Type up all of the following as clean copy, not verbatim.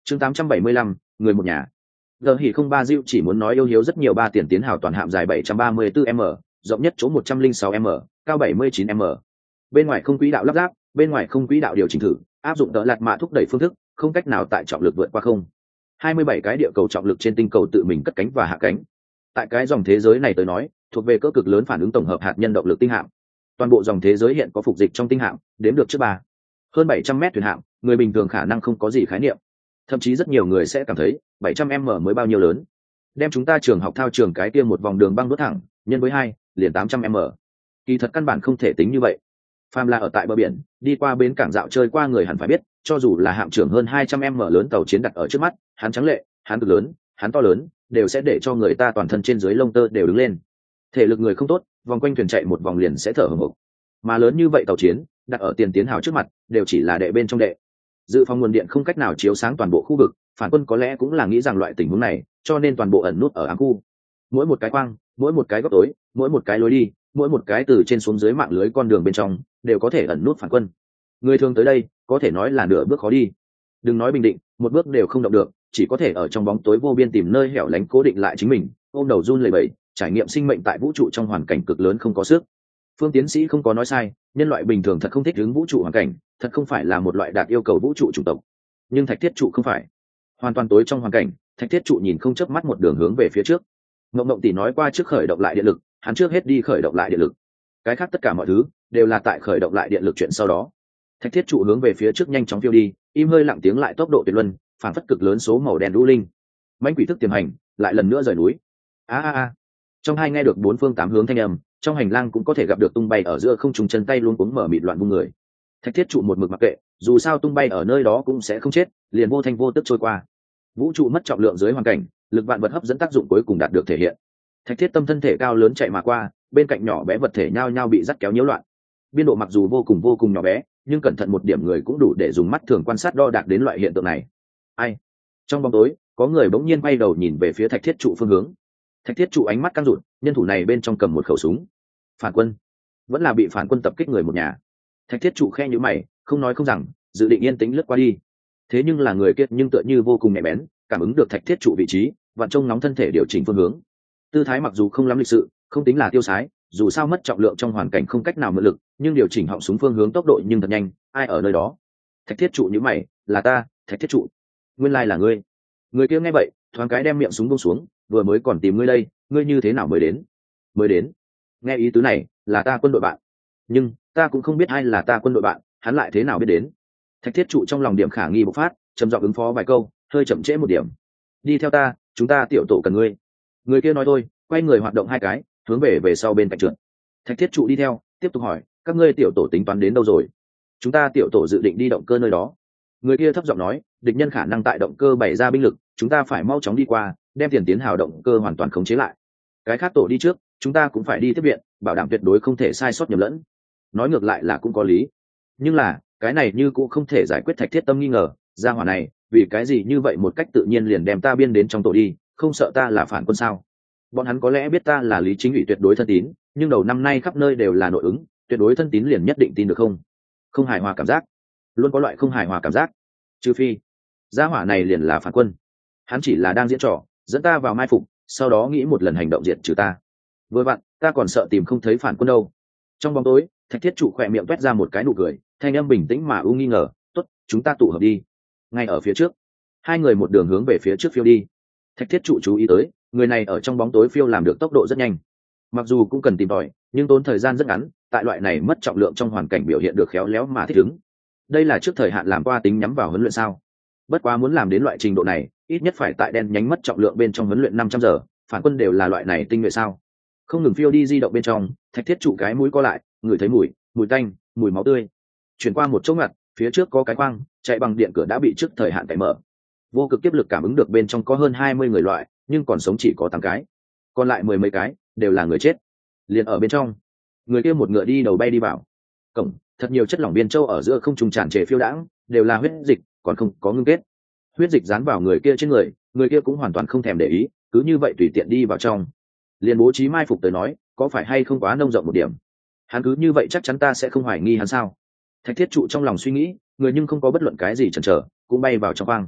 Chương 875, người một nhà. Giờ hỉ không ba diệu chỉ muốn nói yêu hiếu rất nhiều ba tiền tiến hào toàn hạm dài 734 m, rộng nhất chỗ 106 m, cao 79 m. Bên ngoài không quỹ đạo lắp ráp, bên ngoài không quỹ đạo điều chỉnh thử, áp dụng đỡ lạt mạ thúc đẩy phương thức, không cách nào tại trọng lực vượt qua không. 27 cái địa cầu trọng lực trên tinh cầu tự mình cất cánh và hạ cánh. Tại cái dòng thế giới này tới nói, thuộc về cỡ cực lớn phản ứng tổng hợp hạt nhân động lực tinh hạm. Toàn bộ dòng thế giới hiện có phục dịch trong tinh hạm, đếm được trước ba. Hơn 700 mét thuyền hạm, người bình thường khả năng không có gì khái niệm. Thậm chí rất nhiều người sẽ cảm thấy 700m mới bao nhiêu lớn. Đem chúng ta trường học thao trường cái kia một vòng đường băng đốt thẳng, nhân với 2, liền 800m. Kỳ thật căn bản không thể tính như vậy. Phàm là ở tại bờ biển, đi qua bến cảng dạo chơi qua người hẳn phải biết, cho dù là hạm trưởng hơn 200m lớn tàu chiến đặt ở trước mắt, hắn trắng lệ, hắn cực lớn, hắn to lớn, đều sẽ để cho người ta toàn thân trên dưới lông tơ đều đứng lên. Thể lực người không tốt, vòng quanh thuyền chạy một vòng liền sẽ thở hổn hộc. Mà lớn như vậy tàu chiến, đặt ở tiền tiến hào trước mặt, đều chỉ là đệ bên trong đệ. Dự phòng nguồn điện không cách nào chiếu sáng toàn bộ khu vực, phản quân có lẽ cũng là nghĩ rằng loại tình huống này, cho nên toàn bộ ẩn nút ở ám khu. Mỗi một cái khoang, mỗi một cái góc tối, mỗi một cái lối đi, mỗi một cái từ trên xuống dưới mạng lưới con đường bên trong, đều có thể ẩn nút phản quân. Người thường tới đây, có thể nói là nửa bước khó đi. Đừng nói bình định, một bước đều không động được, chỉ có thể ở trong bóng tối vô biên tìm nơi hẻo lánh cố định lại chính mình, ôm đầu run lẩy bẩy, trải nghiệm sinh mệnh tại vũ trụ trong hoàn cảnh cực lớn không có sức. Phương tiến sĩ không có nói sai, nhân loại bình thường thật không thích ứng vũ trụ hoàn cảnh, thật không phải là một loại đạt yêu cầu vũ trụ chủng tộc. Nhưng thạch thiết trụ không phải. Hoàn toàn tối trong hoàn cảnh, thạch thiết trụ nhìn không chớp mắt một đường hướng về phía trước. Mộng Mộng tỷ nói qua trước khởi động lại điện lực, hắn trước hết đi khởi động lại điện lực. Cái khác tất cả mọi thứ đều là tại khởi động lại điện lực chuyện sau đó. Thạch thiết trụ hướng về phía trước nhanh chóng phiêu đi, im hơi lặng tiếng lại tốc độ tuyệt luân, phản phất cực lớn số màu đen lũ linh. Mãnh quỷ thức tiềm hành, lại lần nữa rời núi. Trong hai nghe được bốn phương tám hướng thanh âm, trong hành lang cũng có thể gặp được tung bay ở giữa không trùng chân tay luôn cuống mở mịt loạn vung người. Thạch thiết trụ một mực mặc kệ, dù sao tung bay ở nơi đó cũng sẽ không chết, liền vô thanh vô tức trôi qua. Vũ trụ mất trọng lượng dưới hoàn cảnh, lực vạn vật hấp dẫn tác dụng cuối cùng đạt được thể hiện. Thạch thiết tâm thân thể cao lớn chạy mà qua, bên cạnh nhỏ bé vật thể nhao nhao bị dắt kéo nhiễu loạn. Biên độ mặc dù vô cùng nhỏ bé, nhưng cẩn thận một điểm người cũng đủ để dùng mắt thường quan sát đo đạc đến loại hiện tượng này. Ai? Trong bóng tối, có người bỗng nhiên quay đầu nhìn về phía thạch thiết trụ phương hướng. Thạch thiết trụ ánh mắt căng rụt, nhân thủ này bên trong cầm một khẩu súng. Phản quân, vẫn là bị phản quân tập kích người một nhà. Thạch thiết trụ khe nhíu mày, không nói không rằng, dự định yên tĩnh lướt qua đi. Thế nhưng là người kia nhưng tựa như vô cùng nhạy bén, cảm ứng được thạch thiết trụ vị trí, vặn trông nóng thân thể điều chỉnh phương hướng. Tư thái mặc dù không lắm lịch sự, không tính là tiêu sái, dù sao mất trọng lượng trong hoàn cảnh không cách nào mượn lực, nhưng điều chỉnh họng súng phương hướng tốc độ nhưng thật nhanh. Ai ở nơi đó? Thạch thiết trụ nhíu mày, là ta, thạch thiết trụ. Nguyên lai là ngươi. Người kia nghe vậy, thoáng cái đem miệng súng buông xuống, vừa mới còn tìm ngươi đây, ngươi như thế nào mới đến? Mới đến? Nghe ý tứ này, là ta quân đội bạn. Nhưng ta cũng không biết ai là ta quân đội bạn, hắn lại thế nào biết đến? Thạch thiết trụ trong lòng điểm khả nghi bộc phát, trầm giọng ứng phó vài câu, hơi chậm trễ một điểm. Đi theo ta, chúng ta tiểu tổ cần ngươi. Người kia nói thôi, quay người hoạt động hai cái, hướng về sau bên cạnh trượt. Thạch thiết trụ đi theo, tiếp tục hỏi, các ngươi tiểu tổ tính toán đến đâu rồi? Chúng ta tiểu tổ dự định đi động cơ nơi đó. Người kia thấp giọng nói, địch nhân khả năng tại động cơ bày ra binh lực, chúng ta phải mau chóng đi qua, đem tiền tiến hào động cơ hoàn toàn khống chế lại. Cái khác tổ đi trước, chúng ta cũng phải đi tiếp viện, bảo đảm tuyệt đối không thể sai sót nhầm lẫn. Nói ngược lại là cũng có lý, nhưng là cái này như cũng không thể giải quyết thạch thiết tâm nghi ngờ. Gia hỏa này vì cái gì như vậy một cách tự nhiên liền đem ta biên đến trong tổ đi, không sợ ta là phản quân sao? Bọn hắn có lẽ biết ta là lý chính ủy tuyệt đối thân tín, nhưng đầu năm nay khắp nơi đều là nội ứng, tuyệt đối thân tín liền nhất định tin được không? Không hài hòa cảm giác, luôn có loại không hài hòa cảm giác. Trừ phi gia hỏa này liền là phản quân, hắn chỉ là đang diễn trò, dẫn ta vào mai phục, sau đó nghĩ một lần hành động diệt trừ ta. Vừa vặn ta còn sợ tìm không thấy phản quân đâu. Trong bóng tối, thạch thiết trụ khỏe miệng toét ra một cái nụ cười, thanh âm bình tĩnh mà u nghi ngờ. Tốt, chúng ta tụ hợp đi. Ngay ở phía trước, hai người một đường hướng về phía trước phiêu đi. Thạch thiết trụ chú ý tới, người này ở trong bóng tối phiêu làm được tốc độ rất nhanh. Mặc dù cũng cần tìm tòi, nhưng tốn thời gian rất ngắn, tại loại này mất trọng lượng trong hoàn cảnh biểu hiện được khéo léo mà thích ứng. Đây là trước thời hạn làm qua tính nhắm vào huấn luyện sao? Bất quá muốn làm đến loại trình độ này, ít nhất phải tại đen nhánh mất trọng lượng bên trong huấn luyện 500 giờ, phản quân đều là loại này tinh nhuệ sao? Không ngừng phiêu đi di động bên trong, thạch thiết trụ cái mũi co lại, ngửi thấy mùi tanh, mùi máu tươi. Chuyển qua một chỗ ngặt, phía trước có cái khoang, chạy bằng điện cửa đã bị trước thời hạn cậy mở. Vô cực kiếp lực cảm ứng được bên trong có hơn 20 người loại, nhưng còn sống chỉ có 8 cái, còn lại 10 mấy cái đều là người chết. Liền ở bên trong, người kia một ngựa đi đầu bay đi vào cổng, thật nhiều chất lỏng biên châu ở giữa không trùng tràn trề phiêu đãng, đều là huyết dịch, còn không có ngưng kết. Huyết dịch dán vào người kia trên người kia cũng hoàn toàn không thèm để ý, cứ như vậy tùy tiện đi vào trong. Liền bố trí mai phục tới nói, có phải hay không quá nông rộng một điểm? Hắn cứ như vậy chắc chắn ta sẽ không hoài nghi hắn sao? Thạch thiết trụ trong lòng suy nghĩ, người nhưng không có bất luận cái gì chần chờ, cũng bay vào trong khoang.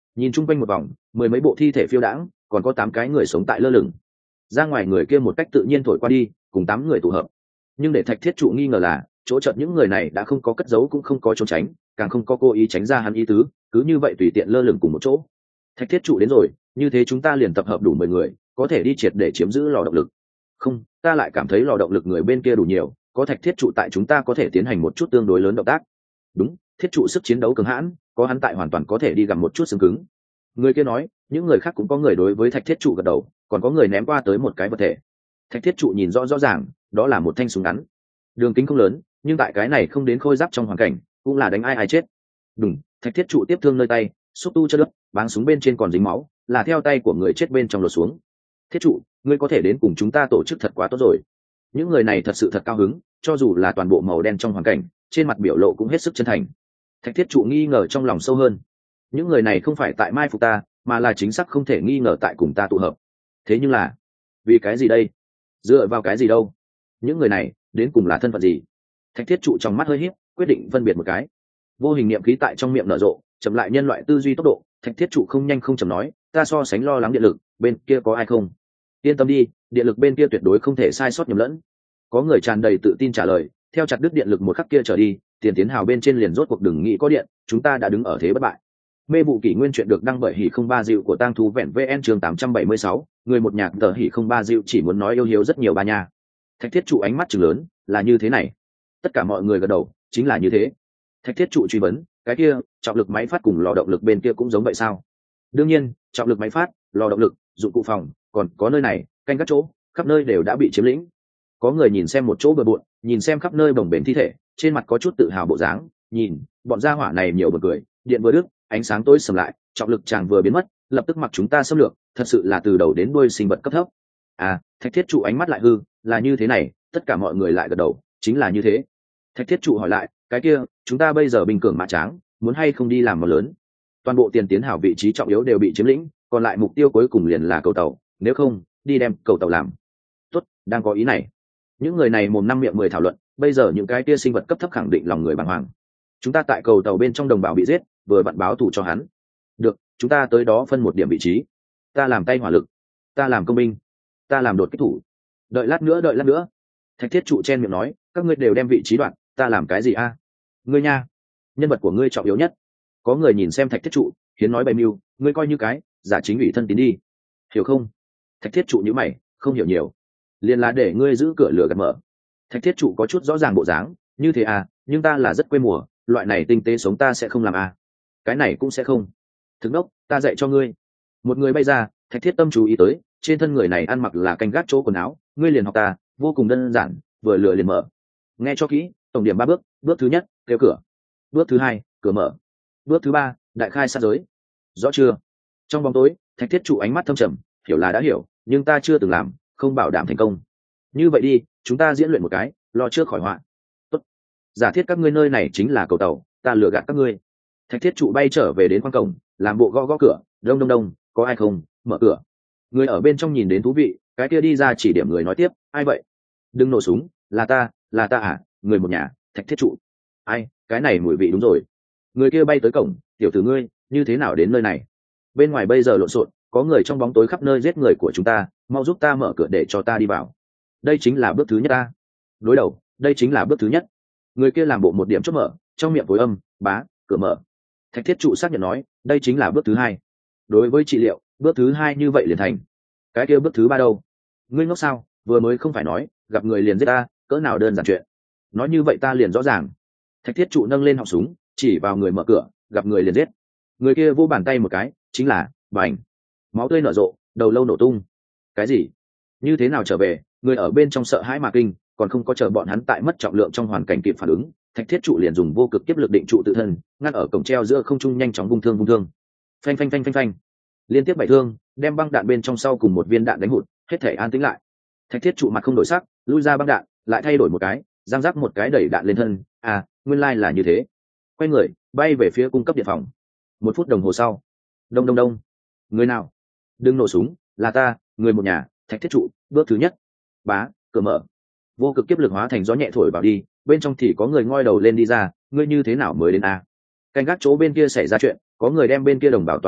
Nhìn chung quanh một vòng, mười mấy bộ thi thể phiêu đãng, còn có 8 cái người sống tại lơ lửng. Ra ngoài người kia một cách tự nhiên thổi qua đi, cùng 8 người tụ hợp. Nhưng để Thạch Thiết Trụ nghi ngờ là, chỗ chợt những người này đã không có cất giấu cũng không có trốn tránh, càng không có cố ý tránh ra hắn ý tứ, cứ như vậy tùy tiện lơ lửng cùng một chỗ. Thạch Thiết Trụ đến rồi, như thế chúng ta liền tập hợp đủ 10 người, có thể đi triệt để chiếm giữ lò động lực. Không, ta lại cảm thấy lò động lực người bên kia đủ nhiều, có Thạch Thiết Trụ tại chúng ta có thể tiến hành một chút tương đối lớn động tác. Đúng, Thiết Trụ sức chiến đấu cường hãn, có hắn tại hoàn toàn có thể đi gặm một chút xương cứng. Người kia nói, những người khác cũng có người đối với Thạch Thiết Trụ gật đầu, còn có người ném qua tới một cái vật thể. Thạch Thiết Trụ nhìn rõ ràng, đó là một thanh súng ngắn. Đường kính không lớn, nhưng tại cái này không đến khôi giáp trong hoàn cảnh, cũng là đánh ai chết. Đùng, Thạch Thiết Trụ tiếp thương nơi tay, xúc tu chất đất, báng súng bên trên còn dính máu, là theo tay của người chết bên trong lột xuống. Thiết Trụ, ngươi có thể đến cùng chúng ta tổ chức thật quá tốt rồi. Những người này thật sự thật cao hứng, cho dù là toàn bộ màu đen trong hoàn cảnh, trên mặt biểu lộ cũng hết sức chân thành. Thạch Thiết Trụ nghi ngờ trong lòng sâu hơn. Những người này không phải tại mai phục ta, mà là chính xác không thể nghi ngờ tại cùng ta tụ hợp. Thế nhưng là, vì cái gì đây? Dựa vào cái gì đâu? Những người này đến cùng là thân phận gì? Thạch Thiết Trụ trong mắt hơi híp, quyết định phân biệt một cái. Vô hình niệm khí tại trong miệng nở rộ, chậm lại nhân loại tư duy tốc độ. Thạch Thiết Trụ không nhanh không chậm nói, ta so sánh lo lắng điện lực, bên kia có ai không? Yên tâm đi, điện lực bên kia tuyệt đối không thể sai sót nhầm lẫn. Có người tràn đầy tự tin trả lời, theo chặt đứt điện lực một khắc kia trở đi, tiền tiến hào bên trên liền rốt cuộc đừng nghĩ có điện, chúng ta đã đứng ở thế bất bại. Mê vụ kỷ nguyên chuyện được đăng bởi hỉ không ba dịu của tang thú vẹn vn chương 876, người một nhạc tờ hỉ không ba dịu chỉ muốn nói yêu hiếu rất nhiều ba nha. Thạch Thiết Trụ ánh mắt trừng lớn, là như thế này. Tất cả mọi người gật đầu, chính là như thế. Thạch Thiết Trụ truy vấn, cái kia, trọng lực máy phát cùng lò động lực bên kia cũng giống vậy sao? Đương nhiên, trọng lực máy phát, lò động lực, dụng cụ phòng, còn có nơi này, canh các chỗ, khắp nơi đều đã bị chiếm lĩnh. Có người nhìn xem một chỗ bừa bộn, nhìn xem khắp nơi bồng bềnh thi thể, trên mặt có chút tự hào bộ dáng, nhìn, bọn gia hỏa này nhiều bật cười, điện vừa đứt, ánh sáng tối sầm lại, trọng lực chàng vừa biến mất, lập tức mặc chúng ta xâm lược, thật sự là từ đầu đến đuôi sinh vật cấp thấp. À, Thạch Thiết Trụ ánh mắt lại hư, là như thế này, tất cả mọi người lại gật đầu, chính là như thế. Thạch Thiết Trụ hỏi lại, cái kia, chúng ta bây giờ bình cường mã tráng, muốn hay không đi làm một lớn? Toàn bộ tiền tiến hảo vị trí trọng yếu đều bị chiếm lĩnh, còn lại mục tiêu cuối cùng liền là cầu tàu, nếu không, đi đem cầu tàu làm. Tốt, đang có ý này. Những người này mồm năm miệng mười thảo luận, bây giờ những cái kia sinh vật cấp thấp khẳng định lòng người bàng hoàng. Chúng ta tại cầu tàu bên trong đồng bào bị giết, vừa vặn báo thù cho hắn. Được, chúng ta tới đó phân một điểm vị trí. Ta làm tay hỏa lực, ta làm công binh, ta làm đột kích thủ. Đợi lát nữa. Thạch Thiết Trụ chen miệng nói, các ngươi đều đem vị trí đoạn, ta làm cái gì a? Ngươi nha, nhân vật của ngươi trọng yếu nhất. Có người nhìn xem Thạch Thiết Trụ, hiến nói bày mưu, ngươi coi như cái giả chính ủy thân tín đi, hiểu không? Thạch Thiết Trụ nhíu mày, không hiểu nhiều. Liền là để ngươi giữ cửa lửa gạt mở. Thạch Thiết Trụ có chút rõ ràng bộ dáng, như thế à, nhưng ta là rất quê mùa, loại này tinh tế sống ta sẽ không làm à. Cái này cũng sẽ không. Thực đốc, ta dạy cho ngươi. Một người bay ra, Thạch Thiết Tâm chú ý tới, trên thân người này ăn mặc là canh gác chỗ quần áo, ngươi liền học ta, vô cùng đơn giản, vừa lựa liền mở. Nghe cho kỹ, tổng điểm 3 bước, bước thứ nhất, kêu cửa. Bước thứ hai, cửa mở. Bước thứ ba, đại khai sát giới. Rõ chưa? Trong bóng tối, Thạch Thiết Trụ ánh mắt thâm trầm, hiểu là đã hiểu, nhưng ta chưa từng làm, không bảo đảm thành công. Như vậy đi, chúng ta diễn luyện một cái, lo trước khỏi họa. Tốt. Giả thiết các ngươi nơi này chính là cầu tàu, ta lừa gạt các ngươi. Thạch Thiết Trụ bay trở về đến khoang cổng, làm bộ gõ gõ cửa, đông đông đông, có ai không, mở cửa. Người ở bên trong nhìn đến thú vị, cái kia đi ra chỉ điểm người nói tiếp, ai vậy? Đừng nổ súng, là ta à, người một nhà, Thạch Thiết Trụ. Ai, cái này mùi vị đúng rồi. Người kia bay tới cổng, tiểu tử ngươi, như thế nào đến nơi này? Bên ngoài bây giờ lộn xộn, có người trong bóng tối khắp nơi giết người của chúng ta, mau giúp ta mở cửa để cho ta đi vào. Đây chính là bước thứ nhất ta. Đối đầu, đây chính là bước thứ nhất. Người kia làm bộ một điểm chốt mở, trong miệng phối âm, bá, cửa mở. Thạch Thiết Trụ xác nhận nói, đây chính là bước thứ hai. Đối với trị liệu, bước thứ hai như vậy liền thành. Cái kia bước thứ ba đâu? Ngươi ngốc sao, vừa mới không phải nói, gặp người liền giết ta, cỡ nào đơn giản chuyện. Nói như vậy ta liền rõ ràng. Thạch Thiết Trụ nâng lên họng súng, chỉ vào người mở cửa, gặp người liền giết. Người kia vô bàn tay một cái, chính là bành. Máu tươi nở rộ, đầu lâu nổ tung. Cái gì? Như thế nào trở về? Người ở bên trong sợ hãi mà kinh, còn không có chờ bọn hắn tại mất trọng lượng trong hoàn cảnh kịp phản ứng, Thạch Thiết Trụ liền dùng vô cực kiếp lực định trụ tự thân, ngăn ở cổng treo giữa không trung nhanh chóng vung thương. Phanh phanh phanh phanh phanh. Liên tiếp 7 thương, đem băng đạn bên trong sau cùng một viên đạn đánh hụt, hết thể an tĩnh lại. Thạch Thiết Trụ mặt không đổi sắc, lui ra băng đạn, lại thay đổi một cái, giang rắc một cái đẩy đạn lên thân, à, nguyên lai là như thế. Quay người, bay về phía cung cấp điện phòng. 1 phút đồng hồ sau. Đông đông đông. Người nào? Đừng nổ súng, là ta, người một nhà, Thạch Thiết Trụ, bước thứ nhất. Bá, cửa mở. Vô cực kiếp lực hóa thành gió nhẹ thổi vào đi, bên trong thì có người ngoi đầu lên đi ra, ngươi như thế nào mới đến a? Canh gác chỗ bên kia xảy ra chuyện, có người đem bên kia đồng bào toàn bộ giết,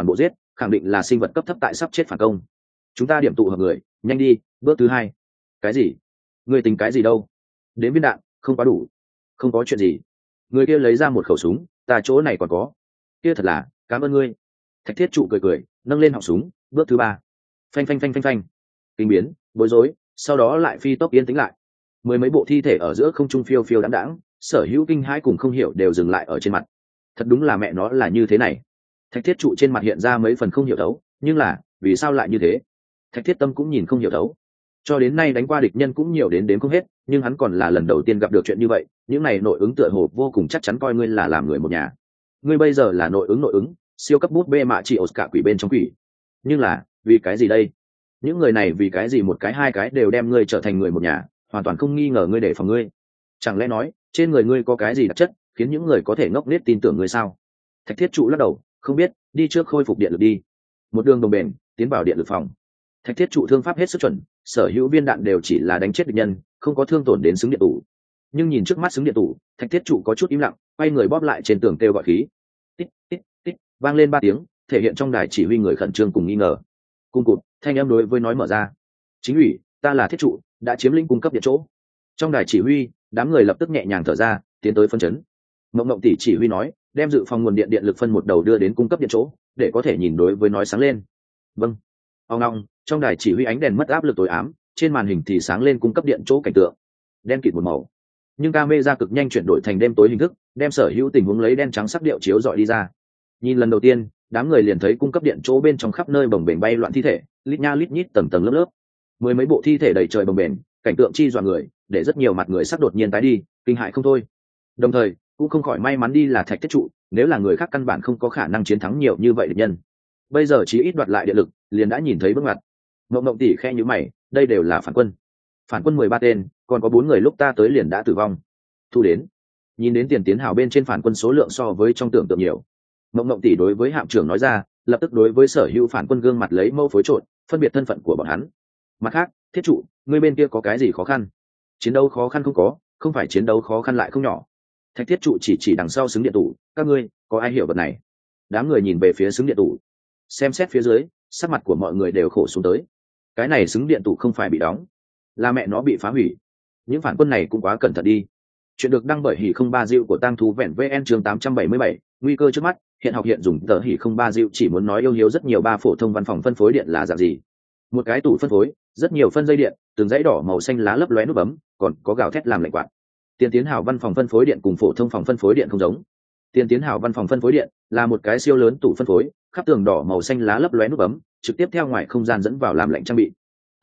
khẳng định là sinh vật cấp thấp tại sắp chết phản công. Chúng ta điểm tụ hợp người, nhanh đi. Bước thứ hai. Cái gì? Ngươi tính cái gì đâu? Đến viên đạn không quá đủ. Không có chuyện gì. Người kia lấy ra một khẩu súng, ta chỗ này còn có. Kia thật là cảm ơn ngươi. Thạch Thiết Trụ cười nâng lên họng súng. Bước thứ ba. Phanh phanh phanh phanh phanh. Kinh biến, bối rối, sau đó lại phi tốc yên tĩnh lại. Mười mấy bộ thi thể ở giữa không trung phiêu phiêu đáng đáng, sở hữu kinh hãi cùng không hiểu đều dừng lại ở trên mặt. Thật đúng là mẹ nó là như thế này. Thạch Thiết Trụ trên mặt hiện ra mấy phần không hiểu thấu, nhưng là vì sao lại như thế? Thạch Thiết Tâm cũng nhìn không hiểu thấu. Cho đến nay đánh qua địch nhân cũng nhiều đến không hết, nhưng hắn còn là lần đầu tiên gặp được chuyện như vậy. Những này nội ứng tựa hồ vô cùng chắc chắn coi ngươi là làm người một nhà. Ngươi bây giờ là nội ứng, siêu cấp bút bê mạ chỉ cả quỷ bên trong quỷ. Nhưng là vì cái gì đây? Những người này vì cái gì một cái hai cái đều đem ngươi trở thành người một nhà, hoàn toàn không nghi ngờ ngươi để phòng ngươi. Chẳng lẽ nói trên người ngươi có cái gì đặc chất khiến những người có thể ngốc nghếch tin tưởng ngươi sao? Thạch Thiết Trụ lắc đầu, không biết, đi trước khôi phục điện lực đi. Một đường đồng bền tiến vào điện lực phòng. Thạch Thiết Trụ thương pháp hết sức chuẩn, sở hữu viên đạn đều chỉ là đánh chết địch nhân, không có thương tổn đến xứng điện tủ. Nhưng nhìn trước mắt xứng điện tủ, Thạch Thiết Trụ có chút im lặng, quay người bóp lại trên tường kêu gọi khí. Tít tít tít, vang lên 3 tiếng, thể hiện trong đài chỉ huy người khẩn trương cùng nghi ngờ. Cung cụt, thanh âm đối với nói mở ra. Chính ủy, ta là Thiết Trụ, đã chiếm lĩnh cung cấp điện chỗ. Trong đài chỉ huy, đám người lập tức nhẹ nhàng thở ra, tiến tới phân chấn. Mộng tỷ chỉ huy nói, đem dự phòng nguồn điện điện lực phân một đầu đưa đến cung cấp điện chỗ, để có thể nhìn đối với nói sáng lên. Vâng. Ông trong đài chỉ huy ánh đèn mất áp lực tối ám, trên màn hình thì sáng lên cung cấp điện chỗ cảnh tượng. Đen kịt một màu. Nhưng camera cực nhanh chuyển đổi thành đêm tối hình thức, đem sở hữu tình huống lấy đen trắng sắc điệu chiếu dọi đi ra. Nhìn lần đầu tiên, đám người liền thấy cung cấp điện chỗ bên trong khắp nơi bồng bềnh bay loạn thi thể, lít nha lít nhít tầng tầng lớp lớp. Mười mấy bộ thi thể đầy trời bồng bềnh, cảnh tượng chi dọa người, để rất nhiều mặt người sắc đột nhiên tái đi, kinh hại không thôi. Đồng thời, cũng không khỏi may mắn đi là Thạch Thiết Trụ, nếu là người khác căn bản không có khả năng chiến thắng nhiều như vậy địch nhân. Bây giờ chỉ ít đoạt lại điện lực, liền đã nhìn thấy bước ngoặt. Mộng tỷ khe nhíu mày, đây đều là phản quân 13 tên, còn có 4 người lúc ta tới liền đã tử vong. Thu đến. Nhìn đến tiền tiến hào bên trên phản quân số lượng so với trong tưởng tượng nhiều. Mộng tỷ đối với hạm trưởng nói ra, lập tức đối với sở hữu phản quân gương mặt lấy mâu phối trộn, phân biệt thân phận của bọn hắn. Mặt khác, Thiết Trụ, ngươi bên kia có cái gì khó khăn? Chiến đấu khó khăn không có, không phải chiến đấu khó khăn lại không nhỏ. Thạch Thiết Trụ chỉ đằng sau xứng điện tủ, các ngươi có ai hiểu vật này? Đám người nhìn về phía xứng điện tủ, xem xét phía dưới, sắc mặt của mọi người đều khổ xuống tới. Cái này xứng điện tủ không phải bị đóng, là mẹ nó bị phá hủy. Những phản quân này cũng quá cẩn thận đi. Chuyện được đăng bởi hỉ không ba diệu của tang thú vẹn vn chương 877, nguy cơ trước mắt. Hiện học hiện dùng tờ hỉ không ba diệu chỉ muốn nói yêu hiếu rất nhiều ba phổ thông văn phòng phân phối điện là dạng gì. Một cái tủ phân phối, rất nhiều phân dây điện, từng dãy đỏ màu xanh lá lấp lóe nút bấm, còn có gào thét làm lệnh quạt. Tiền tiến hào văn phòng phân phối điện cùng phổ thông phòng phân phối điện không giống. Tiền tiến hào văn phòng phân phối điện là một cái siêu lớn tủ phân phối, khắp tường đỏ màu xanh lá lấp lóe nút bấm, trực tiếp theo ngoài không gian dẫn vào làm lệnh trang bị.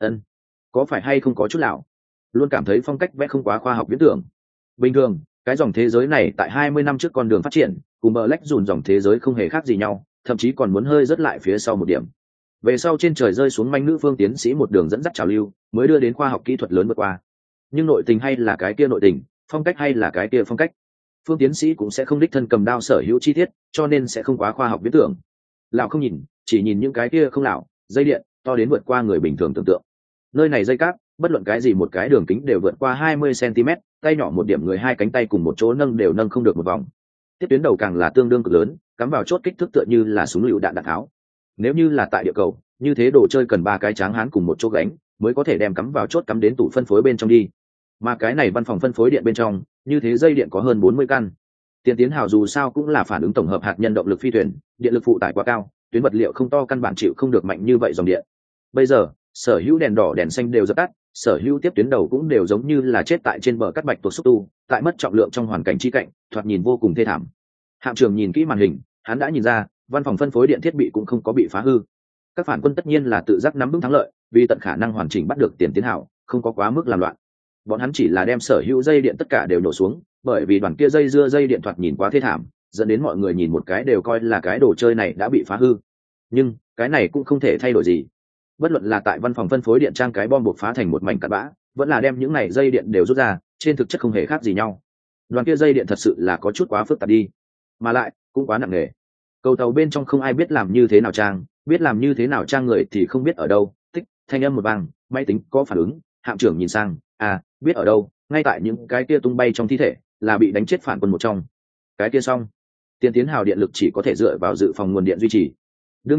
Có phải hay không có chút lão? Luôn cảm thấy phong cách vẽ không quá khoa học viễn tưởng. Bình thường, cái dòng thế giới này tại 20 năm trước con đường phát triển, cùng Black dùn dòng thế giới không hề khác gì nhau, thậm chí còn muốn hơi rất lại phía sau một điểm. Về sau trên trời rơi xuống manh nữ phương tiến sĩ một đường dẫn dắt trào lưu, mới đưa đến khoa học kỹ thuật lớn vượt qua. Nhưng nội tình hay là cái kia nội tình, phong cách hay là cái kia phong cách, phương tiến sĩ cũng sẽ không đích thân cầm đao sở hữu chi tiết, cho nên sẽ không quá khoa học viễn tưởng. Lão không nhìn, chỉ nhìn những cái kia không lão, dây điện to đến vượt qua người bình thường tưởng tượng. Nơi này dây cáp, bất luận cái gì một cái đường kính đều vượt qua 20 cm, tay nhỏ một điểm người hai cánh tay cùng một chỗ nâng đều nâng không được một vòng. Tiếp tuyến đầu càng là tương đương cực lớn, cắm vào chốt kích thước tựa như là súng lựu đạn đạn tháo. Nếu như là tại địa cầu, như thế đồ chơi cần 3 cái tráng hán cùng một chỗ gánh, mới có thể đem cắm vào chốt cắm đến tủ phân phối bên trong đi. Mà cái này văn phòng phân phối điện bên trong, như thế dây điện có hơn 40 căn. Tiền tiến hào dù sao cũng là phản ứng tổng hợp hạt nhân động lực phi thuyền, điện lực phụ tải quá cao, tuyến vật liệu không to căn bản chịu không được mạnh như vậy dòng điện. Bây giờ, sở hữu đèn đỏ đèn xanh đều dập tắt, sở hữu tiếp tuyến đầu cũng đều giống như là chết tại trên bờ cắt bạch tuộc xúc tu, tại mất trọng lượng trong hoàn cảnh chi cạnh, thoạt nhìn vô cùng thê thảm. Hạm trưởng nhìn kỹ màn hình, hắn đã nhìn ra, văn phòng phân phối điện thiết bị cũng không có bị phá hư. Các phản quân tất nhiên là tự giác nắm vững thắng lợi, vì tận khả năng hoàn chỉnh bắt được tiền tiến hào, không có quá mức làm loạn. Bọn hắn chỉ là đem sở hữu dây điện tất cả đều nổ xuống, bởi vì đoàn kia dây điện thoạt nhìn quá thê thảm, dẫn đến mọi người nhìn một cái đều coi là cái đồ chơi này đã bị phá hư. Nhưng cái này cũng không thể thay đổi gì. Bất luận là tại văn phòng phân phối điện trang cái bom buộc phá thành một mảnh cặn bã, vẫn là đem những này dây điện đều rút ra, trên thực chất không hề khác gì nhau. Đoàn kia dây điện thật sự là có chút quá phức tạp đi, mà lại cũng quá nặng nề. Cầu tàu bên trong không ai biết làm như thế nào trang, biết làm như thế nào trang người thì không biết ở đâu. Tích, thanh âm một vang, máy tính có phản ứng, hạm trưởng nhìn sang, biết ở đâu, ngay tại những cái kia tung bay trong thi thể, là bị đánh chết phản quân một trong. Cái kia xong, tiền tiến hào điện lực chỉ có thể dựa vào dự phòng nguồn điện duy trì. Đương nhiên,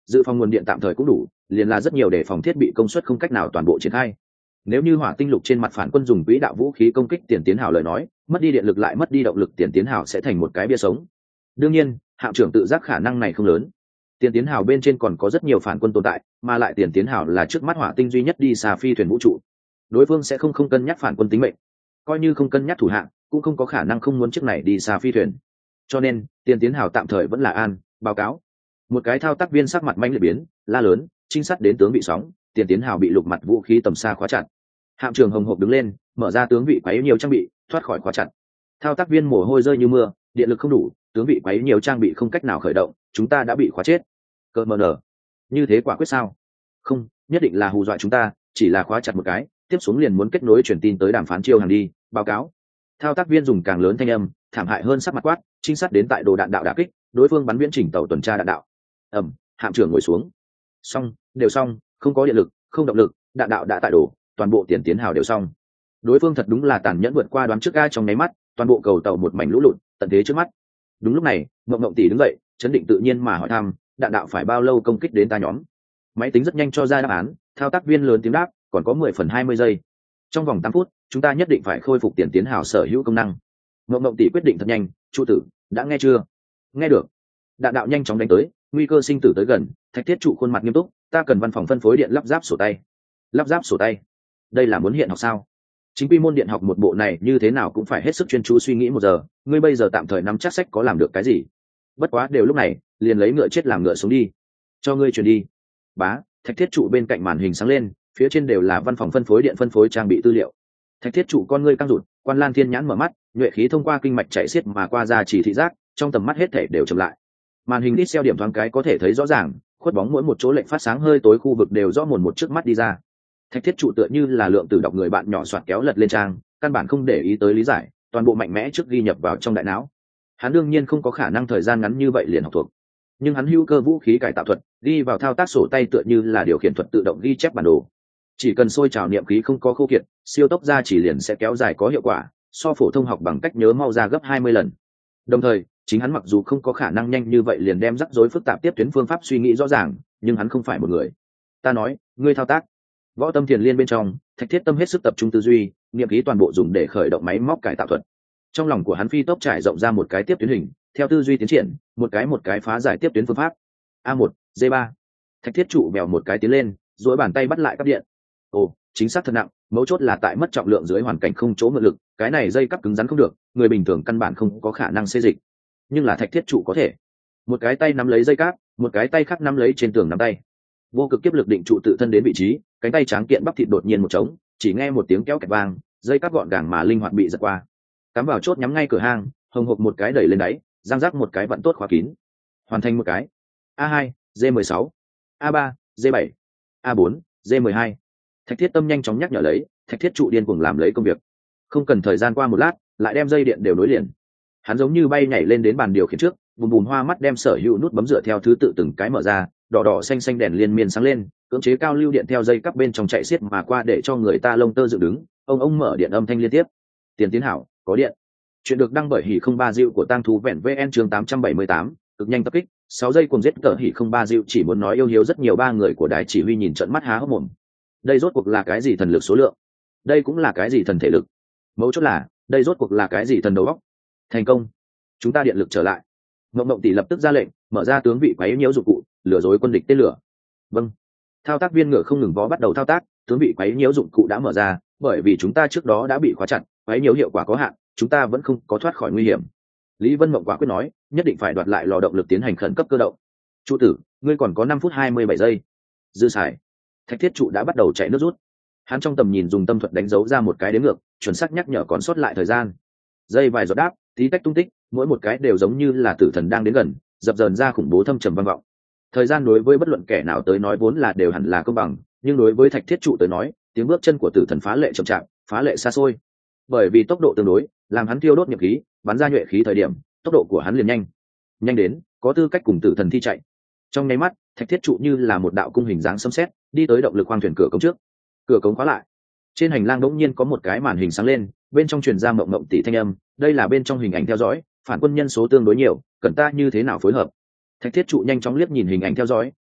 dự phòng nguồn điện tạm thời cũng đủ, liền là rất nhiều để phòng thiết bị công suất không cách nào toàn bộ triển khai. Nếu như hỏa tinh lục trên mặt phản quân dùng quỹ đạo vũ khí công kích tiền tiến hào lời nói, mất đi điện lực lại mất đi động lực, tiền tiến hào sẽ thành một cái bia sống. Đương nhiên hạm trưởng tự giác khả năng này không lớn, tiền tiến hào bên trên còn có rất nhiều phản quân tồn tại, mà lại tiền tiến hào là trước mắt hỏa tinh duy nhất đi xa phi thuyền vũ trụ, đối phương sẽ không cân nhắc phản quân tính mệnh, coi như không cân nhắc thủ hạng cũng không có khả năng không muốn chiếc này đi xa phi thuyền, cho nên tiền tiến hào tạm thời vẫn là an. Báo cáo. Một cái thao tác viên sắc mặt manh liệt biến, la lớn, trinh sát đến tướng bị sóng, tiền tiến hào bị lục mặt vũ khí tầm xa khóa chặt. Hạm trưởng hồng hộc đứng lên, mở ra tướng vị quấy nhiều trang bị, thoát khỏi khóa chặt. Thao tác viên mồ hôi rơi như mưa, điện lực không đủ, tướng vị quấy nhiều trang bị không cách nào khởi động, chúng ta đã bị khóa chết. Cơ mờ nở. Như thế quả quyết sao? Không, nhất định là hù dọa chúng ta, chỉ là khóa chặt một cái, tiếp xuống liền muốn kết nối truyền tin tới đàm phán chiêu hàng đi. Báo cáo. Thao tác viên dùng càng lớn thanh âm, thảm hại hơn sắc mặt quát, trinh sát đến tại đồ đạn đạo đả kích, đối phương bắn viễn chỉnh tàu tuần tra đạn đạo. Hạm trưởng ngồi xuống. Xong, đều xong, không có điện lực, không động lực, đạn đạo đã tại đổ, toàn bộ tiền tiến hào đều xong. Đối phương thật đúng là tàn nhẫn vượt qua đoán trước ga trong nháy mắt, toàn bộ cầu tàu một mảnh lũ lụt, tận thế trước mắt. Đúng lúc này, Mộng tỷ đứng dậy, chấn định tự nhiên mà hỏi thăm, đạn đạo phải bao lâu công kích đến ta nhóm? Máy tính rất nhanh cho ra đáp án, thao tác viên lớn tiếng đáp, còn có 10 phần 20 giây. Trong vòng 8 phút, chúng ta nhất định phải khôi phục tiền tiến hào sở hữu công năng. Mộng tỷ quyết định thật nhanh, Chu tử, đã nghe chưa? Nghe được. Đạn đạo nhanh chóng đánh tới, nguy cơ sinh tử tới gần. Thạch Thiết trụ khuôn mặt nghiêm túc, ta cần văn phòng phân phối điện lắp ráp sổ tay. Lắp ráp sổ tay? Đây là muốn hiện học sao? Chính quy môn điện học một bộ này như thế nào cũng phải hết sức chuyên chú suy nghĩ 1 giờ, ngươi bây giờ tạm thời nắm chắc sách có làm được cái gì? Bất quá đều lúc này, liền lấy ngựa chết làm ngựa sống đi. Cho ngươi truyền đi. Bá, Thạch Thiết trụ bên cạnh màn hình sáng lên, phía trên đều là văn phòng phân phối điện phân phối trang bị tư liệu. Thạch Thiết trụ con ngươi căng rụt, Quan Lan Thiên nhãn mở mắt, nhuệ khí thông qua kinh mạch chạy xiết mà qua ra chỉ thị giác, trong tầm mắt hết thể đều chậm lại. Màn hình pixel điểm thoáng cái có thể thấy rõ ràng, khuất bóng mỗi một chỗ lệnh phát sáng hơi tối khu vực đều rõ mồn một trước mắt đi ra. Thạch Thiết trụ tựa như là lượng tử đọc người bạn nhỏ soạt kéo lật lên trang, căn bản không để ý tới lý giải, toàn bộ mạnh mẽ trước ghi nhập vào trong đại não. Hắn đương nhiên không có khả năng thời gian ngắn như vậy liền học thuộc, nhưng hắn hữu cơ vũ khí cải tạo thuật ghi vào thao tác sổ tay tựa như là điều khiển thuật tự động ghi chép bản đồ. Chỉ cần sôi trào niệm khí không có khô kiệt, siêu tốc ra chỉ liền sẽ kéo dài có hiệu quả, so phổ thông học bằng cách nhớ mau ra gấp 20 lần. Đồng thời, chính hắn mặc dù không có khả năng nhanh như vậy liền đem rắc rối phức tạp tiếp tuyến phương pháp suy nghĩ rõ ràng, nhưng hắn không phải một người. Ta nói, ngươi thao tác. Võ Tâm Thiền Liên bên trong, Thạch Thiết Tâm hết sức tập trung tư duy, niệm khí toàn bộ dùng để khởi động máy móc cải tạo thuật. Trong lòng của hắn phi tốc trải rộng ra một cái tiếp tuyến hình, theo tư duy tiến triển, một cái phá giải tiếp tuyến phương pháp. A1, D3. Thạch Thiết trụ bèo một cái tiến lên, duỗi bàn tay bắt lại cáp điện. Ồ, chính xác thật nặng, mấu chốt là tại mất trọng lượng dưới hoàn cảnh không chỗ mượn lực, cái này dây cáp cứng rắn không được, người bình thường căn bản không có khả năng xê dịch. Nhưng là Thạch Thiết trụ có thể. Một cái tay nắm lấy dây cáp, một cái tay khác nắm lấy trên tường nắm tay. Vô cực kiếp lực định trụ tự thân đến vị trí, cánh tay tráng kiện bắp thịt đột nhiên một trống, chỉ nghe một tiếng kéo kẹt vang, dây cáp gọn gàng mà linh hoạt bị giật qua. Cắm vào chốt nhắm ngay cửa hang, hồng hộc một cái đẩy lên đáy, giang rác một cái vặn tốt khóa kín. Hoàn thành một cái. A2, D16, A3, D7, A4, D12. Thạch Thiết Tâm nhanh chóng nhắc nhở lấy, Thạch Thiết trụ điên cuồng làm lấy công việc. Không cần thời gian qua một lát, lại đem dây điện đều nối liền. Hắn giống như bay nhảy lên đến bàn điều khiển trước, bùm bùm hoa mắt đem sở hữu nút bấm dựa theo thứ tự từng cái mở ra, đỏ đỏ xanh xanh đèn liên miên sáng lên, cưỡng chế cao lưu điện theo dây cắp bên trong chạy xiết mà qua để cho người ta lông tơ dựng đứng. Ông mở điện âm thanh liên tiếp. Tiền tiến hảo, có điện. Chuyện được đăng bởi hỉ không ba diệu của tang thú vẹn vn chương 878, cực nhanh tập kích, 6 giây cùng giết cỡ hỉ không ba diệu chỉ muốn nói yêu hiếu rất nhiều. Ba người của đài chỉ huy nhìn trợn mắt há hốc mồm. Đây rốt cuộc là cái gì thần lực số lượng? Đây cũng là cái gì thần thể lực? Mấu chốt là, đây rốt cuộc là cái gì thần đầu óc? Thành công, chúng ta điện lực trở lại. Mộng tỷ lập tức ra lệnh, mở ra tướng vị quấy nhiễu dụng cụ, lừa dối quân địch tên lửa. Vâng. Thao tác viên ngựa không ngừng vó bắt đầu thao tác, tướng vị quấy nhiễu dụng cụ đã mở ra, bởi vì chúng ta trước đó đã bị khóa chặt, quấy nhiễu hiệu quả có hạn, chúng ta vẫn không có thoát khỏi nguy hiểm. Lý Vân Mộng quả quyết nói, nhất định phải đoạt lại lò động lực tiến hành khẩn cấp cơ động. Trụ tử, ngươi còn có 5 phút 27 giây. Dư xài. Thạch Thiết trụ đã bắt đầu chạy nước rút. Hắn trong tầm nhìn dùng tâm thuật đánh dấu ra một cái đếm ngược, chuẩn xác nhắc nhở còn sót lại thời gian. Dây vài giọt đáp, tí tách tung tích, mỗi một cái đều giống như là tử thần đang đến gần, dập dờn ra khủng bố thâm trầm vang vọng. Thời gian đối với bất luận kẻ nào tới nói vốn là đều hẳn là công bằng, nhưng đối với Thạch Thiết trụ tới nói, tiếng bước chân của tử thần phá lệ chậm chạp, phá lệ xa xôi. Bởi vì tốc độ tương đối, làm hắn tiêu đốt nghiệp khí, bắn ra nhuệ khí thời điểm, tốc độ của hắn liền nhanh đến, có tư cách cùng tử thần thi chạy. Trong nháy mắt, Thạch Thiết trụ như là một đạo cung hình dáng sấm sét, đi tới động lực khoang thuyền cửa cống trước. Cửa cống khóa lại. Trên hành lang đột nhiên có một cái màn hình sáng lên, bên trong truyền ra mộng tỷ thanh âm, đây là bên trong hình ảnh theo dõi, phản quân nhân số tương đối nhiều, cần ta như thế nào phối hợp? Thạch Thiết trụ nhanh chóng liếc nhìn hình ảnh theo dõi,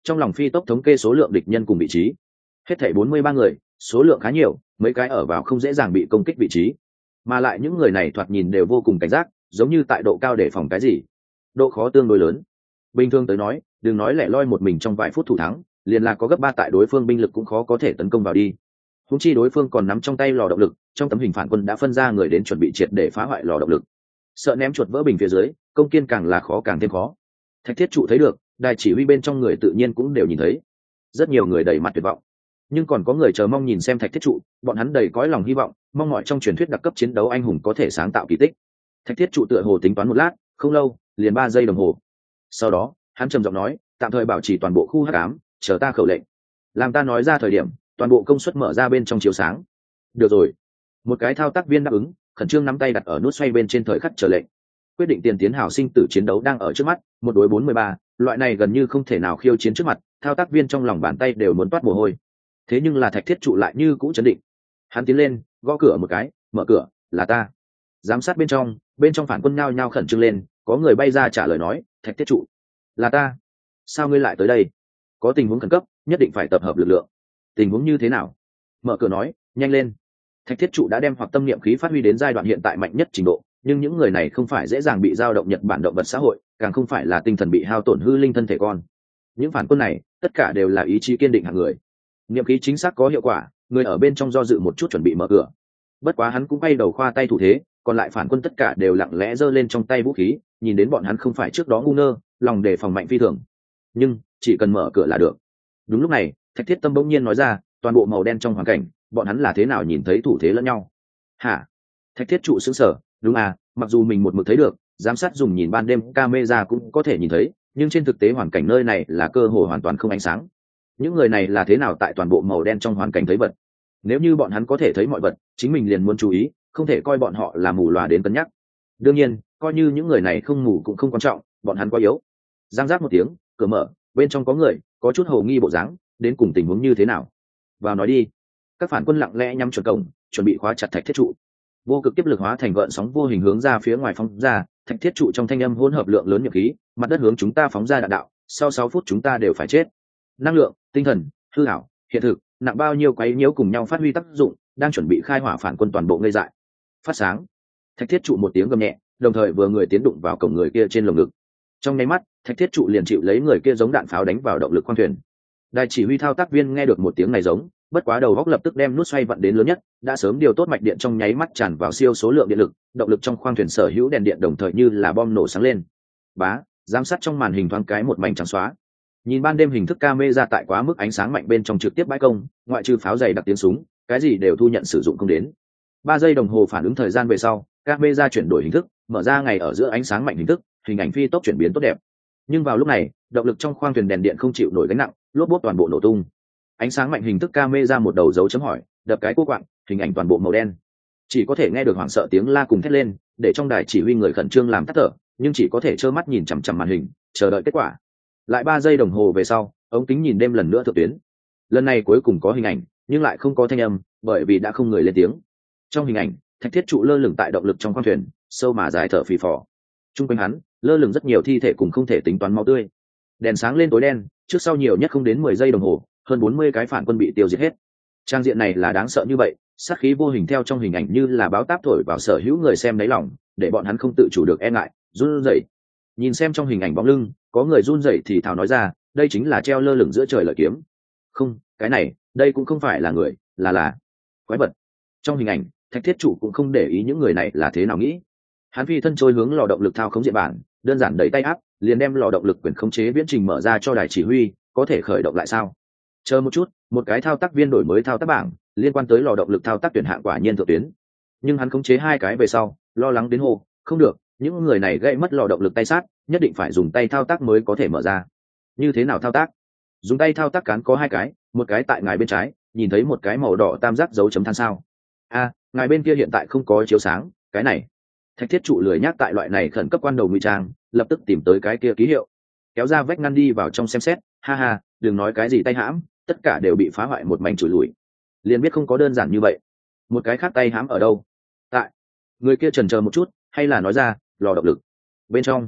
trong lòng phi tốc thống kê số lượng địch nhân cùng vị trí. Hết thảy 43 người, số lượng khá nhiều, mấy cái ở vào không dễ dàng bị công kích vị trí, mà lại những người này thoạt nhìn đều vô cùng cảnh giác, giống như tại độ cao để phòng cái gì. Độ khó tương đối lớn. Bình thường tới nói, đừng nói lẻ loi một mình trong vài phút thủ thắng, liền là có gấp 3 tại đối phương binh lực cũng khó có thể tấn công vào đi. Húng chi đối phương còn nắm trong tay lò động lực, trong tấm hình phản quân đã phân ra người đến chuẩn bị triệt để phá hoại lò động lực. Sợ ném chuột vỡ bình phía dưới, công kiên càng là khó càng thêm khó. Thạch Thiết Trụ thấy được, đài chỉ huy bên trong người tự nhiên cũng đều nhìn thấy. Rất nhiều người đầy mặt tuyệt vọng, nhưng còn có người chờ mong nhìn xem Thạch Thiết Trụ, bọn hắn đầy cõi lòng hy vọng, mong mỏi trong truyền thuyết đặc cấp chiến đấu anh hùng có thể sáng tạo kỳ tích. Thạch Thiết Trụ tựa hồ tính toán một lát, không lâu, liền 3 giây đồng hồ. Sau đó, hắn trầm giọng nói, tạm thời bảo trì toàn bộ khu hắc ám, chờ ta khẩu lệnh. Làm ta nói ra thời điểm, toàn bộ công suất mở ra bên trong chiếu sáng. Được rồi. Một cái thao tác viên đáp ứng, khẩn trương nắm tay đặt ở nút xoay bên trên thời khắc chờ lệnh. Quyết định tiền tiến hào sinh tử chiến đấu đang ở trước mắt, 1 đối 43, loại này gần như không thể nào khiêu chiến trước mặt, thao tác viên trong lòng bàn tay đều muốn toát mồ hôi. Thế nhưng là Thạch Thiết Trụ lại như cũ chấn định. Hắn tiến lên, gõ cửa một cái, mở cửa, là ta. Giám sát bên trong phản quân nhao nhao khẩn trương lên, có người bay ra trả lời nói, Thạch Thiết Trụ, là ta. Sao ngươi lại tới đây? Có tình huống khẩn cấp, nhất định phải tập hợp lực lượng. Tình huống như thế nào? Mở cửa nói, nhanh lên. Thạch Thiết Trụ đã đem hoặc tâm niệm khí phát huy đến giai đoạn hiện tại mạnh nhất trình độ, nhưng những người này không phải dễ dàng bị dao động Nhật Bản động vật xã hội, càng không phải là tinh thần bị hao tổn hư linh thân thể con. Những phản quân này, tất cả đều là ý chí kiên định hạng người. Niệm khí chính xác có hiệu quả, người ở bên trong do dự một chút chuẩn bị mở cửa. Bất quá hắn cũng bay đầu khoa tay thủ thế, còn lại phản quân tất cả đều lặng lẽ giơ lên trong tay vũ khí, nhìn đến bọn hắn không phải trước đó ngu ngơ, lòng đề phòng mạnh phi thường. Nhưng chỉ cần mở cửa là được. Đúng lúc này, Thạch Thiết Tâm bỗng nhiên nói ra, toàn bộ màu đen trong hoàn cảnh, bọn hắn là thế nào nhìn thấy thủ thế lẫn nhau? Hả? Thạch Thiết Trụ sững sờ, đúng à, mặc dù mình một mực thấy được, giám sát dùng nhìn ban đêm camera cũng có thể nhìn thấy, nhưng trên thực tế hoàn cảnh nơi này là cơ hội hoàn toàn không ánh sáng. Những người này là thế nào tại toàn bộ màu đen trong hoàn cảnh thấy vật? Nếu như bọn hắn có thể thấy mọi vật, chính mình liền muốn chú ý, không thể coi bọn họ là mù lòa đến cân nhắc. Đương nhiên, coi như những người này không mù cũng không quan trọng, bọn hắn quá yếu. Giang giác một tiếng, cửa mở, bên trong có người, có chút hồ nghi bộ dáng, đến cùng tình huống như thế nào? Vào nói đi. Các phản quân lặng lẽ nhắm chuẩn cổng, chuẩn bị khóa chặt Thạch Thiết Trụ. Vô cực tiếp lực hóa thành gợn sóng vô hình hướng ra phía ngoài phóng ra, Thạch Thiết Trụ trong thanh âm hỗn hợp lượng lớn nhiệt khí, mặt đất hướng chúng ta phóng ra đạn đạo, sau 6 phút chúng ta đều phải chết. Năng lượng, tinh thần, hư ảo, hiện thực, nặng bao nhiêu quấy nhiễu cùng nhau phát huy tác dụng, đang chuẩn bị khai hỏa phản quân toàn bộ ngây dại. Phát sáng. Thạch Thiết Trụ một tiếng gầm nhẹ, đồng thời vừa người tiến đụng vào cổng người kia trên lồng ngực. Trong nháy mắt, Thạch Thiết Trụ liền chịu lấy người kia giống đạn pháo đánh vào động lực khoang thuyền. Đài chỉ huy thao tác viên nghe được một tiếng này giống, bất quá đầu góc lập tức đem nút xoay vặn đến lớn nhất, đã sớm điều tốt mạch điện trong nháy mắt tràn vào siêu số lượng điện lực, động lực trong khoang thuyền sở hữu đèn điện đồng thời như là bom nổ sáng lên. Bá, giám sát trong màn hình thoáng cái một mảnh trắng xóa. Nhìn ban đêm hình thức camera tại quá mức ánh sáng mạnh bên trong trực tiếp bãi công, ngoại trừ pháo dày đặc tiếng súng, cái gì đều thu nhận sử dụng không đến. 3 giây đồng hồ phản ứng thời gian về sau, camera chuyển đổi hình thức, mở ra ngày ở giữa ánh sáng mạnh hình thức, hình ảnh phi tốc chuyển biến tốt đẹp. Nhưng vào lúc này, động lực trong khoang thuyền đèn điện không chịu nổi gánh nặng, lốp bốp toàn bộ nổ tung. Ánh sáng mạnh hình thức camera một đầu dấu chấm hỏi, đập cái cô quạng, hình ảnh toàn bộ màu đen. Chỉ có thể nghe được hoảng sợ tiếng la cùng thét lên, để trong đài chỉ huy người khẩn trương làm tắt thở, nhưng chỉ có thể trơ mắt nhìn chằm chằm màn hình, chờ đợi kết quả. Lại 3 giây đồng hồ về sau, ống kính nhìn đêm lần nữa thượng tuyến. Lần này cuối cùng có hình ảnh, nhưng lại không có thanh âm, bởi vì đã không người lên tiếng. Trong hình ảnh, Thạch Thiết Trụ lơ lửng tại động lực trong khoang thuyền, sâu mà dài thở phì phò. Trung quanh hắn, lơ lửng rất nhiều thi thể cùng không thể tính toán máu tươi. Đèn sáng lên tối đen, trước sau nhiều nhất không đến 10 giây đồng hồ, hơn 40 cái phản quân bị tiêu diệt hết. Trang diện này là đáng sợ như vậy, sát khí vô hình theo trong hình ảnh như là báo táp thổi vào sở hữu người xem đáy lòng, để bọn hắn không tự chủ được e ngại, run rẩy. Nhìn xem trong hình ảnh bóng lưng, có người run rẩy thì thào nói ra, đây chính là treo lơ lửng giữa trời lợi kiếm. Không, cái này, đây cũng không phải là người, là quái vật. Trong hình ảnh, Thạch Thiết Trụ cũng không để ý những người này là thế nào nghĩ. Hắn phi thân trôi hướng lò động lực thao khống diện bản, đơn giản đẩy tay áp, liền đem lò động lực quyền khống chế viễn trình mở ra cho đài chỉ huy, có thể khởi động lại sao? Chờ một chút, một cái thao tác viên đổi mới thao tác bảng, liên quan tới lò động lực thao tác tuyển hạng quả nhiên thượng tuyến. Nhưng hắn khống chế 2 cái về sau, lo lắng đến hô, không được, những người này gây mất lò động lực tay sát, nhất định phải dùng tay thao tác mới có thể mở ra. Như thế nào thao tác? Dùng tay thao tác cán có 2 cái, một cái tại ngài bên trái, nhìn thấy một cái màu đỏ tam giác dấu chấm than sao? Ngài bên kia hiện tại không có chiếu sáng, cái này. Thạch Thiết Trụ lười nhác tại loại này khẩn cấp quan đầu ngụy trang, lập tức tìm tới cái kia ký hiệu, kéo ra vách ngăn đi vào trong xem xét, ha ha, đừng nói cái gì tay hãm, tất cả đều bị phá hoại một mảnh chùi lùi. Liền biết không có đơn giản như vậy. Một cái khác tay hãm ở đâu? Tại. Người kia chần chờ một chút, hay là nói ra, lò động lực bên trong.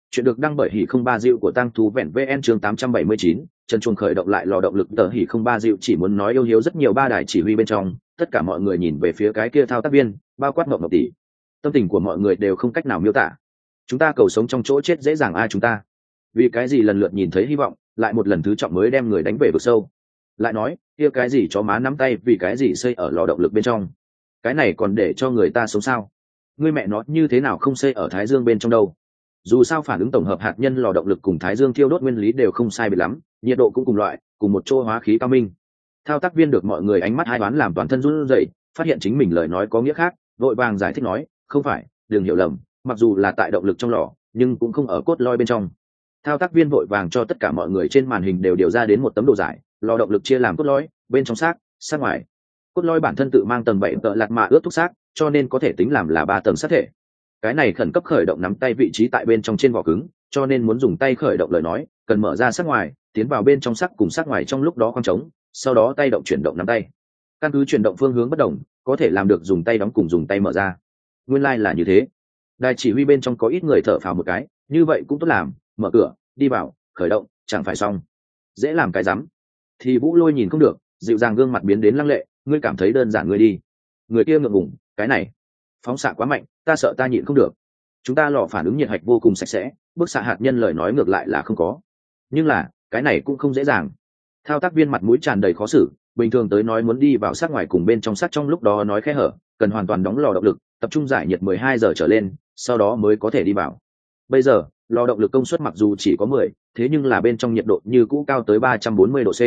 Chuyện được đăng bởi hỉ không ba dịu của tăng thú vẹn vn chương 879, chân chuông khởi động lại lò động lực tờ hỉ không ba dịu chỉ muốn nói yêu hiếu rất nhiều ba đài chỉ huy bên trong, tất cả mọi người nhìn về phía cái kia thao tác viên, bao quát Mộng Mộng tỷ. Tâm tình của mọi người đều không cách nào miêu tả. Chúng ta cầu sống trong chỗ chết dễ dàng ai chúng ta. Vì cái gì lần lượt nhìn thấy hy vọng, lại một lần thứ trọng mới đem người đánh về vực sâu. Lại nói, kia cái gì chó má nắm tay vì cái gì xây ở lò động lực bên trong. Cái này còn để cho người ta sống sao? Ngươi mẹ nó như thế nào không xây ở Thái Dương bên trong đâu? Dù sao phản ứng tổng hợp hạt nhân lò động lực cùng Thái Dương thiêu đốt nguyên lý đều không sai biệt lắm, nhiệt độ cũng cùng loại, cùng một chỗ hóa khí cao minh. Thao tác viên được mọi người ánh mắt hai đoán làm toàn thân run rẩy, phát hiện chính mình lời nói có nghĩa khác, vội vàng giải thích nói, không phải, đừng hiểu lầm, mặc dù là tại động lực trong lò, nhưng cũng không ở cốt lõi bên trong. Thao tác viên vội vàng cho tất cả mọi người trên màn hình đều điều ra đến một tấm đồ giải, lò động lực chia làm cốt lõi, bên trong xác ngoài. Cốt lõi bản thân tự mang tầng 7 tợ lạt mạ ướt thuốc xác, cho nên có thể tính làm là 3 tầng xác thể. Cái này khẩn cấp khởi động nắm tay vị trí tại bên trong trên vỏ cứng, cho nên muốn dùng tay khởi động lời nói, cần mở ra xác ngoài, tiến vào bên trong xác cùng xác ngoài trong lúc đó khoang trống, sau đó tay động chuyển động nắm tay. Căn cứ chuyển động phương hướng bất đồng, có thể làm được dùng tay đóng cùng dùng tay mở ra. Nguyên lai là như thế. Đài chỉ huy bên trong có ít người thở phào một cái, như vậy cũng tốt làm, mở cửa, đi vào, khởi động, chẳng phải xong. Dễ làm cái rắm. Thì Vũ Lôi nhìn không được, dịu dàng gương mặt biến đến lăng lệ, ngươi cảm thấy đơn giản ngươi đi. Người kia ngượng ngùng, cái này phóng xạ quá mạnh, ta sợ ta nhịn không được. Chúng ta lò phản ứng nhiệt hạch vô cùng sạch sẽ, bức xạ hạt nhân lời nói ngược lại là không có. Nhưng là, cái này cũng không dễ dàng. Thao tác viên mặt mũi tràn đầy khó xử, bình thường tới nói muốn đi vào sát ngoài cùng bên trong sát trong lúc đó nói khe hở, cần hoàn toàn đóng lò động lực, tập trung giải nhiệt 12 giờ trở lên, sau đó mới có thể đi vào. Bây giờ, lò động lực công suất mặc dù chỉ có 10, thế nhưng là bên trong nhiệt độ như cũ cao tới 340 độ C.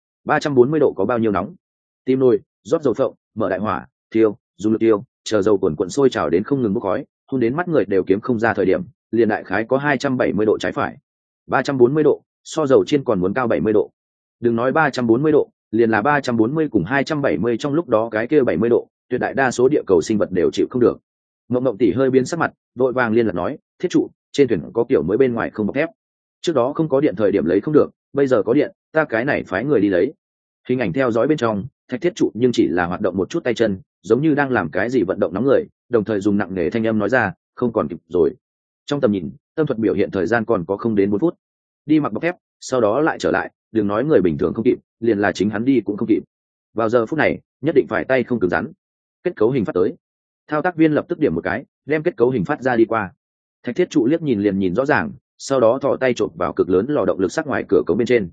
340 độ có bao nhiêu nóng? Tim nồi, rót dầu phộng, mở đại hỏa, thiêu, dùng lực tiêu, chờ dầu cuộn cuộn sôi trào đến không ngừng bốc khói, hun đến mắt người đều kiếm không ra thời điểm, liền đại khái có 270 độ trái phải. 340 độ, so dầu chiên còn muốn cao 70 độ. Đừng nói 340 độ, liền là 340 cùng 270 trong lúc đó cái kia 70 độ, tuyệt đại đa số địa cầu sinh vật đều chịu không được. Mộng Mộng tỷ hơi biến sắc mặt, đội vàng liên lạc nói, thiết trụ, trên thuyền có kiểu mới bên ngoài không bọc thép. Trước đó không có điện thời điểm lấy không được, bây giờ có điện, ta cái này phái người đi lấy. Hình ảnh theo dõi bên trong, thạch thiết trụ nhưng chỉ là hoạt động một chút tay chân, giống như đang làm cái gì vận động nóng người, đồng thời dùng nặng nề thanh âm nói ra, không còn kịp rồi. Trong tầm nhìn, tâm thuật biểu hiện thời gian còn có không đến 4 phút. Đi mặc bọc thép, sau đó lại trở lại, đừng nói người bình thường không kịp, liền là chính hắn đi cũng không kịp. Vào giờ phút này, nhất định phải tay không cứng rắn. Kết cấu hình phát tới. Thao tác viên lập tức điểm một cái, đem kết cấu hình phát ra đi qua. Thạch thiết trụ liếc nhìn liền nhìn rõ ràng, sau đó thò tay chộp vào cực lớn lò động lực sắc ngoài cửa cống bên trên.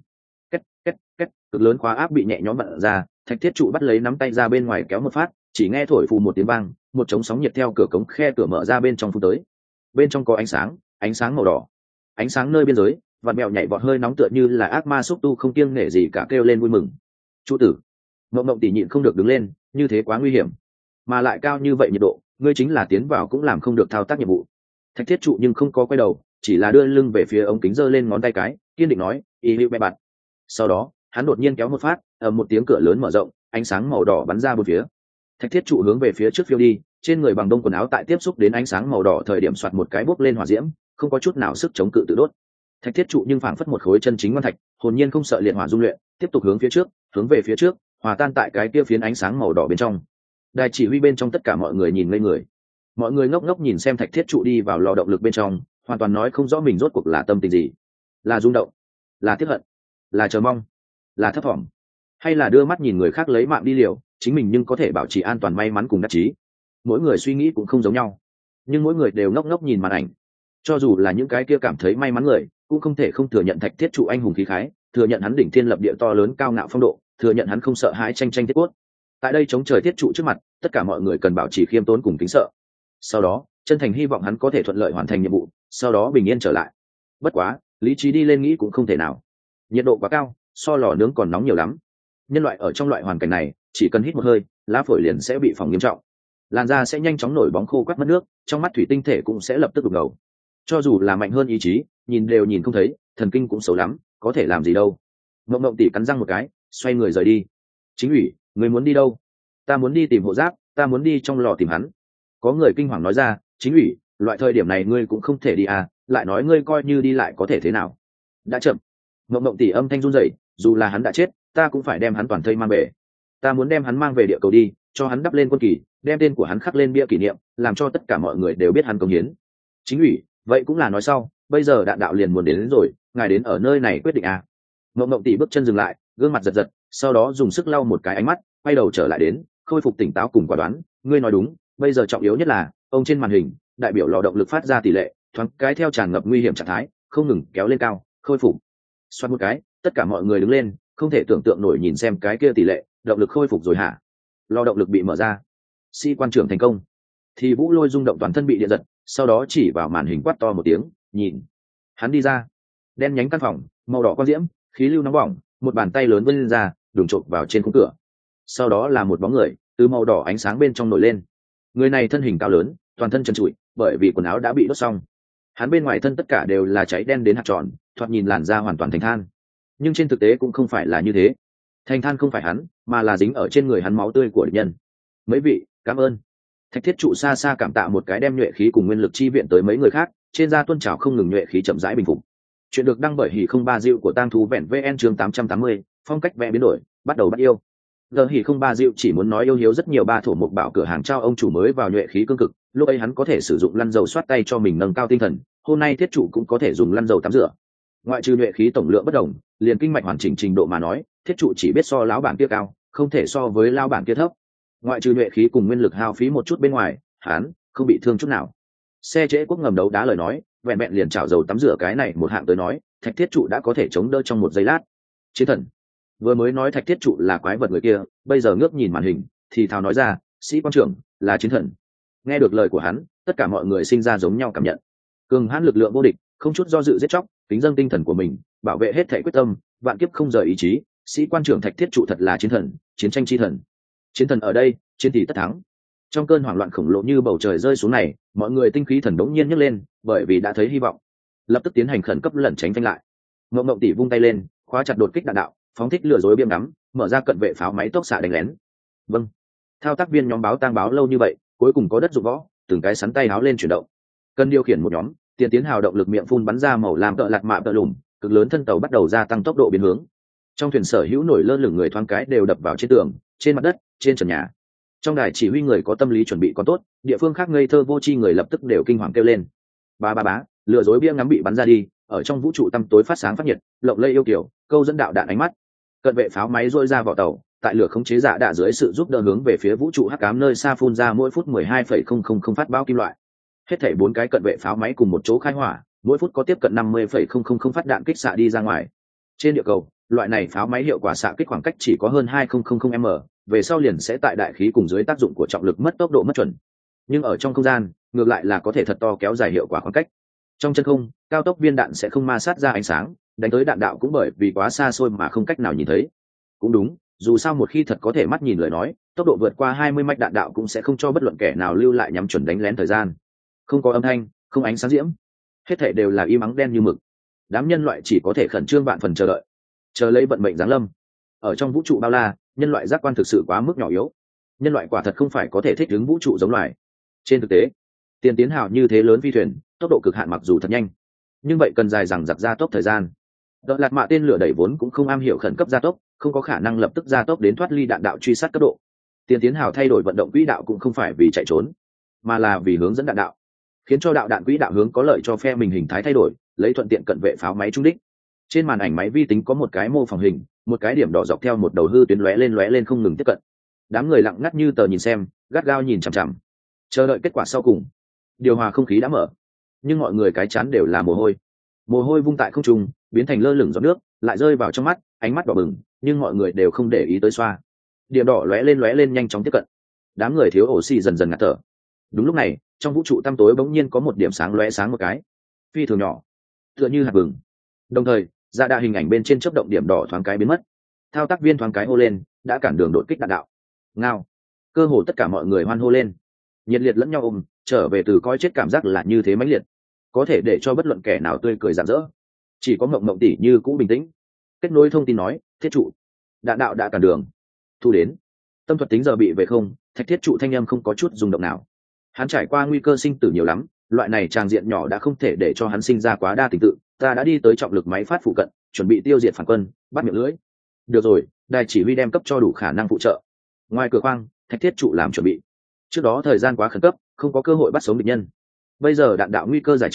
Két, cực lớn khóa áp bị nhẹ nhõm bật ra, thạch thiết trụ bắt lấy nắm tay ra bên ngoài kéo một phát, chỉ nghe thổi phù một tiếng vang, một chống sóng nhiệt theo cửa cống khe cửa mở ra bên trong phun tới. Bên trong có ánh sáng màu đỏ. Ánh sáng nơi biên giới, vạt mèo nhảy vọt hơi nóng tựa như là ác ma xúc tu không kiêng nể gì cả kêu lên vui mừng. Trụ tử, Mộng Mộng tỷ nhịn không được đứng lên, như thế quá nguy hiểm, mà lại cao như vậy nhiệt độ, ngươi chính là tiến vào cũng làm không được thao tác nhiệm vụ. Thạch thiết trụ nhưng không có quay đầu, chỉ là đưa lưng về phía ống kính giơ lên ngón tay cái, kiên định nói, y hữu bẹ bạt. Sau đó, hắn đột nhiên kéo một phát, một tiếng cửa lớn mở rộng, ánh sáng màu đỏ bắn ra bốn phía. Thạch thiết trụ hướng về phía trước phiêu đi, trên người bằng đông quần áo tại tiếp xúc đến ánh sáng màu đỏ thời điểm soạt một cái bốc lên hỏa diễm, không có chút nào sức chống cự tự đốt. Thạch thiết trụ nhưng phảng phất một khối chân chính ngoan thạch, hồn nhiên không sợ liệt hỏa dung luyện, tiếp tục hướng về phía trước, hòa tan tại cái kia phiến ánh sáng màu đỏ bên trong. Đài chỉ huy bên trong tất cả mọi người nhìn ngây người. Mọi người ngốc ngốc nhìn xem thạch thiết trụ đi vào lò động lực bên trong, hoàn toàn nói không rõ mình rốt cuộc là tâm tình gì, là rung động, là tiếc hận, là chờ mong, là thất vọng, hay là đưa mắt nhìn người khác lấy mạng đi liều, chính mình nhưng có thể bảo trì an toàn may mắn cùng đắc chí. Mỗi người suy nghĩ cũng không giống nhau, nhưng mỗi người đều ngốc ngốc nhìn màn ảnh. Cho dù là những cái kia cảm thấy may mắn người, cũng không thể không thừa nhận thạch thiết trụ anh hùng khí khái, thừa nhận hắn đỉnh thiên lập địa to lớn cao ngạo phong độ, thừa nhận hắn không sợ hãi tranh thiết cốt. Tại đây chống trời thiết trụ trước mặt, tất cả mọi người cần bảo trì khiêm tốn cùng kính sợ. Sau đó, chân thành hy vọng hắn có thể thuận lợi hoàn thành nhiệm vụ, sau đó bình yên trở lại. Bất quá, lý trí đi lên nghĩ cũng không thể nào. Nhiệt độ quá cao, so lò nướng còn nóng nhiều lắm. Nhân loại ở trong loại hoàn cảnh này, chỉ cần hít một hơi, lá phổi liền sẽ bị phỏng nghiêm trọng. Làn da sẽ nhanh chóng nổi bóng khô quắt mất nước, trong mắt thủy tinh thể cũng sẽ lập tức đục ngầu. Cho dù là mạnh hơn ý chí, nhìn đều nhìn không thấy, thần kinh cũng xấu lắm, có thể làm gì đâu. Mộng Mộng tỷ cắn răng một cái, xoay người rời đi. Chính ủy, người muốn đi đâu? Ta muốn đi tìm hộ giáp, ta muốn đi trong lò tìm hắn. Có người kinh hoàng nói ra, chính ủy, loại thời điểm này ngươi cũng không thể đi à, lại nói ngươi coi như đi lại có thể thế nào? Đã chậm. Mộng Mộng tỷ âm thanh run rẩy, dù là hắn đã chết, ta cũng phải đem hắn toàn thây mang về. Ta muốn đem hắn mang về địa cầu đi, cho hắn đắp lên quân kỳ, đem tên của hắn khắc lên bia kỷ niệm, làm cho tất cả mọi người đều biết hắn công hiến. Chính ủy, vậy cũng là nói sau, bây giờ đạn đạo liền muốn đến rồi, ngài đến ở nơi này quyết định à. Mộng mộng tỷ bước chân dừng lại, gương mặt giật giật, sau đó dùng sức lau một cái ánh mắt, quay đầu trở lại đến, khôi phục tỉnh táo cùng quả đoán. Ngươi nói đúng, bây giờ trọng yếu nhất là ông trên màn hình đại biểu lò động lực phát ra tỷ lệ thoáng cái theo tràn ngập nguy hiểm trạng thái không ngừng kéo lên cao, khôi phục. Xoát một cái, tất cả mọi người đứng lên, không thể tưởng tượng nổi nhìn xem cái kia tỷ lệ động lực khôi phục rồi hả. Lò động lực bị mở ra, sĩ quan trưởng thành công. Thì Vũ Lôi rung động toàn thân bị điện giật, sau đó chỉ vào màn hình quát to một tiếng, nhìn. Hắn đi ra, đen nhánh căn phòng, màu đỏ quang diễm, khí lưu nóng bỏng, một bàn tay lớn vươn ra, đụng chộp vào trên khung cửa. Sau đó là một bóng người từ màu đỏ ánh sáng bên trong nổi lên. Người này thân hình cao lớn, toàn thân trần trụi, bởi vì quần áo đã bị đốt xong. Hắn bên ngoài thân tất cả đều là cháy đen đến hạt tròn, thoạt nhìn làn da hoàn toàn thành than. Nhưng trên thực tế cũng không phải là như thế. Thành than không phải hắn, mà là dính ở trên người hắn máu tươi của địch nhân. Mấy vị, cảm ơn. Thạch Thiết trụ xa xa cảm tạ một cái, đem nhuệ khí cùng nguyên lực chi viện tới mấy người khác, trên da tuôn trào không ngừng nhuệ khí chậm rãi bình phục. Chuyện được đăng bởi Hỉ không ba Diệu của Tang Thú Vẹn VN chương 880, phong cách vẽ biến đổi, bắt đầu bắt yêu. Giờ Hỉ không ba Diệu chỉ muốn nói yêu hiếu rất nhiều ba thổ mục bảo cửa hàng trao ông chủ mới vào nhuệ khí cương cực, lúc ấy hắn có thể sử dụng lăn dầu xoát tay cho mình nâng cao tinh thần, hôm nay Thiết trụ cũng có thể dùng lăn dầu tắm rửa. Ngoại trừ nhuệ khí tổng lượng bất đồng, liền kinh mạch hoàn chỉnh trình độ mà nói, Thiết trụ chỉ biết so lão bản kia cao, không thể so với lão bản kia thấp. Ngoại trừ nhuệ khí cùng nguyên lực hao phí một chút bên ngoài, hắn không bị thương chút nào. Xe trễ quốc ngầm đấu đá lời nói, vẹn vẹn liền chảo dầu tắm rửa cái này một hạng tới nói, Thạch Thiết trụ đã có thể chống đỡ trong một giây lát. Chiến thần vừa mới nói Thạch Thiết trụ là quái vật người kia, bây giờ ngước nhìn màn hình thì thào nói ra, sĩ quan trưởng là chiến thần. Nghe được lời của hắn, tất cả mọi người sinh ra giống nhau cảm nhận. Cường hãn lực lượng vô địch, không chút do dự giết chóc, kính dâng tinh thần của mình, bảo vệ hết thể quyết tâm, vạn kiếp không rời ý chí. Sĩ quan trưởng Thạch Thiết trụ thật là chiến thần, chiến tranh chi thần. Chiến thần ở đây, chiến thì tất thắng. Trong cơn hoảng loạn khổng lồ như bầu trời rơi xuống này, mọi người tinh khí thần đống nhiên nhấc lên, bởi vì đã thấy hy vọng, lập tức tiến hành khẩn cấp lẩn tránh phanh lại. Mộng Mộng tỷ vung tay lên, khóa chặt đột kích đạn đạo, phóng thích lừa dối biêm ngắm, mở ra cận vệ pháo máy tốc xạ đánh lén. Vâng. Thao tác viên nhóm báo tang báo lâu như vậy, cuối cùng có đất dụng võ, từng cái sắn tay háo lên chuyển động. Cần điều khiển một nhóm, tiền tiến hào động lực miệng phun bắn ra màu làm tợ lạc mạ tợ lùm, cực lớn thân tàu bắt đầu gia tăng tốc độ biến hướng. Trong thuyền sở hữu nổi lơ lửng người thoáng cái đều đập vào trên tường, trên mặt đất, trên trần nhà. Trong đài chỉ huy người có tâm lý chuẩn bị còn tốt, địa phương khác ngây thơ vô tri người lập tức đều kinh hoàng kêu lên. Bá, lừa dối bia ngắm bị bắn ra đi, ở trong vũ trụ tăm tối phát sáng phát nhiệt, lộng lẫy yêu kiều, câu dẫn đạo đạn ánh mắt. Cận vệ pháo máy rôi ra vỏ tàu, tại lửa khống chế giả đạ dưới sự giúp đỡ hướng về phía vũ trụ hắc ám nơi xa phun ra mỗi phút 12,000 phát bao kim loại. Hết thảy 4 cái cận vệ pháo máy cùng một chỗ khai hỏa, mỗi phút có tiếp cận 50,000 phát đạn kích xạ đi ra ngoài. Trên địa cầu, loại này pháo máy hiệu quả xạ kích khoảng cách chỉ có hơn 2000 m, về sau liền sẽ tại đại khí cùng dưới tác dụng của trọng lực mất tốc độ mất chuẩn. Nhưng ở trong không gian, ngược lại là có thể thật to kéo dài hiệu quả khoảng cách. Trong chân không, cao tốc viên đạn sẽ không ma sát ra ánh sáng, đánh tới đạn đạo cũng bởi vì quá xa xôi mà không cách nào nhìn thấy. Cũng đúng, dù sao một khi thật có thể mắt nhìn lời nói, tốc độ vượt qua 20 mạch đạn đạo cũng sẽ không cho bất luận kẻ nào lưu lại nhắm chuẩn đánh lén thời gian. Không có âm thanh, không ánh sáng diễm, hết thảy đều là im ắng đen như mực. Đám nhân loại chỉ có thể khẩn trương vạn phần chờ đợi, chờ lấy vận mệnh giáng lâm. Ở trong vũ trụ bao la, nhân loại giác quan thực sự quá mức nhỏ yếu. Nhân loại quả thật không phải có thể thích ứng vũ trụ giống loài. Trên thực tế, tiền tiến hào như thế lớn phi thuyền, tốc độ cực hạn mặc dù thật nhanh, nhưng vậy cần dài dằng dặc gia tốc thời gian. Đợt lạt mạ tên lửa đẩy vốn cũng không am hiểu khẩn cấp gia tốc, không có khả năng lập tức gia tốc đến thoát ly đạn đạo truy sát cấp độ. Tiền tiến hào thay đổi vận động quỹ đạo cũng không phải vì chạy trốn, mà là vì hướng dẫn đạn đạo, khiến cho đạo đạn quỹ đạo hướng có lợi cho phe mình hình thái thay đổi, lấy thuận tiện cận vệ pháo máy trúng đích. Trên màn ảnh máy vi tính có một cái mô phỏng hình, một cái điểm đỏ dọc theo một đầu hư tuyến lóe lên không ngừng tiếp cận. Đám người lặng ngắt như tờ nhìn xem, gắt gao nhìn chằm chằm, chờ đợi kết quả sau cùng. Điều hòa không khí đã mở, nhưng mọi người cái chán đều là mồ hôi vung tại không trung, biến thành lơ lửng giọt nước, lại rơi vào trong mắt, ánh mắt đỏ bừng, nhưng mọi người đều không để ý tới xoa. Điểm đỏ lóe lên nhanh chóng tiếp cận. Đám người thiếu oxy dần dần ngạt thở. Đúng lúc này, trong vũ trụ tăm tối bỗng nhiên có một điểm sáng lóe sáng một cái, phi thường nhỏ, tựa như hạt vừng. Đồng thời, ra đa hình ảnh bên trên chớp động điểm đỏ thoáng cái biến mất. Thao tác viên thoáng cái hô lên, đã cản đường đột kích đạn đạo. Ngao! Cơ hồ tất cả mọi người hoan hô lên, nhiệt liệt lẫn nhau ôm, trở về từ coi chết cảm giác là như thế mãnh liệt, có thể để cho bất luận kẻ nào tươi cười rạng rỡ. Chỉ có Mộng Mộng tỷ như cũ bình tĩnh. Kết nối thông tin nói, Thiết trụ, đạn đạo đã cản đường, thu đến. Tâm thuật tính giờ bị về không, Thạch Thiết trụ thanh âm không có chút rung động nào. Hắn trải qua nguy cơ sinh tử nhiều lắm, loại này tràng diện nhỏ đã không thể để cho hắn sinh ra quá đa tình tự. Ta đã đi tới trọng lực máy phát phụ cận, chuẩn bị tiêu diệt phản quân, bắt miệng lưỡi. Được rồi, đài chỉ huy đem cấp cho đủ khả năng phụ trợ. Ngoài cửa khoang, Thạch Thiết trụ làm chuẩn bị. Trước đó thời gian quá khẩn cấp, không có cơ hội bắt sống địch nhân. Bây giờ đạn đạo nguy cơ giải trừ,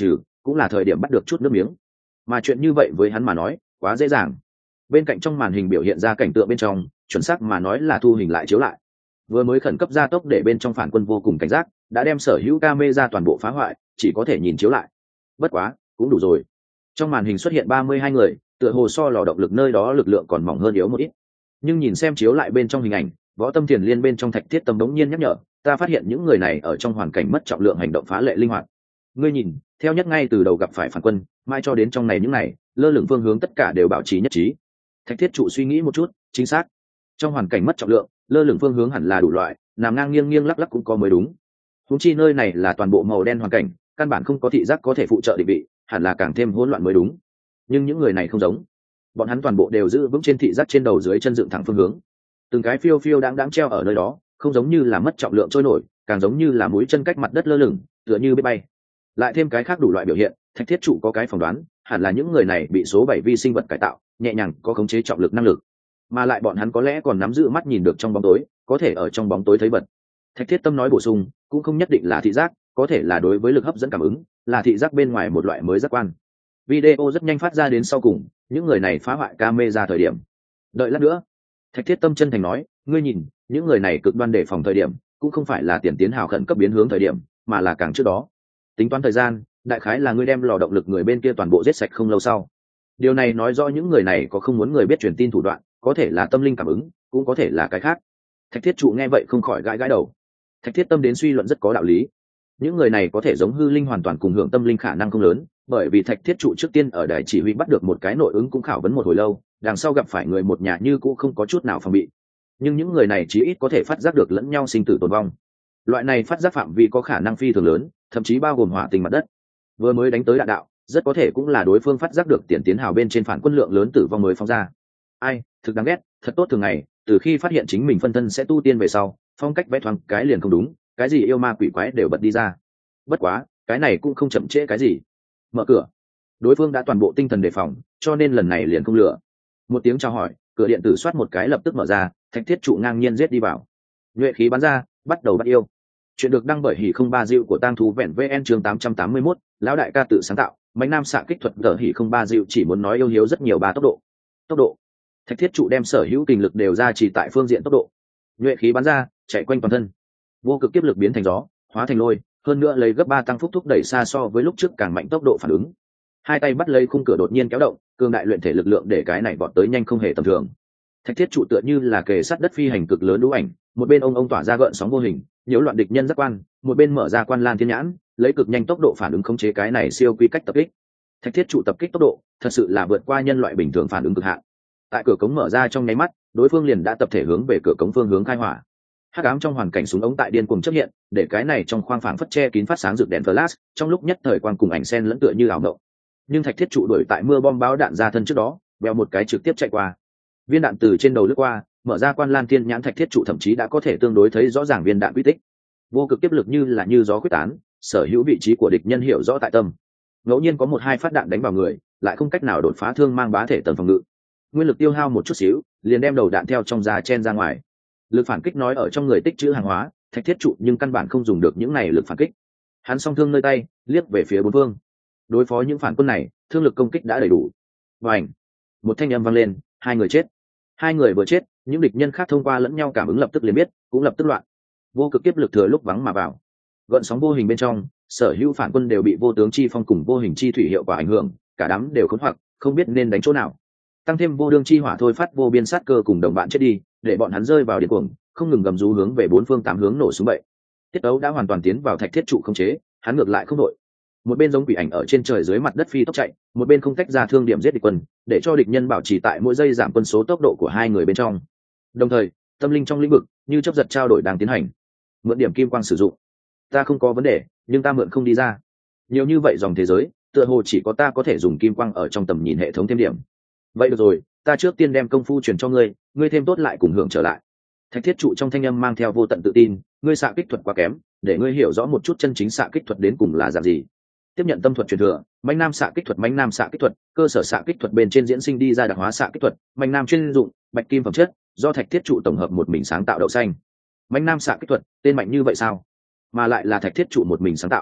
cũng là thời điểm bắt được chút nước miếng. Mà chuyện như vậy với hắn mà nói quá dễ dàng. Bên cạnh trong màn hình biểu hiện ra cảnh tượng bên trong, chuẩn xác mà nói là thu hình lại chiếu lại. Vừa mới khẩn cấp gia tốc để bên trong phản quân vô cùng cảnh giác, đã đem sở hữu camera toàn bộ phá hoại, chỉ có thể nhìn chiếu lại. Bất quá cũng đủ rồi. Trong màn hình xuất hiện 32 người, tựa hồ so lò động lực nơi đó lực lượng còn mỏng hơn yếu một ít. Nhưng nhìn xem chiếu lại bên trong hình ảnh, Võ Tâm Thiền Liên bên trong Thạch Thiết Tâm đống nhiên nhắc nhở, ta phát hiện những người này ở trong hoàn cảnh mất trọng lượng hành động phá lệ linh hoạt. Ngươi nhìn, theo nhất ngay từ đầu gặp phải phản quân, mai cho đến trong này những này, lơ lửng phương hướng tất cả đều bảo trì nhất trí. Thạch Thiết trụ suy nghĩ một chút, chính xác. Trong hoàn cảnh mất trọng lượng, lơ lửng phương hướng hẳn là đủ loại, nằm ngang nghiêng nghiêng lắc lắc cũng có mới đúng. Huống chi nơi này là toàn bộ màu đen hoàn cảnh, căn bản không có thị giác có thể phụ trợ định vị, hẳn là càng thêm hỗn loạn mới đúng. Nhưng những người này không giống, bọn hắn toàn bộ đều giữ vững trên thị giác trên đầu dưới chân dựng thẳng phương hướng, từng cái phiêu phiêu đáng treo ở nơi đó, không giống như là mất trọng lượng trôi nổi, càng giống như là mũi chân cách mặt đất lơ lửng, tựa như biết bay. Lại thêm cái khác đủ loại biểu hiện, Thạch Thiết trụ có cái phỏng đoán, hẳn là những người này bị số 7 vi sinh vật cải tạo, nhẹ nhàng có khống chế trọng lực năng lực, mà lại bọn hắn có lẽ còn nắm giữ mắt nhìn được trong bóng tối, có thể ở trong bóng tối thấy vật. Thạch Thiết Tâm nói bổ sung, cũng không nhất định là thị giác, có thể là đối với lực hấp dẫn cảm ứng, là thị giác bên ngoài một loại mới giác quan. Video rất nhanh phát ra đến sau cùng, những người này phá hoại camera thời điểm. Đợi lát nữa, Thạch Thiết Tâm chân thành nói, ngươi nhìn, những người này cực đoan đề phòng thời điểm, cũng không phải là tiền tiến hào khẩn cấp biến hướng thời điểm, mà là càng trước đó. Tính toán thời gian, đại khái là ngươi đem lò động lực người bên kia toàn bộ giết sạch không lâu sau. Điều này nói rõ những người này có không muốn người biết truyền tin thủ đoạn, có thể là tâm linh cảm ứng, cũng có thể là cái khác. Thạch Thiết trụ nghe vậy không khỏi gãi gãi đầu. Thạch Thiết Tâm đến suy luận rất có đạo lý. Những người này có thể giống hư linh hoàn toàn cùng hưởng tâm linh khả năng không lớn, bởi vì Thạch Thiết trụ trước tiên ở đài chỉ huy bắt được một cái nội ứng cũng khảo vấn một hồi lâu, đằng sau gặp phải người một nhà như cũ không có chút nào phòng bị. Nhưng những người này chí ít có thể phát giác được lẫn nhau sinh tử tồn vong. Loại này phát giác phạm vi có khả năng phi thường lớn, thậm chí bao gồm hỏa tình mặt đất. Vừa mới đánh tới đạn đạo, rất có thể cũng là đối phương phát giác được tiền tiến hào bên trên phản quân lượng lớn tử vong mới phóng ra. Ai, thực đáng ghét, thật tốt thường ngày, từ khi phát hiện chính mình phân thân sẽ tu tiên về sau, phong cách vẽ thoáng cái liền không đúng, cái gì yêu ma quỷ quái đều bật đi ra. Bất quá, cái này cũng không chậm trễ cái gì. Mở cửa. Đối phương đã toàn bộ tinh thần đề phòng, cho nên lần này liền không lừa. Một tiếng chào hỏi, cửa điện tử soát một cái lập tức mở ra, Thạch Thiết trụ ngang nhiên giết đi vào. Nhuệ khí bắn ra, bắt đầu bắt yêu. Chuyện được đăng bởi Hỉ không ba dịu của tang thú vẹn VN chương 881, lão đại ca tự sáng tạo, Mạnh Nam xạ kích thuật đỡ Hỉ không ba dịu chỉ muốn nói yêu hiếu rất nhiều ba tốc độ. Tốc độ. Thạch Thiết trụ đem sở hữu kinh lực đều ra chỉ tại phương diện tốc độ. Nhuệ khí bắn ra, chạy quanh toàn thân. Vô cực kiếp lực biến thành gió, hóa thành lôi, hơn nữa lấy gấp 3 tăng phúc thúc đẩy xa so với lúc trước càng mạnh tốc độ phản ứng. Hai tay bắt lấy khung cửa đột nhiên kéo động, cường đại luyện thể lực lượng để cái này vọt tới nhanh không hề tầm thường. Thạch Thiết trụ tựa như là kề sát đất phi hành cực lớn đũ ảnh, một bên ông tỏa ra gợn sóng vô hình, nhiễu loạn địch nhân giác quan, một bên mở ra quan lan thiên nhãn, lấy cực nhanh tốc độ phản ứng khống chế cái này siêu quy cách tập kích. Thạch Thiết trụ tập kích tốc độ, thật sự là vượt qua nhân loại bình thường phản ứng cực hạn. Tại cửa cống mở ra trong nháy mắt, đối phương liền đã tập thể hướng về cửa cống phương hướng khai hỏa. Hắc ám trong hoàn cảnh súng ống tại điên cuồng chấp hiện, để cái này trong khoang phảng phất che kín phát sáng rực đèn flash, trong lúc nhất thời quang cùng ảnh sen lẫn tựa như ảo ngộng. Nhưng Thạch Thiết trụ đuổi tại mưa bom báo đạn ra thân trước đó, bèo một cái trực tiếp chạy qua. Viên đạn từ trên đầu lướt qua, mở ra quan lan thiên nhãn, Thạch Thiết trụ thậm chí đã có thể tương đối thấy rõ ràng viên đạn quy tích. Vô cực tiếp lực như là như gió quyết tán, sở hữu vị trí của địch nhân hiểu rõ tại tâm. Ngẫu nhiên có một hai phát đạn đánh vào người, lại không cách nào đột phá thương mang bá thể tầng phòng ngự. Nguyên lực tiêu hao một chút xíu, liền đem đầu đạn theo trong da chen ra ngoài. Lực phản kích nói ở trong người tích trữ hàng hóa, Thạch Thiết trụ nhưng căn bản không dùng được những này lực phản kích. Hắn song thương nơi tay, liếc về phía bốn phương. Đối phó những phản quân này, thương lực công kích đã đầy đủ. Vành, một thanh âm vang lên, hai người chết. Hai người vừa chết, những địch nhân khác thông qua lẫn nhau cảm ứng lập tức liền biết, cũng lập tức loạn. Vô cực kiếp lực thừa lúc vắng mà vào. Gợn sóng vô hình bên trong, sở hữu phản quân đều bị vô tướng chi phong cùng vô hình chi thủy hiệu quả ảnh hưởng, cả đám đều khốn hoặc, không biết nên đánh chỗ nào. Tăng thêm vô đương chi hỏa thôi phát vô biên sát cơ cùng đồng bạn chết đi, để bọn hắn rơi vào điên cuồng, không ngừng gầm rú hướng về bốn phương tám hướng nổ súng bậy. Tiết ấu đã hoàn toàn tiến vào Thạch Thiết trụ không chế, hắn ngược lại không đội. Một bên giống quỷ ảnh ở trên trời dưới mặt đất phi tốc chạy, một bên không tách ra thương điểm giết địch quân, để cho địch nhân bảo trì tại mỗi giây giảm quân số tốc độ của hai người bên trong. Đồng thời, tâm linh trong lĩnh vực như chớp giật trao đổi đang tiến hành. Mượn điểm kim quang sử dụng, ta không có vấn đề, nhưng ta mượn không đi ra. Nhiều như vậy dòng thế giới, tựa hồ chỉ có ta có thể dùng kim quang ở trong tầm nhìn hệ thống thêm điểm. Vậy được rồi, ta trước tiên đem công phu truyền cho ngươi, ngươi thêm tốt lại cùng hưởng trở lại. Thạch Thiết trụ trong thanh âm mang theo vô tận tự tin, ngươi xạ kích thuật quá kém, để ngươi hiểu rõ một chút chân chính xạ kích thuật đến cùng là dạng gì. Tiếp nhận tâm thuật truyền thừa, Mạnh Nam xạ kích thuật, Mạnh Nam xạ kích thuật, cơ sở xạ kích thuật bên trên diễn sinh đi ra đặc hóa xạ kích thuật, Mạnh Nam chuyên dụng, bạch kim phẩm chất, do Thạch Thiết trụ tổng hợp một mình sáng tạo đậu xanh. Mạnh Nam xạ kích thuật, tên mạnh như vậy sao? Mà lại là Thạch Thiết trụ một mình sáng tạo.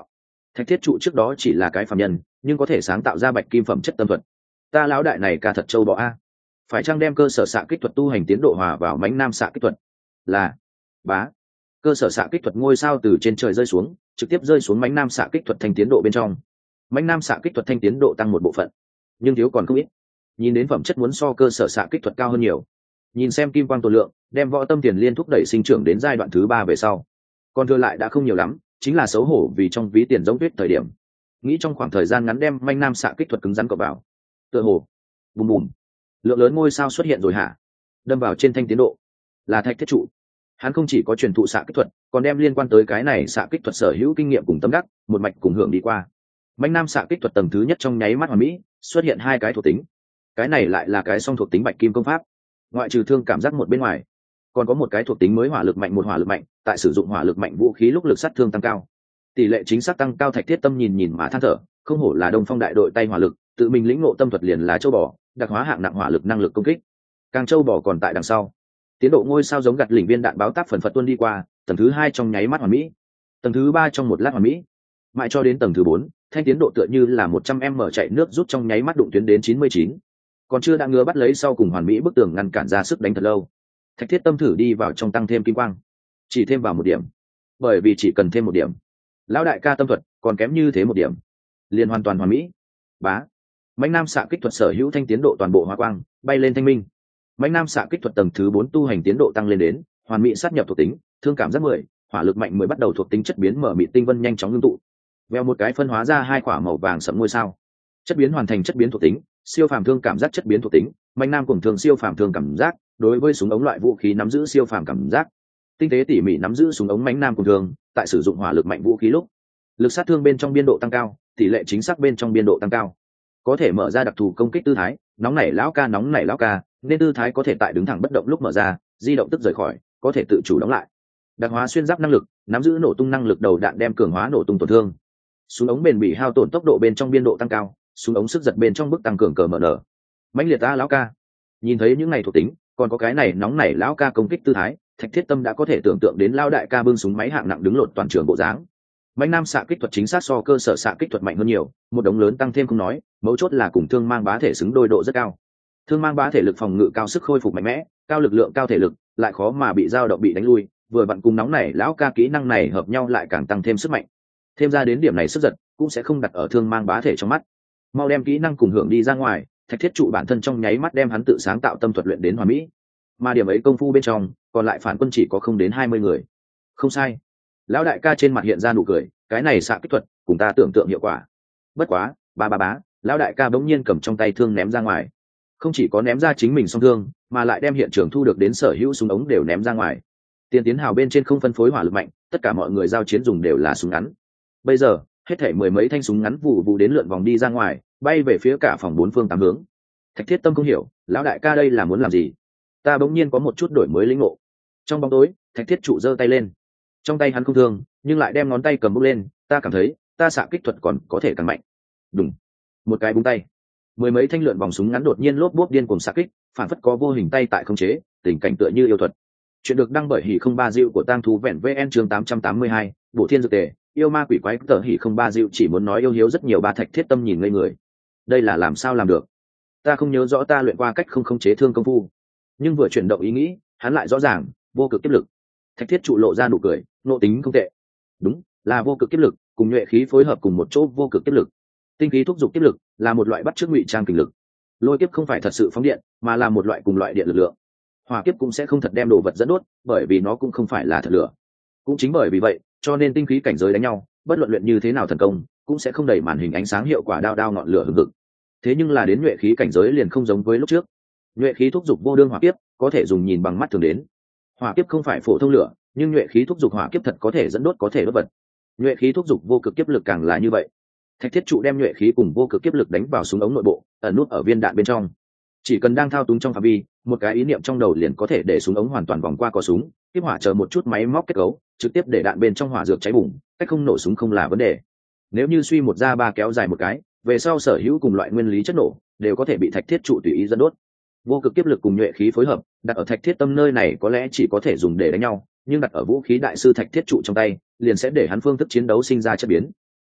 Thạch thiết trụ trước đó chỉ là cái phàm nhân, nhưng có thể sáng tạo ra bạch kim phẩm chất tâm thuật. Ta lão đại này ca thật châu bò a. Phải chăng đem cơ sở xạ kích thuật tu hành tiến độ hòa vào mãnh nam xạ kích thuật? Là bá. Cơ sở xạ kích thuật ngôi sao từ trên trời rơi xuống, trực tiếp rơi xuống mãnh nam xạ kích thuật thanh tiến độ bên trong. Mãnh nam xạ kích thuật thanh tiến độ tăng một bộ phận, nhưng thiếu còn không ít. Nhìn đến phẩm chất muốn so cơ sở xạ kích thuật cao hơn nhiều. Nhìn xem kim quang tổ lượng, đem võ tâm tiền liên thúc đẩy sinh trưởng đến giai đoạn thứ 3 về sau. Còn thừa lại đã không nhiều lắm, chính là xấu hổ vì trong ví tiền giống tuyết thời điểm. Nghĩ trong khoảng thời gian ngắn đem mãnh nam xạ kích thuật cứng rắn cọ vào. Tựa hồ, bùm bùm, lượng lớn ngôi sao xuất hiện rồi hả? Đâm vào trên thanh tiến độ. Là thạch thiết trụ. Hắn không chỉ có truyền thụ xạ kích thuật, còn đem liên quan tới cái này xạ kích thuật sở hữu kinh nghiệm cùng tâm đắc, một mạch cùng hưởng đi qua. Mãnh nam xạ kích thuật tầng thứ nhất trong nháy mắt hoàn mỹ, xuất hiện 2 cái thuộc tính. Cái này lại là cái song thuộc tính bạch kim công pháp. Ngoại trừ thương cảm giác một bên ngoài, còn có một cái thuộc tính mới hỏa lực mạnh, một hỏa lực mạnh, tại sử dụng hỏa lực mạnh vũ khí lúc lực sát thương tăng cao. Tỷ lệ chính xác tăng cao. Thạch thiết tâm nhìn mà than thở, không hổ là Đông Phong đại đội tay hỏa lực, tự mình lĩnh ngộ tâm thuật liền là châu bò, đặc hóa hạng nặng hỏa lực năng lực công kích. Càng châu bò còn tại đằng sau. Tiến độ ngôi sao giống gặt lỉnh viên đạn báo tác phần phật tuôn đi qua, tầng thứ 2 trong nháy mắt hoàn mỹ, tầng thứ 3 trong một lát hoàn mỹ, mãi cho đến tầng thứ 4, thanh tiến độ tựa như là 100m chạy nước rút trong nháy mắt đụng tuyến đến 99. Còn chưa đã ngứa bắt lấy sau cùng hoàn mỹ bức tường ngăn cản ra sức đánh thật lâu. Thạch thiết tâm thử đi vào trong tăng thêm kim quang, chỉ thêm vào 1 điểm, bởi vì chỉ cần thêm 1 điểm, lão đại ca tâm thuật còn kém như thế 1 điểm, liền hoàn toàn hoàn mỹ. Bá. Mãnh nam xạ kích thuật sở hữu thanh tiến độ toàn bộ hóa quang, bay lên thanh minh. Mãnh nam xạ kích thuật tầng thứ 4 tu hành tiến độ tăng lên đến hoàn mỹ sát nhập thuộc tính, thương cảm giác 10, hỏa lực mạnh 10 bắt đầu thuộc tính chất biến mở mịt tinh vân nhanh chóng ngưng tụ. Veo một cái phân hóa ra 2 quả màu vàng sẫm ngôi sao. Chất biến hoàn thành chất biến thuộc tính, siêu phàm thương cảm giác chất biến thuộc tính, mãnh nam cùng thường siêu phàm thương cảm giác, đối với súng ống loại vũ khí nắm giữ siêu phàm cảm giác. Tinh tế tỉ mỉ nắm giữ súng ống mãnh nam cùng thường, tại sử dụng hỏa lực mạnh vũ khí lúc, lực sát thương bên trong biên độ tăng cao, tỷ lệ chính xác bên trong biên độ tăng cao. Có thể mở ra đặc thù công kích tư thái, nóng nảy lão ca, nên tư thái có thể tại đứng thẳng bất động lúc mở ra, di động tức rời khỏi, có thể tự chủ đóng lại. Đặc hóa xuyên giáp năng lực, nắm giữ nổ tung năng lực đầu đạn đem cường hóa nổ tung tổn thương. Súng ống bền bỉ hao tổn tốc độ bên trong biên độ tăng cao, súng ống sức giật bên trong bức tăng cường cờ mở nở. Mãnh liệt ta lão ca. Nhìn thấy những này thuộc tính, còn có cái này nóng nảy lão ca công kích tư thái, Thạch thiết tâm đã có thể tưởng tượng đến lao đại ca bưng súng máy hạng nặng đứng lột toàn trường bộ dáng. Mãnh nam xạ kích thuật chính xác so cơ sở xạ kích thuật mạnh hơn nhiều, một đống lớn tăng thêm không nói, mấu chốt là cùng thương mang bá thể xứng đôi độ rất cao. Thương mang bá thể lực phòng ngự cao, sức khôi phục mạnh mẽ, cao lực lượng cao thể lực, lại khó mà bị dao động bị đánh lui, vừa vặn cùng nóng này lão ca kỹ năng này hợp nhau lại càng tăng thêm sức mạnh. Thêm ra đến điểm này sức giật cũng sẽ không đặt ở thương mang bá thể trong mắt. Mau đem kỹ năng cùng hưởng đi ra ngoài, Thạch thiết trụ bản thân trong nháy mắt đem hắn tự sáng tạo tâm thuật luyện đến hoàn mỹ. Mà điểm ấy công phu bên trong, còn lại phản quân chỉ có không đến 20 người. Không sai. Lão đại ca trên mặt hiện ra nụ cười, cái này xạ kích thuật cùng ta tưởng tượng hiệu quả. Bất quá, bá, lão đại ca bỗng nhiên cầm trong tay thương ném ra ngoài. Không chỉ có ném ra chính mình song thương, mà lại đem hiện trường thu được đến sở hữu súng ống đều ném ra ngoài. Tiền tiến hào bên trên không phân phối hỏa lực mạnh, tất cả mọi người giao chiến dùng đều là súng ngắn. Bây giờ, hết thảy mười mấy thanh súng ngắn vụ đến lượn vòng đi ra ngoài, bay về phía cả phòng bốn phương tám hướng. Thạch thiết tâm không hiểu, lão đại ca đây là muốn làm gì? Ta bỗng nhiên có một chút đổi mới lĩnh ngộ. Trong bóng tối, Thạch thiết trụ giơ tay lên. Trong tay hắn không thương, nhưng lại đem ngón tay cầm bút lên, ta cảm thấy, ta xạ kích thuật còn có thể càng mạnh. Đùng. Một cái búng tay. Mười mấy thanh lượn vòng súng ngắn đột nhiên lốp bốp điên cuồng xạ kích, phản phất có vô hình tay tại khống chế, tình cảnh tựa như yêu thuật. Chuyện được đăng bởi hỉ không ba diệu của tang thú vẹn VN chương 882, bộ thiên dược tề, yêu ma quỷ quái tờ hỉ không ba diệu chỉ muốn nói yêu hiếu rất nhiều. Ba Thạch thiết tâm nhìn ngây người. Đây là làm sao làm được? Ta không nhớ rõ ta luyện qua cách không khống chế thương công phu, nhưng vừa chuyển động ý nghĩ, hắn lại rõ ràng, vô cực kiếp lực. Thạch thiết trụ lộ ra nụ cười, nộ tính không tệ. Đúng, là vô cực kiếp lực, cùng nhuệ khí phối hợp cùng một chỗ vô cực kiếp lực. Tinh khí thúc dục kiếp lực là một loại bắt chước ngụy trang kình lực. Lôi kiếp không phải thật sự phóng điện, mà là một loại cùng loại điện lực lượng. Hỏa kiếp cũng sẽ không thật đem đồ vật dẫn đốt, bởi vì nó cũng không phải là thật lửa. Cũng chính bởi vì vậy, cho nên tinh khí cảnh giới đánh nhau, bất luận luyện như thế nào thần công, cũng sẽ không đẩy màn hình ánh sáng hiệu quả đao ngọn lửa hừng hực. Thế nhưng là đến nhuệ khí cảnh giới liền không giống với lúc trước. Nhuệ khí thúc dục vô đương hỏa kiếp, có thể dùng nhìn bằng mắt thường đến. Hỏa kiếp không phải phổ thông lửa, nhưng nhuệ khí thúc dục hỏa kiếp thật có thể dẫn đốt, có thể đốt vật. Nhuệ khí thúc dục vô cực kiếp lực càng là như vậy. Thạch thiết trụ đem nhuệ khí cùng vô cực kiếp lực đánh vào súng ống nội bộ, ẩn nút ở viên đạn bên trong. Chỉ cần đang thao túng trong phạm vi, một cái ý niệm trong đầu liền có thể để súng ống hoàn toàn vòng qua cò súng, tiếp hỏa chờ một chút máy móc kết cấu, trực tiếp để đạn bên trong hỏa dược cháy bùng, cách không nổ súng không là vấn đề. Nếu như suy một ra ba kéo dài một cái, về sau sở hữu cùng loại nguyên lý chất nổ đều có thể bị thạch thiết trụ tùy ý dẫn đốt. Vô cực kiếp lực cùng nhuệ khí phối hợp, đặt ở thạch thiết tâm nơi này có lẽ chỉ có thể dùng để đánh nhau, nhưng đặt ở vũ khí đại sư thạch thiết trụ trong tay, liền sẽ để hắn phương thức chiến đấu sinh ra chất biến.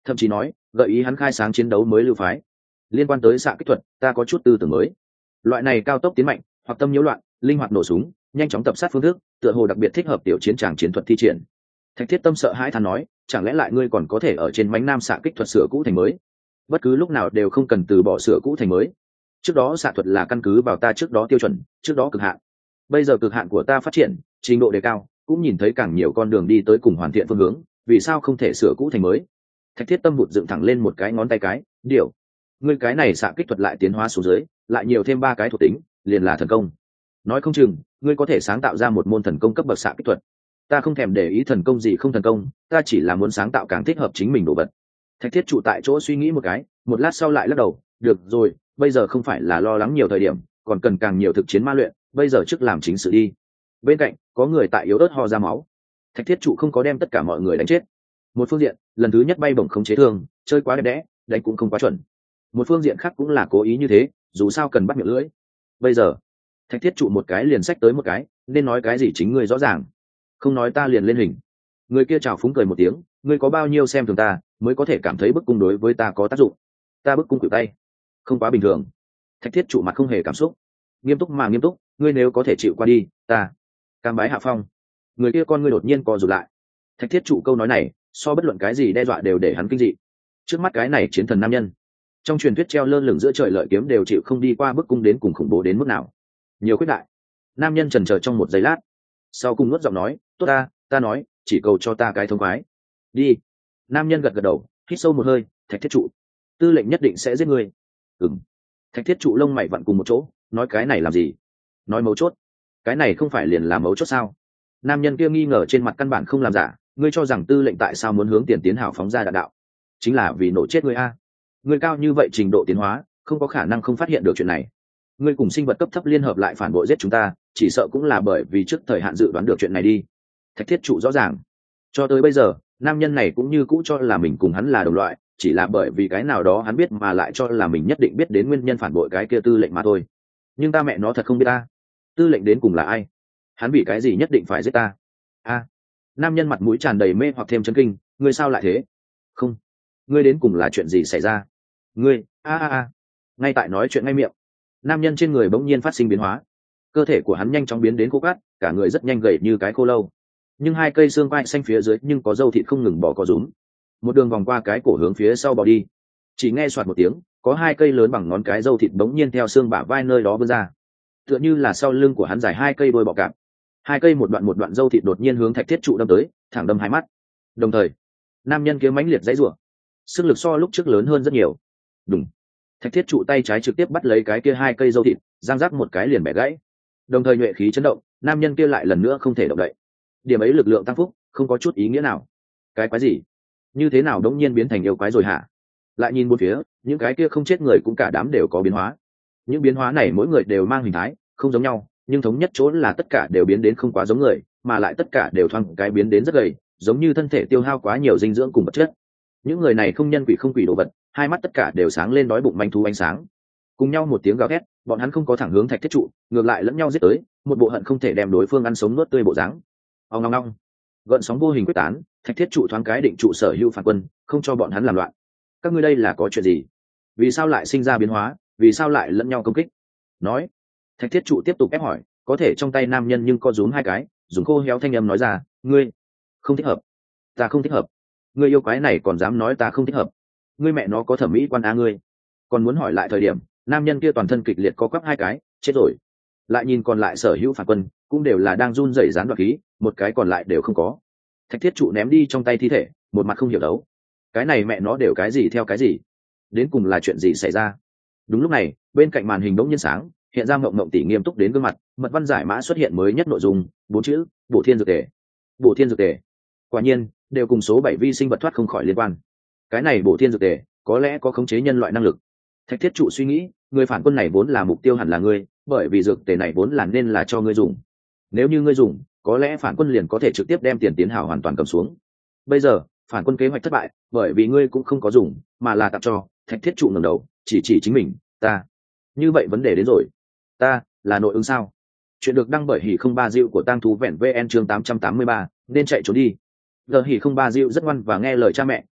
thậm chí nói gợi ý hắn khai sáng chiến đấu mới lưu phái. Liên quan tới xạ kích thuật, ta có chút tư tưởng mới. Loại này cao tốc tiến mạnh hoặc tâm nhiễu loạn, linh hoạt nổ súng, nhanh chóng tập sát phương thức, tựa hồ đặc biệt thích hợp tiểu chiến tràng chiến thuật thi triển. Thạch Thiết Tâm sợ hãi than nói, chẳng lẽ lại ngươi còn có thể ở trên mánh nam xạ kích thuật sửa cũ thành mới? Bất cứ lúc nào đều không cần từ bỏ sửa cũ thành mới. Trước đó xạ thuật là căn cứ vào ta trước đó tiêu chuẩn, trước đó cực hạn. Bây giờ cực hạn của ta phát triển, trình độ đề cao, cũng nhìn thấy càng nhiều con đường đi tới cùng hoàn thiện phương hướng, vì sao không thể sửa cũ thành mới? Thạch Thiết Tâm vụt dựng thẳng lên một cái ngón tay cái, điều. Ngươi cái này xạ kích thuật lại tiến hóa xuống dưới, lại nhiều thêm 3 cái thuộc tính, liền là thần công. Nói không chừng, ngươi có thể sáng tạo ra một môn thần công cấp bậc xạ kích thuật. Ta không thèm để ý thần công gì không thần công, ta chỉ là muốn sáng tạo càng thích hợp chính mình đồ vật. Thạch Thiết trụ tại chỗ suy nghĩ một cái, một lát sau lại lắc đầu, được rồi, bây giờ không phải là lo lắng nhiều thời điểm, còn cần càng nhiều thực chiến ma luyện, bây giờ trước làm chính sự đi. Bên cạnh có người tại yếu ớt ho ra máu. Thạch Thiết trụ không có đem tất cả mọi người đánh chết. Một phương diện, lần thứ nhất bay bổng không chế thương, chơi quá đẹp đẽ, đánh cũng không quá chuẩn. Một phương diện khác cũng là cố ý như thế, dù sao cần bắt miệng lưỡi. Bây giờ Thạch Thiết trụ một cái liền xách tới một cái, nên nói cái gì chính ngươi rõ ràng, không nói ta liền lên hình. Người kia chào phúng cười một tiếng, ngươi có bao nhiêu xem thường ta mới có thể cảm thấy bức cung đối với ta có tác dụng? Ta bức cung cửu tay không quá bình thường. Thạch Thiết trụ mặt không hề cảm xúc, nghiêm túc mà nghiêm túc, ngươi nếu có thể chịu qua đi, ta cam bái hạ phong. Người kia con ngươi đột nhiên co rụt lại. Thạch Thiết trụ câu nói này so bất luận cái gì đe dọa đều để hắn kinh dị. Trước mắt cái này chiến thần nam nhân, trong truyền thuyết treo lơ lửng giữa trời lợi kiếm đều chịu không đi qua bức cung đến cùng khủng bố đến mức nào. Nhiều khuyết đại. Nam nhân chần chờ trong một giây lát, sau cùng nuốt giọng nói, tốt ta nói, chỉ cầu cho ta cái thông khoái. Đi. Nam nhân gật gật đầu, hít sâu một hơi. Thạch Thiết trụ, tư lệnh nhất định sẽ giết ngươi. Ừm. Thạch Thiết trụ lông mày vặn cùng một chỗ, nói cái này làm gì? Nói mấu chốt, cái này không phải liền là mấu chốt sao? Nam nhân kia nghi ngờ trên mặt căn bản không làm giả, ngươi cho rằng tư lệnh tại sao muốn hướng tiền tiến hào phóng ra đạn đạo? Chính là vì nổ chết ngươi a. Ngươi cao như vậy trình độ tiến hóa, không có khả năng không phát hiện được chuyện này. Ngươi cùng sinh vật cấp thấp liên hợp lại phản bội giết chúng ta, chỉ sợ cũng là bởi vì trước thời hạn dự đoán được chuyện này đi. Thạch Thiết trụ rõ ràng. Cho tới bây giờ, nam nhân này cũng như cũ cho là mình cùng hắn là đồng loại, chỉ là bởi vì cái nào đó hắn biết mà lại cho là mình nhất định biết đến nguyên nhân phản bội cái kia tư lệnh mà thôi. Nhưng ta mẹ nó thật không biết ta. Tư lệnh đến cùng là ai? Hắn vì cái gì nhất định phải giết ta? A. Nam nhân mặt mũi tràn đầy mê hoặc thêm chấn kinh, ngươi sao lại thế? Không, ngươi đến cùng là chuyện gì xảy ra? Ngươi, a. Ngay tại nói chuyện ngay miệng, nam nhân trên người bỗng nhiên phát sinh biến hóa. Cơ thể của hắn nhanh chóng biến đến khô cát, cả người rất nhanh gầy như cái khô lâu. Nhưng 2 cây xương vai xanh phía dưới nhưng có râu thịt không ngừng bò có rúm. Một đường vòng qua cái cổ hướng phía sau bò đi. Chỉ nghe soạt một tiếng, có 2 cây lớn bằng ngón cái râu thịt bỗng nhiên theo xương bả vai nơi đó vươn ra. Tựa như là sau lưng của hắn dài 2 cây đuôi bọ cạp. 2 cây một đoạn râu thịt đột nhiên hướng Thạch Thiết trụ đâm tới, thẳng đâm 2 mắt. Đồng thời, nam nhân kia mãnh liệt giãy giụa, sức lực so lúc trước lớn hơn rất nhiều. Đùng. Thạch Thiết trụ tay trái trực tiếp bắt lấy cái kia 2 cây râu thịt, giang rác một cái liền bẻ gãy. Đồng thời nhuệ khí chấn động, nam nhân kia lại lần nữa không thể động đậy. Điểm ấy lực lượng tăng phúc, không có chút ý nghĩa nào. Cái quái gì? Như thế nào đống nhiên biến thành yêu quái rồi hả? Lại nhìn bốn phía, những cái kia không chết người cũng cả đám đều có biến hóa. Những biến hóa này mỗi người đều mang hình thái không giống nhau, nhưng thống nhất chỗ là tất cả đều biến đến không quá giống người, mà lại tất cả đều thoáng cái biến đến rất gầy, giống như thân thể tiêu hao quá nhiều dinh dưỡng cùng vật chất. Những người này không nhân quỷ không quỷ đồ vật, 2 mắt tất cả đều sáng lên đói bụng manh thú ánh sáng. Cùng nhau một tiếng gào thét, bọn hắn không có thẳng hướng Thạch Thiết trụ, ngược lại lẫn nhau giết tới, một bộ hận không thể đem đối phương ăn sống nuốt tươi bộ dáng. Ong ong ong. Gợn sóng vô hình quyết tán, Thạch Thiết trụ thoáng cái định trụ sở hữu phản quân, không cho bọn hắn làm loạn. Các ngươi đây là có chuyện gì? Vì sao lại sinh ra biến hóa, vì sao lại lẫn nhau công kích? Nói. Thạch Thiết trụ tiếp tục ép hỏi, có thể trong tay nam nhân nhưng co rúm 2 cái, dùng khô héo thanh âm nói ra, ngươi không thích hợp. Ta không thích hợp. Ngươi yêu quái này còn dám nói ta không thích hợp. Ngươi mẹ nó có thẩm mỹ quan á ngươi. Còn muốn hỏi lại thời điểm, nam nhân kia toàn thân kịch liệt co quắp 2 cái, chết rồi. Lại nhìn còn lại sở hữu phản quân, cũng đều là đang run rẩy gián đoạn khí, một cái còn lại đều không có. Thạch Thiết trụ ném đi trong tay thi thể, một mặt không hiểu đấu. Cái này mẹ nó đều cái gì theo cái gì? Đến cùng là chuyện gì xảy ra? Đúng lúc này, bên cạnh màn hình bỗng nhiên sáng, hiện ra Mộng Mộng tỷ nghiêm túc đến gương mặt, mật văn giải mã xuất hiện mới nhất nội dung, 4 chữ, Bổ Thiên Dược Tề. Bổ Thiên Dược Tề. Quả nhiên, đều cùng số 7 vi sinh vật thoát không khỏi liên quan. Cái này Bổ Thiên Dược Tề, có lẽ có khống chế nhân loại năng lực. Thạch Thiết trụ suy nghĩ, người phản quân này vốn là mục tiêu hẳn là ngươi, bởi vì dược tề này vốn là nên là cho ngươi dùng. Nếu như ngươi dùng, có lẽ phản quân liền có thể trực tiếp đem tiền tiến hào hoàn toàn cầm xuống. Bây giờ, phản quân kế hoạch thất bại, bởi vì ngươi cũng không có dùng, mà là tặng cho. Thạch Thiết trụ ngẩng đầu, chỉ chính mình, ta. Như vậy vấn đề đến rồi. Ta, là nội ứng sao? Chuyện được đăng bởi Hỉ không ba diệu của Tang Thú Vẹn VN chương 883, nên chạy trốn đi. Giờ Hỉ không ba diệu rất ngoan và nghe lời cha mẹ,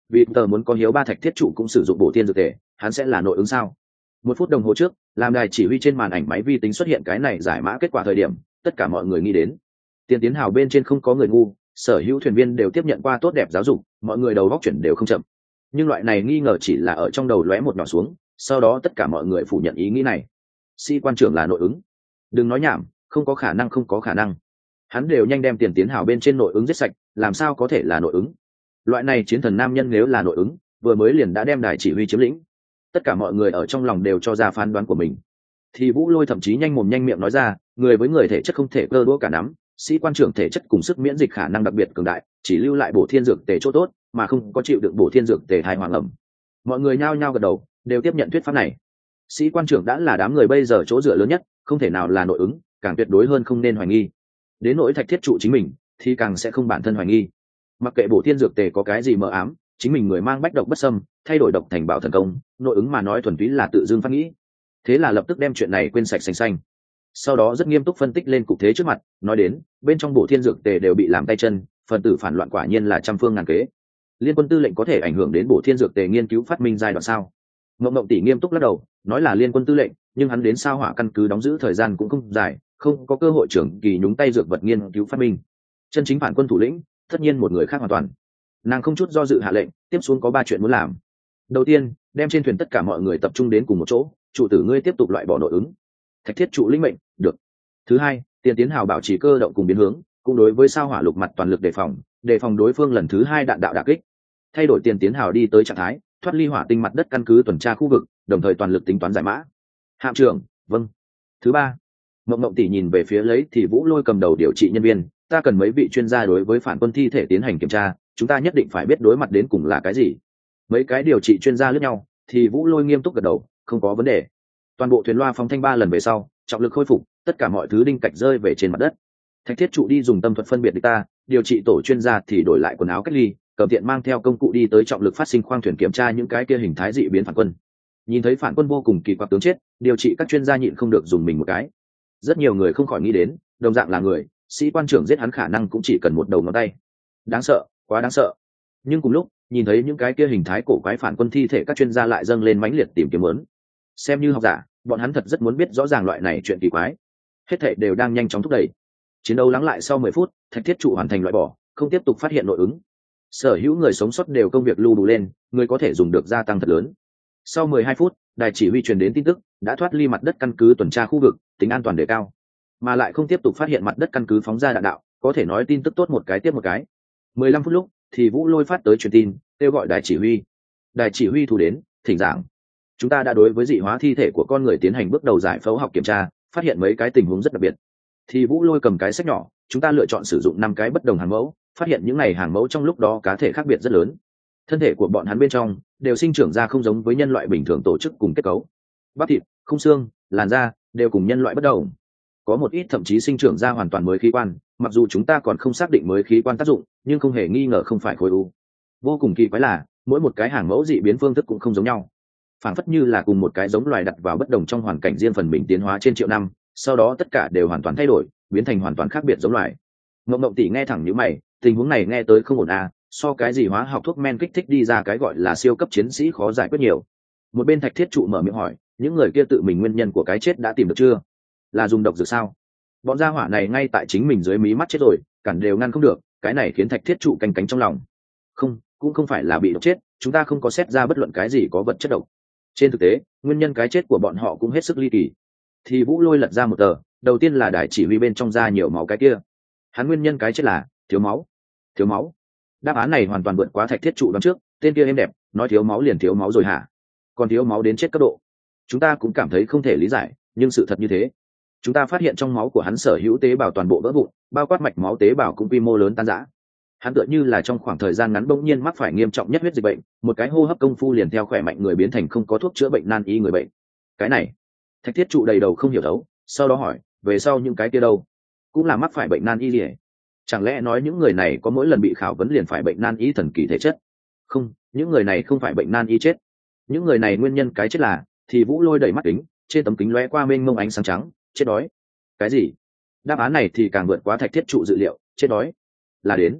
vì tờ muốn có hiếu ba thạch thiết trụ cũng sử dụng bổ thiên dược tề, hắn sẽ là nội ứng sao? 1 phút đồng hồ trước, làm đài chỉ huy trên màn ảnh máy vi tính xuất hiện cái này giải mã kết quả thời điểm, tất cả mọi người nghĩ đến tiền tiến hào bên trên không có người ngu, sở hữu thuyền viên đều tiếp nhận qua tốt đẹp giáo dục, mọi người đầu góc chuyển đều không chậm. Nhưng loại này nghi ngờ chỉ là ở trong đầu lóe một nhỏ xuống, sau đó tất cả mọi người phủ nhận ý nghĩ này. Sĩ quan trưởng là nội ứng? Đừng nói nhảm, không có khả năng, không có khả năng. Hắn đều nhanh đem tiền tiến hào bên trên nội ứng giết sạch, làm sao có thể là nội ứng? Loại này chiến thần nam nhân nếu là nội ứng, vừa mới liền đã đem đài chỉ huy chiếm lĩnh. Tất cả mọi người ở trong lòng đều cho ra phán đoán của mình. Thì Vũ Lôi thậm chí nhanh mồm nhanh miệng nói ra, người với người thể chất không thể cơ đũa cả nắm, sĩ quan trưởng thể chất cùng sức miễn dịch khả năng đặc biệt cường đại, chỉ lưu lại bổ thiên dược tề chỗ tốt, mà không có chịu đựng bổ thiên dược tề thai hoàng ẩm. Mọi người nhao nhao gật đầu, đều tiếp nhận thuyết pháp này. Sĩ quan trưởng đã là đám người bây giờ chỗ dựa lớn nhất, không thể nào là nội ứng, càng tuyệt đối hơn không nên hoài nghi. Đến nỗi thạch thiết trụ chính mình, thì càng sẽ không bản thân hoài nghi. Mặc kệ bổ thiên dược tề có cái gì mờ ám, chính mình người mang bách độc bất xâm, thay đổi độc thành bảo thần công, nội ứng mà nói thuần túy là tự dưng phát nghĩ. Thế là lập tức đem chuyện này quên sạch sành xanh. Sau đó rất nghiêm túc phân tích lên cục thế trước mặt, nói đến bên trong bổ thiên dược tề đều bị làm tay chân, phần tử phản loạn quả nhiên là trăm phương ngàn kế. Liên quân tư lệnh có thể ảnh hưởng đến bổ thiên dược tề nghiên cứu phát minh giai đoạn sao? Mộng tỷ nghiêm túc lắc đầu, nói là liên quân tư lệnh, nhưng hắn đến sao hỏa căn cứ đóng giữ thời gian cũng không dài, không có cơ hội trưởng kỳ nhúng tay dược vật nghiên cứu phát minh. Chân chính phản quân thủ lĩnh, tất nhiên một người khác hoàn toàn. Nàng không chút do dự hạ lệnh, tiếp xuống có 3 chuyện muốn làm. Đầu tiên, đem trên thuyền tất cả mọi người tập trung đến cùng một chỗ, trụ tử ngươi tiếp tục loại bỏ nội ứng. Thạch thiết trụ lĩnh mệnh, được. Thứ hai, tiền tiến hào bảo trì cơ động cùng biến hướng, cũng đối với sao hỏa lục mặt toàn lực đề phòng đối phương lần thứ 2 đạn đạo đả kích. Thay đổi tiền tiến hào đi tới trạng thái thoát ly hỏa tinh mặt đất căn cứ tuần tra khu vực, đồng thời toàn lực tính toán giải mã. Hạm trưởng, vâng. Thứ ba, mộng tỷ nhìn về phía lấy thì Vũ Lôi cầm đầu điều trị nhân viên, ta cần mấy vị chuyên gia đối với phản quân thi thể tiến hành kiểm tra, chúng ta nhất định phải biết đối mặt đến cùng là cái gì. Mấy cái điều trị chuyên gia lướt nhau, thì Vũ Lôi nghiêm túc gật đầu, không có vấn đề. Toàn bộ thuyền loa phóng thanh 3 lần về sau, trọng lực khôi phục, tất cả mọi thứ đinh cạch rơi về trên mặt đất. Thạch thiết trụ đi dùng tâm thuật phân biệt địch ta, điều trị tổ chuyên gia thì đổi lại quần áo cách ly, cầm tiện mang theo công cụ đi tới trọng lực phát sinh khoang thuyền kiểm tra những cái kia hình thái dị biến phản quân. Nhìn thấy phản quân vô cùng kỳ quặc tướng chết, điều trị các chuyên gia nhịn không được dùng mình một cái. Rất nhiều người không khỏi nghĩ đến, đồng dạng là người, sĩ quan trưởng giết hắn khả năng cũng chỉ cần một đầu ngón tay. Đáng sợ, quá đáng sợ. Nhưng cùng lúc, nhìn thấy những cái kia hình thái cổ quái phản quân thi thể, các chuyên gia lại dâng lên mãnh liệt tìm kiếm muốn. Xem như học giả, bọn hắn thật rất muốn biết rõ ràng loại này chuyện kỳ quái. Hết thảy đều đang nhanh chóng thúc đẩy. Chiến đấu lắng lại sau 10 phút, thạch thiết trụ hoàn thành loại bỏ, không tiếp tục phát hiện nội ứng. Sở hữu người sống sót đều công việc lưu đủ lên, người có thể dùng được gia tăng thật lớn. Sau 12 phút, đài chỉ huy truyền đến tin tức, đã thoát ly mặt đất căn cứ tuần tra khu vực, tính an toàn đề cao, mà lại không tiếp tục phát hiện mặt đất căn cứ phóng ra đạn đạo, có thể nói tin tức tốt một cái tiếp một cái. 15 phút lúc, thì Vũ Lôi phát tới truyền tin, kêu gọi đài chỉ huy. Đài chỉ huy thu đến, thỉnh giảng. Chúng ta đã đối với dị hóa thi thể của con người tiến hành bước đầu giải phẫu học kiểm tra, phát hiện mấy cái tình huống rất đặc biệt. Thì Vũ Lôi cầm cái sách nhỏ, chúng ta lựa chọn sử dụng 5 cái bất đồng hàng mẫu, phát hiện những này hàng mẫu trong lúc đó cá thể khác biệt rất lớn. Thân thể của bọn hắn bên trong đều sinh trưởng ra không giống với nhân loại bình thường tổ chức cùng kết cấu. Bắp thịt, khung xương, làn da đều cùng nhân loại bất đồng. Có một ít thậm chí sinh trưởng ra hoàn toàn mới khí quan, mặc dù chúng ta còn không xác định mới khí quan tác dụng, nhưng không hề nghi ngờ không phải khối u. Vô cùng kỳ quái là, mỗi một cái hàng mẫu dị biến phương thức cũng không giống nhau. Phản phất như là cùng một cái giống loài đặt vào bất đồng trong hoàn cảnh riêng phần mình tiến hóa trên triệu năm, sau đó tất cả đều hoàn toàn thay đổi, biến thành hoàn toàn khác biệt giống loài. Ngộng tỷ nghe thẳng nhíu mày, tình huống này nghe tới không ổn à, so cái gì hóa học thuốc men kích thích đi ra cái gọi là siêu cấp chiến sĩ khó giải quyết nhiều. Một bên thạch thiết trụ mở miệng hỏi, những người kia tự mình nguyên nhân của cái chết đã tìm được chưa? Là dùng độc dược sao? Bọn gia hỏa này ngay tại chính mình dưới mí mắt chết rồi, cản đều ngăn không được, cái này khiến thạch thiết trụ canh cánh trong lòng. Không, cũng không phải là bị độc chết, chúng ta không có xét ra bất luận cái gì có vật chất độc. Trên thực tế, nguyên nhân cái chết của bọn họ cũng hết sức ly kỳ. Thì Vũ Lôi lật ra một tờ, đầu tiên là đài chỉ huy bên trong da nhiều máu cái kia. Hắn nguyên nhân cái chết là thiếu máu. Thiếu máu. Đáp án này hoàn toàn vượt quá thạch thiết trụ đoán trước, tên kia êm đẹp, nói thiếu máu liền thiếu máu rồi hả? Còn thiếu máu đến chết cấp độ. Chúng ta cũng cảm thấy không thể lý giải, nhưng sự thật như thế. Chúng ta phát hiện trong máu của hắn sở hữu tế bào toàn bộ vỡ vụn, bao quát mạch máu tế bào cũng quy mô lớn tan rã. Hắn tựa như là trong khoảng thời gian ngắn bỗng nhiên mắc phải nghiêm trọng nhất huyết dịch bệnh, một cái hô hấp công phu liền theo khỏe mạnh người biến thành không có thuốc chữa bệnh nan y người bệnh. Cái này, thạch thiết trụ đầy đầu không hiểu thấu, sau đó hỏi, về sau những cái kia đâu? Cũng là mắc phải bệnh nan y gì? Chẳng lẽ nói những người này có mỗi lần bị khảo vấn liền phải bệnh nan y thần kỳ thể chất? Không, những người này không phải bệnh nan y chết. Những người này nguyên nhân cái chết là, thì Vũ Lôi đẩy mắt kính, trên tấm kính lóe qua mênh mông ánh sáng trắng, chết đói. Cái gì? Đáp án này thì càng vượt quá thạch thiết trụ dự liệu, chết đói. Là đến.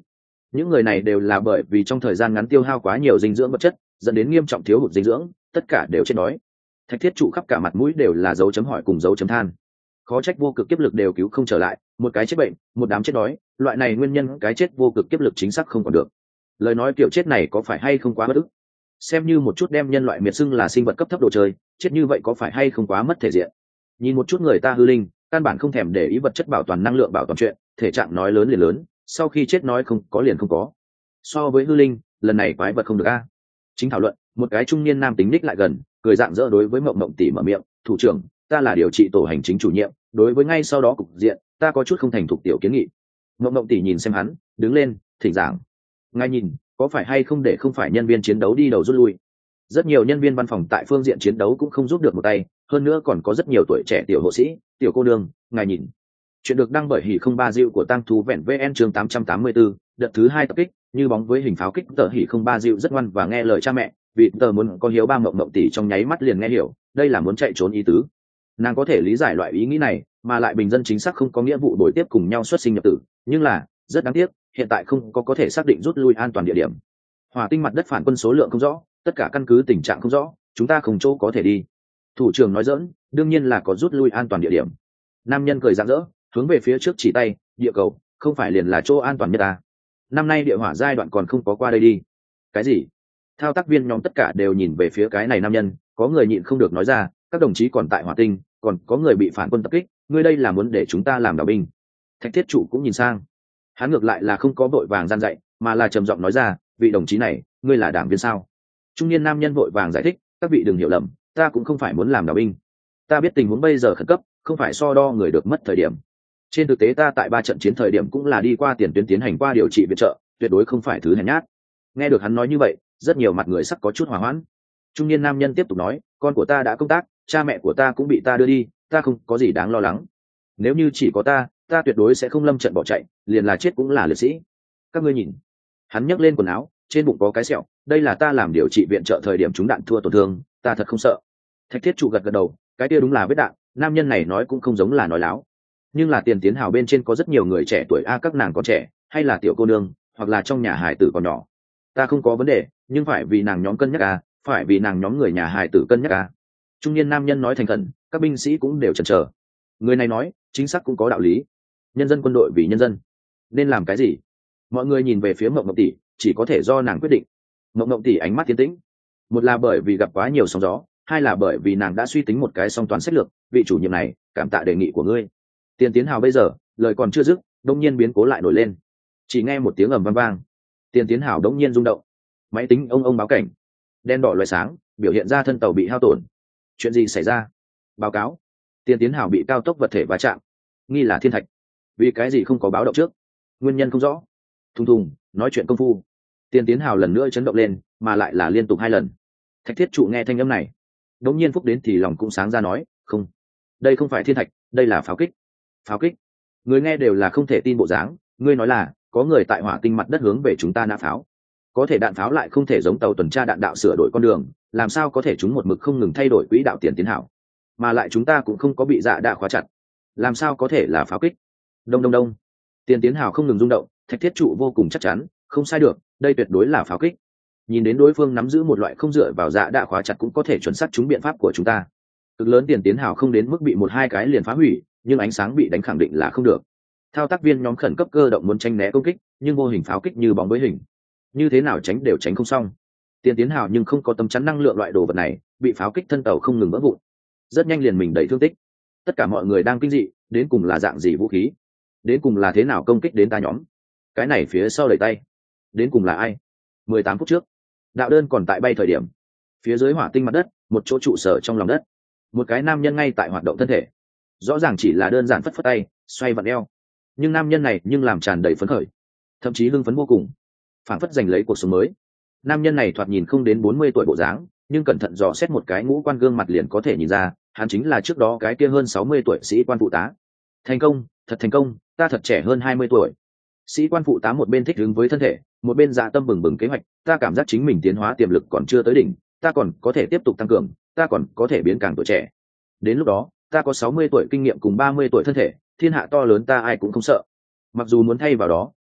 Những người này đều là bởi vì trong thời gian ngắn tiêu hao quá nhiều dinh dưỡng vật chất, dẫn đến nghiêm trọng thiếu hụt dinh dưỡng, tất cả đều chết đói. Thạch Thiết Trụ khắp cả mặt mũi đều là dấu chấm hỏi cùng dấu chấm than. Khó trách vô cực kiếp lực đều cứu không trở lại, một cái chết bệnh, một đám chết đói, loại này nguyên nhân cái chết vô cực kiếp lực chính xác không còn được. Lời nói kiểu chết này có phải hay không quá bất ức? Xem như một chút đem nhân loại miệt xưng là sinh vật cấp thấp đồ chơi, chết như vậy có phải hay không quá mất thể diện? Nhìn một chút người ta hư linh, căn bản không thèm để ý vật chất bảo toàn năng lượng bảo toàn chuyện, thể trạng nói lớn liền lớn, sau khi chết nói không có liền không có. So với hư linh, lần này quái vật không được a. Chính thảo luận, một cái trung niên nam tính ních lại gần, cười rạng rỡ đối với Mộng Mộng tỷ mở miệng, "Thủ trưởng, ta là điều trị tổ hành chính chủ nhiệm, đối với ngay sau đó cục diện, ta có chút không thành thục tiểu kiến nghị." Mộng Mộng tỷ nhìn xem hắn, đứng lên, thỉnh giảng. "Ngài nhìn, có phải hay không để không phải nhân viên chiến đấu đi đầu rút lui? Rất nhiều nhân viên văn phòng tại phương diện chiến đấu cũng không giúp được một tay, hơn nữa còn có rất nhiều tuổi trẻ tiểu hộ sĩ, tiểu cô nương, ngài nhìn." Chuyện được đăng bởi Hỉ không ba Diệu của Tăng Thú Vẹn VN chương 884, đợt thứ 2 tập kích, như bóng với hình pháo kích tờ Hỉ không ba Diệu rất ngoan và nghe lời cha mẹ, vì tờ muốn có hiếu ba Mộng Mộng tỷ trong nháy mắt liền nghe hiểu, đây là muốn chạy trốn ý tứ. Nàng có thể lý giải loại ý nghĩ này, mà lại bình dân chính xác không có nghĩa vụ đổi tiếp cùng nhau xuất sinh nhập tử, nhưng là, rất đáng tiếc, hiện tại không có thể xác định rút lui an toàn địa điểm. Hỏa tinh mặt đất phản quân số lượng không rõ, tất cả căn cứ tình trạng không rõ, chúng ta không chỗ có thể đi. Thủ trưởng nói giỡn, đương nhiên là có rút lui an toàn địa điểm. Nam nhân cười rạng rỡ, hướng về phía trước chỉ tay, địa cầu, không phải liền là chỗ an toàn nhất à? Năm nay địa hỏa giai đoạn còn không có qua đây đi. Cái gì? Thao tác viên nhóm tất cả đều nhìn về phía cái này nam nhân, có người nhịn không được nói ra, các đồng chí còn tại hỏa tinh, còn có người bị phản quân tập kích, ngươi đây là muốn để chúng ta làm đảo binh. Thạch Thiết Trụ cũng nhìn sang, hắn ngược lại là không có vội vàng gian dạy, mà là trầm giọng nói ra, vị đồng chí này, ngươi là đảng viên sao? Trung niên nam nhân vội vàng giải thích, các vị đừng hiểu lầm, ta cũng không phải muốn làm đảo binh, ta biết tình huống bây giờ khẩn cấp, không phải so đo người được mất thời điểm. Trên thực tế ta tại 3 trận chiến thời điểm cũng là đi qua tiền tuyến tiến hành qua điều trị viện trợ, tuyệt đối không phải thứ hèn nhát. Nghe được hắn nói như vậy, rất nhiều mặt người sắc có chút hỏa hoãn. Trung niên nam nhân tiếp tục nói, con của ta đã công tác, cha mẹ của ta cũng bị ta đưa đi, ta không có gì đáng lo lắng. Nếu như chỉ có ta tuyệt đối sẽ không lâm trận bỏ chạy, liền là chết cũng là liệt sĩ. Các ngươi nhìn. Hắn nhấc lên quần áo, trên bụng có cái sẹo, đây là ta làm điều trị viện trợ thời điểm trúng đạn thua tổn thương, ta thật không sợ. Thạch Thiết Trụ gật gật đầu, cái kia đúng là vết đạn, nam nhân này nói cũng không giống là nói láo. Nhưng là tiền tiến hào bên trên có rất nhiều người trẻ tuổi a, các nàng còn trẻ, hay là tiểu cô nương, hoặc là trong nhà hài tử còn nhỏ. Ta không có vấn đề, nhưng phải vì nàng nhóm cân nhắc à, phải vì nàng nhóm người nhà hài tử cân nhắc à. Trung niên nam nhân nói thành khẩn, các binh sĩ cũng đều chần chờ. Người này nói, chính xác cũng có đạo lý. Nhân dân quân đội vì nhân dân, nên làm cái gì? Mọi người nhìn về phía Mộng Mộng tỷ, chỉ có thể do nàng quyết định. Mộng Mộng tỷ ánh mắt tiến tĩnh, một là bởi vì gặp quá nhiều sóng gió, hai là bởi vì nàng đã suy tính một cái song toàn sách lược. Vị chủ nhiệm này, cảm tạ đề nghị của ngươi. Tiền tiến hào bây giờ, lời còn chưa dứt, đông nhiên biến cố lại nổi lên. Chỉ nghe một tiếng ầm vang vang, tiền tiến hào đống nhiên rung động, máy tính ông báo cảnh, đen đỏ loé sáng, biểu hiện ra thân tàu bị hao tổn. Chuyện gì xảy ra? Báo cáo, tiền tiến hào bị cao tốc vật thể va chạm, nghi là thiên thạch. Vì cái gì không có báo động trước? Nguyên nhân không rõ. Thùng thùng, nói chuyện công phu. Tiền tiến hào lần nữa chấn động lên, mà lại là liên tục 2 lần. Thạch Thiết Trụ nghe thanh âm này, đống nhiên phúc đến thì lòng cũng sáng ra nói, không, đây không phải thiên thạch, đây là pháo kích. Pháo kích? Người nghe đều là không thể tin bộ dáng. Ngươi nói là có người tại hỏa tinh mặt đất hướng về chúng ta nã pháo, có thể đạn pháo lại không thể giống tàu tuần tra đạn đạo sửa đổi con đường, làm sao có thể chúng một mực không ngừng thay đổi quỹ đạo tiền tiến hảo, mà lại chúng ta cũng không có bị dạ đạ khóa chặt, làm sao có thể là pháo kích? Đông đông đông, tiền tiến hào không ngừng rung động. Thạch Thiết Trụ vô cùng chắc chắn, không sai được, đây tuyệt đối là pháo kích. Nhìn đến đối phương nắm giữ một loại không dựa vào dạ đạ khóa chặt cũng có thể chuẩn xác trúng biện pháp của chúng ta. Cực lớn tiền tiến hào không đến mức bị 1-2 cái liền phá hủy, nhưng ánh sáng bị đánh khẳng định là không được. Thao tác viên nhóm khẩn cấp cơ động muốn tránh né công kích, nhưng vô hình pháo kích như bóng với hình, như thế nào tránh đều tránh không xong. Tiền tiến hào nhưng không có tấm chắn năng lượng loại đồ vật này, bị pháo kích thân tàu không ngừng vỡ vụn, rất nhanh liền mình đầy thương tích. Tất cả mọi người đang kinh dị, đến cùng là dạng gì vũ khí, đến cùng là thế nào công kích đến ta nhóm, cái này phía sau đẩy tay, đến cùng là ai? 18 phút trước, đạo đơn còn tại bay thời điểm, phía dưới hỏa tinh mặt đất, một chỗ trụ sở trong lòng đất, một cái nam nhân ngay tại hoạt động thân thể, rõ ràng chỉ là đơn giản phất phất tay, xoay vặn eo, nhưng nam nhân này nhưng làm tràn đầy phấn khởi, thậm chí hưng phấn vô cùng, phảng phất giành lấy cuộc sống mới. Nam nhân này thoạt nhìn không đến 40 tuổi bộ dáng, nhưng cẩn thận dò xét một cái ngũ quan gương mặt liền có thể nhìn ra, hắn chính là trước đó cái kia hơn 60 tuổi sĩ quan phụ tá. Thành công, thật thành công, ta thật trẻ hơn 20 tuổi. Sĩ quan phụ tá một bên thích ứng với thân thể, một bên dạ tâm bừng bừng kế hoạch, ta cảm giác chính mình tiến hóa tiềm lực còn chưa tới đỉnh, ta còn có thể tiếp tục tăng cường, ta còn có thể biến càng tuổi trẻ. Đến lúc đó, ta có 60 tuổi kinh nghiệm cùng 30 tuổi thân thể, thiên hạ to lớn ta ai cũng không sợ. Mặc dù muốn thay vào đó,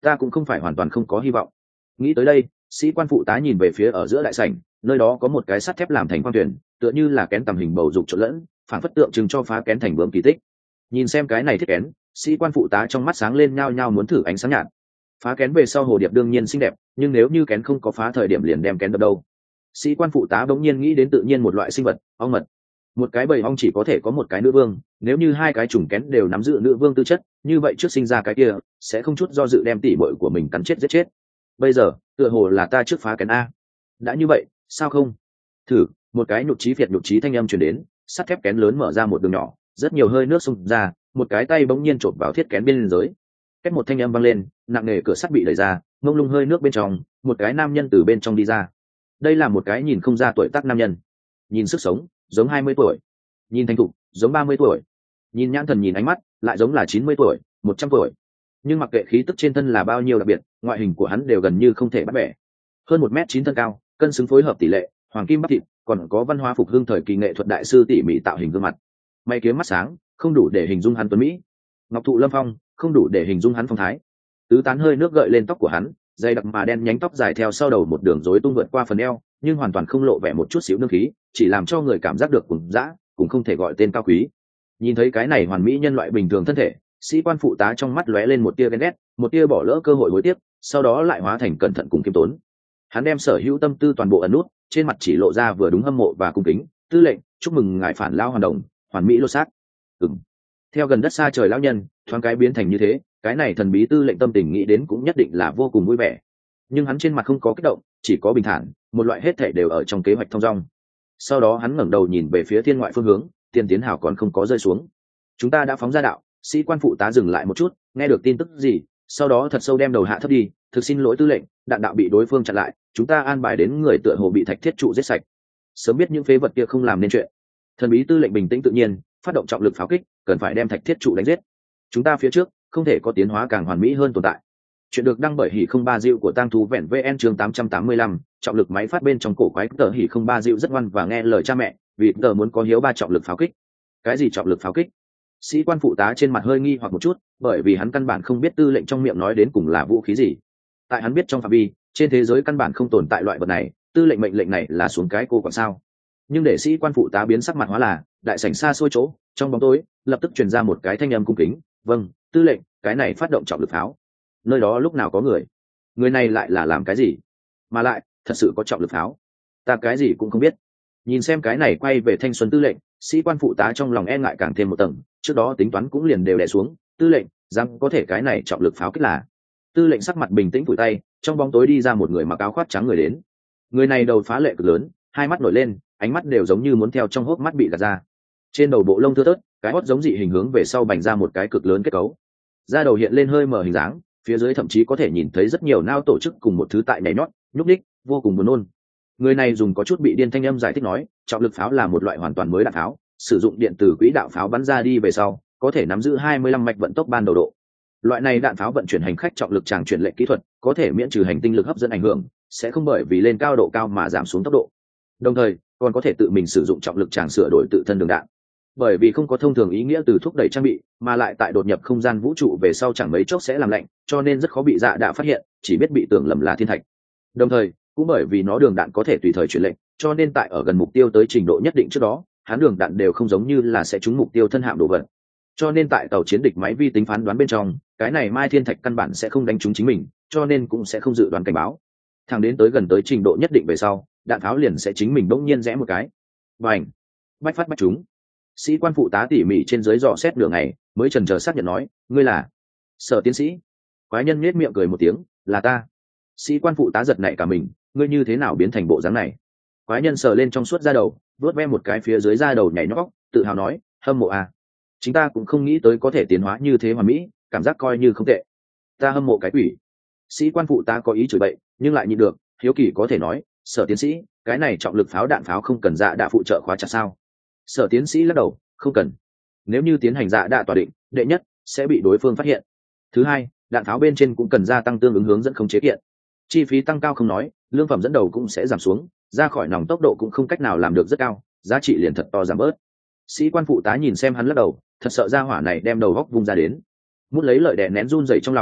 ta cũng không phải hoàn toàn không có hy vọng. Nghĩ tới đây, sĩ quan phụ tá nhìn về phía ở giữa đại sảnh, nơi đó có một cái sắt thép làm thành khoang thuyền, tựa như là kén tầm hình bầu dục trộn lẫn, phản phất tượng trưng cho phá kén thành bướm kỳ tích. Nhìn xem cái này thiết kén, sĩ quan phụ tá trong mắt sáng lên nhao nhao muốn thử ánh sáng nhạt. Phá kén về sau hồ điệp đương nhiên xinh đẹp, nhưng nếu như kén không có phá thời điểm liền đem kén đập đâu. Sĩ quan phụ tá bỗng nhiên nghĩ đến tự nhiên một loại sinh vật, ong mật. Một cái bầy ong chỉ có thể có một cái nữ vương, nếu như hai cái trùng kén đều nắm giữ nữ vương tư chất, như vậy trước sinh ra cái kia sẽ không chút do dự đem tỷ muội của mình cắn chết giết chết. Bây giờ tựa hồ là ta trước phá kén a. Đã như vậy sao không thử? Một cái nhục trí việt nhục trí thanh âm truyền đến, sắt thép kén lớn mở ra một đường nhỏ, rất nhiều hơi nước xông ra, một cái tay bỗng nhiên chộp vào thiết kén bên dưới. Két một thanh âm vang lên, nặng nề cửa sắt bị đẩy ra, mông lung hơi nước bên trong, một cái nam nhân từ bên trong đi ra. Đây là một cái nhìn không ra tuổi tác nam nhân, nhìn sức sống giống 20 tuổi, nhìn thành thục giống 30 tuổi, nhìn nhãn thần nhìn ánh mắt lại giống là 90 tuổi 100 tuổi. Nhưng mặc kệ khí tức trên thân là bao nhiêu đặc biệt, ngoại hình của hắn đều gần như không thể bắt bẻ. Hơn 1m9 thân cao, cân xứng phối hợp tỷ lệ, hoàng kim bắp thịt, còn có văn hóa phục hưng thời kỳ nghệ thuật đại sư tỉ mỉ tạo hình gương mặt. Mày kiếm mắt sáng, không đủ để hình dung hắn tuấn mỹ. Ngọc thụ lâm phong, không đủ để hình dung hắn phong thái. Tứ tán hơi nước gợi lên tóc của hắn, dày đặc mà đen nhánh tóc dài theo sau đầu một đường rối tung vượt qua phần eo, nhưng hoàn toàn không lộ vẻ một chút xíu nương khí, chỉ làm cho người cảm giác được cùng dã, cũng không thể gọi tên cao quý. Nhìn thấy cái này hoàn mỹ nhân loại bình thường thân thể, sĩ quan phụ tá trong mắt lóe lên một tia ghen ghét, một tia bỏ lỡ cơ hội hối tiếc, sau đó lại hóa thành cẩn thận cùng kiêm tốn. Hắn đem sở hữu tâm tư toàn bộ ẩn nút, trên mặt chỉ lộ ra vừa đúng hâm mộ và cung kính. Tư lệnh, chúc mừng ngài phản lao hoàn đồng, hoàn mỹ lô xác. Theo gần đất xa trời lão nhân thoáng cái biến thành như thế, cái này thần bí tư lệnh tâm tình nghĩ đến cũng nhất định là vô cùng vui vẻ. Nhưng hắn trên mặt không có kích động, chỉ có bình thản, một loại hết thảy đều ở trong kế hoạch thông dong. Sau đó hắn ngẩng đầu nhìn về phía thiên ngoại phương hướng, tiền tiến hào còn không có rơi xuống. Chúng ta đã phóng ra đạo. Sĩ quan phụ tá dừng lại một chút, nghe được tin tức gì, sau đó thật sâu đem đầu hạ thấp đi. Thực xin lỗi tư lệnh, đạn đạo bị đối phương chặn lại, chúng ta an bài đến người tựa hồ bị thạch thiết trụ giết sạch. Sớm biết những phế vật kia không làm nên chuyện. Thần bí tư lệnh bình tĩnh tự nhiên, phát động trọng lực pháo kích, cần phải đem thạch thiết trụ đánh giết. Chúng ta phía trước không thể có tiến hóa càng hoàn mỹ hơn tồn tại. Chuyện được đăng bởi hỉ không ba diệu của tang thú vẹn vn chương 885, trọng lực máy phát bên trong cổ quái tờ hỉ không ba diệu rất ngoan và nghe lời cha mẹ, vì tờ muốn có hiếu ba trọng lực pháo kích. Cái gì trọng lực pháo kích? Sĩ quan phụ tá trên mặt hơi nghi hoặc một chút, bởi vì hắn căn bản không biết tư lệnh trong miệng nói đến cùng là vũ khí gì. Tại hắn biết trong phạm vi trên thế giới căn bản không tồn tại loại vật này, tư lệnh mệnh lệnh này là xuống cái cô còn sao. Nhưng để sĩ quan phụ tá biến sắc mặt hóa là đại sảnh xa xôi chỗ, trong bóng tối lập tức truyền ra một cái thanh âm cung kính, vâng tư lệnh, cái này phát động trọng lực pháo. Nơi đó lúc nào có người này lại là làm cái gì, mà lại thật sự có trọng lực pháo? Ta cái gì cũng không biết. Nhìn xem cái này quay về thanh xuân tư lệnh, sĩ quan phụ tá trong lòng e ngại càng thêm một tầng, trước đó tính toán cũng liền đều đè xuống. Tư lệnh, rằng có thể cái này trọng lực pháo kích là? Tư lệnh sắc mặt bình tĩnh phủi tay, trong bóng tối đi ra một người mặc áo khoác trắng người đến. Người này đầu phá lệ cực lớn, hai mắt nổi lên, ánh mắt đều giống như muốn theo trong hốc mắt bị gạt ra. Trên đầu bộ lông thưa thớt, cái hót giống dị hình hướng về sau bành ra một cái cực lớn kết cấu. Da đầu hiện lên hơi mờ hình dáng, phía dưới thậm chí có thể nhìn thấy rất nhiều nao tổ chức cùng một thứ tại nhảy nhót, nhúc nhích, vô cùng buồn nôn. Người này dùng có chút bị điên thanh âm giải thích nói, trọng lực pháo là một loại hoàn toàn mới đạn pháo, sử dụng điện từ quỹ đạo pháo bắn ra đi về sau, có thể nắm giữ 25 mạch vận tốc ban đầu độ. Loại này đạn pháo vận chuyển hành khách trọng lực tràng chuyển lệnh kỹ thuật, có thể miễn trừ hành tinh lực hấp dẫn ảnh hưởng, sẽ không bởi vì lên cao độ cao mà giảm xuống tốc độ. Đồng thời, còn có thể tự mình sử dụng trọng lực tràng sửa đổi tự thân đường đạn. Bởi vì không có thông thường ý nghĩa từ thúc đẩy trang bị, mà lại tại đột nhập không gian vũ trụ về sau chẳng mấy chốc sẽ làm lạnh, cho nên rất khó bị dạ đạ phát hiện, chỉ biết bị tưởng lầm là thiên thạch. Đồng thời, cũng bởi vì nó đường đạn có thể tùy thời chuyển lệnh, cho nên tại ở gần mục tiêu tới trình độ nhất định trước đó, hắn đường đạn đều không giống như là sẽ trúng mục tiêu thân hạm đồ vật. Cho nên tại tàu chiến địch máy vi tính phán đoán bên trong, cái này mai thiên thạch căn bản sẽ không đánh trúng chính mình, cho nên cũng sẽ không dự đoán cảnh báo. Thẳng đến tới gần tới trình độ nhất định về sau, đạn pháo liền sẽ chính mình bỗng nhiên rẽ một cái, bành, bách phát bách trúng. Sĩ quan phụ tá tỉ mỉ trên dưới dò xét nửa ngày, mới chần chờ xác nhận nói, ngươi là Sở tiến sĩ? Quái nhân nhếch miệng cười một tiếng, là ta. Sĩ quan phụ tá giật nảy cả mình, ngươi như thế nào biến thành bộ dáng này? Quái nhân sờ lên trong suốt da đầu, vuốt ve một cái phía dưới da đầu nhảy nhót, tự hào nói, hâm mộ à? Chính ta cũng không nghĩ tới có thể tiến hóa như thế hoàn mỹ, cảm giác coi như không tệ. Ta hâm mộ cái quỷ. Sĩ quan phụ tá có ý chửi bậy, nhưng lại nhịn được, hiếu kỳ có thể nói, Sở tiến sĩ, cái này trọng lực pháo đạn pháo không cần dạ đạ phụ trợ khóa chặt sao? Sở tiến sĩ lắc đầu, không cần. Nếu như tiến hành dạ đạ tỏa định, đệ nhất sẽ bị đối phương phát hiện. Thứ hai, đạn pháo bên trên cũng cần gia tăng tương ứng hướng dẫn khống chế kiện. Chi phí tăng cao không nói, lương phẩm dẫn đầu cũng sẽ giảm xuống, ra khỏi nòng tốc độ cũng không cách nào làm được rất cao, giá trị liền thật to giảm bớt. Sĩ quan phụ tá nhìn xem hắn lắc đầu, thật sợ ra hỏa này đem đầu góc vung ra đến. Muốn lấy lợi đè nén run rẩy trong lòng,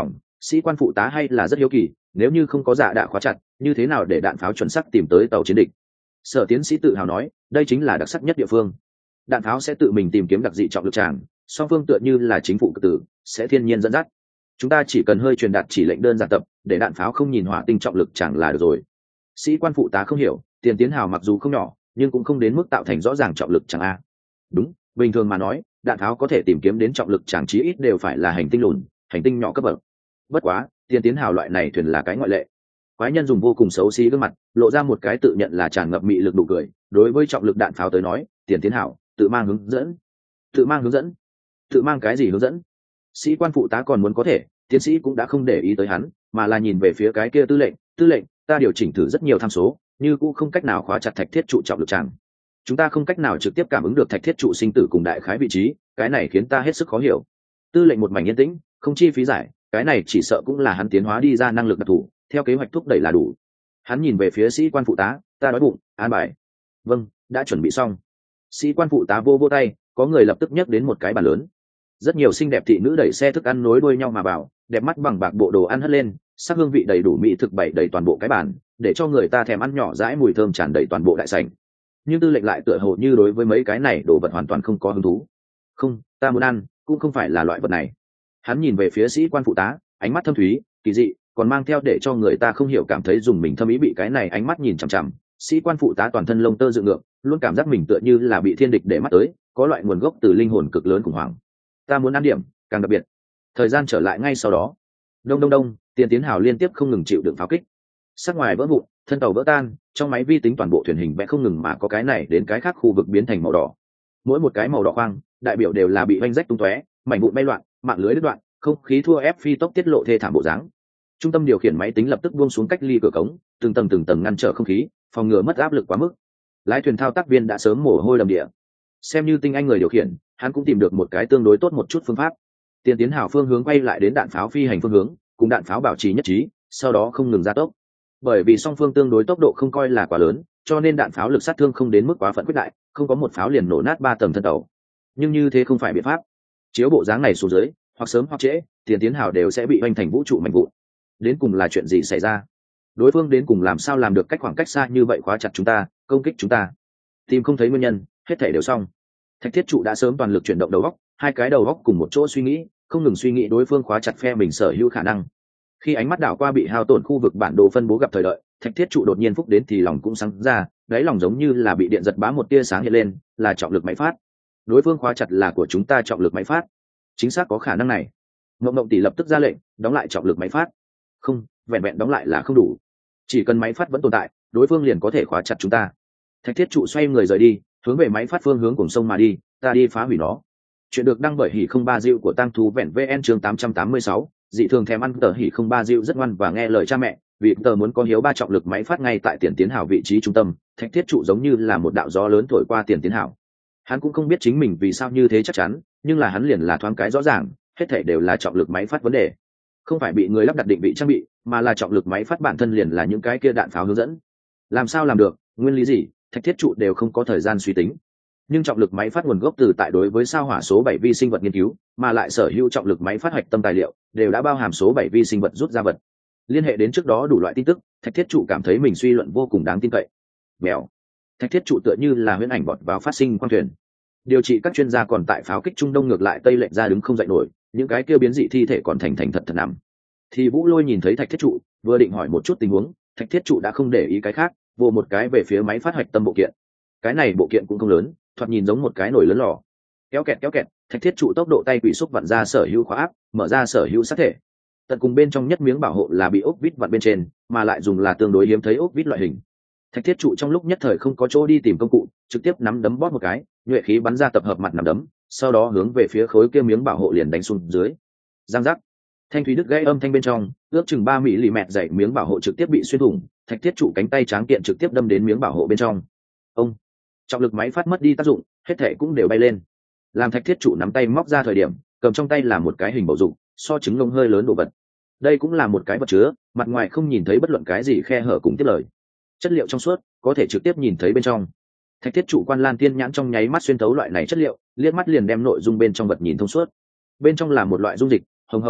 Sĩ quan phụ tá hay là rất hiếu kỳ, nếu như không có dạ đạ khóa chặt, như thế nào để đạn pháo chuẩn xác tìm tới tàu chiến địch? Sở tiến sĩ tự hào nói, đây chính là đặc sắc nhất địa phương. Đạn pháo sẽ tự mình tìm kiếm đặc dị trọng lực tràng, song phương tựa như là chính phủ cực tử, sẽ thiên nhiên dẫn dắt. Chúng ta chỉ cần hơi truyền đạt chỉ lệnh đơn giản tập, để đạn pháo không nhìn hỏa tinh trọng lực tràng là được rồi. Sĩ quan phụ tá không hiểu, Tiền Tiến Hào mặc dù không nhỏ, nhưng cũng không đến mức tạo thành rõ ràng trọng lực tràng a. Đúng, bình thường mà nói, đạn pháo có thể tìm kiếm đến trọng lực tràng chí ít đều phải là hành tinh lùn, hành tinh nhỏ cấp bậc. Bất quá, Tiền Tiến Hào loại này thuyền là cái ngoại lệ. Quái nhân dùng vô cùng xấu xí gương mặt, lộ ra một cái tự nhận là tràn ngập mị lực nụ cười, đối với trọng lực đạn pháo tới nói, Tiền Tiến Hào tự mang hướng dẫn. Tự mang hướng dẫn? Tự mang cái gì hướng dẫn? Sĩ quan phụ tá còn muốn có thể, tiến sĩ cũng đã không để ý tới hắn, mà là nhìn về phía cái kia tư lệnh, ta điều chỉnh thử rất nhiều tham số, như cũng không cách nào khóa chặt thạch thiết trụ trọng lực tràng. Chúng ta không cách nào trực tiếp cảm ứng được thạch thiết trụ sinh tử cùng đại khái vị trí, cái này khiến ta hết sức khó hiểu. Tư lệnh một mảnh yên tĩnh, không chi phí giải, cái này chỉ sợ cũng là hắn tiến hóa đi ra năng lực đặc thù, theo kế hoạch thúc đẩy là đủ. Hắn nhìn về phía sĩ quan phụ tá, ta đói bụng, an bài. Vâng, đã chuẩn bị xong. Sĩ quan phụ tá vô tay, có người lập tức nhấc đến một cái bàn lớn. Rất nhiều xinh đẹp thị nữ đẩy xe thức ăn nối đuôi nhau mà vào, đẹp mắt bằng bạc bộ đồ ăn hất lên, sắc hương vị đầy đủ mỹ thực bày đầy toàn bộ cái bàn, để cho người ta thèm ăn nhỏ dãi, mùi thơm tràn đầy toàn bộ đại sảnh. Nhưng tư lệnh lại tựa hồ như đối với mấy cái này đồ vật hoàn toàn không có hứng thú. Không, ta muốn ăn, cũng không phải là loại vật này. Hắn nhìn về phía sĩ quan phụ tá, ánh mắt thâm thúy, kỳ dị, còn mang theo để cho người ta không hiểu cảm thấy dùng mình thâm ý bị cái này ánh mắt nhìn chằm chằm. Sĩ quan phụ tá toàn thân lông tơ dựng ngược, luôn cảm giác mình tựa như là bị thiên địch để mắt tới, có loại nguồn gốc từ linh hồn cực lớn khủng hoảng. Ta muốn ăn điểm càng đặc biệt. Thời gian trở lại ngay sau đó. Đông, Tiền Tiến Hào liên tiếp không ngừng chịu đựng pháo kích. Sắc ngoài vỡ vụn, thân tàu vỡ tan, trong máy vi tính toàn bộ thuyền hình vẽ không ngừng mà có cái này đến cái khác khu vực biến thành màu đỏ. Mỗi một cái màu đỏ khoang, đại biểu đều là bị vanh rách tung tóe, mảnh vụn bay loạn, mạng lưới đứt đoạn, không khí thua ép phi tốc tiết lộ thê thảm bộ dáng. Trung tâm điều khiển máy tính lập tức buông xuống cách ly cửa cống, từng tầng ngăn trở không khí, phòng ngừa mất áp lực quá mức. Lái thuyền thao tác viên đã sớm mồ hôi đầm địa. Xem như tinh anh người điều khiển, hắn cũng tìm được một cái tương đối tốt một chút phương pháp. Tiền Tiến Hào phương hướng quay lại đến đạn pháo phi hành phương hướng, cùng đạn pháo bảo trì nhất trí, sau đó không ngừng gia tốc. Bởi vì song phương tương đối tốc độ không coi là quá lớn, cho nên đạn pháo lực sát thương không đến mức quá phận quyết đại, không có một pháo liền nổ nát 3 tầng thân tàu. Nhưng như thế không phải biện pháp. Chiếu bộ dáng này xuống dưới, hoặc sớm hoặc trễ, Tiền Tiến Hào đều sẽ bị hoành thành vũ trụ mảnh vụn. Đến cùng là chuyện gì xảy ra? Đối phương đến cùng làm sao làm được khoảng cách xa như vậy khóa chặt chúng ta, công kích chúng ta? Tìm không thấy nguyên nhân, hết thảy đều xong. Thạch thiết trụ đã sớm toàn lực chuyển động đầu óc, hai cái đầu óc cùng một chỗ suy nghĩ, không ngừng suy nghĩ đối phương khóa chặt phe mình sở hữu khả năng. Khi ánh mắt đảo qua bị hao tổn khu vực bản đồ phân bố gặp thời đợi, thạch thiết trụ đột nhiên phúc đến thì lòng cũng sáng ra, đáy lòng giống như là bị điện giật bá một tia sáng hiện lên, là trọng lực máy phát. Đối phương khóa chặt là của chúng ta trọng lực máy phát. Chính xác có khả năng này. Mộng tỷ lập tức ra lệnh, đóng lại trọng lực máy phát. Không, vẹn vẹn đóng lại là không đủ. Chỉ cần máy phát vẫn tồn tại, đối phương liền có thể khóa chặt chúng ta. Thạch thiết trụ xoay người rời đi, hướng về máy phát phương hướng cùng sông mà đi, ta đi phá hủy nó. Chuyện được đăng bởi hỉ không ba diệu của tăng thú vẹn vn chương 886, dị thường thèm ăn tờ hỉ không ba diệu rất ngoan và nghe lời cha mẹ, vì tờ muốn có hiếu ba trọng lực máy phát ngay tại Tiền Tiến Hào vị trí trung tâm. Thạch thiết trụ giống như là một đạo gió lớn thổi qua Tiền Tiến Hào. Hắn cũng không biết chính mình vì sao như thế chắc chắn, nhưng là hắn liền là thoáng cái rõ ràng, hết thảy đều là trọng lực máy phát vấn đề, không phải bị người lắp đặt định vị trang bị, mà là trọng lực máy phát bản thân liền là những cái kia đạn pháo hướng dẫn. Làm sao làm được, nguyên lý gì, thạch thiết trụ đều không có thời gian suy tính. Nhưng trọng lực máy phát nguồn gốc từ tại đối với sao hỏa số 7 vi sinh vật nghiên cứu, mà lại sở hữu trọng lực máy phát hoạch tâm tài liệu đều đã bao hàm số 7 vi sinh vật rút ra vật. Liên hệ đến trước đó đủ loại tin tức, thạch thiết trụ cảm thấy mình suy luận vô cùng đáng tin cậy. Mèo. Thạch thiết trụ tựa như là huyễn ảnh bọt vào phát sinh quang thuyền. Điều trị các chuyên gia còn tại pháo kích trung đông ngược lại tây lệnh ra đứng không dậy nổi, những cái kia biến dị thi thể còn thành thật nằm. Thì Vũ Lôi nhìn thấy thạch thiết trụ, vừa định hỏi một chút tình huống, thạch thiết trụ đã không để ý cái khác, vồ một cái về phía máy phát hoạch tâm bộ kiện. Cái này bộ kiện cũng không lớn, thoạt nhìn giống một cái nồi lớn lò. Kéo kẹt, thạch thiết trụ tốc độ tay quỷ xúc vặn ra sở hữu khóa áp, mở ra sở hữu sát thể. Tận cùng bên trong nhất miếng bảo hộ là bị ốc vít vặn bên trên, mà lại dùng là tương đối hiếm thấy ốc vít loại hình. Thạch thiết trụ trong lúc nhất thời không có chỗ đi tìm công cụ, trực tiếp nắm đấm bóp một cái, nhuệ khí bắn ra tập hợp mặt nắm đấm, sau đó hướng về phía khối kia miếng bảo hộ liền đánh xuống dưới. Giang giác. Thanh thúy đứt gãy âm thanh bên trong, ước chừng 3 mm dày miếng bảo hộ trực tiếp bị xuyên thủng, thạch thiết trụ cánh tay tráng kiện trực tiếp đâm đến miếng bảo hộ bên trong. Ông. Trọng lực máy phát mất đi tác dụng, hết thể cũng đều bay lên. Làm thạch thiết trụ nắm tay móc ra thời điểm, cầm trong tay là một cái hình bầu dục, so trứng lông hơi lớn đồ vật. Đây cũng là một cái vật chứa, mặt ngoài không nhìn thấy bất luận cái gì khe hở cùng tiếp lời. Chất liệu trong suốt, có thể trực tiếp nhìn thấy bên trong. Thạch thiết trụ quan lan tiên nhãn trong nháy mắt xuyên thấu loại này chất liệu, liếc mắt liền đem nội dung bên trong vật nhìn thông suốt. Bên trong là một loại dung dịch, hồng hồng,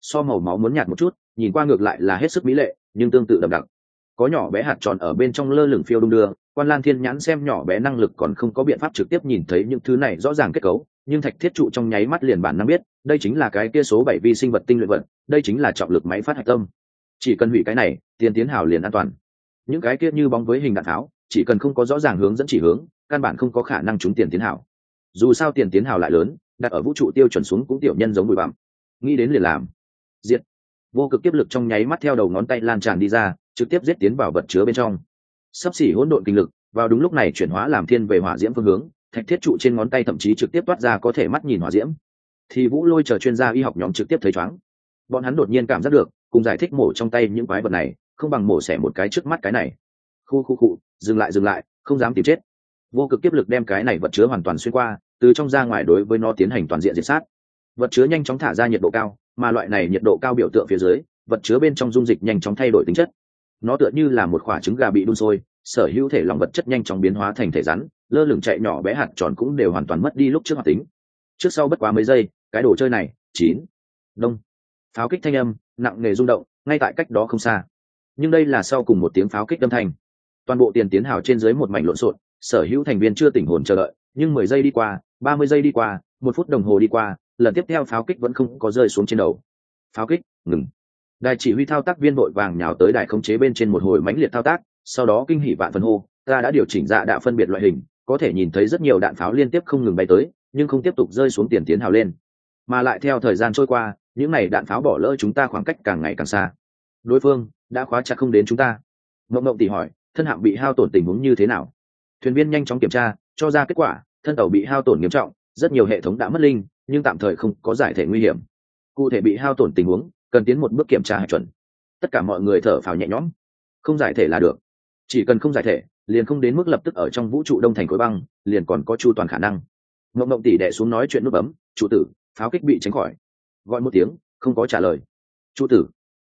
so màu máu muốn nhạt một chút, nhìn qua ngược lại là hết sức mỹ lệ nhưng tương tự đậm đặc. Có nhỏ bé hạt tròn ở bên trong lơ lửng phiêu đung đưa. Quan Lan Thiên nhãn xem nhỏ bé năng lực còn không có biện pháp trực tiếp nhìn thấy những thứ này rõ ràng kết cấu, nhưng Thạch Thiết Trụ trong nháy mắt liền bản năng biết, đây chính là cái kia số 7 vi sinh vật tinh luyện vật, đây chính là trọng lực máy phát hạch tâm. Chỉ cần hủy cái này, tiền tiến hào liền an toàn. Những cái kia như bóng với hình đạn tháo, chỉ cần không có rõ ràng hướng dẫn chỉ hướng, căn bản không có khả năng trúng tiền tiến hào. Dù sao tiền tiến hào lại lớn, đặt ở vũ trụ tiêu chuẩn xuống cũng tiểu nhân giống bụi bặm. Nghĩ đến liền làm. Diệt. Vô cực kiếp lực trong nháy mắt theo đầu ngón tay lan tràn đi ra, trực tiếp giết tiến vào vật chứa bên trong. Sắp xỉ hỗn độn kinh lực, vào đúng lúc này chuyển hóa làm thiên về hỏa diễm phương hướng, Thạch Thiết Trụ trên ngón tay thậm chí trực tiếp toát ra có thể mắt nhìn hỏa diễm. Thì Vũ Lôi chờ chuyên gia y học nhóm trực tiếp thấy chóng. Bọn hắn đột nhiên cảm giác được, cùng giải thích mổ trong tay những quái vật này, không bằng mổ xẻ một cái trước mắt cái này. Khu, dừng lại, không dám tìm chết. Vô cực kiếp lực đem cái này vật chứa hoàn toàn xuyên qua, từ trong ra ngoài đối với nó tiến hành toàn diện diệt sát. Vật chứa nhanh chóng thả ra nhiệt độ cao, mà loại này nhiệt độ cao biểu tượng phía dưới, vật chứa bên trong dung dịch nhanh chóng thay đổi tính chất. Nó tựa như là một quả trứng gà bị đun sôi, sở hữu thể lỏng vật chất nhanh chóng biến hóa thành thể rắn, lơ lửng chạy nhỏ bé hạt tròn cũng đều hoàn toàn mất đi lúc trước hoạt tính. Trước sau bất quá mấy giây, cái đồ chơi này chín đông. Pháo kích thanh âm nặng nề rung động ngay tại cách đó không xa, nhưng đây là sau cùng một tiếng pháo kích âm thanh. Toàn bộ tiền tiến hào trên dưới một mảnh lộn xộn, sở hữu thành viên chưa tỉnh hồn chờ đợi, nhưng 10 giây đi qua, 30 giây đi qua, 1 phút đồng hồ đi qua, lần tiếp theo pháo kích vẫn không có rơi xuống trên đầu. Pháo kích ngừng. Đài chỉ huy thao tác viên vội vàng nhào tới đài khống chế bên trên một hồi mãnh liệt thao tác, sau đó kinh hỉ vạn phần hô, ta đã điều chỉnh dạ đạ phân biệt loại hình, có thể nhìn thấy rất nhiều đạn pháo liên tiếp không ngừng bay tới, nhưng không tiếp tục rơi xuống tiền tiến hào lên. Mà lại theo thời gian trôi qua, những này đạn pháo bỏ lỡ chúng ta khoảng cách càng ngày càng xa. Đối phương đã khóa chặt không đến chúng ta. Mộng tỷ hỏi, thân hạm bị hao tổn tình huống như thế nào? Thuyền viên nhanh chóng kiểm tra, cho ra kết quả, thân tàu bị hao tổn nghiêm trọng, rất nhiều hệ thống đã mất linh, nhưng tạm thời không có giải thể nguy hiểm. Cụ thể bị hao tổn tình huống, cần tiến một bước kiểm tra hạch chuẩn. Tất cả mọi người thở phào nhẹ nhõm. Không giải thể là được, chỉ cần không giải thể, liền không đến mức lập tức ở trong vũ trụ đông thành khối băng, liền còn có chu toàn khả năng. Mộng tỷ đè xuống nói chuyện nút bấm, chủ tử, pháo kích bị tránh khỏi. Gọi một tiếng, không có trả lời. Chủ tử,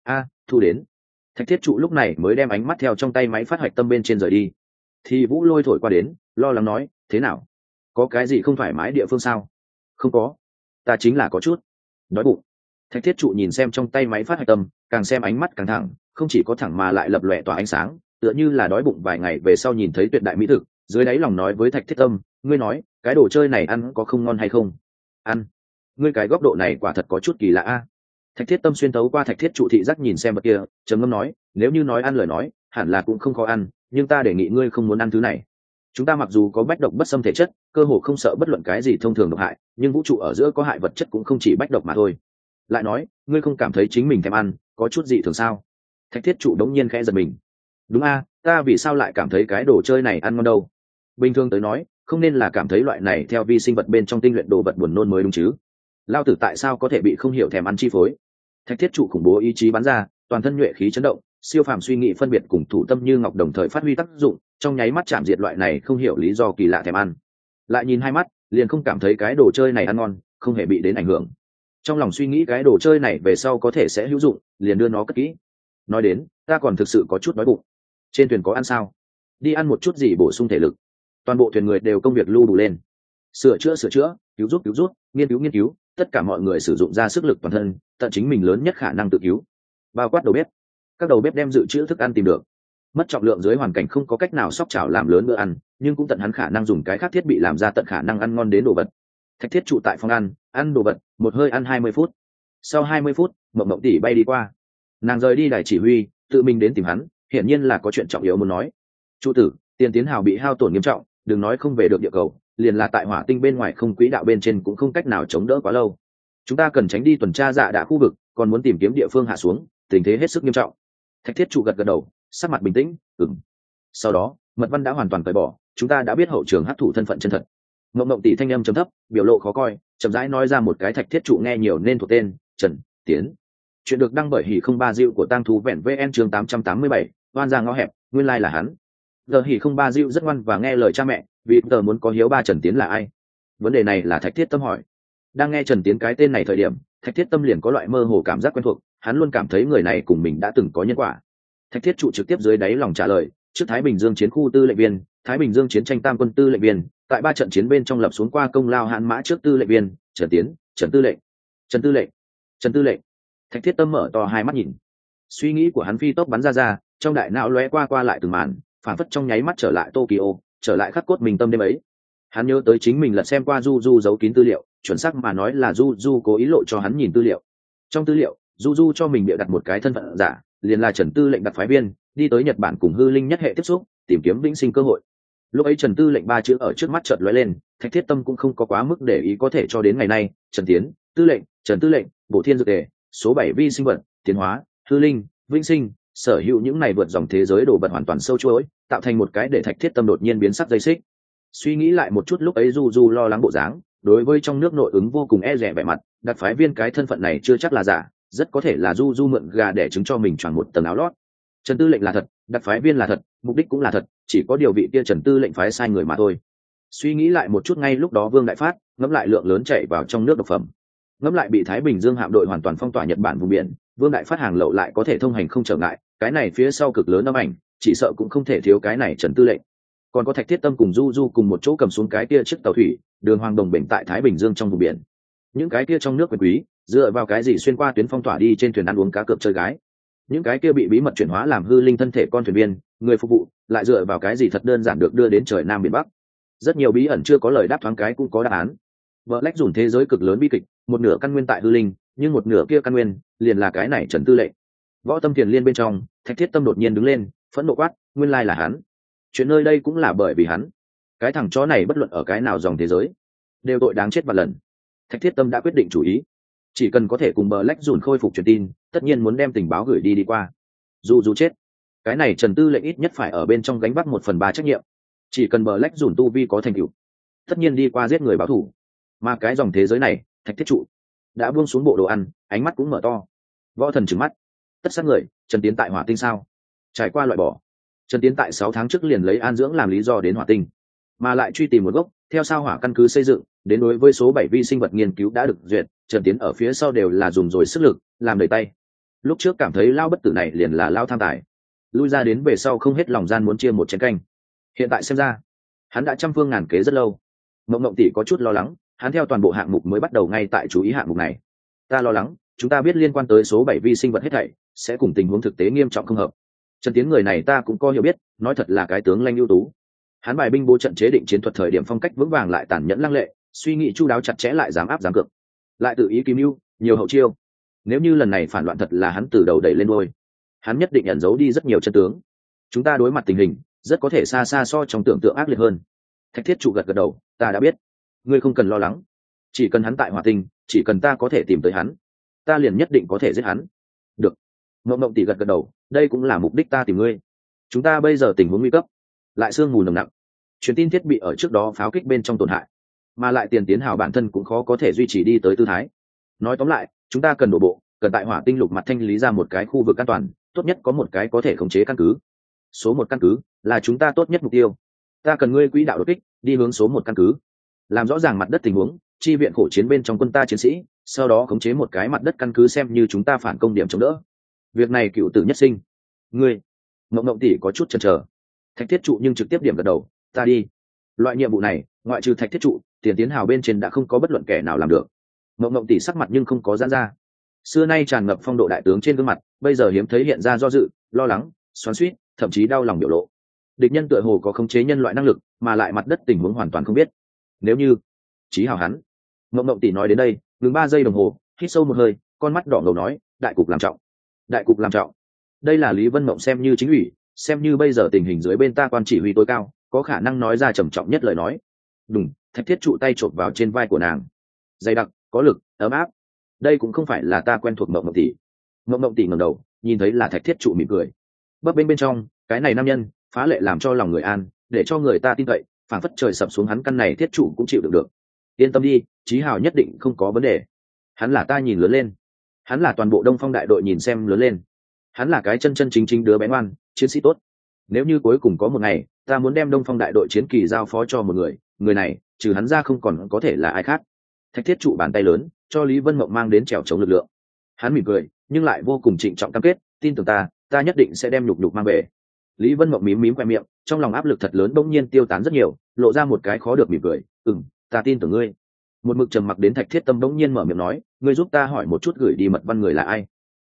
thu đến. Thạch Thiết Trụ lúc này mới đem ánh mắt theo trong tay máy phát hoạch tâm bên trên rời đi. Thì Vũ Lôi thổi qua đến, lo lắng nói, thế nào? Có cái gì không thoải mái địa phương sao? Không có, ta chính là có chút đói bụng. Thạch Thiết Trụ nhìn xem trong tay máy phát hoạch tâm, càng xem ánh mắt càng thẳng, không chỉ có thẳng mà lại lập lòe tỏa ánh sáng, tựa như là đói bụng vài ngày về sau nhìn thấy tuyệt đại mỹ thực. Dưới đáy lòng nói với Thạch Thiết Tâm, ngươi nói, cái đồ chơi này ăn có không ngon hay không? Ăn. Ngươi cái góc độ này quả thật có chút kỳ lạ a. Thạch Thiết Tâm xuyên tấu qua Thạch Thiết Trụ thị giác nhìn xem vật kia, trầm ngâm nói, nếu như nói ăn lời nói, hẳn là cũng không khó ăn, nhưng ta đề nghị ngươi không muốn ăn thứ này. Chúng ta mặc dù có bách độc bất xâm thể chất, cơ hồ không sợ bất luận cái gì thông thường độc hại, nhưng vũ trụ ở giữa có hại vật chất cũng không chỉ bách độc mà thôi. Lại nói, ngươi không cảm thấy chính mình thèm ăn, có chút gì thường sao? Thạch Thiết Trụ đống nhiên khẽ giật mình. Đúng a, ta vì sao lại cảm thấy cái đồ chơi này ăn ngon đâu? Bình thường tới nói, không nên là cảm thấy loại này theo vi sinh vật bên trong tinh luyện đồ vật buồn nôn mới đúng chứ? Lao tử tại sao có thể bị không hiểu thèm ăn chi phối? Thạch Thiết Trụ khủng bố ý chí bắn ra, toàn thân nhuệ khí chấn động, siêu phàm suy nghĩ phân biệt cùng thủ tâm như ngọc đồng thời phát huy tác dụng, trong nháy mắt chạm diệt loại này không hiểu lý do kỳ lạ thèm ăn. Lại nhìn hai mắt, liền không cảm thấy cái đồ chơi này ăn ngon, không hề bị đến ảnh hưởng. Trong lòng suy nghĩ cái đồ chơi này về sau có thể sẽ hữu dụng, liền đưa nó cất kỹ. Nói đến, ta còn thực sự có chút đói bụng. Trên thuyền có ăn sao? Đi ăn một chút gì bổ sung thể lực. Toàn bộ thuyền người đều công việc lưu đủ lên. Sửa chữa, cứu rút, nghiên cứu, tất cả mọi người sử dụng ra sức lực toàn thân, tận chính mình lớn nhất khả năng tự cứu. Bao quát đầu bếp. Các đầu bếp đem dự trữ thức ăn tìm được. Mất trọng lượng dưới hoàn cảnh không có cách nào xóc chảo làm lớn bữa ăn, nhưng cũng tận hắn khả năng dùng cái khác thiết bị làm ra tận khả năng ăn ngon đến đồ vật. Thạch Thiết Trụ tại phòng ăn đồ vật, một hơi ăn 20 phút. Sau 20 phút, Mộng tỷ bay đi qua. Nàng rời đi đài chỉ huy, tự mình đến tìm hắn, hiển nhiên là có chuyện trọng yếu muốn nói. Chủ tử, tiền tiến hào bị hao tổn nghiêm trọng, đừng nói không về được địa cầu, liền là tại hỏa tinh bên ngoài không quỹ đạo bên trên cũng không cách nào chống đỡ quá lâu. Chúng ta cần tránh đi tuần tra dạ đạ khu vực, còn muốn tìm kiếm địa phương hạ xuống, tình thế hết sức nghiêm trọng. Thạch Thiết Trụ gật đầu, sắc mặt bình tĩnh, Sau đó, mật văn đã hoàn toàn cởi bỏ, chúng ta đã biết hậu trường hấp thụ thân phận chân thật. Mộng tỷ thanh âm trầm thấp, biểu lộ khó coi, chậm rãi nói ra một cái Thạch Thiết Trụ nghe nhiều nên thuộc tên, Trần Tiến. Chuyện được đăng bởi Hỉ không ba diệu của tang thú vẹn vn chương 887, oan ra ngõ hẹp, nguyên lai là hắn. Giờ Hỉ không ba diệu rất ngoan và nghe lời cha mẹ, vì tờ muốn có hiếu ba Trần Tiến là ai? Vấn đề này là Thạch Thiết Tâm hỏi. Đang nghe Trần Tiến cái tên này thời điểm, Thạch Thiết Tâm liền có loại mơ hồ cảm giác quen thuộc, hắn luôn cảm thấy người này cùng mình đã từng có nhân quả. Thạch Thiết Trụ trực tiếp dưới đáy lòng trả lời, trước Thái Bình Dương chiến khu tư lệnh viên, Thái Bình Dương chiến tranh tam quân tư lệnh viên, tại 3 trận chiến bên trong lập xuống qua công lao hạn mã trước tư lệnh viên, Trần Tiến, Trần tư lệnh. Thạch Thiết Tâm mở to hai mắt nhìn, suy nghĩ của hắn phi tốc bắn ra, trong đại não lóe qua qua lại từng màn, phản phất trong nháy mắt trở lại Tokyo, trở lại khắc cốt mình tâm đêm ấy. Hắn nhớ tới chính mình lật xem qua Du Du giấu kín tư liệu, chuẩn xác mà nói là Du Du cố ý lộ cho hắn nhìn tư liệu. Trong tư liệu, Du Du cho mình bịa đặt một cái thân phận giả, liền là Trần Tư lệnh đặc phái viên, đi tới Nhật Bản cùng hư linh nhất hệ tiếp xúc, tìm kiếm vĩnh sinh cơ hội. Lúc ấy Trần Tư lệnh ba chữ ở trước mắt chợt lóe lên, Thạch Thiết Tâm cũng không có quá mức để ý, có thể cho đến ngày nay, Trần Tiến, Tư lệnh, Trần Tư lệnh, Bộ Thiên Dược Tề, số 7 vi sinh vật, tiến hóa, hư linh, vĩnh sinh, sở hữu những này vượt dòng thế giới đồ vật hoàn toàn sâu chuỗi, tạo thành một cái để Thạch Thiết Tâm đột nhiên biến sắc dây xích. Suy nghĩ lại một chút lúc ấy Du Du lo lắng bộ dáng, đối với trong nước nội ứng vô cùng e dè vẻ mặt, đặc phái viên cái thân phận này chưa chắc là giả, rất có thể là Du Du mượn gà để chứng cho mình choàng một tầng áo lót. Trần Tư lệnh là thật, đặc phái viên là thật, mục đích cũng là thật, chỉ có điều vị kia Trần Tư lệnh phái sai người mà thôi. Suy nghĩ lại một chút ngay lúc đó Vương Đại Phát ngẫm lại lượng lớn chạy vào trong nước độc phẩm, ngẫm lại bị Thái Bình Dương hạm đội hoàn toàn phong tỏa Nhật Bản vùng biển, Vương Đại Phát hàng lậu lại có thể thông hành không trở ngại, cái này phía sau cực lớn âm ảnh, chỉ sợ cũng không thể thiếu cái này Trần Tư lệnh. Còn có Thạch Thiết Tâm cùng Du Du cùng một chỗ cầm xuống cái kia chiếc tàu thủy, đường hoàng đồng bệnh tại Thái Bình Dương trong vùng biển. Những cái kia trong nước quyền quý, dựa vào cái gì xuyên qua tuyến phong tỏa đi trên thuyền ăn uống cá cược chơi gái? Những cái kia bị bí mật chuyển hóa làm hư linh thân thể con thuyền viên, người phục vụ, lại dựa vào cái gì thật đơn giản được đưa đến trời Nam biển Bắc? Rất nhiều bí ẩn chưa có lời đáp thoáng cái cũng có đáp án. Black dùn thế giới cực lớn bi kịch, một nửa căn nguyên tại hư linh, nhưng một nửa kia căn nguyên liền là cái này Trần Tư lệnh. Võ Tâm Thiền Liên bên trong, Thạch Thiết Tâm đột nhiên đứng lên, phẫn nộ quát, nguyên lai là hắn. Chuyện nơi đây cũng là bởi vì hắn. Cái thằng chó này bất luận ở cái nào dòng thế giới, đều tội đáng chết vạn lần. Thạch Thiết Tâm đã quyết định chủ ý, chỉ cần có thể cùng Black dùn khôi phục truyền tin, tất nhiên muốn đem tình báo gửi đi qua. Dù chết, cái này Trần Tư lệnh ít nhất phải ở bên trong gánh vác 1/3 trách nhiệm. Chỉ cần Black dùn tu vi có thành tựu, tất nhiên đi qua giết người báo thù. Mà cái dòng thế giới này, Thạch Thiết trụ đã buông xuống bộ đồ ăn, ánh mắt cũng mở to. Võ Thần trừng mắt, tất sát người, Trần Tiến tại Hỏa Tinh sao? Trải qua loại bỏ, Trần Tiến tại 6 tháng trước liền lấy an dưỡng làm lý do đến Hỏa Tinh, mà lại truy tìm nguồn gốc, theo sao hỏa căn cứ xây dựng, đến đối với số 7 vi sinh vật nghiên cứu đã được duyệt, Trần Tiến ở phía sau đều là dùng rồi sức lực, làm đầy tay. Lúc trước cảm thấy lao bất tử này liền là lao tham tài, lui ra đến về sau không hết lòng gian muốn chia một chén canh. Hiện tại xem ra, hắn đã trăm phương ngàn kế rất lâu. Mộng Mộng tỷ có chút lo lắng, hắn theo toàn bộ hạng mục mới bắt đầu ngay tại chú ý hạng mục này. Ta lo lắng, chúng ta biết liên quan tới số 7 vi sinh vật hết thảy, sẽ cùng tình huống thực tế nghiêm trọng không hợp. Trần Tiến người này ta cũng có hiểu biết, nói thật là cái tướng lanh ưu tú. Hắn bài binh bố trận chế định chiến thuật thời điểm phong cách vững vàng lại tàn nhẫn lăng lệ, suy nghĩ chu đáo chặt chẽ lại dám áp dám cược, lại tự ý kim mưu, nhiều hậu chiêu. Nếu như lần này phản loạn thật là hắn từ đầu đẩy lên đuôi, hắn nhất định ẩn giấu đi rất nhiều chân tướng. Chúng ta đối mặt tình hình, rất có thể xa xa so trong tưởng tượng ác liệt hơn. Thạch Thiết trụ gật gật đầu, ta đã biết, ngươi không cần lo lắng, chỉ cần hắn tại Hỏa Tinh, chỉ cần ta có thể tìm tới hắn, ta liền nhất định có thể giết hắn. Được. Mộng Mộng tỷ gật gật đầu, đây cũng là mục đích ta tìm ngươi. Chúng ta bây giờ tình huống nguy cấp, lại sương mù nồng nặng, truyền tin thiết bị ở trước đó pháo kích bên trong tổn hại, mà lại Tiền Tiến Hào bản thân cũng khó có thể duy trì đi tới tư thái. Nói tóm lại, chúng ta cần đổ bộ, cần tại Hỏa Tinh lục mặt thanh lý ra một cái khu vực an toàn, tốt nhất có một cái có thể khống chế căn cứ. Số 1 căn cứ là chúng ta tốt nhất mục tiêu. Ta cần ngươi quỹ đạo đột kích, đi hướng số 1 căn cứ, làm rõ ràng mặt đất tình huống, chi viện khổ chiến bên trong quân ta chiến sĩ, sau đó khống chế một cái mặt đất căn cứ xem như chúng ta phản công điểm chống đỡ. Việc này cựu tử nhất sinh. Ngươi, Mộng Mộng tỷ có chút chần chờ. Thạch Thiết trụ nhưng trực tiếp điểm gật đầu, ta đi. Loại nhiệm vụ này, ngoại trừ Thạch Thiết trụ, Tiền Tiến Hào bên trên đã không có bất luận kẻ nào làm được. Mộng Mộng tỷ sắc mặt nhưng không có giãn ra. Xưa nay tràn ngập phong độ đại tướng trên gương mặt, bây giờ hiếm thấy hiện ra do dự, lo lắng, xoắn xuýt, thậm chí đau lòng biểu lộ. Địch nhân tựa hồ có khống chế nhân loại năng lực, mà lại mặt đất tình huống hoàn toàn không biết. Nếu như Chí Hào hắn. Mộng Mộng tỷ nói đến đây, ngừng 3 giây đồng hồ, hít sâu một hơi, con mắt đỏ ngầu nói, đại cục làm trọng. Đại cục làm trọng. Đây là Lý Vân Mộng xem như chính ủy, xem như bây giờ tình hình dưới bên ta quan chỉ huy tối cao, có khả năng nói ra trầm trọng nhất lời nói. Đùng, Thạch Thiết trụ tay chộp vào trên vai của nàng. Dày đặc, có lực, ấm áp. Đây cũng không phải là ta quen thuộc Mộng Mộng tỷ. Mộng Mộng tỷ ngẩng đầu, nhìn thấy là Thạch Thiết trụ mỉm cười. Bấp bênh bên trong, cái này nam nhân, phá lệ làm cho lòng người an, để cho người ta tin cậy, phảng phất trời sập xuống hắn căn này Thiết trụ cũng chịu đựng được. Yên tâm đi, Chí Hào nhất định không có vấn đề. Hắn là ta nhìn lớn lên, hắn là toàn bộ Đông Phong đại đội nhìn xem lớn lên, hắn là cái chân chân chính chính đứa bé ngoan, chiến sĩ tốt. Nếu như cuối cùng có một ngày, ta muốn đem Đông Phong đại đội chiến kỳ giao phó cho một người, người này, trừ hắn ra không còn có thể là ai khác. Thạch Thiết trụ bàn tay lớn, cho Lý Vân Mộng mang đến trèo chống lực lượng. Hắn mỉm cười, nhưng lại vô cùng trịnh trọng cam kết, tin tưởng ta, ta nhất định sẽ đem nhục nhục mang về. Lý Vân Mộng mím mím khoe miệng, trong lòng áp lực thật lớn bỗng nhiên tiêu tán rất nhiều, lộ ra một cái khó được mỉm cười, ta tin tưởng ngươi. Một mực trầm mặc đến Thạch Thiết Tâm bỗng nhiên mở miệng nói, ngươi giúp ta hỏi một chút gửi đi mật văn người là ai.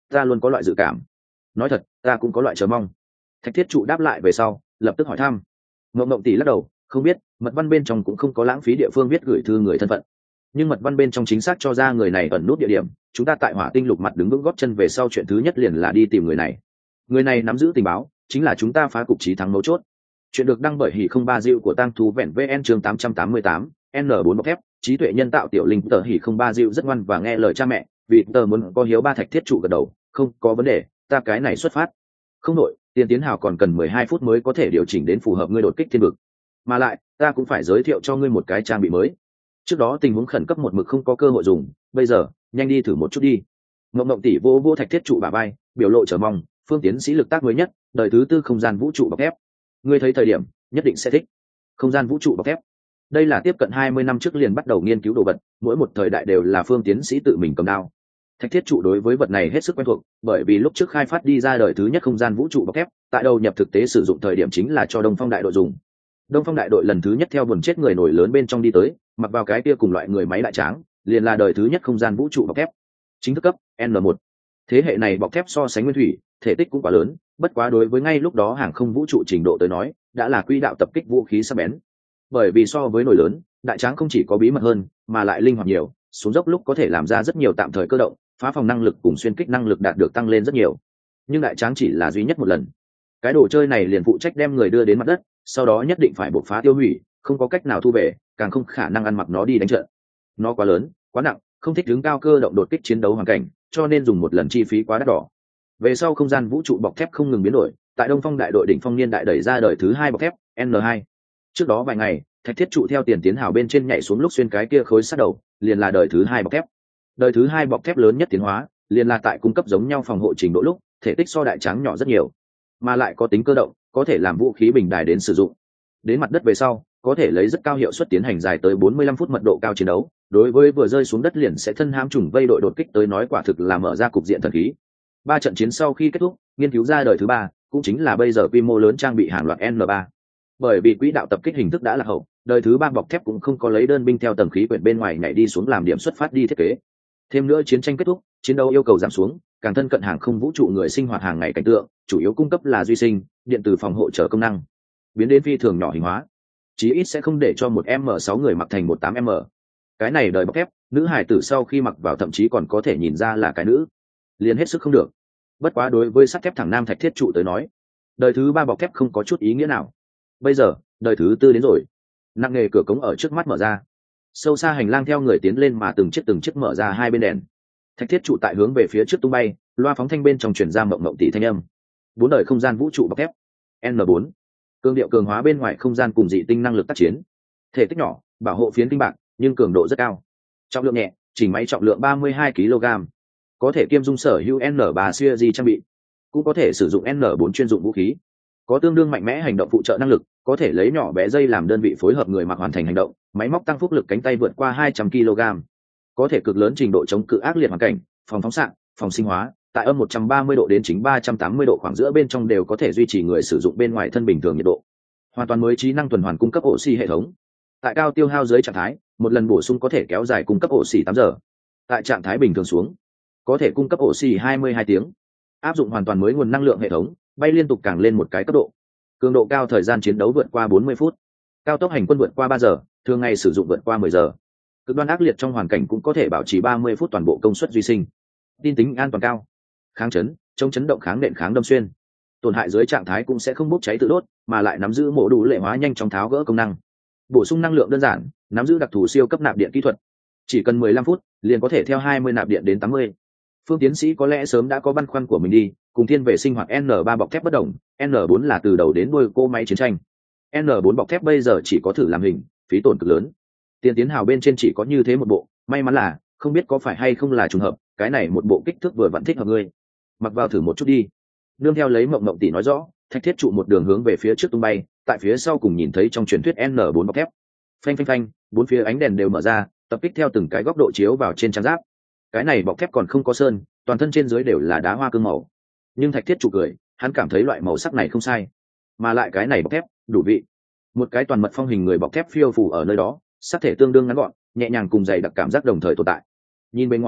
ta luôn có loại dự cảm. Nói thật, ta cũng có loại chờ mong. Thạch thiết trụ đáp lại về sau, lập tức hỏi thăm. Mộng Mộng tỷ lắc đầu, không biết, mật văn bên trong cũng không có lãng phí địa phương viết gửi thư người thân phận. Nhưng mật văn bên trong chính xác cho ra người này ẩn nút địa điểm, chúng ta tại Hỏa Tinh Lục mặt đứng vững gót chân về sau, chuyện thứ nhất liền là đi tìm người này. Người này nắm giữ tình báo, chính là chúng ta phá cục chí thắng mấu chốt. Chuyện được đăng bởi Hỉ không ba Diệu của Tang Thú Vẹn VN chương 888, N4 bọc thép, trí tuệ nhân tạo tiểu linh tờ Hỉ không ba Diệu rất ngoan và nghe lời cha mẹ, vì tờ muốn có hiếu ba thạch thiết trụ gật đầu, không có vấn đề, ta cái này xuất phát. Không nội, tiền tiến hào còn cần 12 phút mới có thể điều chỉnh đến phù hợp ngươi đột kích thiên vực. Mà lại, ta cũng phải giới thiệu cho ngươi một cái trang bị mới. Trước đó tình huống khẩn cấp một mực không có cơ hội dùng, bây giờ, nhanh đi thử một chút đi. Mộng Mộng tỷ vô thạch thiết trụ bả vai, biểu lộ chờ mong, phương tiến sĩ lực tác mới nhất, đời thứ tư không gian vũ trụ bọc thép. Ngươi thấy thời điểm, nhất định sẽ thích. Không gian vũ trụ bọc thép. Đây là tiếp cận 20 năm trước liền bắt đầu nghiên cứu đồ vật, mỗi một thời đại đều là phương tiến sĩ tự mình cầm đao. Thạch thiết trụ đối với vật này hết sức quen thuộc, bởi vì lúc trước khai phát đi ra đời thứ nhất không gian vũ trụ bọc thép, tại đầu nhập thực tế sử dụng thời điểm chính là cho Đông Phong đại đội dùng. Đông Phong đại đội lần thứ nhất theo buồn chết người nổi lớn bên trong đi tới, mặc vào cái kia cùng loại người máy đại tráng, liền là đời thứ nhất không gian vũ trụ bọc thép. Chính thức cấp N1. Thế hệ này bọc thép so sánh nguyên thủy, thể tích cũng quá lớn, bất quá đối với ngay lúc đó hàng không vũ trụ trình độ tới nói, đã là quỹ đạo tập kích vũ khí sắc bén. Bởi vì so với nổi lớn, đại tráng không chỉ có bí mật hơn, mà lại linh hoạt nhiều, xuống dốc lúc có thể làm ra rất nhiều tạm thời cơ động, phá phòng năng lực cùng xuyên kích năng lực đạt được tăng lên rất nhiều. Nhưng đại tráng chỉ là duy nhất một lần. Cái đồ chơi này liền phụ trách đem người đưa đến mặt đất, sau đó nhất định phải bộc phá tiêu hủy, không có cách nào thu về, càng không khả năng ăn mặc nó đi đánh trận. Nó quá lớn, quá nặng, không thích đứng cao cơ động đột kích chiến đấu hoàn cảnh, cho nên dùng một lần chi phí quá đắt đỏ. Về sau không gian vũ trụ bọc thép không ngừng biến đổi, tại Đông Phong đại đội đỉnh phong niên đại đẩy ra đời thứ hai bọc thép N2. Trước đó vài ngày, thạch thiết trụ theo tiền tiến hào bên trên nhảy xuống lúc xuyên cái kia khối sát đầu, liền là đời thứ hai bọc thép. Đời thứ hai bọc thép lớn nhất tiến hóa, liền là tại cung cấp giống nhau phòng hộ trình độ lúc, thể tích so đại tráng nhỏ rất nhiều, mà lại có tính cơ động, có thể làm vũ khí bình đài đến sử dụng. Đến mặt đất về sau, có thể lấy rất cao hiệu suất tiến hành dài tới 45 phút mật độ cao chiến đấu, đối với vừa rơi xuống đất liền sẽ thân hãm trùng vây đội đột kích tới nói quả thực là mở ra cục diện thần khí. 3 trận chiến sau khi kết thúc, nghiên cứu ra đời thứ ba, cũng chính là bây giờ quy mô lớn trang bị hàng loạt N3. Bởi vì quỹ đạo tập kích hình thức đã là hậu, đời thứ ba bọc thép cũng không có lấy đơn binh theo tầng khí quyển bên ngoài nhảy đi xuống làm điểm xuất phát đi thiết kế. Thêm nữa chiến tranh kết thúc, chiến đấu yêu cầu giảm xuống, càng thân cận hàng không vũ trụ người sinh hoạt hàng ngày cảnh tượng, chủ yếu cung cấp là duy sinh, điện tử phòng hộ trợ công năng, biến đến phi thường nhỏ hình hóa, chí ít sẽ không để cho một M6 người mặc thành một 8M. Cái này đời bọc thép, nữ hải tử sau khi mặc vào thậm chí còn có thể nhìn ra là cái nữ, liền hết sức không được. Bất quá đối với sắt thép thẳng nam thạch thiết trụ tới nói, đời thứ ba bọc thép không có chút ý nghĩa nào. Bây giờ, đời thứ tư đến rồi, nặng nghề cửa cống ở trước mắt mở ra, sâu xa hành lang theo người tiến lên mà từng chiếc mở ra hai bên đèn. Thạch thiết trụ tại hướng về phía trước tung bay, loa phóng thanh bên trong truyền ra mộng mộng tỷ thanh âm. 4 đời không gian vũ trụ bọc thép N4. Cường điệu cường hóa bên ngoài không gian cùng dị tinh năng lực tác chiến. Thể tích nhỏ, bảo hộ phiến tinh bạc, nhưng cường độ rất cao. Trọng lượng nhẹ, chỉnh máy trọng lượng 32 kg. Có thể kiêm dung sở hữu N3 series trang bị, cũng có thể sử dụng N4 chuyên dụng vũ khí. Có tương đương mạnh mẽ hành động phụ trợ năng lực, có thể lấy nhỏ bé dây làm đơn vị phối hợp người mặc hoàn thành hành động, máy móc tăng phúc lực cánh tay vượt qua 200 kg. Có thể cực lớn trình độ chống cự ác liệt hoàn cảnh, phòng phóng xạ, phòng sinh hóa, tại âm 130 độ đến chính 380 độ khoảng giữa bên trong đều có thể duy trì người sử dụng bên ngoài thân bình thường nhiệt độ. Hoàn toàn mới trí năng tuần hoàn cung cấp oxy hệ thống. Tại cao tiêu hao dưới trạng thái, một lần bổ sung có thể kéo dài cung cấp oxy 8 giờ. Tại trạng thái bình thường xuống, có thể cung cấp oxy 22 tiếng. Áp dụng hoàn toàn mới nguồn năng lượng hệ thống, bay liên tục càng lên một cái cấp độ. Cường độ cao, thời gian chiến đấu vượt qua 40 phút. Cao tốc hành quân vượt qua 3 giờ, thường ngày sử dụng vượt qua 10 giờ. Cực đoan ác liệt trong hoàn cảnh cũng có thể bảo trì 30 phút toàn bộ công suất duy sinh. Tin tính an toàn cao, kháng chấn, chống chấn động, kháng nện, kháng đâm xuyên. Tổn hại dưới trạng thái cũng sẽ không bốc cháy tự đốt, mà lại nắm giữ mổ đủ lệ hóa nhanh chóng tháo gỡ công năng. Bổ sung năng lượng đơn giản, nắm giữ đặc thù siêu cấp nạp điện kỹ thuật. Chỉ cần 15 phút, liền có thể theo 20 nạp điện đến 80. Phương tiến sĩ có lẽ sớm đã có băn khoăn của mình đi, cùng thiên về sinh hoạt N3 bọc thép bất đồng, N4 là từ đầu đến đuôi cô máy chiến tranh. N4 bọc thép bây giờ chỉ có thử làm hình, phí tổn cực lớn. Tiền tiến hào bên trên chỉ có như thế một bộ, may mắn là không biết có phải hay không là trùng hợp, cái này một bộ kích thước vừa vặn thích hợp ngươi. Mặc vào thử một chút đi. Nương theo lấy mộng mộng tỷ nói rõ, thạch thiết trụ một đường hướng về phía trước tung bay, tại phía sau cùng nhìn thấy trong truyền thuyết N4 bọc thép. Phanh phanh phanh, bốn phía ánh đèn đều mở ra, tập kích theo từng cái góc độ chiếu vào trên trang giáp. Cái này bọc thép còn không có sơn, toàn thân trên dưới đều là đá hoa cương màu. Nhưng thạch thiết trụ cười, hắn cảm thấy loại màu sắc này không sai, mà lại cái này bọc thép đủ vị. Một cái toàn mật phong hình người bọc thép phiêu phù ở nơi đó, sắc thể tương đương ngắn gọn, nhẹ nhàng cùng dày đặc cảm giác đồng thời tồn tại. Nhìn bên ngoài,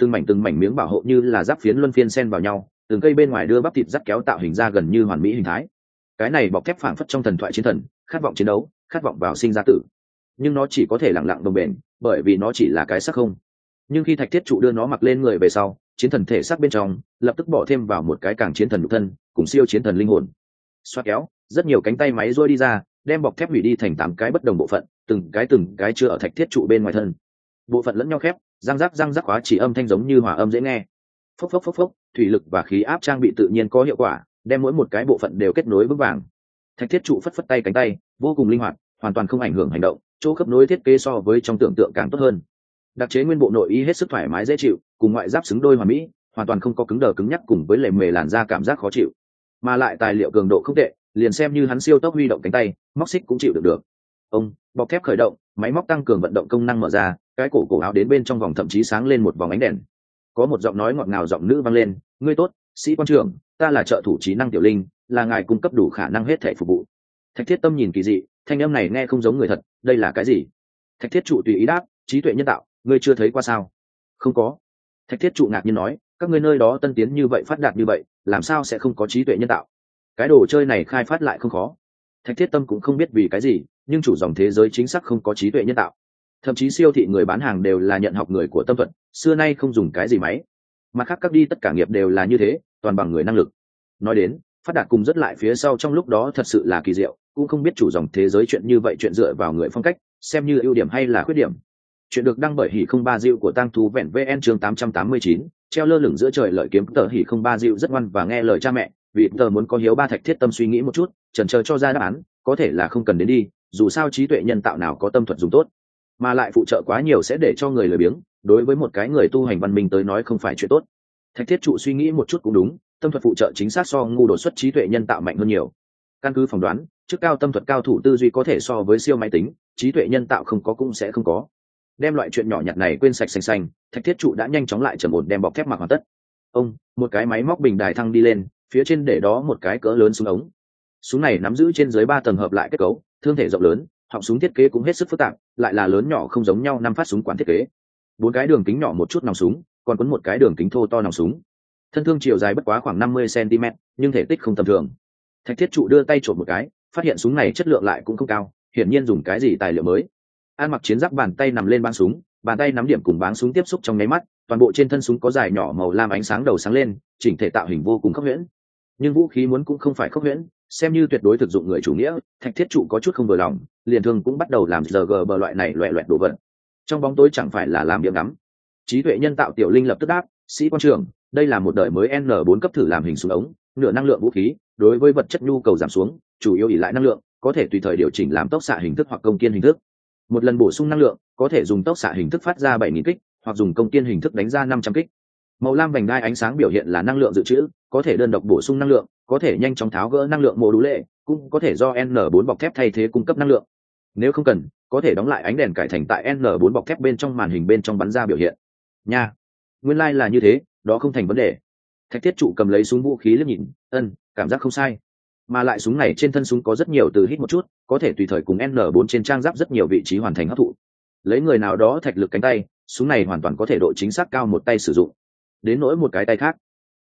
từng mảnh miếng bảo hộ như là giáp phiến luân phiên xen vào nhau, từng cây bên ngoài đưa bắp thịt dắt kéo tạo hình ra gần như hoàn mỹ hình thái. Cái này bọc thép phảng phất trong thần thoại chiến thần, khát vọng chiến đấu, khát vọng vào sinh ra tử. Nhưng nó chỉ có thể lặng lặng đồng bền, bởi vì nó chỉ là cái xác không. Nhưng khi Thạch Thiết Trụ đưa nó mặc lên người về sau, chiến thần thể xác bên trong lập tức bỏ thêm vào một cái càng chiến thần nhục thân, cùng siêu chiến thần linh hồn. Xoát kéo, rất nhiều cánh tay máy rôi đi ra, đem bọc thép hủy đi thành 8 cái bất đồng bộ phận, từng cái chưa ở Thạch Thiết Trụ bên ngoài thân. Bộ phận lẫn nhau khép, răng rắc hóa chỉ âm thanh giống như hòa âm dễ nghe. Phốc phốc, thủy lực và khí áp trang bị tự nhiên có hiệu quả, đem mỗi một cái bộ phận đều kết nối vững vàng. Thạch Thiết Trụ phất tay cánh tay, vô cùng linh hoạt, hoàn toàn không ảnh hưởng hành động, chỗ khớp nối thiết kế so với trong tưởng tượng càng tốt hơn. Đặc chế nguyên bộ nội y hết sức thoải mái dễ chịu, cùng ngoại giáp xứng đôi hoàn mỹ, hoàn toàn không có cứng đờ cứng nhắc cùng với lề mề làn da cảm giác khó chịu. Mà lại tài liệu cường độ không tệ, liền xem như hắn siêu tốc huy động cánh tay, móc xích cũng chịu được. Bọc thép khởi động, máy móc tăng cường vận động công năng mở ra, cái cổ áo đến bên trong vòng thậm chí sáng lên một vòng ánh đèn. Có một giọng nói ngọt ngào giọng nữ vang lên, "Ngươi tốt, sĩ quan trưởng, ta là trợ thủ trí năng tiểu linh, là ngài cung cấp đủ khả năng hết thể phục vụ." Thạch Thiết Tâm nhìn kỳ dị, thanh âm này nghe không giống người thật, đây là cái gì? Thạch Thiết Trụ tùy ý đáp, "Trí tuệ nhân tạo, ngươi chưa thấy qua sao?" "Không có." Thạch Thiết Trụ ngạc nhiên nói, "Các ngươi nơi đó tân tiến như vậy, phát đạt như vậy, làm sao sẽ không có trí tuệ nhân tạo? Cái đồ chơi này khai phát lại không khó." Thạch Thiết Tâm cũng không biết vì cái gì, nhưng chủ dòng thế giới chính xác không có trí tuệ nhân tạo. Thậm chí siêu thị người bán hàng đều là nhận học người của Tâm Thuật, xưa nay không dùng cái gì máy. Mặt khác các đi tất cả nghiệp đều là như thế, toàn bằng người năng lực. Nói đến, phát đạt cùng rất lại phía sau trong lúc đó thật sự là kỳ diệu, cũng không biết chủ dòng thế giới chuyện như vậy chuyện dựa vào người phong cách, xem như ưu điểm hay là khuyết điểm. Chuyện được đăng bởi Hỉ không ba Diệu của Tăng Thú Vẹn VN chương 889, treo lơ lửng giữa trời lợi kiếm tờ Hỉ không ba Diệu rất ngoan và nghe lời cha mẹ, vì tờ muốn có hiếu ba. Thạch Thiết Tâm suy nghĩ một chút, chần chờ cho ra đáp án, có thể là không cần đến đi, dù sao trí tuệ nhân tạo nào có tâm thuật dùng tốt, mà lại phụ trợ quá nhiều sẽ để cho người lười biếng, đối với một cái người tu hành văn minh tới nói không phải chuyện tốt. Thạch Thiết Trụ suy nghĩ một chút cũng đúng, tâm thuật phụ trợ chính xác so ngu đột xuất trí tuệ nhân tạo mạnh hơn nhiều. Căn cứ phỏng đoán, trước cao tâm thuật cao thủ tư duy có thể so với siêu máy tính, trí tuệ nhân tạo không có cũng sẽ không có. Đem loại chuyện nhỏ nhặt này quên sạch xanh xanh, Thạch Thiết Trụ đã nhanh chóng lại trầm ổn đem bọc thép mặc hoàn tất. Một cái máy móc bình đài thăng đi lên, phía trên để đó một cái cỡ lớn súng ống. Súng này nắm giữ trên dưới 3 tầng hợp lại kết cấu, thương thể rộng lớn, họng súng thiết kế cũng hết sức phức tạp, lại là lớn nhỏ không giống nhau 5 phát súng quản thiết kế. 4 cái đường kính nhỏ một chút nòng súng, còn quấn một cái đường kính thô to nòng súng. Thân thương chiều dài bất quá khoảng 50 cm, nhưng thể tích không tầm thường. Thạch Thiết Trụ đưa tay trộm một cái, phát hiện súng này chất lượng lại cũng không cao, hiển nhiên dùng cái gì tài liệu mới. An mặc chiến giáp, bàn tay nằm lên báng súng, bàn tay nắm điểm cùng báng súng tiếp xúc trong nháy mắt, toàn bộ trên thân súng có dài nhỏ màu lam ánh sáng đầu sáng lên, chỉnh thể tạo hình vô cùng khốc huyễn. Nhưng vũ khí muốn cũng không phải khốc huyễn, xem như tuyệt đối thực dụng người chủ nghĩa, Thạch Thiết Trụ có chút không vừa lòng, liền thương cũng bắt đầu làm giờ gờ bờ loại này loẹt loẹt đồ vật. Trong bóng tối chẳng phải là làm điểm ngắm. Trí tuệ nhân tạo tiểu linh lập tức đáp, "Sĩ quan trưởng, đây là một đời mới N4 cấp thử làm hình súng ống, nửa năng lượng vũ khí, đối với vật chất nhu cầu giảm xuống, chủ yếu ỷ lại năng lượng, có thể tùy thời điều chỉnh làm tốc xạ hình thức hoặc công kiên hình thức. Một lần bổ sung năng lượng, có thể dùng tốc xạ hình thức phát ra 7000 kích, hoặc dùng công kiên hình thức đánh ra 500 kích. Màu lam vành đai ánh sáng biểu hiện là năng lượng dự trữ, có thể đơn độc bổ sung năng lượng, có thể nhanh chóng tháo gỡ năng lượng mô đũ lệ, cũng có thể do N4 bọc thép thay thế cung cấp năng lượng. Nếu không cần, có thể đóng lại ánh đèn cải thành tại N4 bọc thép bên trong màn hình bên trong bắn ra biểu hiện." Nha, nguyên lai là như thế, đó không thành vấn đề. Thạch Thiết Trụ cầm lấy súng vũ khí liếc nhìn, cảm giác không sai. Mà lại súng này trên thân súng có rất nhiều từ hít một chút, có thể tùy thời cùng N4 trên trang giáp rất nhiều vị trí hoàn thành hấp thụ. Lấy người nào đó thạch lực cánh tay, súng này hoàn toàn có thể độ chính xác cao một tay sử dụng. Đến nỗi một cái tay khác,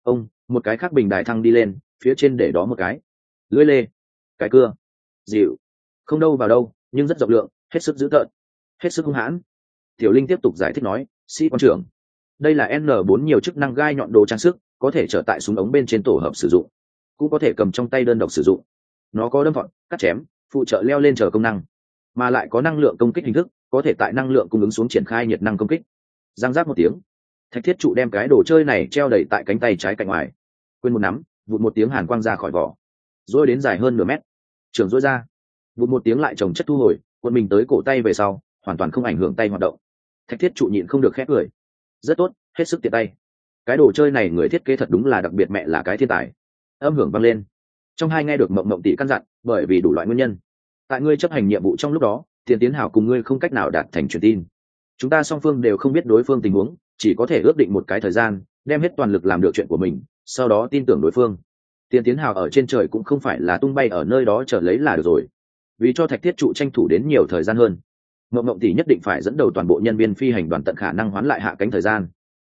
một cái khác bình đài thăng đi lên, phía trên để đó một cái lưỡi lê, cái cưa, dịu, không đâu vào đâu, nhưng rất rộng lượng, hết sức dữ tợn, hết sức hung hãn. Tiểu Linh tiếp tục giải thích nói, "Sĩ quan trưởng, đây là N4 nhiều chức năng gai nhọn đồ trang sức, có thể trở tại súng ống bên trên tổ hợp sử dụng, cũng có thể cầm trong tay đơn độc sử dụng. Nó có đâm vọt, cắt chém, phụ trợ leo lên chờ công năng, mà lại có năng lượng công kích hình thức, có thể tại năng lượng cung ứng xuống triển khai nhiệt năng công kích." Giang giác một tiếng, Thạch Thiết Trụ đem cái đồ chơi này treo đầy tại cánh tay trái cạnh ngoài, quên một nắm, vụt một tiếng hàn quang ra khỏi vỏ, rồi đến dài hơn nửa mét, trường rối ra, vụt một tiếng lại chồng chất thu hồi, cuộn mình tới cổ tay về sau, hoàn toàn không ảnh hưởng tay hoạt động. Thạch Thiết Trụ nhịn không được khép cười, rất tốt, hết sức tiện tay. Cái đồ chơi này người thiết kế thật đúng là đặc biệt, mẹ là cái thiên tài. Âm hưởng vang lên, trong hai nghe được Mộng Mộng tỷ căn dặn, bởi vì đủ loại nguyên nhân, tại ngươi chấp hành nhiệm vụ trong lúc đó, Tiền Tiến Hảo cùng ngươi không cách nào đạt thành truyền tin. Chúng ta song phương đều không biết đối phương tình huống, chỉ có thể ước định một cái thời gian, đem hết toàn lực làm được chuyện của mình, sau đó tin tưởng đối phương. Tiền Tiến Hào ở trên trời cũng không phải là tung bay ở nơi đó chờ lấy là được rồi. Vì cho Thạch Thiết Trụ tranh thủ đến nhiều thời gian hơn, Mộng Mộng tỷ nhất định phải dẫn đầu toàn bộ nhân viên phi hành đoàn tận khả năng hoán lại hạ cánh thời gian.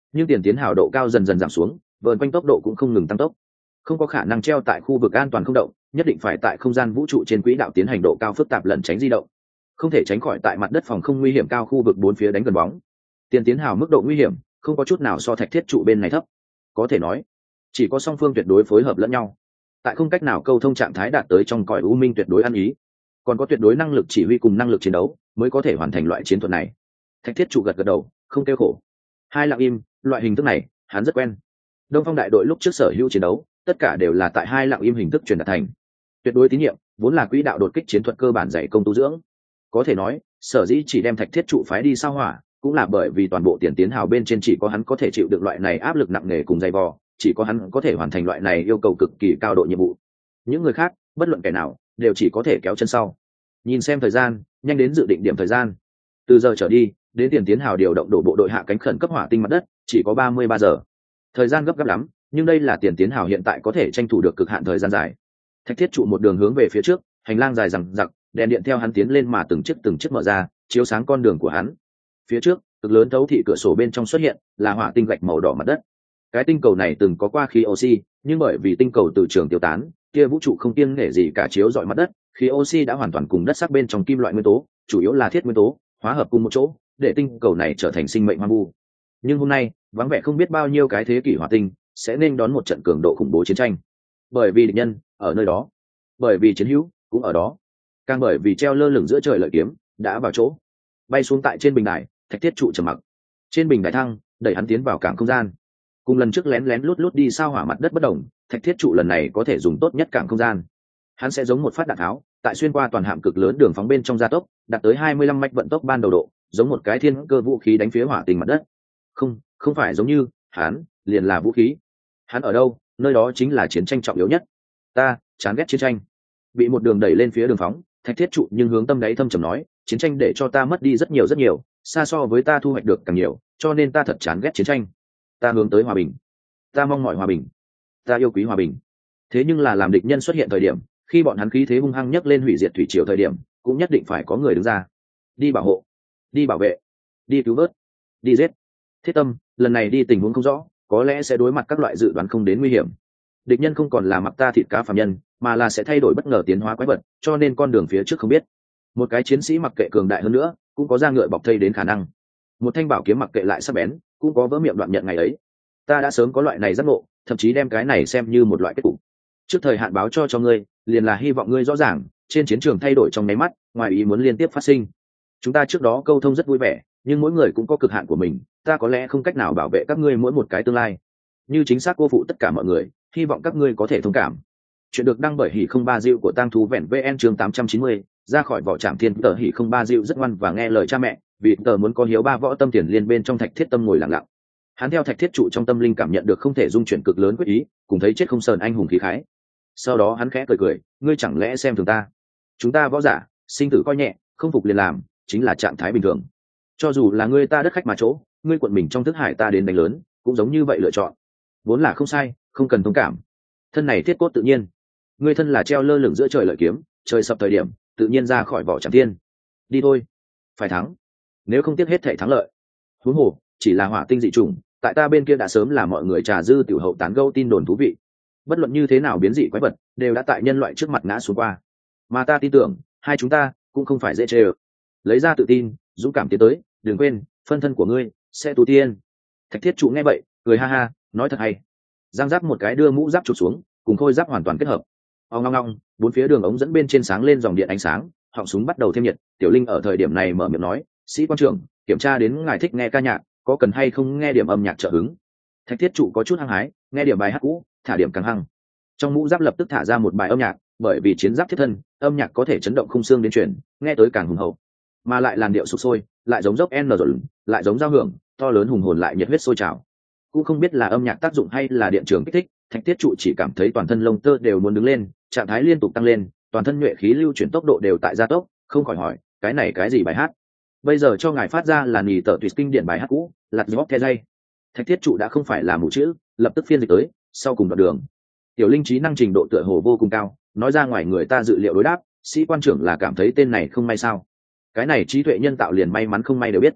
nhưng tiền tiến hào độ cao dần dần giảm xuống, vờn quanh tốc độ cũng không ngừng tăng tốc, không có khả năng treo tại khu vực an toàn không động, nhất định phải tại không gian vũ trụ trên quỹ đạo tiến hành độ cao phức tạp lẩn tránh di động, không thể tránh khỏi tại mặt đất phòng không nguy hiểm cao khu vực bốn phía đánh gần bóng. Tiền tiến hào mức độ nguy hiểm không có chút nào so thạch thiết trụ bên này thấp, có thể nói chỉ có song phương tuyệt đối phối hợp lẫn nhau, tại không cách nào câu thông trạng thái đạt tới trong cõi u minh tuyệt đối ăn ý, còn có tuyệt đối năng lực chỉ huy cùng năng lực chiến đấu mới có thể hoàn thành loại chiến thuật này. Thạch thiết trụ gật gật đầu, không kêu khổ. Hai lặng im, loại hình thức này hắn rất quen. Đông Phong đại đội lúc trước sở hữu chiến đấu tất cả đều là tại hai lặng im hình thức truyền đạt thành. Tuyệt đối tín nhiệm vốn là quỹ đạo đột kích chiến thuật cơ bản dạy công tu dưỡng, có thể nói sở dĩ chỉ đem thạch thiết trụ phái đi sao hỏa cũng là bởi vì toàn bộ tiền tiến hào bên trên chỉ có hắn có thể chịu được loại này áp lực nặng nề cùng dày vò, chỉ có hắn có thể hoàn thành loại này yêu cầu cực kỳ cao độ nhiệm vụ. Những người khác bất luận kẻ nào đều chỉ có thể kéo chân sau. Nhìn xem thời gian, nhanh đến dự định điểm thời gian. Từ giờ trở đi đến tiền tiến hào điều động đổ bộ đội hạ cánh khẩn cấp hỏa tinh mặt đất chỉ có 33 giờ. Thời gian gấp gáp lắm, nhưng đây là tiền tiến hào hiện tại có thể tranh thủ được cực hạn thời gian dài. Thạch thiết trụ một đường hướng về phía trước, hành lang dài dằng dặc, đèn điện theo hắn tiến lên mà từng chiếc mở ra, chiếu sáng con đường của hắn. Phía trước cực lớn thấu thị cửa sổ bên trong xuất hiện là hỏa tinh gạch màu đỏ mặt đất. Cái tinh cầu này từng có qua khí oxy, nhưng bởi vì tinh cầu từ trường tiêu tán, kia vũ trụ không kiêng nể gì cả chiếu rọi mặt đất, khí oxy đã hoàn toàn cùng đất sắc bên trong kim loại nguyên tố, chủ yếu là thiết nguyên tố, hóa hợp cùng một chỗ, để tinh cầu này trở thành sinh mệnh hoang vu. Nhưng hôm nay, vắng vẻ không biết bao nhiêu cái thế kỷ hỏa tinh, sẽ nên đón một trận cường độ khủng bố chiến tranh. Bởi vì địch nhân ở nơi đó, bởi vì chiến hữu cũng ở đó, càng bởi vì treo lơ lửng giữa trời lợi kiếm đã vào chỗ. Bay xuống tại trên bình đài, thạch thiết trụ trầm mặc. Trên bình đài thăng đẩy hắn tiến vào cảng không gian. Cùng lần trước lén lén lút lút đi sao hỏa mặt đất bất đồng, thạch thiết trụ lần này có thể dùng tốt nhất cảng không gian. Hắn sẽ giống một phát đạn tháo, tại xuyên qua toàn hạm cực lớn đường phóng bên trong gia tốc, đạt tới 25 mạch vận tốc ban đầu độ, giống một cái thiên cơ vũ khí đánh phía hỏa tinh mặt đất. Không phải giống như, hắn liền là vũ khí. Hắn ở đâu, nơi đó chính là chiến tranh trọng yếu nhất. Ta chán ghét chiến tranh. Bị một đường đẩy lên phía đường phóng, thạch thiết trụ nhưng hướng tâm đáy thâm trầm nói, chiến tranh để cho ta mất đi rất nhiều, xa so với ta thu hoạch được càng nhiều, cho nên ta thật chán ghét chiến tranh. Ta hướng tới hòa bình, ta mong mỏi hòa bình, ta yêu quý hòa bình. Thế nhưng là làm địch nhân xuất hiện thời điểm, khi bọn hắn khí thế hung hăng nhấc lên hủy diệt thủy triều thời điểm, cũng nhất định phải có người đứng ra, đi bảo hộ, đi bảo vệ, đi cứu vớt, đi giết. Thiết tâm lần này đi tình huống không rõ, có lẽ sẽ đối mặt các loại dự đoán không đến nguy hiểm. Địch nhân không còn là mặc ta thịt cá phàm nhân, mà là sẽ thay đổi bất ngờ tiến hóa quái vật, cho nên con đường phía trước không biết. Một cái chiến sĩ mặc kệ cường đại hơn nữa, cũng có da ngựa bọc thây đến khả năng. Một thanh bảo kiếm mặc kệ lại sắc bén, cũng có vỡ miệng đoạn nhận ngày ấy. Ta đã sớm có loại này giác ngộ, thậm chí đem cái này xem như một loại kết cục. Trước thời hạn báo cho ngươi, liền là hy vọng ngươi rõ ràng, trên chiến trường thay đổi trong nháy mắt, ngoài ý muốn liên tiếp phát sinh. Chúng ta trước đó câu thông rất vui vẻ, nhưng mỗi người cũng có cực hạn của mình, ta có lẽ không cách nào bảo vệ các ngươi mỗi một cái tương lai. Như chính xác cô phụ tất cả mọi người, hy vọng các ngươi có thể thông cảm. Chuyện được đăng bởi hỉ không ba diệu của tang thú vẹn vn chương 890, ra khỏi vỏ trạm thiên tờ hỉ không ba diệu rất ngoan và nghe lời cha mẹ, vì tờ muốn có hiếu ba võ tâm tiền liên bên trong thạch thiết tâm ngồi lặng lặng. Hắn theo thạch thiết trụ trong tâm linh cảm nhận được không thể dung chuyển cực lớn quyết ý, cùng thấy chết không sờn anh hùng khí khái. Sau đó hắn khẽ cười, ngươi chẳng lẽ xem thường ta? Chúng ta võ giả, sinh tử coi nhẹ, không phục liền làm, chính là trạng thái bình thường. Cho dù là ngươi ta đất khách mà chỗ, ngươi quận mình trong thức hải ta đến đánh lớn, cũng giống như vậy lựa chọn. Vốn là không sai, không cần thông cảm. Thân này thiết cốt tự nhiên. Ngươi thân là treo lơ lửng giữa trời lợi kiếm, trời sập thời điểm, tự nhiên ra khỏi vỏ trạm thiên. Đi thôi, phải thắng. Nếu không tiếc hết thể thắng lợi. Huống hồ, chỉ là hỏa tinh dị chủng, tại ta bên kia đã sớm là mọi người trà dư tiểu hậu tán gẫu tin đồn thú vị. Bất luận như thế nào biến dị quái vật, đều đã tại nhân loại trước mặt ngã xuống qua. Mà ta tin tưởng, hai chúng ta cũng không phải dễ chê ơ. Lấy ra tự tin, dũng cảm tiến tới, đừng quên, phân thân của ngươi sẽ tu tiên. Thạch thiết trụ nghe vậy, cười ha ha, nói thật hay. Giang giáp một cái đưa mũ giáp chụp xuống, cùng khôi giáp hoàn toàn kết hợp. Ong ong ong, bốn phía đường ống dẫn bên trên sáng lên dòng điện ánh sáng, họng súng bắt đầu thêm nhiệt. Tiểu Linh ở thời điểm này mở miệng nói, sĩ quan trưởng, kiểm tra đến ngài thích nghe ca nhạc, có cần hay không nghe điểm âm nhạc trợ hứng? Thạch thiết trụ có chút hăng hái, nghe điểm bài hát cũ, thả điểm càng hăng. Trong mũ giáp lập tức thả ra một bài âm nhạc, bởi vì chiến giáp thiết thân, âm nhạc có thể chấn động khung xương đến truyền, nghe tới càng hùng hậu, mà lại làn điệu sục sôi, lại giống dốc n rồi, lại giống giao hưởng, to lớn hùng hồn lại nhiệt huyết sôi trào. Cũng không biết là âm nhạc tác dụng hay là điện trường kích thích, thạch thiết trụ chỉ cảm thấy toàn thân lông tơ đều muốn đứng lên, trạng thái liên tục tăng lên, toàn thân nhuệ khí lưu chuyển tốc độ đều tại gia tốc, không khỏi hỏi, cái này cái gì bài hát? Bây giờ cho ngài phát ra là nhì tờ tuyệt kinh điển bài hát cũ, lạt gióp the dây. Thạch thiết trụ đã không phải là mù chữ, lập tức phiên dịch tới, sau cùng đoạn đường. Tiểu Linh trí năng trình độ tựa hồ vô cùng cao, nói ra ngoài người ta dự liệu đối đáp, sĩ quan trưởng là cảm thấy tên này không may sao? Cái này trí tuệ nhân tạo liền may mắn không may đều biết.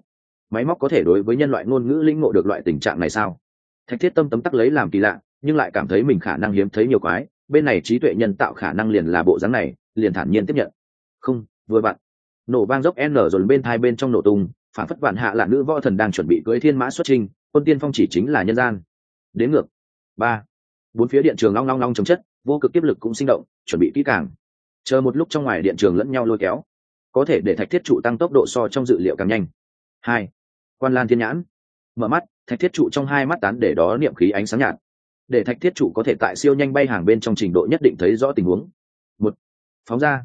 máy móc có thể đối với nhân loại ngôn ngữ lĩnh ngộ được loại tình trạng này sao? Thạch Thiết Tâm tấm tắc lấy làm kỳ lạ, nhưng lại cảm thấy mình khả năng hiếm thấy nhiều quái, bên này trí tuệ nhân tạo khả năng liền là bộ dáng này, liền thản nhiên tiếp nhận. Không, vừa vặn. Nổ vang dốc n rồi bên hai bên trong nổ tung, phản phất vạn hạ là nữ võ thần đang chuẩn bị cưỡi thiên mã xuất trình, quân tiên phong chỉ chính là nhân gian. Đến ngược. 3. Bốn phía điện trường long long long chống chất, vô cực tiếp lực cũng sinh động, chuẩn bị kỹ càng. Chờ một lúc trong ngoài điện trường lẫn nhau lôi kéo, có thể để Thạch Thiết trụ tăng tốc độ so trong dự liệu càng nhanh. 2. Quan Lan Thiên Nhãn. Mở mắt, Thạch Thiết trụ trong hai mắt tán để đó niệm khí ánh sáng nhạt, để Thạch Thiết trụ có thể tại siêu nhanh bay hàng bên trong trình độ nhất định thấy rõ tình huống. 1. Phóng ra.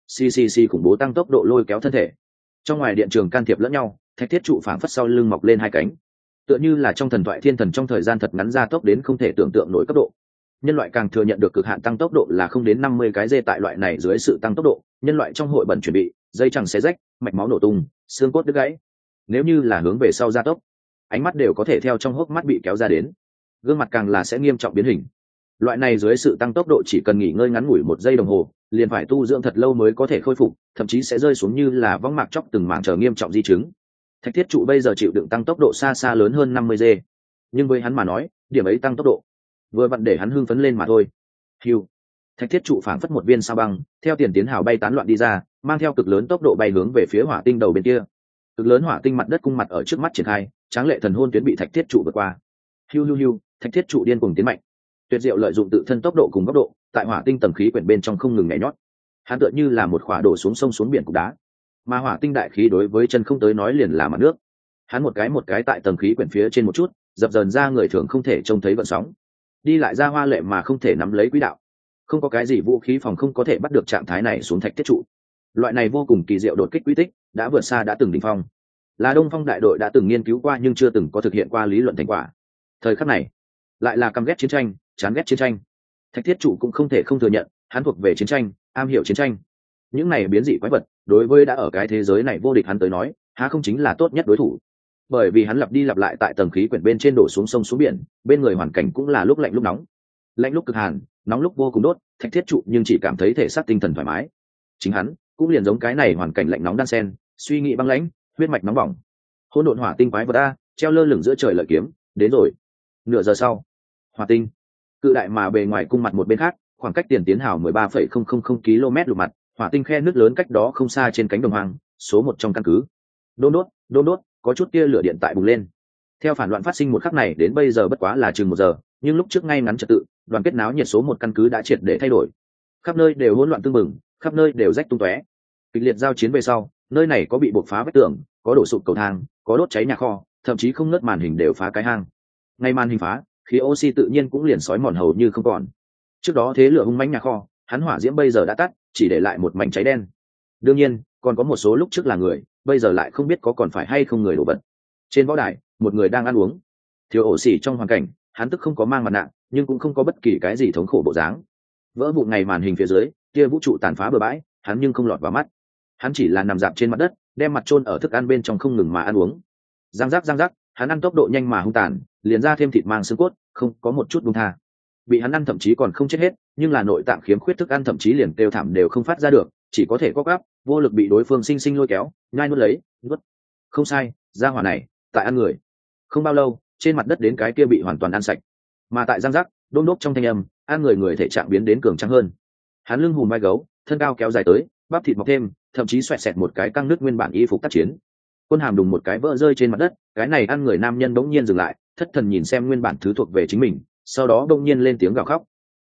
CCC khủng bố tăng tốc độ lôi kéo thân thể. Trong ngoài điện trường can thiệp lẫn nhau, Thạch Thiết trụ phảng phất sau lưng mọc lên hai cánh, tựa như là trong thần thoại thiên thần trong thời gian thật ngắn gia tốc đến không thể tưởng tượng nổi cấp độ. Nhân loại càng thừa nhận được cực hạn tăng tốc độ là không đến 50 cái dê, tại loại này dưới sự tăng tốc độ, nhân loại trong hội bẩn chuẩn bị, dây chẳng xé rách, mạch máu nổ tung, xương cốt đứt gãy. Nếu như là hướng về sau gia tốc, ánh mắt đều có thể theo trong hốc mắt bị kéo ra đến, gương mặt càng là sẽ nghiêm trọng biến hình. Loại này dưới sự tăng tốc độ chỉ cần nghỉ ngơi ngắn ngủi 1 giây đồng hồ, liền phải tu dưỡng thật lâu mới có thể khôi phục, thậm chí sẽ rơi xuống như là võng mạc chóc từng mảng trở nghiêm trọng di chứng. Thạch Thiết trụ bây giờ chịu đựng tăng tốc độ xa xa lớn hơn 50 g, nhưng với hắn mà nói, điểm ấy tăng tốc độ vừa vặn để hắn hưng phấn lên mà thôi. Hiu. Thạch Thiết trụ phảng phất một viên sao băng, theo tiền tiến hào bay tán loạn đi ra, mang theo cực lớn tốc độ bay hướng về phía hỏa tinh đầu bên kia. Cực lớn hỏa tinh mặt đất cung mặt ở trước mắt triển khai, tráng lệ thần hôn tuyến bị Thạch Thiết trụ vượt qua. Hiu hiu hiu, Thạch Thiết trụ điên cuồng tiến mạnh, tuyệt diệu lợi dụng tự thân tốc độ cùng góc độ, tại hỏa tinh tầng khí quyển bên trong không ngừng nhảy nhót. Hắn tựa như là một khỏa đổ xuống sông xuống biển cục đá, mà hỏa tinh đại khí đối với chân không tới nói liền là mặt nước. Hắn một cái tại tầng khí quyển phía trên một chút, dập dờn ra người thường không thể trông thấy vận sóng, đi lại ra hoa lệ mà không thể nắm lấy quỹ đạo. Không có cái gì vũ khí phòng không có thể bắt được trạng thái này xuống Thạch Thiết trụ. Loại này vô cùng kỳ diệu đột kích quy tích đã vượt xa đã từng đỉnh phong, là Đông Phong đại đội đã từng nghiên cứu qua nhưng chưa từng có thực hiện qua lý luận thành quả. Thời khắc này lại là căm ghét chiến tranh, chán ghét chiến tranh. Thạch Thiết trụ cũng không thể không thừa nhận, hắn thuộc về chiến tranh, am hiểu chiến tranh. Những này biến dị quái vật đối với đã ở cái thế giới này vô địch hắn tới nói, há không chính là tốt nhất đối thủ. Bởi vì hắn lặp đi lặp lại tại tầng khí quyển bên trên đổ xuống sông xuống biển, bên người hoàn cảnh cũng là lúc lạnh lúc nóng, lạnh lúc cực hàn, nóng lúc vô cùng đốt. Thạch Thiết trụ nhưng chỉ cảm thấy thể xác tinh thần thoải mái. Chính hắn cũng liền giống cái này hoàn cảnh lạnh nóng đan sen, suy nghĩ băng lãnh, huyết mạch nóng bỏng. Hỗn độn hỏa tinh quái vật a, treo lơ lửng giữa trời lợi kiếm, đến rồi. Nửa giờ sau, hỏa tinh cự đại mà bề ngoài cung mặt một bên khác, khoảng cách tiền tiến hào 13,000 km lục mặt, hỏa tinh khe nước lớn cách đó không xa trên cánh đồng hoang, số 1 trong căn cứ. Đôn đốt, có chút tia lửa điện tại bùng lên. Theo phản loạn phát sinh một khắc này đến bây giờ bất quá là chừng 1 giờ, nhưng lúc trước ngay ngắn trật tự, đoàn kết náo nhiệt số 1 căn cứ đã triệt để thay đổi. Khắp nơi đều hỗn loạn tương mừng, khắp nơi đều rách tung tóe. Kịch liệt giao chiến về sau, nơi này có bị bộc phá vách tường, có đổ sụp cầu thang, có đốt cháy nhà kho, thậm chí không ngớt màn hình đều phá cái hang. Ngay màn hình phá, khí oxy tự nhiên cũng liền sói mòn hầu như không còn. Trước đó thế lửa hung mãnh nhà kho, hắn hỏa diễm bây giờ đã tắt, chỉ để lại một mảnh cháy đen. Đương nhiên còn có một số lúc trước là người, bây giờ lại không biết có còn phải hay không người đổ vật. Trên võ đài, một người đang ăn uống. Thiếu ổ xỉ trong hoàn cảnh, hắn tức không có mang mặt nạ, nhưng cũng không có bất kỳ cái gì thống khổ bộ dáng. Vỡ vụn ngày màn hình phía dưới, kia vũ trụ tàn phá bừa bãi, hắn nhưng không lọt vào mắt. Hắn chỉ là nằm dạp trên mặt đất, đem mặt chôn ở thức ăn bên trong không ngừng mà ăn uống. Răng rắc, hắn ăn tốc độ nhanh mà hung tàn, liền ra thêm thịt mang xương cốt, không có một chút buông tha. Bị hắn ăn thậm chí còn không chết hết, nhưng là nội tạng khiếm khuyết thức ăn thậm chí liền kêu thảm đều không phát ra được, chỉ có thể co quắp, vô lực bị đối phương sinh sinh lôi kéo, nhai nuốt lấy, nuốt. Không sai, gia hỏa này, tại ăn người. Không bao lâu, trên mặt đất đến cái kia bị hoàn toàn ăn sạch. Mà tại răng rắc, đôn đốt trong thanh âm, ăn người thể trạng biến đến cường tráng hơn. Hắn lưng hùm vai gấu, thân cao kéo dài tới, bắp thịt mọc thêm, thậm chí xoẹt xẹt một cái căng nứt nguyên bản y phục tác chiến. Quân hàm đùng một cái vỡ rơi trên mặt đất, cái này ăn người nam nhân bỗng nhiên dừng lại, thất thần nhìn xem nguyên bản thứ thuộc về chính mình, sau đó bỗng nhiên lên tiếng gào khóc.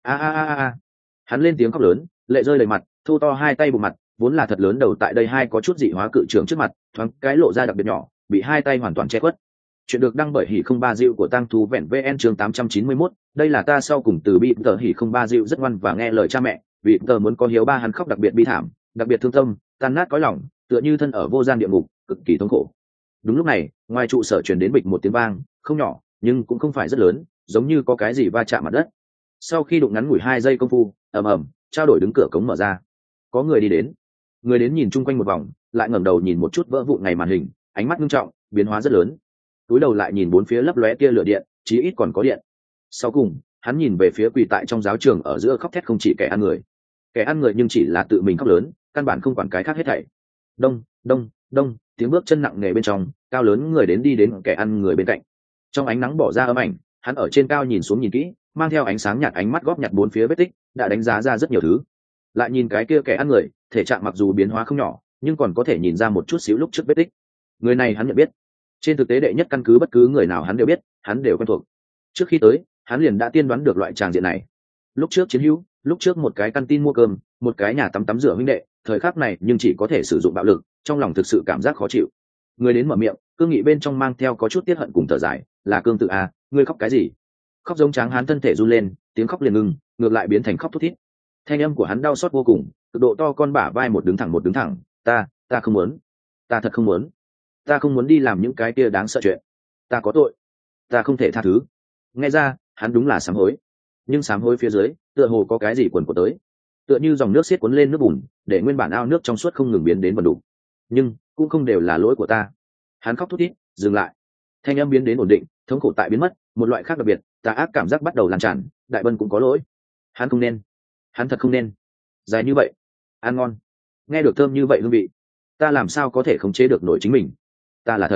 A. Hắn lên tiếng khóc lớn, lệ rơi đầy mặt, thu to hai tay bụng mặt, vốn là thật lớn đầu tại đây hai có chút dị hóa cự trưởng trước mặt, thoáng cái lộ ra đặc biệt nhỏ, bị hai tay hoàn toàn che khuất. Chuyện được đăng bởi hỉ không ba dịu của tăng thú vẹn vn chương 891, đây là ta sau cùng từ bị tờ hỉ không ba dịu rất ngoan và nghe lời cha mẹ, bị tờ muốn có hiếu ba hắn khóc đặc biệt bi thảm, đặc biệt thương tâm, tan nát cõi lòng, tựa như thân ở vô gian địa ngục, cực kỳ thống khổ. Đúng lúc này, ngoài trụ sở truyền đến bịch một tiếng vang, không nhỏ, nhưng cũng không phải rất lớn, giống như có cái gì va chạm mặt đất. Sau khi đụng ngắn ngủi 2 giây công phu, ầm, trao đổi đứng cửa cống mở ra. Có người đi đến. Người đến nhìn chung quanh một vòng, lại ngẩng đầu nhìn một chút vỡ vụn ngày màn hình, ánh mắt nghiêm trọng, biến hóa rất lớn. Túi đầu lại nhìn bốn phía lấp lóe tia lửa điện, chí ít còn có điện. Sau cùng, hắn nhìn về phía quỳ tại trong giáo trường ở giữa khóc thét không chỉ kẻ ăn người. Kẻ ăn người nhưng chỉ là tự mình khóc lớn, căn bản không quản cái khác hết thảy. Đông, tiếng bước chân nặng nề bên trong, cao lớn người đến đi đến kẻ ăn người bên cạnh. Trong ánh nắng bỏ ra ấm ảnh, hắn ở trên cao nhìn xuống nhìn kỹ, mang theo ánh sáng nhạt ánh mắt góp nhặt bốn phía vết tích, đã đánh giá ra rất nhiều thứ. Lại nhìn cái kia kẻ ăn người, thể trạng mặc dù biến hóa không nhỏ, nhưng còn có thể nhìn ra một chút xíu lúc trước vết tích. Người này hắn nhận biết. Trên thực tế đệ nhất căn cứ bất cứ người nào hắn đều biết, hắn đều quen thuộc. Trước khi tới, hắn liền đã tiên đoán được loại tràng diện này. Lúc trước chiến hữu, lúc trước một cái căn tin mua cơm, một cái nhà tắm tắm rửa huynh đệ, thời khắc này nhưng chỉ có thể sử dụng bạo lực, trong lòng thực sự cảm giác khó chịu. Người đến mở miệng, cương nghị bên trong mang theo có chút tiết hận cùng thở dài, là Cương Tự à, ngươi khóc cái gì? Khóc giống tráng hán thân thể run lên, tiếng khóc liền ngừng, ngược lại biến thành khóc thút thít. Thanh âm của hắn đau xót vô cùng, cực độ to con bả vai một đứng thẳng, ta không muốn, ta thật không muốn, ta không muốn đi làm những cái kia đáng sợ chuyện, ta có tội, ta không thể tha thứ. Nghe ra, hắn đúng là sám hối, nhưng sám hối phía dưới, tựa hồ có cái gì quần của tới, tựa như dòng nước xiết cuốn lên nước bùn, để nguyên bản ao nước trong suốt không ngừng biến đến vần đủ. Nhưng cũng không đều là lỗi của ta. Hắn khóc thút thít, dừng lại. Thanh âm biến đến ổn định, thống khổ tại biến mất, một loại khác đặc biệt, tà ác cảm giác bắt đầu lan tràn. Đại Bân cũng có lỗi, hắn không nên, hắn thật không nên. Dài như vậy, ăn ngon, nghe được thơm như vậy hương vị, ta làm sao có thể khống chế được nổi chính mình? Ta là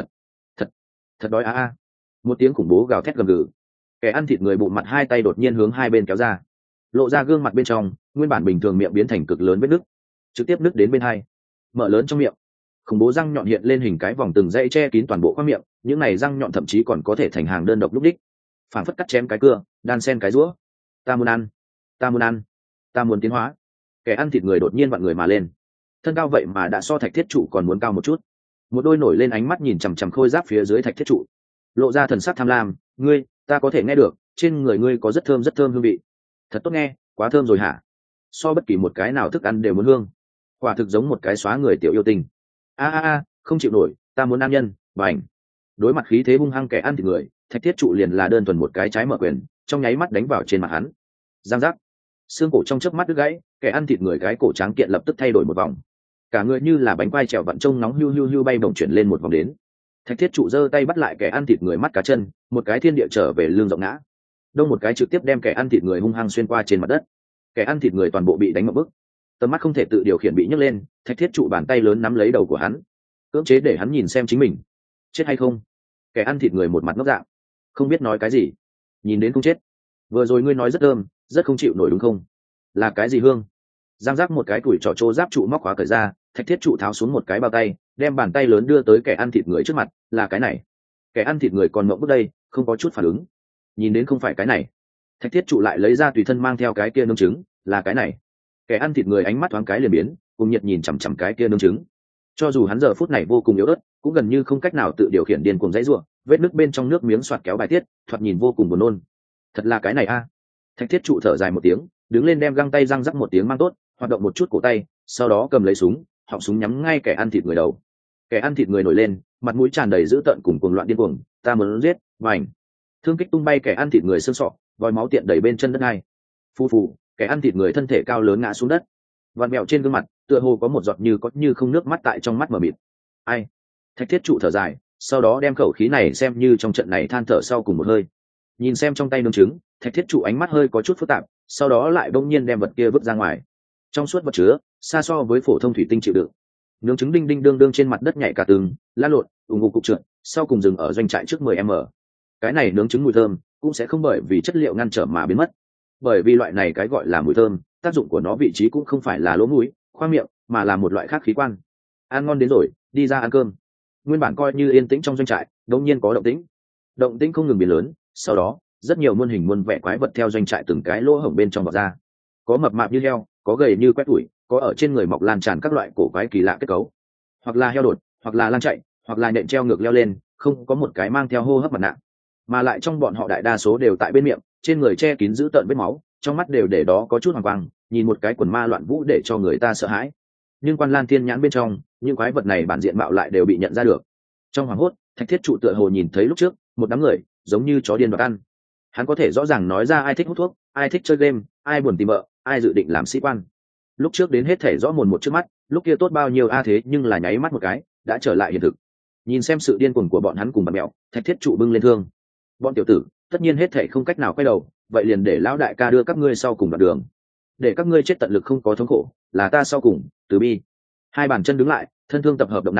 thật đói a. Một tiếng khủng bố gào thét gầm gừ. Kẻ ăn thịt người bụng mặt hai tay đột nhiên hướng hai bên kéo ra, lộ ra gương mặt bên trong, nguyên bản bình thường miệng biến thành cực lớn vết nứt, trực tiếp nứt đến bên hai, mở lớn trong miệng. Khủng bố răng nhọn hiện lên hình cái vòng từng dãy che kín toàn bộ khoang miệng, những này răng nhọn thậm chí còn có thể thành hàng đơn độc lúc đích, phản phất cắt chém cái cưa, đan sen cái rũa. Ta muốn ăn, ta muốn ăn, ta muốn tiến hóa. Kẻ ăn thịt người đột nhiên vặn người mà lên, thân cao vậy mà đã so Thạch Thiết Trụ còn muốn cao một chút. Một đôi nổi lên ánh mắt nhìn chằm chằm khôi giáp phía dưới Thạch Thiết Trụ, lộ ra thần sắc tham lam. Ngươi, ta có thể nghe được, trên người ngươi có rất thơm hương vị. Thật tốt nghe, quá thơm rồi hả? So bất kỳ một cái nào thức ăn đều muốn hương, quả thực giống một cái xóa người tiểu yêu tinh. A, không chịu nổi, ta muốn nam nhân. Bành. Đối mặt khí thế hung hăng kẻ ăn thịt người, Thạch Thiết Trụ liền là đơn thuần một cái trái mở quyền, trong nháy mắt đánh vào trên mặt hắn. Giang giác. Xương cổ trong chớp mắt đứt gãy, kẻ ăn thịt người cái cổ tráng kiện lập tức thay đổi một vòng, cả người như là bánh quai trèo vặn trông nóng hưu bay bổng chuyển lên một vòng đến. Thạch Thiết Trụ giơ tay bắt lại kẻ ăn thịt người mắt cá chân, một cái thiên địa trở về lưng rộng ngã, đông một cái trực tiếp đem kẻ ăn thịt người hung hăng xuyên qua trên mặt đất. Kẻ ăn thịt người toàn bộ bị đánh một bức, tầm mắt không thể tự điều khiển bị nhấc lên. Thạch Thiết Trụ bàn tay lớn nắm lấy đầu của hắn, cưỡng chế để hắn nhìn xem chính mình chết hay không. Kẻ ăn thịt người một mặt ngốc dạng, không biết nói cái gì. Nhìn đến không chết, vừa rồi ngươi nói rất thơm, rất không chịu nổi đúng không? Là cái gì hương? Giang giác một cái củi trò trô giáp trụ móc khóa cởi ra, Thạch Thiết Trụ tháo xuống một cái bao tay, đem bàn tay lớn đưa tới kẻ ăn thịt người trước mặt. Là cái này. Kẻ ăn thịt người còn mộng bước đây, không có chút phản ứng. Nhìn đến không phải cái này. Thạch Thiết Trụ lại lấy ra tùy thân mang theo cái kia nướng trứng. Là cái này. Kẻ ăn thịt người ánh mắt thoáng cái liền biến, cùng nhiệt nhìn chằm chằm cái kia nướng trứng. Cho dù hắn giờ phút này vô cùng yếu ớt, cũng gần như không cách nào tự điều khiển điên cuồng dãy rủa, vết nứt bên trong nước miếng xoạt kéo bài tiết, thoạt nhìn vô cùng buồn nôn. Thật là cái này a. Thạch Thiết Trụ thở dài một tiếng, đứng lên đem găng tay răng rắc một tiếng mang tốt, hoạt động một chút cổ tay, sau đó cầm lấy súng, họng súng nhắm ngay kẻ ăn thịt người đầu. Kẻ ăn thịt người nổi lên, mặt mũi tràn đầy dữ tợn cùng cuồng loạn điên cuồng. Ta muốn giết. Vành. Thương kích tung bay kẻ ăn thịt người xương sọ, vòi máu tiện đầy bên chân đất hai. Phù, kẻ ăn thịt người thân thể cao lớn ngã xuống đất, vặn mèo trên gương mặt, tựa hồ có một giọt như có như không nước mắt tại trong mắt mờ mịt. Ai? Thạch Thiết Trụ thở dài, sau đó đem khẩu khí này xem như trong trận này than thở sau cùng một hơi. Nhìn xem trong tay nướng trứng, Thạch Thiết Trụ ánh mắt hơi có chút phức tạp, sau đó lại bỗng nhiên đem vật kia vứt ra ngoài. Trong suốt vật chứa, xa so với phổ thông thủy tinh chịu đựng. Nướng trứng đinh đinh đương đương trên mặt đất nhảy cả tường, la lộn, ủng cục trượt, sau cùng dừng ở doanh trại trước 10m. Cái này nướng trứng mùi thơm cũng sẽ không bởi vì chất liệu ngăn trở mà biến mất, bởi vì loại này cái gọi là mùi thơm, tác dụng của nó vị trí cũng không phải là lỗ mũi, khoang miệng, mà là một loại khác khí quan. Ăn ngon đến rồi, đi ra ăn cơm. Nguyên bản coi như yên tĩnh trong doanh trại, đột nhiên có động tĩnh không ngừng biến lớn. Sau đó rất nhiều muôn hình muôn vẻ quái vật theo doanh trại từng cái lỗ hổng bên trong vọt ra, có mập mạp như heo, có gầy như quét tủi, có ở trên người mọc lan tràn các loại cổ quái kỳ lạ kết cấu, hoặc là heo đột, hoặc là lan chạy, hoặc là nện treo ngược leo lên, không có một cái mang theo hô hấp mặt nạ, mà lại trong bọn họ đại đa số đều tại bên miệng, trên người che kín dữ tợn vết máu, trong mắt đều để đó có chút hoàng quang, nhìn một cái quần ma loạn vũ để cho người ta sợ hãi. Nhưng Quan Lan Thiên nhãn bên trong, những quái vật này bản diện mạo lại đều bị nhận ra được. Trong hoàng hốt, Thạch Thiết Trụ tựa hồ nhìn thấy lúc trước một đám người giống như chó điên đoạt ăn. Hắn có thể rõ ràng nói ra ai thích hút thuốc, ai thích chơi game, ai buồn tìm vợ, ai dự định làm sĩ quan. Lúc trước đến hết thể rõ mồn một trước mắt, lúc kia tốt bao nhiêu thế nhưng là nháy mắt một cái đã trở lại hiện thực. Nhìn xem sự điên cuồng của bọn hắn cùng bạn mẹo, Thạch Thiết Trụ bưng lên thương. Bọn tiểu tử, tất nhiên hết thể không cách nào quay đầu, vậy liền để lão đại ca đưa các ngươi sau cùng đoạn đường, để các ngươi chết tận lực không có thống khổ, là ta sau cùng từ bi. Hai bàn chân đứng lại, thân thương tập hợp động năng,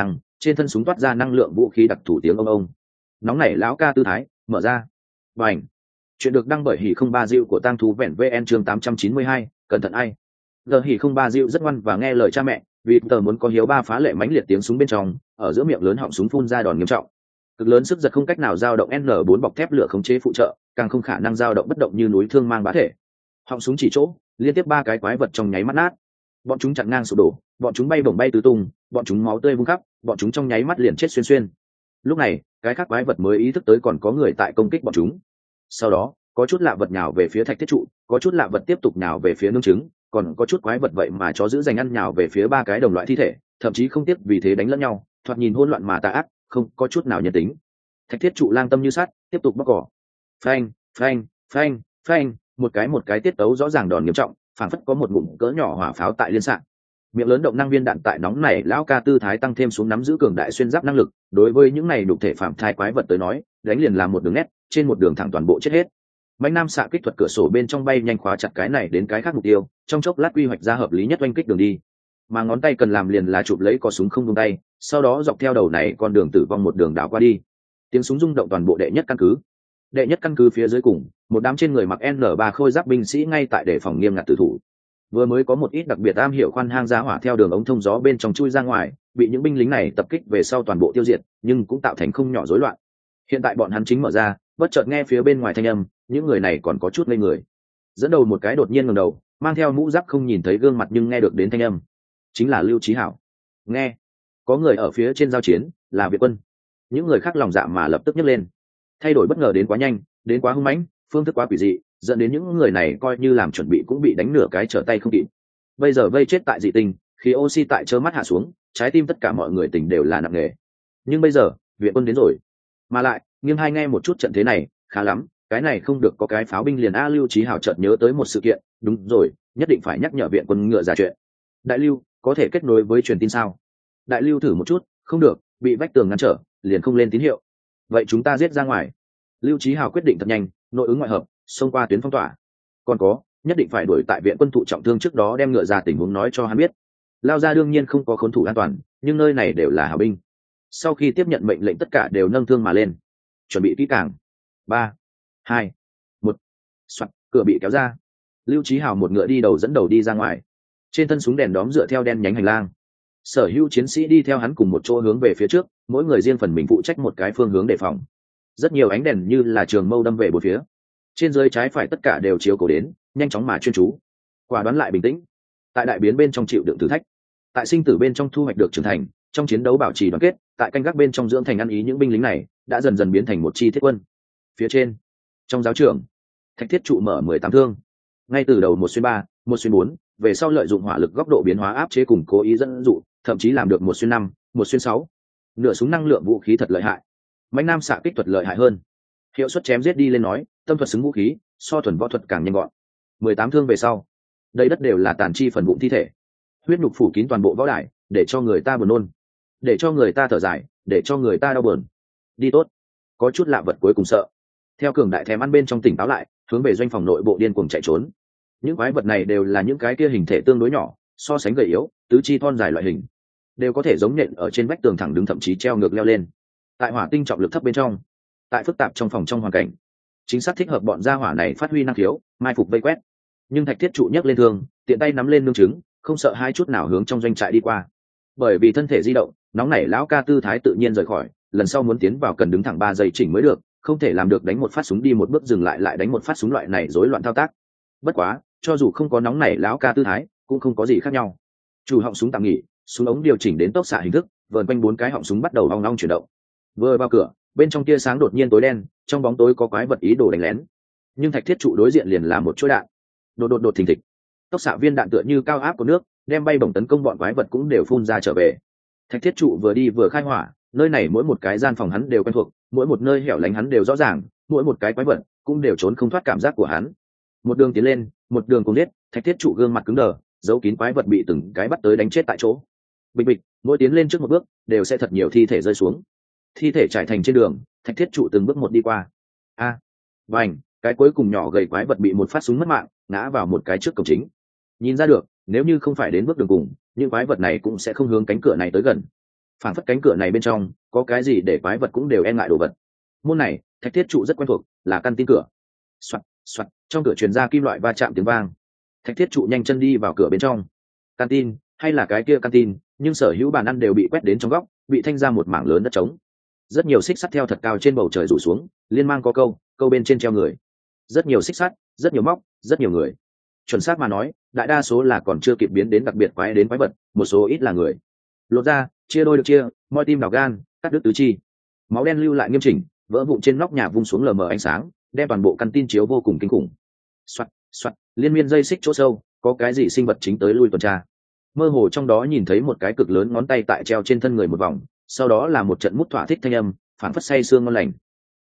trên thân súng toát ra năng lượng vũ khí đặc thủ tiếng ông. Nóng nảy lão ca tư thái mở ra. Bành. Chuyện được đăng bởi hỉ không ba diệu của tang thú vẹn vn chương 892, cẩn thận ai. Giờ hỉ không ba diệu rất ngoan và nghe lời cha mẹ, vì tờ muốn có hiếu ba phá lệ mãnh liệt tiếng súng bên trong, ở giữa miệng lớn họng súng phun ra đòn nghiêm trọng. Cực lớn sức giật không cách nào dao động N4 bọc thép lửa khống chế phụ trợ, càng không khả năng dao động bất động như núi thương mang bá thể. Họng súng chỉ chỗ, liên tiếp ba cái quái vật trong nháy mắt nát. Bọn chúng chặn ngang sụp đổ, bọn chúng bay bổng bay tứ tung, bọn chúng máu tươi vung khắp, bọn chúng trong nháy mắt liền chết xuyên xuyên. Lúc này, cái khác quái vật mới ý thức tới còn có người tại công kích bọn chúng. Sau đó, có chút lạ vật nhào về phía thạch thiết trụ, có chút lạ vật tiếp tục nhào về phía nương trứng, còn có chút quái vật vậy mà chó giữ giành ăn nhào về phía ba cái đồng loại thi thể, thậm chí không tiếc vì thế đánh lẫn nhau, thoạt nhìn hỗn loạn mà tà ác, không có chút nào nhân tính. Thạch thiết trụ lang tâm như sắt, tiếp tục bóc cỏ. Phanh, phanh, phanh, phanh, một cái tiết tấu rõ ràng đòn nghiêm trọng, phảng phất có một ngụm cỡ nhỏ hỏa pháo tại liên xạ. Miệng lớn động năng viên đạn tại nóng này lão ca tư thái tăng thêm xuống nắm giữ cường đại xuyên giáp năng lực, đối với những này đục thể phạm thai quái vật tới nói, đánh liền làm một đường nét, trên một đường thẳng toàn bộ chết hết. Mạnh Nam xạ kích thuật cửa sổ bên trong bay nhanh khóa chặt cái này đến cái khác mục tiêu, trong chốc lát quy hoạch ra hợp lý nhất oanh kích đường đi. Mà ngón tay cần làm liền là chụp lấy cò súng không buông tay, sau đó dọc theo đầu này con đường tử vong một đường đảo qua đi. Tiếng súng rung động toàn bộ đệ nhất căn cứ. Đệ nhất căn cứ phía dưới cùng, một đám trên người mặc N3 khôi giáp binh sĩ ngay tại để phòng nghiêm ngặt tử thủ. Vừa mới có một ít đặc biệt am hiểu khoan hang giá hỏa theo đường ống thông gió bên trong chui ra ngoài, bị những binh lính này tập kích về sau toàn bộ tiêu diệt, nhưng cũng tạo thành không nhỏ rối loạn. Hiện tại bọn hắn chính mở ra, bất chợt nghe phía bên ngoài thanh âm, những người này còn có chút ngây người. Dẫn đầu một cái đột nhiên ngẩng đầu, mang theo mũ giáp không nhìn thấy gương mặt nhưng nghe được đến thanh âm, chính là Lưu Chí Hảo. Nghe, có người ở phía trên giao chiến, là Việt quân. Những người khác lòng dạ mà lập tức nhấc lên. Thay đổi bất ngờ đến quá nhanh, đến quá hung mãnh, phương thức quá quỷ dị, dẫn đến những người này coi như làm chuẩn bị cũng bị đánh nửa cái trở tay không kịp. Bây giờ vây chết tại dị tinh, khí oxy tại chớ mắt hạ xuống, trái tim tất cả mọi người tỉnh đều là nặng nề. Nhưng bây giờ, Viện quân đến rồi. Mà lại, nghiêng hai nghe một chút trận thế này, khá lắm, cái này không được có cái pháo binh liền a. Lưu Chí Hảo chợt nhớ tới một sự kiện, đúng rồi, nhất định phải nhắc nhở Viện quân ngựa ra chuyện. Đại Lưu, có thể kết nối với truyền tin sao? Đại Lưu thử một chút, không được, bị vách tường ngăn trở, liền không lên tín hiệu. Vậy chúng ta giết ra ngoài. Lưu Chí Hảo quyết định thật nhanh, nội ứng ngoại hợp, xông qua tuyến phong tỏa. Còn có, nhất định phải đuổi tại Viện quân thụ trọng thương trước đó đem ngựa ra tình huống nói cho hắn biết. Lao ra đương nhiên không có khốn thủ an toàn, nhưng nơi này đều là hảo binh. Sau khi tiếp nhận mệnh lệnh tất cả đều nâng thương mà lên, chuẩn bị kỹ càng. 3, 2, 1. Soạt, cửa bị kéo ra. Lưu Chí Hảo một ngựa đi đầu dẫn đầu đi ra ngoài. Trên thân súng đèn đóm dựa theo đen nhánh hành lang. Sở hữu chiến sĩ đi theo hắn cùng một chỗ hướng về phía trước, mỗi người riêng phần mình phụ trách một cái phương hướng đề phòng. Rất nhiều ánh đèn như là trường mâu đâm về bốn phía. Trên dưới trái phải tất cả đều chiếu cổ đến, nhanh chóng mà chuyên chú. Quả đoán lại bình tĩnh. Tại đại biến bên trong chịu đựng thử thách, tại sinh tử bên trong thu hoạch được trưởng thành, trong chiến đấu bảo trì đoàn kết, tại canh gác bên trong dưỡng thành ăn ý những binh lính này đã dần dần biến thành một chi thiết quân. Phía trên, trong giáo trường, thạch thiết trụ mở 18 thương, ngay từ đầu 1/3, 1/4, về sau lợi dụng hỏa lực góc độ biến hóa áp chế cùng cố ý dẫn dụ, thậm chí làm được 1/5, 1/6. Nửa súng năng lượng vũ khí thật lợi hại. Mạnh Nam xạ kích thuật lợi hại hơn. Hiệu suất chém giết đi lên nói, tâm thuật xứng vũ khí, so thuần võ thuật càng nhanh gọn. 18 thương về sau, đây đất đều là tàn chi phần vụn thi thể. Huyết nhục phủ kín toàn bộ võ đài, để cho người ta buồn nôn, để cho người ta thở dài, để cho người ta đau buồn. Đi tốt. Có chút lạ vật cuối cùng sợ. Theo cường đại thèm ăn bên trong tỉnh táo lại, hướng về doanh phòng nội bộ điên cuồng chạy trốn. Những quái vật này đều là những cái kia hình thể tương đối nhỏ, so sánh gầy yếu, tứ chi thon dài loại hình, đều có thể giống nện ở trên vách tường thẳng đứng thậm chí treo ngược leo lên. Tại hỏa tinh trọng lực thấp bên trong, tại phức tạp trong phòng trong hoàn cảnh, chính xác thích hợp bọn gia hỏa này phát huy năng khiếu, mai phục vây quét. Nhưng thạch thiết trụ nhấc lên thương, tiện tay nắm lên nương trứng, không sợ hai chút nào hướng trong doanh trại đi qua. Bởi vì thân thể di động, nóng nảy lão ca tư thái tự nhiên rời khỏi, lần sau muốn tiến vào cần đứng thẳng 3 giây chỉnh mới được, không thể làm được đánh một phát súng đi một bước dừng lại lại đánh một phát súng loại này rối loạn thao tác. Bất quá, cho dù không có nóng nảy lão ca tư thái, cũng không có gì khác nhau. Chủ họng súng tạm nghỉ, súng ống điều chỉnh đến tốc xạ hình thức, vờn quanh 4 cái họng súng bắt đầu ong ong chuyển động. Vừa vào cửa, bên trong tia sáng đột nhiên tối đen, trong bóng tối có quái vật ý đồ đánh lén. Nhưng thạch thiết trụ đối diện liền là một chuỗi đạn. Đột thình thịch. Tốc xạ viên đạn tựa như cao áp của nước, đem bay bổng tấn công bọn quái vật cũng đều phun ra trở về. Thạch thiết trụ vừa đi vừa khai hỏa, nơi này mỗi một cái gian phòng hắn đều quen thuộc, mỗi một nơi hẻo lánh hắn đều rõ ràng, mỗi một cái quái vật cũng đều trốn không thoát cảm giác của hắn. Một đường tiến lên, một đường cùng giết, thạch thiết trụ gương mặt cứng đờ, giấu kín quái vật bị từng cái bắt tới đánh chết tại chỗ. Bịch bịch, mỗi tiến lên trước một bước, đều sẽ thật nhiều thi thể rơi xuống. Thi thể trải thành trên đường, thạch thiết trụ từng bước một đi qua. Vành, cái cuối cùng nhỏ gầy quái vật bị một phát súng mất mạng, ngã vào một cái trước cổng chính. Nhìn ra được, nếu như không phải đến bước đường cùng, những quái vật này cũng sẽ không hướng cánh cửa này tới gần. phản phất cánh cửa này bên trong có cái gì để quái vật cũng đều e ngại đồ vật. Môn này Thạch Thiết trụ rất quen thuộc, là căn tin cửa. Soạt soạt, trong cửa truyền ra kim loại va chạm tiếng vang. Thạch Thiết trụ nhanh chân đi vào cửa bên trong. Căn tin hay là cái kia căn tin, nhưng sở hữu bàn ăn đều bị quét đến trong góc, bị thanh ra một mảng lớn đất trống. Rất nhiều xích sắt theo thật cao trên bầu trời rủ xuống, liên mang có câu bên trên treo người. Rất nhiều xích sắt, rất nhiều móc, rất nhiều người. Chuẩn xác mà nói, đại đa số là còn chưa kịp biến đến đặc biệt quái đến quái vật, một số ít là người. Lột ra, chia đôi được chia, moi tim đào gan, cắt đứt tứ chi. Máu đen lưu lại nghiêm chỉnh, vỡ vụn trên nóc nhà vung xuống lờ mờ ánh sáng, đem toàn bộ căn tin chiếu vô cùng kinh khủng. Soạt soạt, liên miên dây xích chỗ sâu, có cái gì sinh vật chính tới lui tuần tra. Mơ hồ trong đó nhìn thấy một cái cực lớn ngón tay tại treo trên thân người một vòng, sau đó là một trận mút thỏa thích thanh âm, phản phất say sương ngon lành.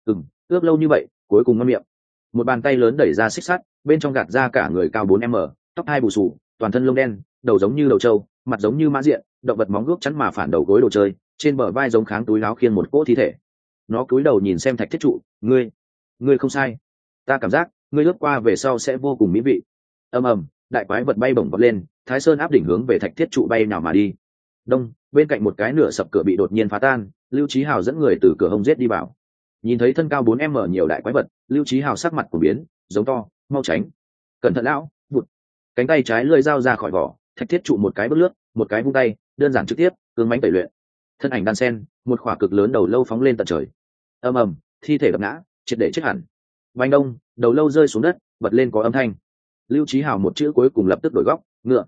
Ướp lâu như vậy, cuối cùng ngon miệng. Một bàn tay lớn đẩy ra xích sắt, bên trong gạt ra cả người cao 4m, tóc hai bù xù, toàn thân lông đen, đầu giống như đầu trâu, mặt giống như mã diện, động vật móng guốc chắn mà phản đầu gối đồ chơi, trên bờ vai giống kháng túi áo khiêng một cỗ thi thể. Nó cúi đầu nhìn xem Thạch Thiết trụ, ngươi không sai, ta cảm giác ngươi lướt qua về sau sẽ vô cùng mỹ vị. Ầm ầm, đại quái vật bay bổng vọt lên, Thái Sơn áp đỉnh hướng về Thạch Thiết trụ bay nào mà đi. Đông, bên cạnh một cái nửa sập cửa bị đột nhiên phá tan, Lưu Chí Hào dẫn người từ cửa hông giết đi vào. Nhìn thấy thân cao 4m nhiều đại quái vật, Lưu Chí Hào sắc mặt của biến, giống to, mau tránh, cẩn thận lão, vụt. Cánh tay trái lưỡi dao ra khỏi vỏ, Thạch Thiết trụ một cái bước lướt, một cái vung tay, đơn giản trực tiếp, cương mãnh tẩy luyện. Thân ảnh đan sen, một khỏa cực lớn đầu lâu phóng lên tận trời. Ầm ầm, thi thể đập ngã, triệt để chết hẳn. Vành đông, đầu lâu rơi xuống đất, bật lên có âm thanh. Lưu Chí Hào một chữ cuối cùng lập tức đổi góc, ngựa.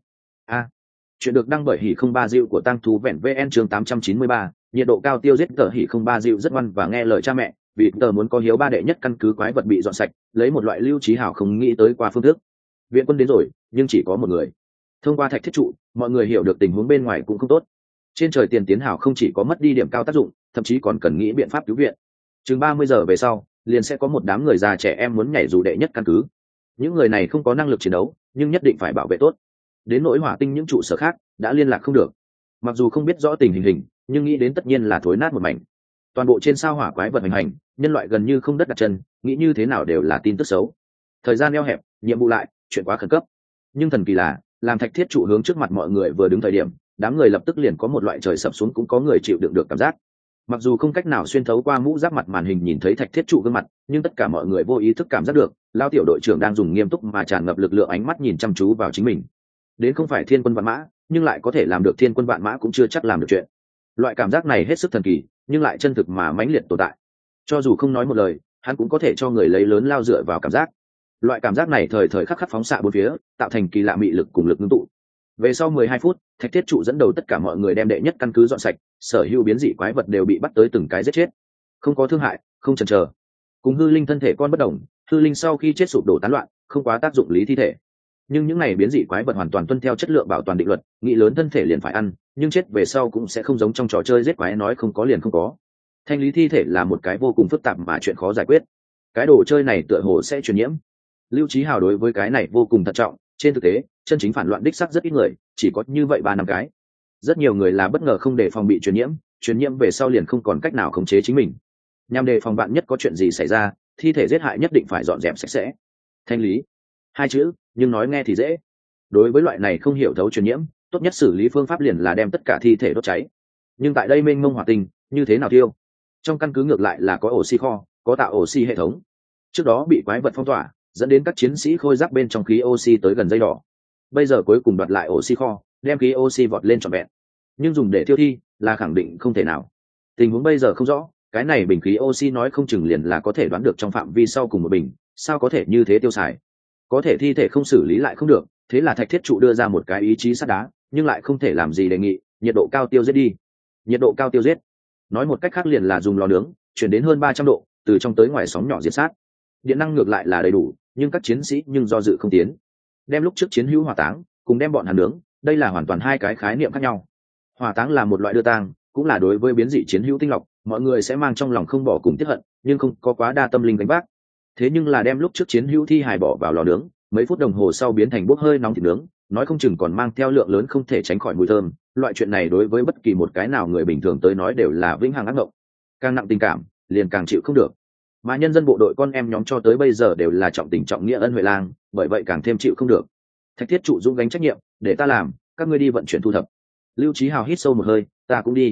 Chuyện được đăng bởi hỉ không ba dịu của tăng thú vẹn vn chương 893, nhiệt độ cao tiêu giết tờ hỉ không ba dịu rất ngoan và nghe lời cha mẹ, vì tờ muốn có hiếu ba đệ nhất căn cứ quái vật bị dọn sạch, lấy một loại Lưu Chí Hào không nghĩ tới qua phương thức. Viện quân đến rồi, nhưng chỉ có một người. Thông qua Thạch Thiết trụ, mọi người hiểu được tình huống bên ngoài cũng không tốt. Trên trời tiền tiến hào không chỉ có mất đi điểm cao tác dụng, thậm chí còn cần nghĩ biện pháp cứu viện. Chừng 30 giờ về sau, liền sẽ có một đám người già trẻ em muốn nhảy dù đệ nhất căn cứ. Những người này không có năng lực chiến đấu, nhưng nhất định phải bảo vệ tốt. Đến nỗi Hỏa Tinh những trụ sở khác đã liên lạc không được, mặc dù không biết rõ tình hình, nhưng nghĩ đến tất nhiên là thối nát một mảnh. Toàn bộ trên sao hỏa quái vật hành hành, nhân loại gần như không đất đặt chân, nghĩ như thế nào đều là tin tức xấu. Thời gian eo hẹp, nhiệm vụ lại, chuyện quá khẩn cấp. Nhưng thần kỳ là, làm Thạch Thiết trụ hướng trước mặt mọi người vừa đứng thời điểm, đám người lập tức liền có một loại trời sập xuống cũng có người chịu đựng được cảm giác. Mặc dù không cách nào xuyên thấu qua mũ giáp mặt màn hình nhìn thấy Thạch Thiết trụ gương mặt, nhưng tất cả mọi người vô ý thức cảm giác được, lao tiểu đội trưởng đang dùng nghiêm túc mà tràn ngập lực lượng ánh mắt nhìn chăm chú vào chính mình. Đến không phải thiên quân vạn mã, nhưng lại có thể làm được thiên quân vạn mã cũng chưa chắc làm được chuyện. Loại cảm giác này hết sức thần kỳ, nhưng lại chân thực mà mãnh liệt tồn tại. Cho dù không nói một lời, hắn cũng có thể cho người lấy lớn lao dựa vào cảm giác. Loại cảm giác này thời thời khắc khắc phóng xạ bốn phía, tạo thành kỳ lạ mị lực cùng lực ngưng tụ. Về sau 12 phút, Thạch Thiết trụ dẫn đầu tất cả mọi người đem đệ nhất căn cứ dọn sạch, sở hữu biến dị quái vật đều bị bắt tới từng cái giết chết. Không có thương hại, không chần chờ. Cùng hư linh thân thể con bất đồng, hư linh sau khi chết sụp đổ tán loạn, không quá tác dụng lý thi thể. Nhưng những này biến dị quái vật hoàn toàn tuân theo chất lượng bảo toàn định luật, nghĩ lớn thân thể liền phải ăn, nhưng chết về sau cũng sẽ không giống trong trò chơi giết quái nói không có liền không có. Thanh lý thi thể là một cái vô cùng phức tạp mà chuyện khó giải quyết. Cái đồ chơi này tựa hồ sẽ truyền nhiễm. Lưu Chí Hào đối với cái này vô cùng thận trọng, trên thực tế, chân chính phản loạn đích xác rất ít người, chỉ có như vậy 3-5 cái. Rất nhiều người là bất ngờ không để phòng bị truyền nhiễm về sau liền không còn cách nào khống chế chính mình. Nhằm đề phòng bạn nhất có chuyện gì xảy ra, thi thể giết hại nhất định phải dọn dẹp sạch sẽ. Thanh lý, hai chữ, nhưng nói nghe thì dễ. Đối với loại này không hiểu thấu truyền nhiễm, tốt nhất xử lý phương pháp liền là đem tất cả thi thể đốt cháy. Nhưng tại đây mênh mông hỏa tinh, như thế nào tiêu? Trong căn cứ ngược lại là có oxy kho, có tạo oxy hệ thống. Trước đó bị quái vật phong tỏa, dẫn đến các chiến sĩ khôi giáp bên trong khí oxy tới gần dây đỏ. Bây giờ cuối cùng đoạt lại oxy kho, đem khí oxy vọt lên trọn vẹn. Nhưng dùng để tiêu thi là khẳng định không thể nào. Tình huống bây giờ không rõ, cái này bình khí oxy nói không chừng liền là có thể đoán được trong phạm vi sau cùng một bình, sao có thể như thế tiêu xài? Có thể thi thể không xử lý lại không được, thế là Thạch Thiết trụ đưa ra một cái ý chí sắt đá, nhưng lại không thể làm gì đề nghị, nhiệt độ cao tiêu giết đi. Nhiệt độ cao tiêu giết, nói một cách khác liền là dùng lò nướng, chuyển đến hơn 300 độ, từ trong tới ngoài sóng nhỏ diệt sát. Điện năng ngược lại là đầy đủ, nhưng các chiến sĩ nhưng do dự không tiến. Đem lúc trước chiến hữu hỏa táng, cùng đem bọn hắn nướng, đây là hoàn toàn hai cái khái niệm khác nhau. Hỏa táng là một loại đưa tang, cũng là đối với biến dị chiến hữu tinh lọc, mọi người sẽ mang trong lòng không bỏ cùng tiếc hận, nhưng không có quá đa tâm linh gánh vác. Thế nhưng là đem lúc trước chiến hữu thi hài bỏ vào lò nướng, mấy phút đồng hồ sau biến thành bốc hơi nóng thịt nướng, nói không chừng còn mang theo lượng lớn không thể tránh khỏi mùi thơm. Loại chuyện này đối với bất kỳ một cái nào người bình thường tới nói đều là vĩnh hằng ác mộng. Càng nặng tình cảm, liền càng chịu không được. Mà nhân dân bộ đội con em nhóm cho tới bây giờ đều là trọng tình trọng nghĩa ân huệ lang, bởi vậy càng thêm chịu không được. Thạch Thiết trụ dũng gánh trách nhiệm, để ta làm, các ngươi đi vận chuyển thu thập. Lưu Chí Hào hít sâu một hơi, ta cũng đi.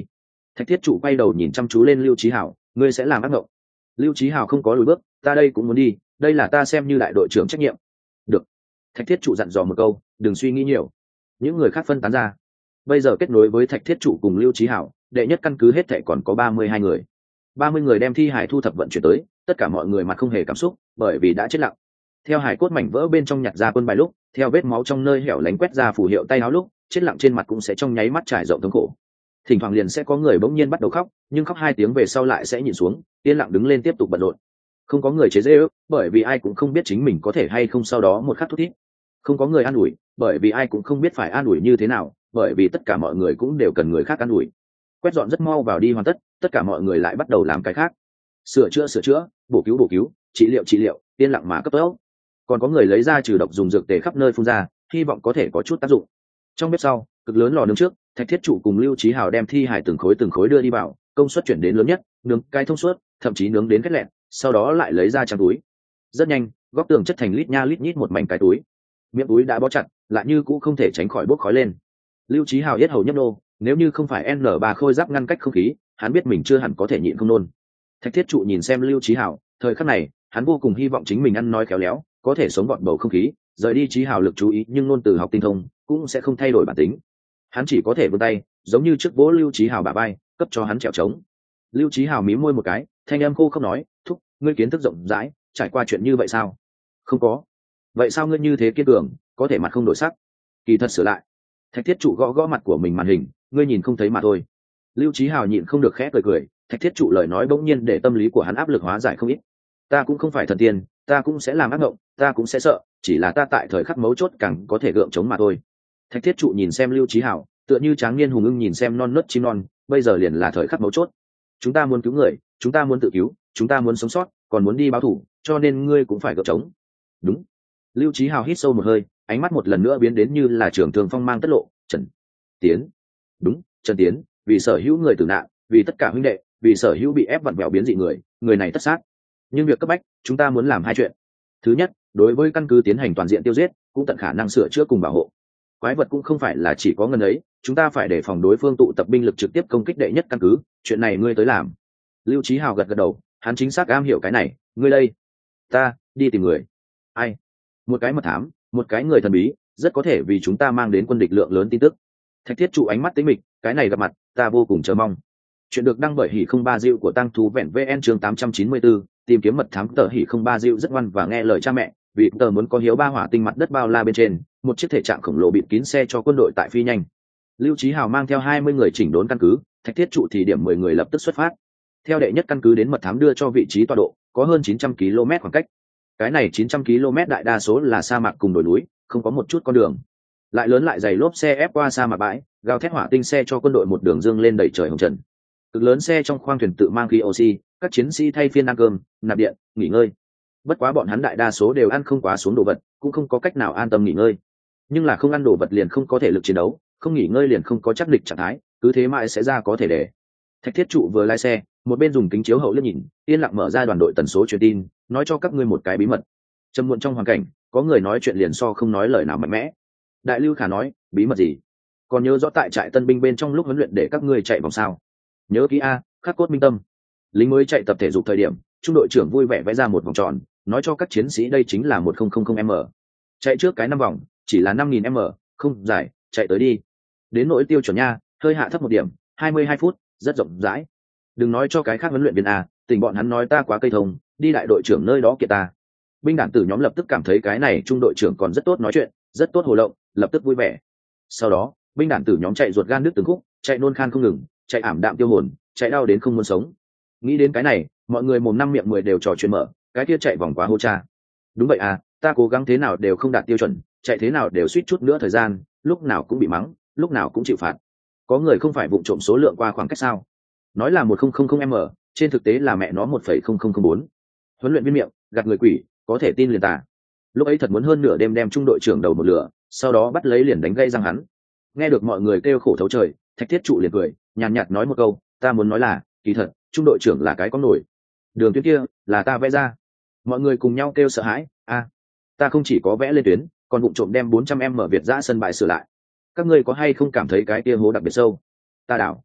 Thạch thiết trụ quay đầu nhìn chăm chú lên Lưu Chí Hảo, ngươi sẽ làm ác mộng. Lưu Chí Hảo không có lùi bước, ta đây cũng muốn đi, đây là ta xem như đại đội trưởng trách nhiệm. Được. Thạch thiết trụ dặn dò một câu, đừng suy nghĩ nhiều. Những người khác phân tán ra. Bây giờ kết nối với Thạch thiết trụ cùng Lưu Chí Hảo, đệ nhất căn cứ hết thảy còn có 32 người. 30 người đem thi hải thu thập vận chuyển tới, tất cả mọi người mặt không hề cảm xúc, bởi vì đã chết lặng. Theo hải cốt mảnh vỡ bên trong nhặt ra quân bài lúc, theo vết máu trong nơi hẻo lánh quét ra phù hiệu tay áo lúc, chết lặng trên mặt cũng sẽ trong nháy mắt trải rộng thống khổ. Thỉnh thoảng liền sẽ có người bỗng nhiên bắt đầu khóc, nhưng khóc 2 tiếng về sau lại sẽ nhịn xuống, yên lặng đứng lên tiếp tục bận rộn. Không có người chế giễu, bởi vì ai cũng không biết chính mình có thể hay không sau đó một khắc thút thít. Không có người an ủi, bởi vì ai cũng không biết phải an ủi như thế nào, bởi vì tất cả mọi người cũng đều cần người khác an ủi. Quét dọn rất mau vào đi hoàn tất, tất cả mọi người lại bắt đầu làm cái khác. Sửa chữa, bổ cứu, trị liệu, yên lặng mà cấp tốc. Còn có người lấy ra trừ độc dùng dược tề khắp nơi phun ra, hy vọng có thể có chút tác dụng. Trong bếp sau, cực lớn lò nướng trước, Thạch thiết trụ cùng Lưu Chí Hào đem thi hải từng khối đưa đi vào, công suất chuyển đến lớn nhất, nướng cái thông suốt, thậm chí nướng đến khét lẹn, sau đó lại lấy ra trang túi. Rất nhanh, góc tường chất thành lít nha lít nhít một mảnh cái túi. Miệng túi đã bó chặt, lại như cũng không thể tránh khỏi bốc khói lên. Lưu Chí Hào yết hầu nhấp nô, nếu như không phải N3 khôi giáp ngăn cách không khí, hắn biết mình chưa hẳn có thể nhịn không nôn. Thạch thiết trụ nhìn xem Lưu Chí Hào, thời khắc này, hắn vô cùng hy vọng chính mình ăn nói khéo léo, có thể sống gọn bầu không khí, rời đi Chí Hào lực chú ý, nhưng ngôn từ học tinh thông cũng sẽ không thay đổi bản tính. Hắn chỉ có thể vươn tay, giống như trước vỗ Lưu Chí Hào bả vai, cấp cho hắn trèo trống. Lưu Chí Hào mím môi một cái, thanh âm khô không nói, thúc, ngươi kiến thức rộng rãi, trải qua chuyện như vậy sao? Không có. Vậy sao ngươi như thế kiên cường, có thể mặt không đổi sắc? Kỳ thật sửa lại. Thạch thiết trụ gõ mặt của mình màn hình, ngươi nhìn không thấy mà thôi. Lưu Chí Hào nhịn không được khẽ cười. Thạch thiết trụ lời nói bỗng nhiên để tâm lý của hắn áp lực hóa giải không ít. Ta cũng không phải thần tiên, ta cũng sẽ làm ác mộng, ta cũng sẽ sợ, chỉ là ta tại thời khắc mấu chốt càng có thể gượng chống mà thôi. Thạch thiết trụ nhìn xem Lưu Chí Hào, tựa như tráng niên hùng ưng nhìn xem non nớt chim non, bây giờ liền là thời khắc mấu chốt. Chúng ta muốn cứu người, chúng ta muốn tự cứu, chúng ta muốn sống sót, còn muốn đi báo thù, cho nên ngươi cũng phải gượng chống. Đúng. Lưu Chí Hào hít sâu một hơi, ánh mắt một lần nữa biến đến như là trưởng thường phong mang tất lộ. Trần Tiến. Đúng, Trần Tiến, vì sở hữu người tử nạn, vì tất cả huynh đệ, vì sở hữu bị ép vặn vẹo biến dị người này tất sát. Nhưng việc cấp bách, chúng ta muốn làm 2 chuyện. Thứ nhất, đối với căn cứ tiến hành toàn diện tiêu diệt, cũng tận khả năng sửa chữa cùng bảo hộ. Quái vật cũng không phải là chỉ có ngần ấy, chúng ta phải đề phòng đối phương tụ tập binh lực trực tiếp công kích đệ nhất căn cứ, chuyện này ngươi tới làm. Lưu Chí Hào gật đầu, hắn chính xác am hiểu cái này, ngươi đây. Ta đi tìm người. Ai? Một cái mật thám, một cái người thần bí, rất có thể vì chúng ta mang đến quân địch lượng lớn tin tức. Thạch thiết trụ ánh mắt tĩnh mịch, cái này gặp mặt, ta vô cùng chờ mong. Chuyện được đăng bởi hỉ không ba diệu của tăng thú vẹn vn chương 894, tìm kiếm mật thám tờ hỉ không ba diệu rất ngoan và nghe lời cha mẹ, vì tờ muốn có hiếu 3 hỏa tinh mặt đất bao la bên trên, một chiếc thể trạng khổng lồ bịt kín xe cho quân đội tại phi nhanh. Lưu Chí Hào mang theo 20 người chỉnh đốn căn cứ, Thạch thiết trụ thì điểm 10 người lập tức xuất phát. Theo đệ nhất căn cứ đến mật thám đưa cho vị trí tọa độ, có hơn 900 km khoảng cách. Cái này 900 km đại đa số là sa mạc cùng đồi núi, không có một chút con đường. Lại lớn lại dày lốp xe ép qua sa mạc bãi, gào thét hỏa tinh xe cho quân đội một đường dương lên đầy trời hồng trần. Cực lớn xe trong khoang thuyền tự mang khí oxy, các chiến sĩ thay phiên ăn cơm, nạp điện, nghỉ ngơi. Bất quá bọn hắn đại đa số đều ăn không quá xuống đồ vật, cũng không có cách nào an tâm nghỉ ngơi. Nhưng là không ăn đồ vật liền không có thể lực chiến đấu, không nghỉ ngơi liền không có chắc địch trạng thái, cứ thế mãi sẽ ra có thể để. Thạch thiết trụ vừa lái xe, một bên dùng kính chiếu hậu liếc nhìn, yên lặng mở ra đoàn đội tần số truyền tin, nói cho các ngươi một cái bí mật. Trầm muộn trong hoàn cảnh, có người nói chuyện liền so không nói lời nào mạnh mẽ. Đại Lưu Khả nói, bí mật gì? Còn nhớ rõ tại trại tân binh bên trong lúc huấn luyện để các ngươi chạy vòng sao? Nhớ kỹ a, khắc cốt minh tâm. Lính mới chạy tập thể dục thời điểm, trung đội trưởng vui vẻ vẽ ra một vòng tròn, nói cho các chiến sĩ đây chính là 1000m. Chạy trước cái 5 vòng, chỉ là 5000m, không dài, chạy tới đi. Đến nỗi tiêu chuẩn nha, hơi hạ thấp một điểm, 22 phút, rất rộng rãi. Đừng nói cho cái khác huấn luyện viên a, tình bọn hắn nói ta quá cây thông, đi đại đội trưởng nơi đó kia ta. Binh đản tử nhóm lập tức cảm thấy cái này trung đội trưởng còn rất tốt nói chuyện, rất tốt hồ lộng, lập tức vui vẻ. Sau đó, binh đản tử nhóm chạy ruột gan đứt từng khúc, chạy nôn khan không ngừng, chạy ảm đạm tiêu hồn, chạy đau đến không muốn sống. Nghĩ đến cái này, mọi người mồm năm miệng 10 đều trò chuyện mở, cái kia chạy vòng quá hô cha. Đúng vậy à, ta cố gắng thế nào đều không đạt tiêu chuẩn, chạy thế nào đều suýt chút nữa thời gian, lúc nào cũng bị mắng, lúc nào cũng chịu phạt. Có người không phải vụng trộm số lượng qua khoảng cách sao? Nói là 1000m, trên thực tế là mẹ nó 1,0004. Huấn luyện viên miệng, gạt người quỷ, có thể tin liền tà. Lúc ấy thật muốn hơn nửa đêm đem trung đội trưởng đầu một lửa, sau đó bắt lấy liền đánh gây răng hắn. Nghe được mọi người kêu khổ thấu trời, Thạch thiết trụ liền cười, nhàn nhạt nói một câu, ta muốn nói là, kỳ thật, trung đội trưởng là cái có nổi. Đường tuyến kia là ta vẽ ra. Mọi người cùng nhau kêu sợ hãi, a, ta không chỉ có vẽ lên tuyến, còn vụng trộm đem 400m Việt giã sân bãi sửa lại. Các ngươi có hay không cảm thấy cái kia hố đặc biệt sâu? Ta đảo.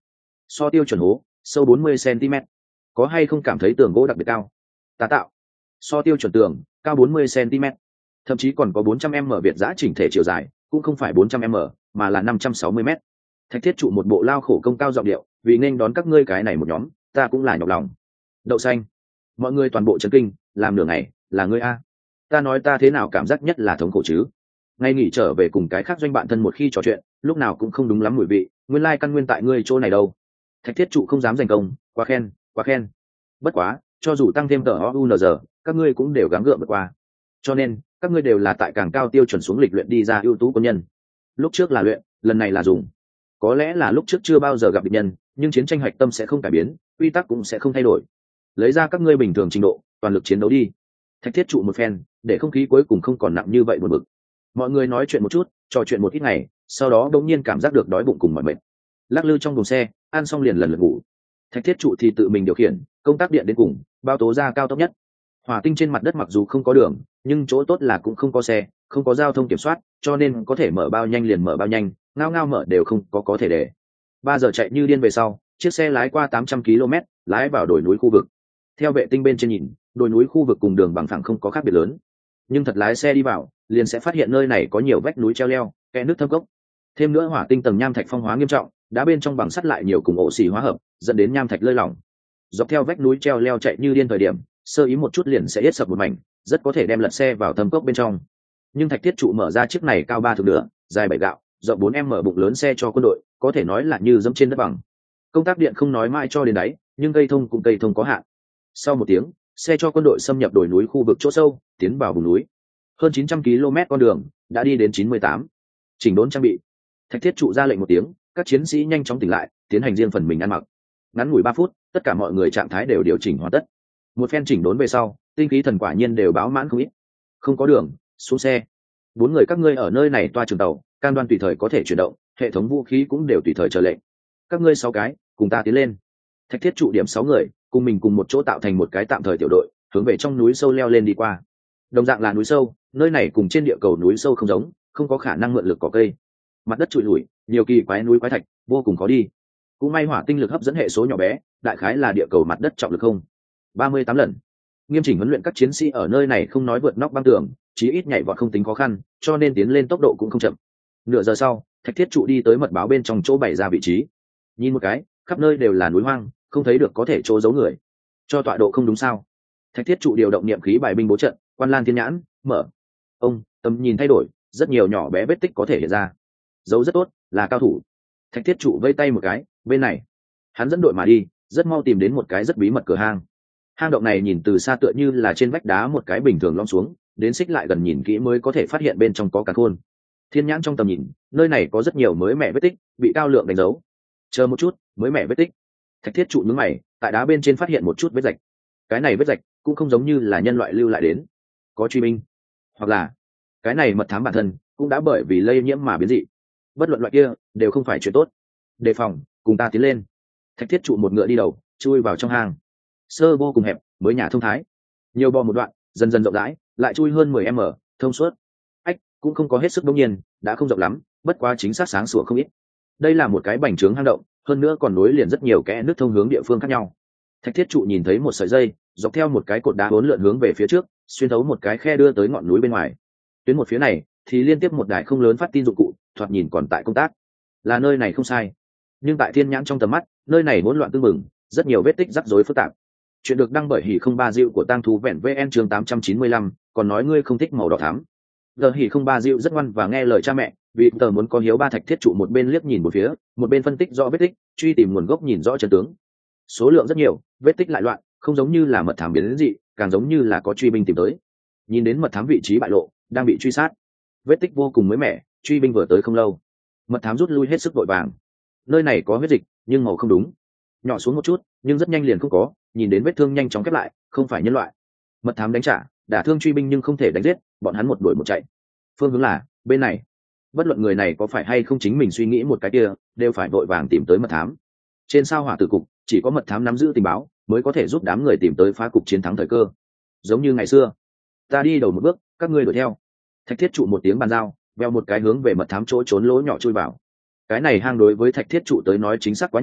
So tiêu chuẩn hố sâu 40 cm. Có hay không cảm thấy tường gỗ đặc biệt cao? Tà tạo. So tiêu chuẩn tường cao 40 cm, thậm chí còn có 400 m việt giã chỉnh thể chiều dài, cũng không phải 400 m mà là 560 m. Thạch Thiết Trụ một bộ lao khổ công cao giọng điệu, vì nên đón các ngươi cái này một nhóm, ta cũng là nhọc lòng. Đậu xanh. Mọi người toàn bộ chấn kinh, làm nửa ngày, là ngươi a? Ta nói ta thế nào cảm giác nhất là thống khổ chứ? Ngay nghỉ trở về cùng cái khác doanh bạn thân một khi trò chuyện, lúc nào cũng không đúng lắm mùi vị, nguyên lai căn nguyên tại ngươi chỗ này đâu. Thạch Thiết Trụ không dám giành công, quá khen, quá khen. Bất quá, cho dù tăng thêm tờ OUNZ, các ngươi cũng đều gắng gượng vượt qua. Cho nên, các ngươi đều là tại càng cao tiêu chuẩn xuống lịch luyện đi ra ưu tú quân nhân. Lúc trước là luyện, lần này là dùng. Có lẽ là lúc trước chưa bao giờ gặp địch nhân, nhưng chiến tranh hạch tâm sẽ không cải biến, quy tắc cũng sẽ không thay đổi. Lấy ra các ngươi bình thường trình độ, toàn lực chiến đấu đi. Thạch Thiết Trụ một phen, để không khí cuối cùng không còn nặng như vậy một bực. Mọi người nói chuyện một chút, trò chuyện một ít ngày, sau đó đột nhiên cảm giác được đói bụng cùng mỏi mệt. Lắc lư trong buồng xe, ăn xong liền lần lượt ngủ. Thạch Thiết Trụ thì tự mình điều khiển, công tác điện đến cùng, bao tố ra cao tốc nhất. Hỏa tinh trên mặt đất mặc dù không có đường, nhưng chỗ tốt là cũng không có xe, không có giao thông kiểm soát, cho nên có thể mở bao nhanh liền mở bao nhanh, ngao ngao mở đều không có thể để. 3 giờ chạy như điên về sau, chiếc xe lái qua 800 km, lái vào đồi núi khu vực. Theo vệ tinh bên trên nhìn, đồi núi khu vực cùng đường bằng phẳng không có khác biệt lớn, nhưng thật lái xe đi vào, liền sẽ phát hiện nơi này có nhiều vách núi treo leo, kẽ nước thâm cốc. Thêm nữa hỏa tinh tầng nham thạch phong hóa nghiêm trọng, đá bên trong bằng sắt lại nhiều cùng ổ xì hóa hợp, dẫn đến nham thạch lơi lỏng. Dọc theo vách núi treo leo chạy như điên thời điểm, sơ ý một chút liền sẽ yết sập một mảnh, rất có thể đem lật xe vào thâm cốc bên trong. Nhưng Thạch Thiết Trụ mở ra chiếc này cao 3 thước nửa, dài 7 gạo, rộng 4m bụng lớn xe cho quân đội, có thể nói là như dẫm trên đất bằng. Công tác điện không nói mãi cho đến đáy, nhưng cây thông cũng cây thông có hạn. Sau 1 tiếng, xe cho quân đội xâm nhập đồi núi khu vực chỗ sâu, tiến vào vùng núi. Hơn 900 km con đường, đã đi đến 98. Chỉnh đốn trang bị. Thạch Thiết Trụ ra lệnh 1 tiếng, các chiến sĩ nhanh chóng tỉnh lại, tiến hành riêng phần mình ăn mặc. Ngắn ngủi 3 phút, tất cả mọi người trạng thái đều điều chỉnh hoàn tất. Một phen chỉnh đốn về sau, tinh khí thần quả nhiên đều báo mãn không ít. Không có đường, xuống xe. 4 người các ngươi ở nơi này toa trường tàu, cam đoan tùy thời có thể chuyển động, hệ thống vũ khí cũng đều tùy thời chờ lệnh. Các ngươi 6 cái, cùng ta tiến lên. Thạch Thiết Trụ điểm 6 người, cùng mình cùng một chỗ tạo thành một cái tạm thời tiểu đội, hướng về trong núi sâu leo lên đi qua. Đồng dạng là núi sâu, nơi này cùng trên địa cầu núi sâu không giống, không có khả năng mượn lực cỏ cây. Mặt đất trụi lủi, nhiều kỳ quái núi quái thạch, vô cùng khó đi. Cũng may hỏa tinh lực hấp dẫn hệ số nhỏ bé, đại khái là địa cầu mặt đất trọng lực không 38 lần. Nghiêm chỉnh huấn luyện các chiến sĩ ở nơi này không nói vượt nóc băng tường, chí ít nhảy vọt không tính khó khăn, cho nên tiến lên tốc độ cũng không chậm. Nửa giờ sau, Thạch Thiết Trụ đi tới mật báo bên trong chỗ bày ra vị trí. Nhìn một cái, khắp nơi đều là núi hoang, không thấy được có thể chỗ giấu người. Cho tọa độ không đúng sao? Thạch Thiết Trụ điều động niệm khí bài binh bố trận, quan lan thiên nhãn, mở. Ông, tầm nhìn thay đổi, rất nhiều nhỏ bé vết tích có thể hiện ra. Dấu rất tốt, là cao thủ. Thạch Thiết Trụ vây tay một cái, bên này. Hắn dẫn đội mà đi, rất mau tìm đến một cái rất bí mật cửa hang. Hang động này nhìn từ xa tựa như là trên vách đá một cái bình thường lõm xuống, đến xích lại gần nhìn kỹ mới có thể phát hiện bên trong có cả khôn. Thiên nhãn trong tầm nhìn, nơi này có rất nhiều mới mẻ vết tích, bị cao lượng đánh dấu. Chờ một chút, mới mẻ vết tích. Thạch Thiết Trụ nhướng mày, tại đá bên trên phát hiện một chút vết rạch. Cái này vết rạch cũng không giống như là nhân loại lưu lại đến, có truy binh, hoặc là cái này mật thám bản thân cũng đã bởi vì lây nhiễm mà biến dị. Bất luận loại kia đều không phải chuyện tốt. Đề phòng, cùng ta tiến lên. Thạch Thiết Trụ một ngựa đi đầu, chui vào trong hang. Sơ vô cùng hẹp, mới nhà thông thái. Nhiều bò một đoạn, dần dần rộng rãi, lại chui hơn 10m, thông suốt. Ách, cũng không có hết sức bỗng nhiên, đã không rộng lắm, bất quá chính xác sáng sủa không ít. Đây là một cái bành trướng hang động, hơn nữa còn nối liền rất nhiều kẽ nước thông hướng địa phương khác nhau. Thạch Thiết Trụ nhìn thấy một sợi dây, dọc theo một cái cột đá uốn lượn hướng về phía trước, xuyên thấu một cái khe đưa tới ngọn núi bên ngoài. Tuyến một phía này thì liên tiếp một đài không lớn phát tin dụng cụ, thoạt nhìn còn tại công tác. Là nơi này không sai, nhưng tại thiên nhãn trong tầm mắt, nơi này hỗn loạn tương mừng, rất nhiều vết tích rắc rối phức tạp. Chuyện được đăng bởi Hỉ không ba Diệu của Tang Thú Vẹn VN chương 895, còn nói ngươi không thích màu đỏ thắm. Giờ Hỉ không ba Diệu rất ngoan và nghe lời cha mẹ, vì tờ muốn có hiếu ba. Thạch Thiết Trụ một bên liếc nhìn một phía, một bên phân tích rõ vết tích, truy tìm nguồn gốc nhìn rõ chân tướng. Số lượng rất nhiều, vết tích lại loạn, không giống như là mật thám biến đến dị, càng giống như là có truy binh tìm tới. Nhìn đến mật thám vị trí bại lộ, đang bị truy sát. Vết tích vô cùng mới mẻ, truy binh vừa tới không lâu. Mật thám rút lui hết sức vội vàng. Nơi này có huyết dịch, nhưng màu không đúng. Nhỏ xuống một chút, nhưng rất nhanh liền không có, nhìn đến vết thương nhanh chóng khép lại, không phải nhân loại. Mật thám đánh trả, đả thương truy binh nhưng không thể đánh giết, bọn hắn một đuổi một chạy. Phương hướng là bên này. Bất luận người này có phải hay không chính mình suy nghĩ một cái kia, đều phải vội vàng tìm tới mật thám. Trên sao hỏa tử cục, chỉ có mật thám nắm giữ tình báo, mới có thể giúp đám người tìm tới phá cục chiến thắng thời cơ. Giống như ngày xưa, ta đi đầu một bước, các ngươi đuổi theo. Thạch Thiết Trụ một tiếng bàn giao, veo một cái hướng về mật thám chỗ trốn lỗ nhỏ chui vào. Cái này hang đối với Thạch Thiết Trụ tới nói chính xác quá nhỏ,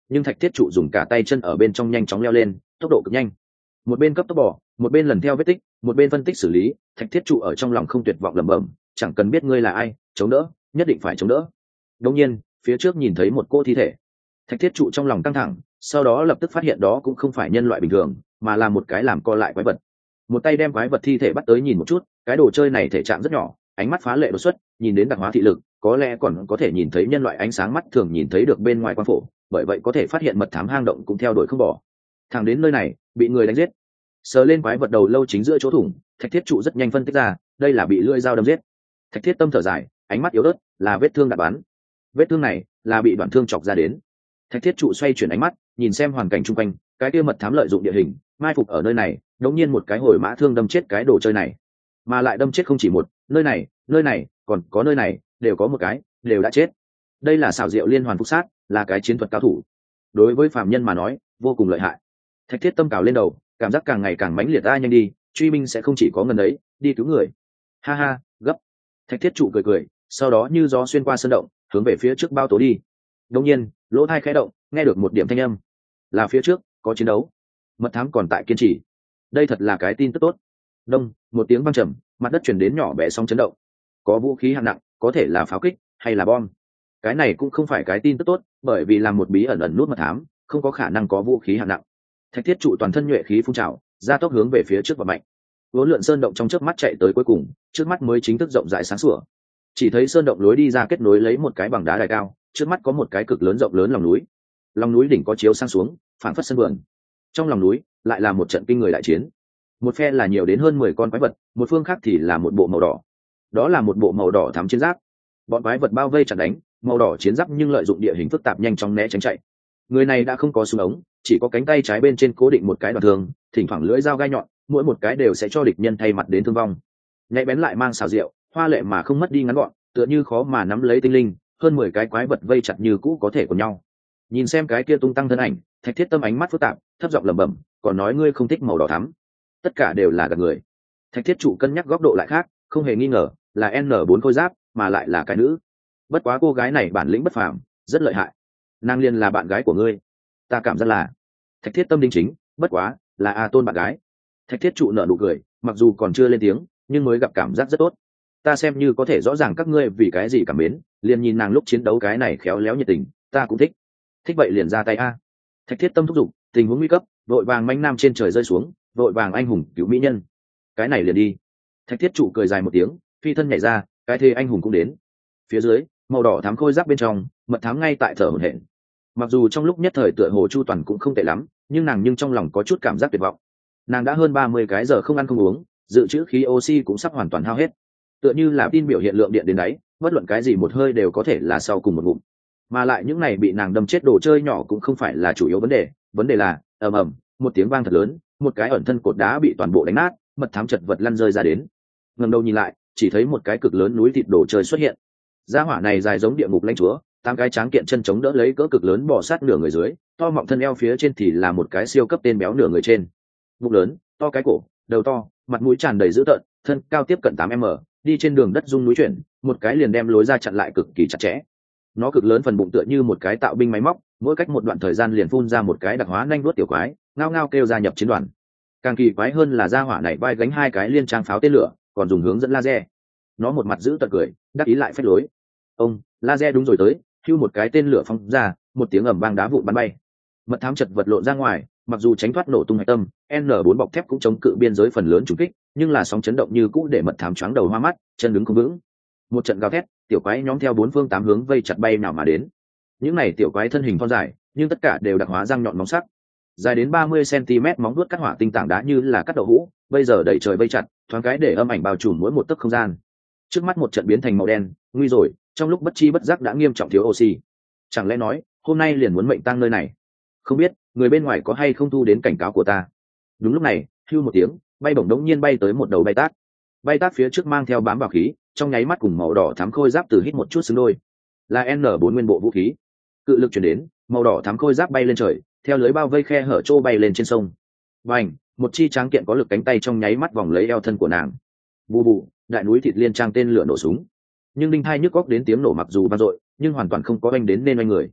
nhưng thạch thiết trụ dùng cả tay chân ở bên trong nhanh chóng leo lên, tốc độ cực nhanh. Một bên cấp tốc bỏ, một bên lần theo vết tích, một bên phân tích xử lý. Thạch thiết trụ ở trong lòng không tuyệt vọng lẩm bẩm, chẳng cần biết ngươi là ai, chống đỡ, nhất định phải chống đỡ. Đột nhiên, phía trước nhìn thấy một cô thi thể. Thạch thiết trụ trong lòng căng thẳng, sau đó lập tức phát hiện đó cũng không phải nhân loại bình thường, mà là một cái làm co lại quái vật. Một tay đem quái vật thi thể bắt tới nhìn một chút, cái đồ chơi này thể trạng rất nhỏ, ánh mắt phá lệ đột xuất, nhìn đến đặc hóa thị lực, có lẽ còn có thể nhìn thấy nhân loại ánh sáng mắt thường nhìn thấy được bên ngoài quang phổ, bởi vậy có thể phát hiện mật thám hang động cũng theo đuổi không bỏ. Thẳng đến nơi này, bị người đánh giết. Sờ lên quái vật đầu lâu chính giữa chỗ thủng, thạch thiết trụ rất nhanh phân tích ra, đây là bị lưỡi dao đâm giết. Thạch thiết tâm thở dài, ánh mắt yếu ớt, là vết thương đạn bắn. Vết thương này là bị đoạn thương chọc ra đến. Thạch thiết trụ xoay chuyển ánh mắt, nhìn xem hoàn cảnh chung quanh, cái kia mật thám lợi dụng địa hình, mai phục ở nơi này, đống nhiên một cái hồi mã thương đâm chết cái đồ chơi này, mà lại đâm chết không chỉ một, nơi này, còn có nơi này, đều có một cái, đều đã chết. Đây là xảo diệu liên hoàn phúc sát, là cái chiến thuật cao thủ. Đối với phạm nhân mà nói, vô cùng lợi hại. Thạch thiết tâm cào lên đầu, cảm giác càng ngày càng mãnh liệt, nhanh đi, truy minh sẽ không chỉ có ngần ấy, đi cứu người. Ha ha, gấp. Thạch thiết trụ cười cười, sau đó như gió xuyên qua sân động, hướng về phía trước bao tố đi. Đột nhiên, lỗ tai khẽ động, nghe được một điểm thanh âm, là phía trước có chiến đấu. Mật thám còn tại kiên trì, đây thật là cái tin tức tốt. Đông, một tiếng vang trầm, mặt đất chuyển đến nhỏ bé sóng chấn động. Có vũ khí hạng nặng, có thể là pháo kích hay là bom. Cái này cũng không phải cái tin tức tốt, bởi vì làm một bí ẩn ẩn nút mật thám, không có khả năng có vũ khí hạng nặng. Thạch thiết trụ toàn thân nhuệ khí phun trào, ra tốc hướng về phía trước và mạnh. Uốn lượn sơn động trong chớp mắt chạy tới cuối cùng, trước mắt mới chính thức rộng rãi sáng sủa. Chỉ thấy sơn động lối đi ra kết nối lấy một cái bằng đá đài cao, trước mắt có một cái cực lớn rộng lớn lòng núi. Lòng núi đỉnh có chiếu sang xuống, phảng phất sân vườn. Trong lòng núi lại là một trận kinh người đại chiến. Một phe là nhiều đến hơn 10 con quái vật, một phương khác thì là một bộ màu đỏ. Đó là một bộ màu đỏ thắm chiến giáp. Bọn quái vật bao vây chặt đánh, màu đỏ chiến giáp nhưng lợi dụng địa hình phức tạp nhanh chóng né tránh chạy. Người này đã không có súng ống, chỉ có cánh tay trái bên trên cố định một cái đoạn thương, thỉnh thoảng lưỡi dao gai nhọn, mỗi một cái đều sẽ cho địch nhân thay mặt đến thương vong. Nhạy bén lại mang xảo diệu, hoa lệ mà không mất đi ngắn gọn, tựa như khó mà nắm lấy tinh linh, hơn 10 cái quái vật vây chặt như cũ có thể của nhau. Nhìn xem cái kia tung tăng thân ảnh, thạch thiết tâm ánh mắt phức tạp, thấp giọng lẩm bẩm, còn nói ngươi không thích màu đỏ thắm. Tất cả đều là gạt người. Thạch thiết trụ cân nhắc góc độ lại khác, không hề nghi ngờ là N4 khôi giáp, mà lại là cái nữ. Bất quá cô gái này bản lĩnh bất phàm, rất lợi hại. Nàng liên là bạn gái của ngươi. Ta cảm giác là thạch thiết tâm đính chính, bất quá là A Tôn bạn gái. Thạch thiết trụ nở nụ cười, mặc dù còn chưa lên tiếng, nhưng mới gặp cảm giác rất tốt. Ta xem như có thể rõ ràng các ngươi vì cái gì cảm mến, liền nhìn nàng lúc chiến đấu cái này khéo léo nhiệt tình, ta cũng thích. Thích vậy liền ra tay a. Thạch thiết tâm thúc giục, tình huống nguy cấp, vội vàng manh nam trên trời rơi xuống, vội vàng anh hùng cứu mỹ nhân. Cái này liền đi. Thạch thiết trụ cười dài một tiếng, phi thân nhảy ra, cái thê anh hùng cũng đến. Phía dưới, màu đỏ thắm khôi giáp bên trong, mật thám ngay tại thở hổn hển. Mặc dù trong lúc nhất thời tựa hồ chu toàn cũng không tệ lắm, nhưng trong lòng có chút cảm giác tuyệt vọng. Nàng đã hơn 30 cái giờ không ăn không uống, dự trữ khí oxy cũng sắp hoàn toàn hao hết. Tựa như là tin biểu hiện lượng điện đến đáy, bất luận cái gì một hơi đều có thể là sau cùng một ngụm. Mà lại những này bị nàng đâm chết đồ chơi nhỏ cũng không phải là chủ yếu vấn đề là ầm ầm, một tiếng vang thật lớn, một cái ẩn thân cột đá bị toàn bộ đánh nát, mật thám chật vật lăn rơi ra đến. Ngẩng đầu nhìn lại, chỉ thấy một cái cực lớn núi thịt đồ chơi xuất hiện. Gia hỏa này dài giống địa ngục lãnh chúa, 8 cái tráng kiện chân chống đỡ lấy cỡ cực lớn bò sát nửa người dưới, to mọng thân eo phía trên thì là một cái siêu cấp tên béo nửa người trên. Bụng lớn, to cái cổ, đầu to, mặt mũi tràn đầy dữ tợn, thân cao tiếp cận 8m, đi trên đường đất rung núi chuyển, một cái liền đem lối ra chặn lại cực kỳ chặt chẽ. Nó cực lớn phần bụng tựa như một cái tạo binh máy móc, mỗi cách một đoạn thời gian liền phun ra một cái đặc hóa nhanh đuốt tiểu quái, ngao ngao kêu gia nhập chiến đoàn. Càng kỳ quái hơn là gia hỏa này vai gánh 2 cái liên trang pháo tên lửa, còn dùng hướng dẫn laser. Nó một mặt giữ tợn cười, đắc ý lại phách lối. Ông, laser đúng rồi tới, hưu một cái tên lửa phóng ra, một tiếng ầm vang đá vụn bắn bay. Mật thám chật vật lộn ra ngoài, mặc dù tránh thoát nổ tung hạch tâm, N4 bọc thép cũng chống cự biên giới phần lớn trùng kích, nhưng là sóng chấn động như cũ để mật thám choáng đầu hoa mắt, chân đứng không vững. Một trận gào thét, tiểu quái nhóm theo 4 phương 8 hướng vây chặt bay nào mà đến. Những này tiểu quái thân hình thon dài, nhưng tất cả đều đặc hóa răng nhọn móng sắc. Dài đến 30 cm móng vuốt cắt hỏa tinh tảng đá như là cắt đậu hũ, bây giờ đẩy trời vây chặt, thoáng cái để âm ảnh bao trùm mỗi một tấc không gian. Trước mắt một trận biến thành màu đen, nguy rồi, trong lúc bất chi bất giác đã nghiêm trọng thiếu oxy. Chẳng lẽ nói, hôm nay liền muốn mệnh tang nơi này? Không biết, người bên ngoài có hay không thu đến cảnh cáo của ta. Đúng lúc này, hưu một tiếng, bay bổng đống nhiên bay tới một đầu bay tác. Bay tác phía trước mang theo bám vào khí, trong nháy mắt cùng màu đỏ thắm khôi giáp từ hít một chút xứng đôi. Là N4 nguyên bộ vũ khí. Cự lực chuyển đến, màu đỏ thắm khôi giáp bay lên trời, theo lưới bao vây khe hở trô bay lên trên sông. Bành, một chi tráng kiện có lực cánh tay trong nháy mắt vòng lấy eo thân của nàng. Bù bù, đại núi thịt liên trang tên lửa nổ súng. Nhưng đinh thai nhức góc đến tiếng nổ mặc dù vang dội, nhưng hoàn toàn không có oanh đến nên oanh người.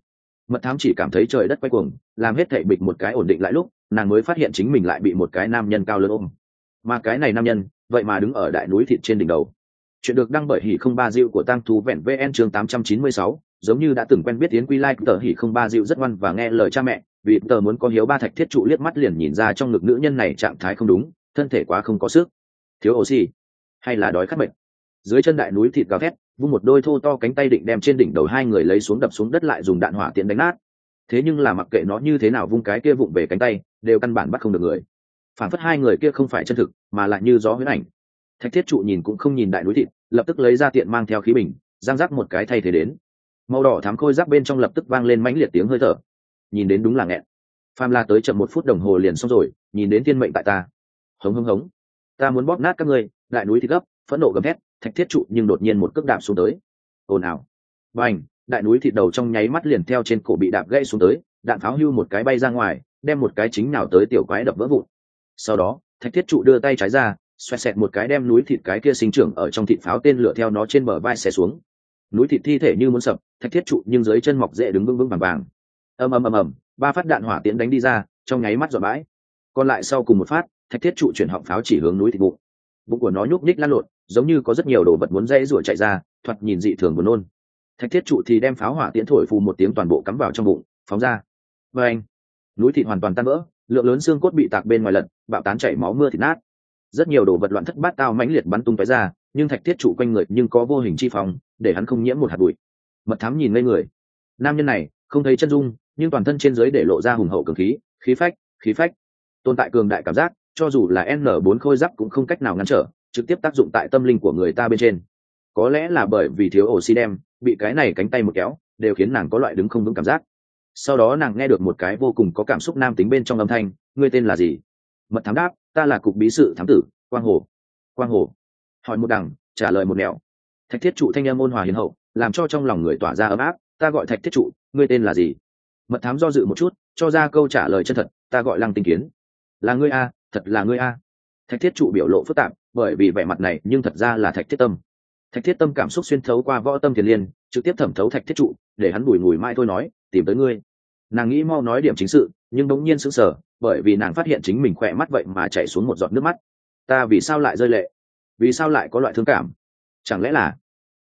Mật thám chỉ cảm thấy trời đất quay cuồng, làm hết thảy bịch một cái ổn định lại lúc nàng mới phát hiện chính mình lại bị một cái nam nhân cao lớn ôm, mà cái này nam nhân vậy mà đứng ở đại núi thịt trên đỉnh đầu. Chuyện được đăng bởi hỉ không ba diệu của Tăng Thú Vẹn VN chương 896, giống như đã từng quen biết Tiến Quy Lai tờ hỉ không ba diệu rất ngoan và nghe lời cha mẹ, vì tờ muốn có hiếu ba thạch thiết trụ liếc mắt liền nhìn ra trong ngực nữ nhân này trạng thái không đúng, thân thể quá không có sức, thiếu oxy, hay là đói khát bệnh. Dưới chân đại núi thịt gào thét, vung một đôi thô to cánh tay định đem trên đỉnh đầu hai người lấy xuống đập xuống đất lại dùng đạn hỏa tiễn đánh nát. Thế nhưng là mặc kệ nó như thế nào vung cái kia vụng về cánh tay, đều căn bản bắt không được người. Phản phất hai người kia không phải chân thực, mà lại như gió huyễn ảnh. Thạch thiết trụ nhìn cũng không nhìn đại núi thịt, lập tức lấy ra tiện mang theo khí bình, giang rắc một cái thay thế đến. Màu đỏ thắm khôi giáp bên trong lập tức vang lên mãnh liệt tiếng hơi thở. Nhìn đến đúng là nghẹn. Phàm La tới chậm 1 phút đồng hồ liền xong rồi, nhìn đến thiên mệnh tại ta. Hống hống hống. Ta muốn bóp nát các ngươi, đại núi thịt gấp, phẫn nộ gầm thét, thạch thiết trụ nhưng đột nhiên một cước đạp xuống tới. Ồn ào. Bành, đại núi thịt đầu trong nháy mắt liền theo trên cổ bị đạp gãy xuống tới, đạn pháo hưu một cái bay ra ngoài, đem một cái chính nào tới tiểu quái đập vỡ vụn. Sau đó, thạch thiết trụ đưa tay trái ra, xoẹt xẹt một cái đem núi thịt cái kia sinh trưởng ở trong thịt pháo tên lửa theo nó trên bờ vai xé xuống. Núi thịt thi thể như muốn sập, thạch thiết trụ nhưng dưới chân mọc rễ đứng vững vững vàng vàng. Ầm ầm ầm ầm, 3 phát đạn hỏa tiễn đánh đi ra, trong nháy mắt dọn bãi. Còn lại sau cùng một phát, thạch thiết trụ chuyển họng pháo chỉ hướng núi thịt bụng. Bụng của nó nhúc nhích lăn lộn, giống như có rất nhiều đồ vật muốn dãy rủa chạy ra, thoạt nhìn dị thường buồn nôn. Thạch thiết trụ thì đem pháo hỏa tiễn thổi phù một tiếng toàn bộ cắm vào trong bụng, phóng ra. Và anh, núi thịt hoàn toàn tan vỡ, lượng lớn xương cốt bị tạc bên ngoài lật, bạo tán chảy máu mưa thịt nát. Rất nhiều đồ vật loạn thất bát tao mãnh liệt bắn tung tóe ra, nhưng thạch thiết trụ quanh người nhưng có vô hình chi phòng, để hắn không nhiễm một hạt bụi. Mật thám nhìn ngây người. Nam nhân này không thấy chân dung, nhưng toàn thân trên dưới để lộ ra hùng hậu cường khí, khí phách, tồn tại cường đại cảm giác, cho dù là N4 khôi giáp cũng không cách nào ngăn trở, trực tiếp tác dụng tại tâm linh của người ta bên trên. Có lẽ là bởi vì thiếu oxy đem, bị cái này cánh tay một kéo, đều khiến nàng có loại đứng không vững cảm giác. Sau đó nàng nghe được một cái vô cùng có cảm xúc nam tính bên trong âm thanh, ngươi tên là gì? Mật thám đáp, ta là cục bí sự thám tử, Quang Hồ. Hỏi một đằng, trả lời một nẻo. Thạch thiết trụ thanh âm ôn hòa hiền hậu, làm cho trong lòng người tỏa ra ấm áp, ta gọi thạch thiết trụ, ngươi tên là gì? Mật thám do dự một chút, cho ra câu trả lời chân thật, ta gọi Lăng Tinh Kiến. Là ngươi a, thật là ngươi a. Thạch thiết trụ biểu lộ phức tạp, bởi vì vẻ mặt này nhưng thật ra là thạch thiết tâm. Thạch thiết tâm cảm xúc xuyên thấu qua võ tâm thiền liên, trực tiếp thẩm thấu thạch thiết trụ, để hắn bùi ngùi mãi thôi nói, tìm tới ngươi. Nàng nghĩ mau nói điểm chính sự, nhưng đống nhiên sững sờ, bởi vì nàng phát hiện chính mình khỏe mắt vậy mà chảy xuống một giọt nước mắt. Ta vì sao lại rơi lệ? Vì sao lại có loại thương cảm? Chẳng lẽ là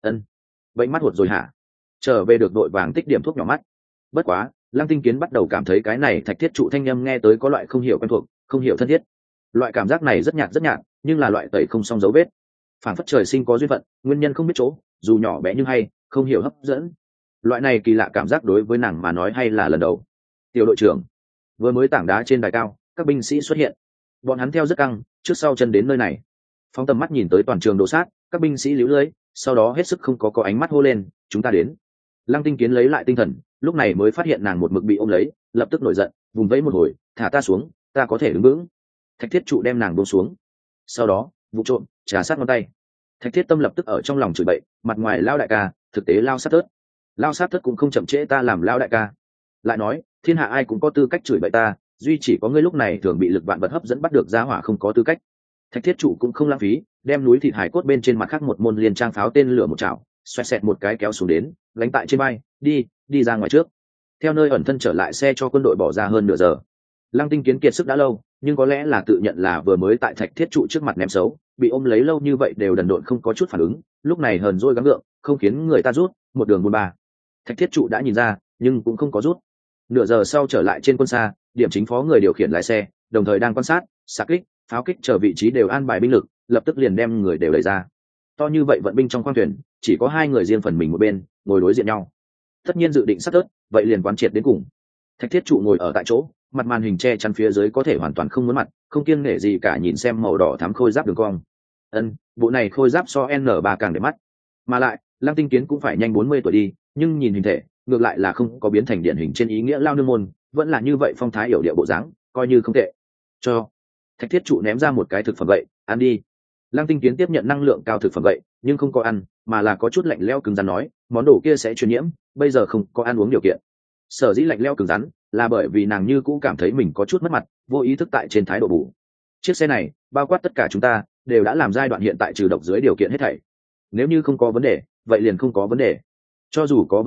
bệnh mắt hụt rồi hả? Trở về được đội vàng tích điểm thuốc nhỏ mắt. Bất quá, Lăng Tinh Kiến bắt đầu cảm thấy cái này thạch thiết trụ thanh âm nghe tới có loại không hiểu quen thuộc, không hiểu thân thiết. Loại cảm giác này rất nhạt, nhưng là loại tẩy không xong dấu vết. Phản phất trời sinh có duyên phận, nguyên nhân không biết chỗ, dù nhỏ bé nhưng hay, không hiểu hấp dẫn. Loại này kỳ lạ cảm giác đối với nàng mà nói hay là lần đầu. Tiểu đội trưởng, vừa mới tảng đá trên đài cao, các binh sĩ xuất hiện. Bọn hắn theo rất căng, trước sau chân đến nơi này. Phóng tầm mắt nhìn tới toàn trường đổ sát, các binh sĩ líu lưới, sau đó hết sức không có ánh mắt hô lên, chúng ta đến. Lăng Tinh Kiến lấy lại tinh thần, lúc này mới phát hiện nàng một mực bị ôm lấy, lập tức nổi giận, vùng vẫy một hồi, thả ta xuống, ta có thể đứng vững. Thạch thiết trụ đem nàng buông xuống. Sau đó, vụ trộm, trà sát ngón tay. Thạch thiết tâm lập tức ở trong lòng chửi bậy, mặt ngoài lao đại ca, thực tế lao sát thớt. Lao sát thớt cũng không chậm trễ ta làm lao đại ca. Lại nói, thiên hạ ai cũng có tư cách chửi bậy ta, duy chỉ có ngươi lúc này thường bị lực vạn vật hấp dẫn bắt được ra hỏa không có tư cách. Thạch thiết trụ cũng không lãng phí, đem núi thịt hải cốt bên trên mặt khác một môn liền trang pháo tên lửa một chảo, xoẹt xẹt một cái kéo xuống đến, gánh tại trên vai, đi ra ngoài trước. Theo nơi ẩn thân trở lại xe cho quân đội bỏ ra hơn nửa giờ. Lăng Tinh Kiến kiệt sức đã lâu, nhưng có lẽ là tự nhận là vừa mới tại thạch thiết trụ trước mặt ném xấu, bị ôm lấy lâu như vậy đều đần độn không có chút phản ứng, lúc này hờn dỗi gắng gượng, không khiến người ta rút, một đường buôn ba. Thạch thiết trụ đã nhìn ra, nhưng cũng không có rút. Nửa giờ sau trở lại trên quân xa, điểm chính phó người điều khiển lái xe, đồng thời đang quan sát, xạ kích, pháo kích chờ vị trí đều an bài binh lực, lập tức liền đem người đều đẩy ra. To như vậy vận binh trong khoang thuyền, chỉ có 2 người riêng phần mình một bên, ngồi đối diện nhau. Tất nhiên dự định sát tớt, vậy liền quán triệt đến cùng. Thạch thiết trụ ngồi ở tại chỗ, mặt màn hình che chắn phía dưới có thể hoàn toàn không muốn mặt, không kiêng nể gì cả nhìn xem màu đỏ thắm khôi giáp đường cong. Bộ này khôi giáp so N3 càng đẹp mắt. Mà lại, Lăng Tinh Kiến cũng phải nhanh 40 tuổi đi, nhưng nhìn hình thể, ngược lại là không có biến thành điển hình trên ý nghĩa lao nương môn, vẫn là như vậy phong thái yểu điệu bộ dáng, coi như không tệ. Cho thạch thiết trụ ném ra một cái thực phẩm vậy, ăn đi. Lăng Tinh Kiến tiếp nhận năng lượng cao thực phẩm vậy, nhưng không có ăn, mà là có chút lạnh lẽo cứng rắn nói, món đồ kia sẽ truyền nhiễm, bây giờ không có ăn uống điều kiện. Sở dĩ lạnh lẽo cứng rắn là bởi vì nàng như cũ cảm thấy mình có chút mất mặt, vô ý thức tại trên thái độ bù. Chiếc xe này, bao quát tất cả chúng ta, đều đã làm giai đoạn hiện tại trừ độc dưới điều kiện hết thảy. Nếu như không có vấn đề, vậy liền không có vấn đề. Cho dù có vấn đề,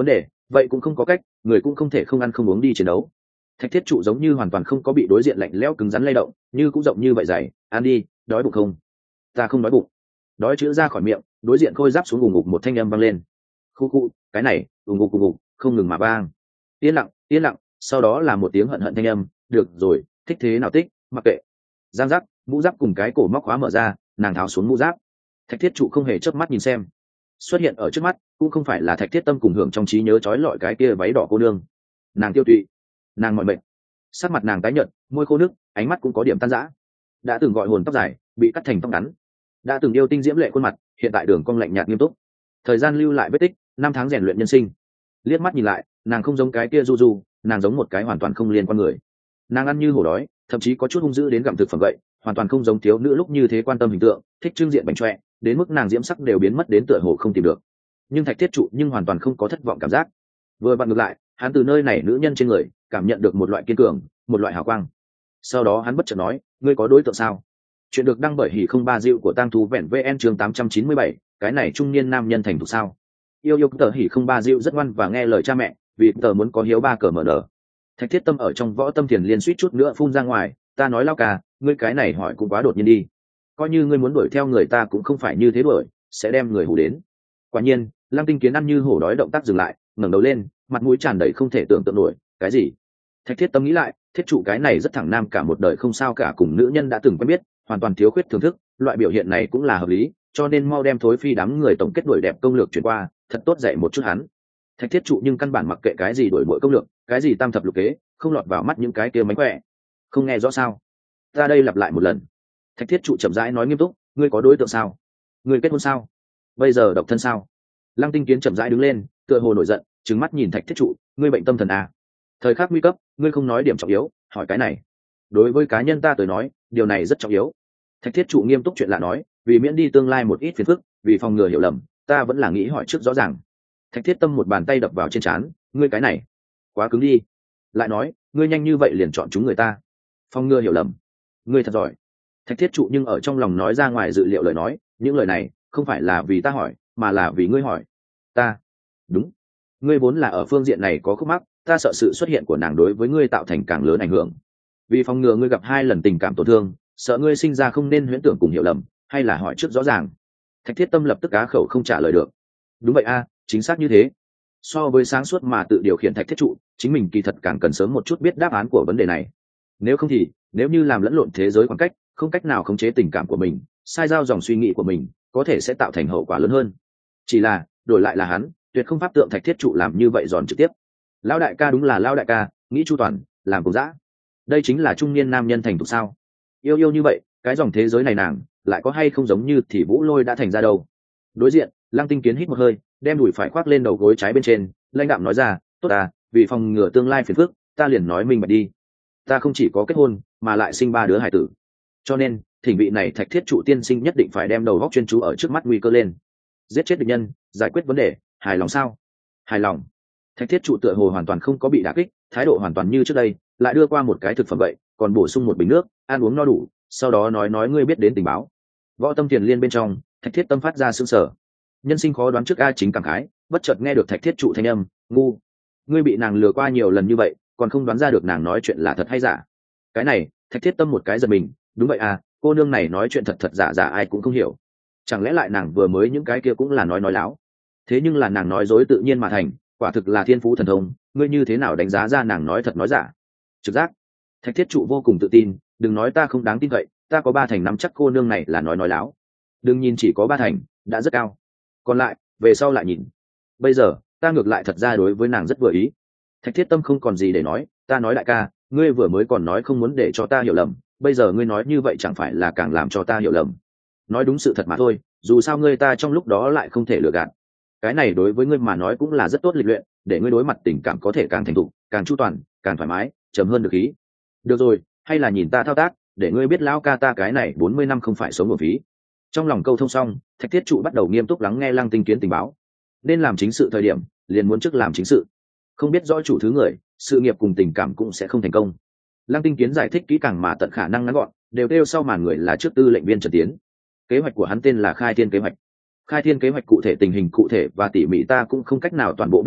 vậy cũng không có cách, người cũng không thể không ăn không uống đi chiến đấu. Thạch thiết trụ giống như hoàn toàn không có bị đối diện lạnh lẽo cứng rắn lay động, như cũng rộng như vậy dày. Ăn đi, đói bụng không? Ta không đói bụng. Đói chữ ra khỏi miệng, đối diện khôi giáp xuống ùng ục một thanh âm vang lên. Khu khu, cái này ùng ục không ngừng mà vang. Yên lặng, yên lặng, sau đó là một tiếng hận hận thanh âm. Được rồi, thích thế nào thích, mặc kệ. Giang giác, mũ giáp cùng cái cổ móc khóa mở ra, nàng tháo xuống mũ giáp. Thạch thiết trụ không hề chớp mắt nhìn xem, xuất hiện ở trước mắt cũng không phải là Thạch thiết tâm cùng hưởng trong trí nhớ trói lọi cái kia váy đỏ cô nương. Nàng tiêu tụy, nàng mỏi mệt, sắc mặt nàng tái nhợt, môi khô nước, ánh mắt cũng có điểm tan rã. Đã từng gọi hồn tóc dài bị cắt thành tóc ngắn, đã từng yêu tinh diễm lệ khuôn mặt hiện tại đường cong lạnh nhạt nghiêm túc. Thời gian lưu lại vết tích, năm tháng rèn luyện nhân sinh. Liếc mắt nhìn lại, nàng không giống cái kia du du, nàng giống một cái hoàn toàn không liên quan người. Nàng ăn như hổ đói, thậm chí có chút hung dữ đến gặm thực phẩm vậy, hoàn toàn không giống thiếu nữ lúc như thế quan tâm hình tượng, thích trưng diện bánh choẹ, đến mức nàng diễm sắc đều biến mất đến tựa hồ không tìm được. Nhưng Thạch thiết trụ nhưng hoàn toàn không có thất vọng cảm giác. Vừa vặn ngược lại, hắn từ nơi này nữ nhân trên người cảm nhận được một loại kiên cường, một loại hào quang. Sau đó hắn bất chợt nói, ngươi có đối tượng sao? Chuyện được đăng bởi hỉ không ba dịu của tang thú vẹn vn chương 897, cái này trung niên nam nhân thành thục sao? Yêu tờ hỉ không ba dịu rất ngoan và nghe lời cha mẹ, vì tờ muốn có hiếu ba cờ mở nở. Thạch thiết tâm ở trong võ tâm thiền liên suýt chút nữa phun ra ngoài, ta nói lao ca, ngươi cái này hỏi cũng quá đột nhiên đi. Coi như ngươi muốn đuổi theo người ta cũng không phải như thế đuổi, sẽ đem người hù đến. Quả nhiên, Lăng Tinh Kiến ăn như hổ đói động tác dừng lại, ngẩng đầu lên, mặt mũi tràn đầy không thể tưởng tượng nổi, cái gì? Thạch thiết tâm nghĩ lại, thiết trụ cái này rất thẳng nam cả một đời không sao cả cùng nữ nhân đã từng quen biết, hoàn toàn thiếu khuyết thưởng thức, loại biểu hiện này cũng là hợp lý, cho nên mau đem thối phi đám người tổng kết đuổi đẹp công lược chuyển qua, thật tốt dạy một chút hắn. Thạch thiết trụ nhưng căn bản mặc kệ cái gì đuổi bội công lược, cái gì tam thập lục kế, không lọt vào mắt những cái kia mánh khỏe. Không nghe rõ sao? Ta đây lặp lại một lần. Thạch thiết trụ chậm rãi nói nghiêm túc, ngươi có đối tượng sao? Ngươi kết hôn sao? Bây giờ độc thân sao? Lăng Tinh Kiến chậm rãi đứng lên, tựa hồ nổi giận, trừng mắt nhìn Thạch thiết trụ, ngươi bệnh tâm thần à? Thời khắc nguy cấp, ngươi không nói điểm trọng yếu, hỏi cái này. Đối với cá nhân ta tới nói, điều này rất trọng yếu. Thạch thiết trụ nghiêm túc chuyện lạ nói, vì miễn đi tương lai một ít phiền phức, vì phòng ngừa hiểu lầm, ta vẫn là nghĩ hỏi trước rõ ràng. Thạch thiết tâm một bàn tay đập vào trên trán, ngươi cái này quá cứng đi. Lại nói, ngươi nhanh như vậy liền chọn chúng người ta, phòng ngừa hiểu lầm, ngươi thật giỏi. Thạch thiết trụ nhưng ở trong lòng nói ra ngoài dự liệu lời nói, những lời này không phải là vì ta hỏi, mà là vì ngươi hỏi ta. Đúng, ngươi vốn là ở phương diện này có khúc mắc, ta sợ sự xuất hiện của nàng đối với ngươi tạo thành càng lớn ảnh hưởng. Vì phòng ngừa ngươi gặp 2 lần tình cảm tổn thương, sợ ngươi sinh ra không nên huyễn tưởng cùng hiểu lầm, hay là hỏi trước rõ ràng. Thạch thiết tâm lập tức cá khẩu không trả lời được. Đúng vậy a, chính xác như thế. So với sáng suốt mà tự điều khiển Thạch thiết trụ, chính mình kỳ thật càng cần sớm một chút biết đáp án của vấn đề này. Nếu không thì, nếu như làm lẫn lộn thế giới khoảng cách, không cách nào khống chế tình cảm của mình, sai giao dòng suy nghĩ của mình, có thể sẽ tạo thành hậu quả lớn hơn. Chỉ là, đổi lại là hắn, tuyệt không pháp tượng Thạch thiết trụ làm như vậy giòn trực tiếp. Lão đại ca đúng là lão đại ca, nghĩ chu toàn, làm cùng dã. Đây chính là trung niên nam nhân thành thục sao? Yêu như vậy, cái dòng thế giới này nàng lại có hay không giống như thì Vũ Lôi đã thành ra đâu. Đối diện, Lăng Tinh Kiến hít một hơi, đem đùi phải khoác lên đầu gối trái bên trên, lãnh đạm nói ra, tốt à, vì phòng ngừa tương lai phiền phức, ta liền nói mình bạch đi. Ta không chỉ có kết hôn, mà lại sinh 3 đứa hải tử. Cho nên, thỉnh vị này Thạch thiết trụ tiên sinh nhất định phải đem đầu góc chuyên chú ở trước mắt nguy cơ lên. Giết chết địch nhân, giải quyết vấn đề, hài lòng sao? Hài lòng. Thạch thiết trụ tựa hồ hoàn toàn không có bị đả kích, thái độ hoàn toàn như trước đây, lại đưa qua một cái thực phẩm vậy, còn bổ sung một bình nước, ăn uống no đủ, sau đó nói ngươi biết đến tình báo. Võ tâm tiền liên bên trong, Thạch thiết tâm phát ra sững sờ. Nhân sinh khó đoán trước a chính cảm khái, bất chợt nghe được Thạch thiết trụ thanh âm, ngu, ngươi bị nàng lừa qua nhiều lần như vậy, còn không đoán ra được nàng nói chuyện là thật hay giả. Cái này, Thạch thiết tâm một cái giật mình, đúng vậy à, cô nương này nói chuyện thật thật giả giả ai cũng không hiểu. Chẳng lẽ lại nàng vừa mới những cái kia cũng là nói láo? Thế nhưng là nàng nói dối tự nhiên mà thành, quả thực là thiên phú thần thông, ngươi như thế nào đánh giá ra nàng nói thật nói giả? Trực giác. Thạch thiết trụ vô cùng tự tin, đừng nói ta không đáng tin cậy, ta có 3 thành nắm chắc cô nương này là nói láo. Đừng nhìn chỉ có 3 thành, đã rất cao. Còn lại, về sau lại nhìn. Bây giờ, ta ngược lại thật ra đối với nàng rất vừa ý. Thạch thiết tâm không còn gì để nói, ta nói đại ca, ngươi vừa mới còn nói không muốn để cho ta hiểu lầm, bây giờ ngươi nói như vậy chẳng phải là càng làm cho ta hiểu lầm. Nói đúng sự thật mà thôi, dù sao ngươi ta trong lúc đó lại không thể lừa gạt. Cái này đối với ngươi mà nói cũng là rất tốt lịch luyện, để ngươi đối mặt tình cảm có thể càng thành thục, càng chu toàn, càng thoải mái, trầm hơn được khí. Được rồi, hay là nhìn ta thao tác, để ngươi biết lão ca ta cái này 40 năm không phải sống nguồn phí. Trong lòng câu thông xong, Thạch thiết trụ bắt đầu nghiêm túc lắng nghe Lăng Tinh Kiến tình báo. Nên làm chính sự thời điểm, liền muốn trước làm chính sự. Không biết rõ chủ thứ người, sự nghiệp cùng tình cảm cũng sẽ không thành công. Lăng Tinh Kiến giải thích kỹ càng mà tận khả năng ngắn gọn, đều kêu sau màn người là trước tư lệnh viên Trần Tiến. Kế hoạch của hắn tên là Khai Thiên kế hoạch. Khai Thiên kế hoạch cụ thể tình hình cụ thể và tỉ mỉ ta cũng không cách nào toàn bộ biết được,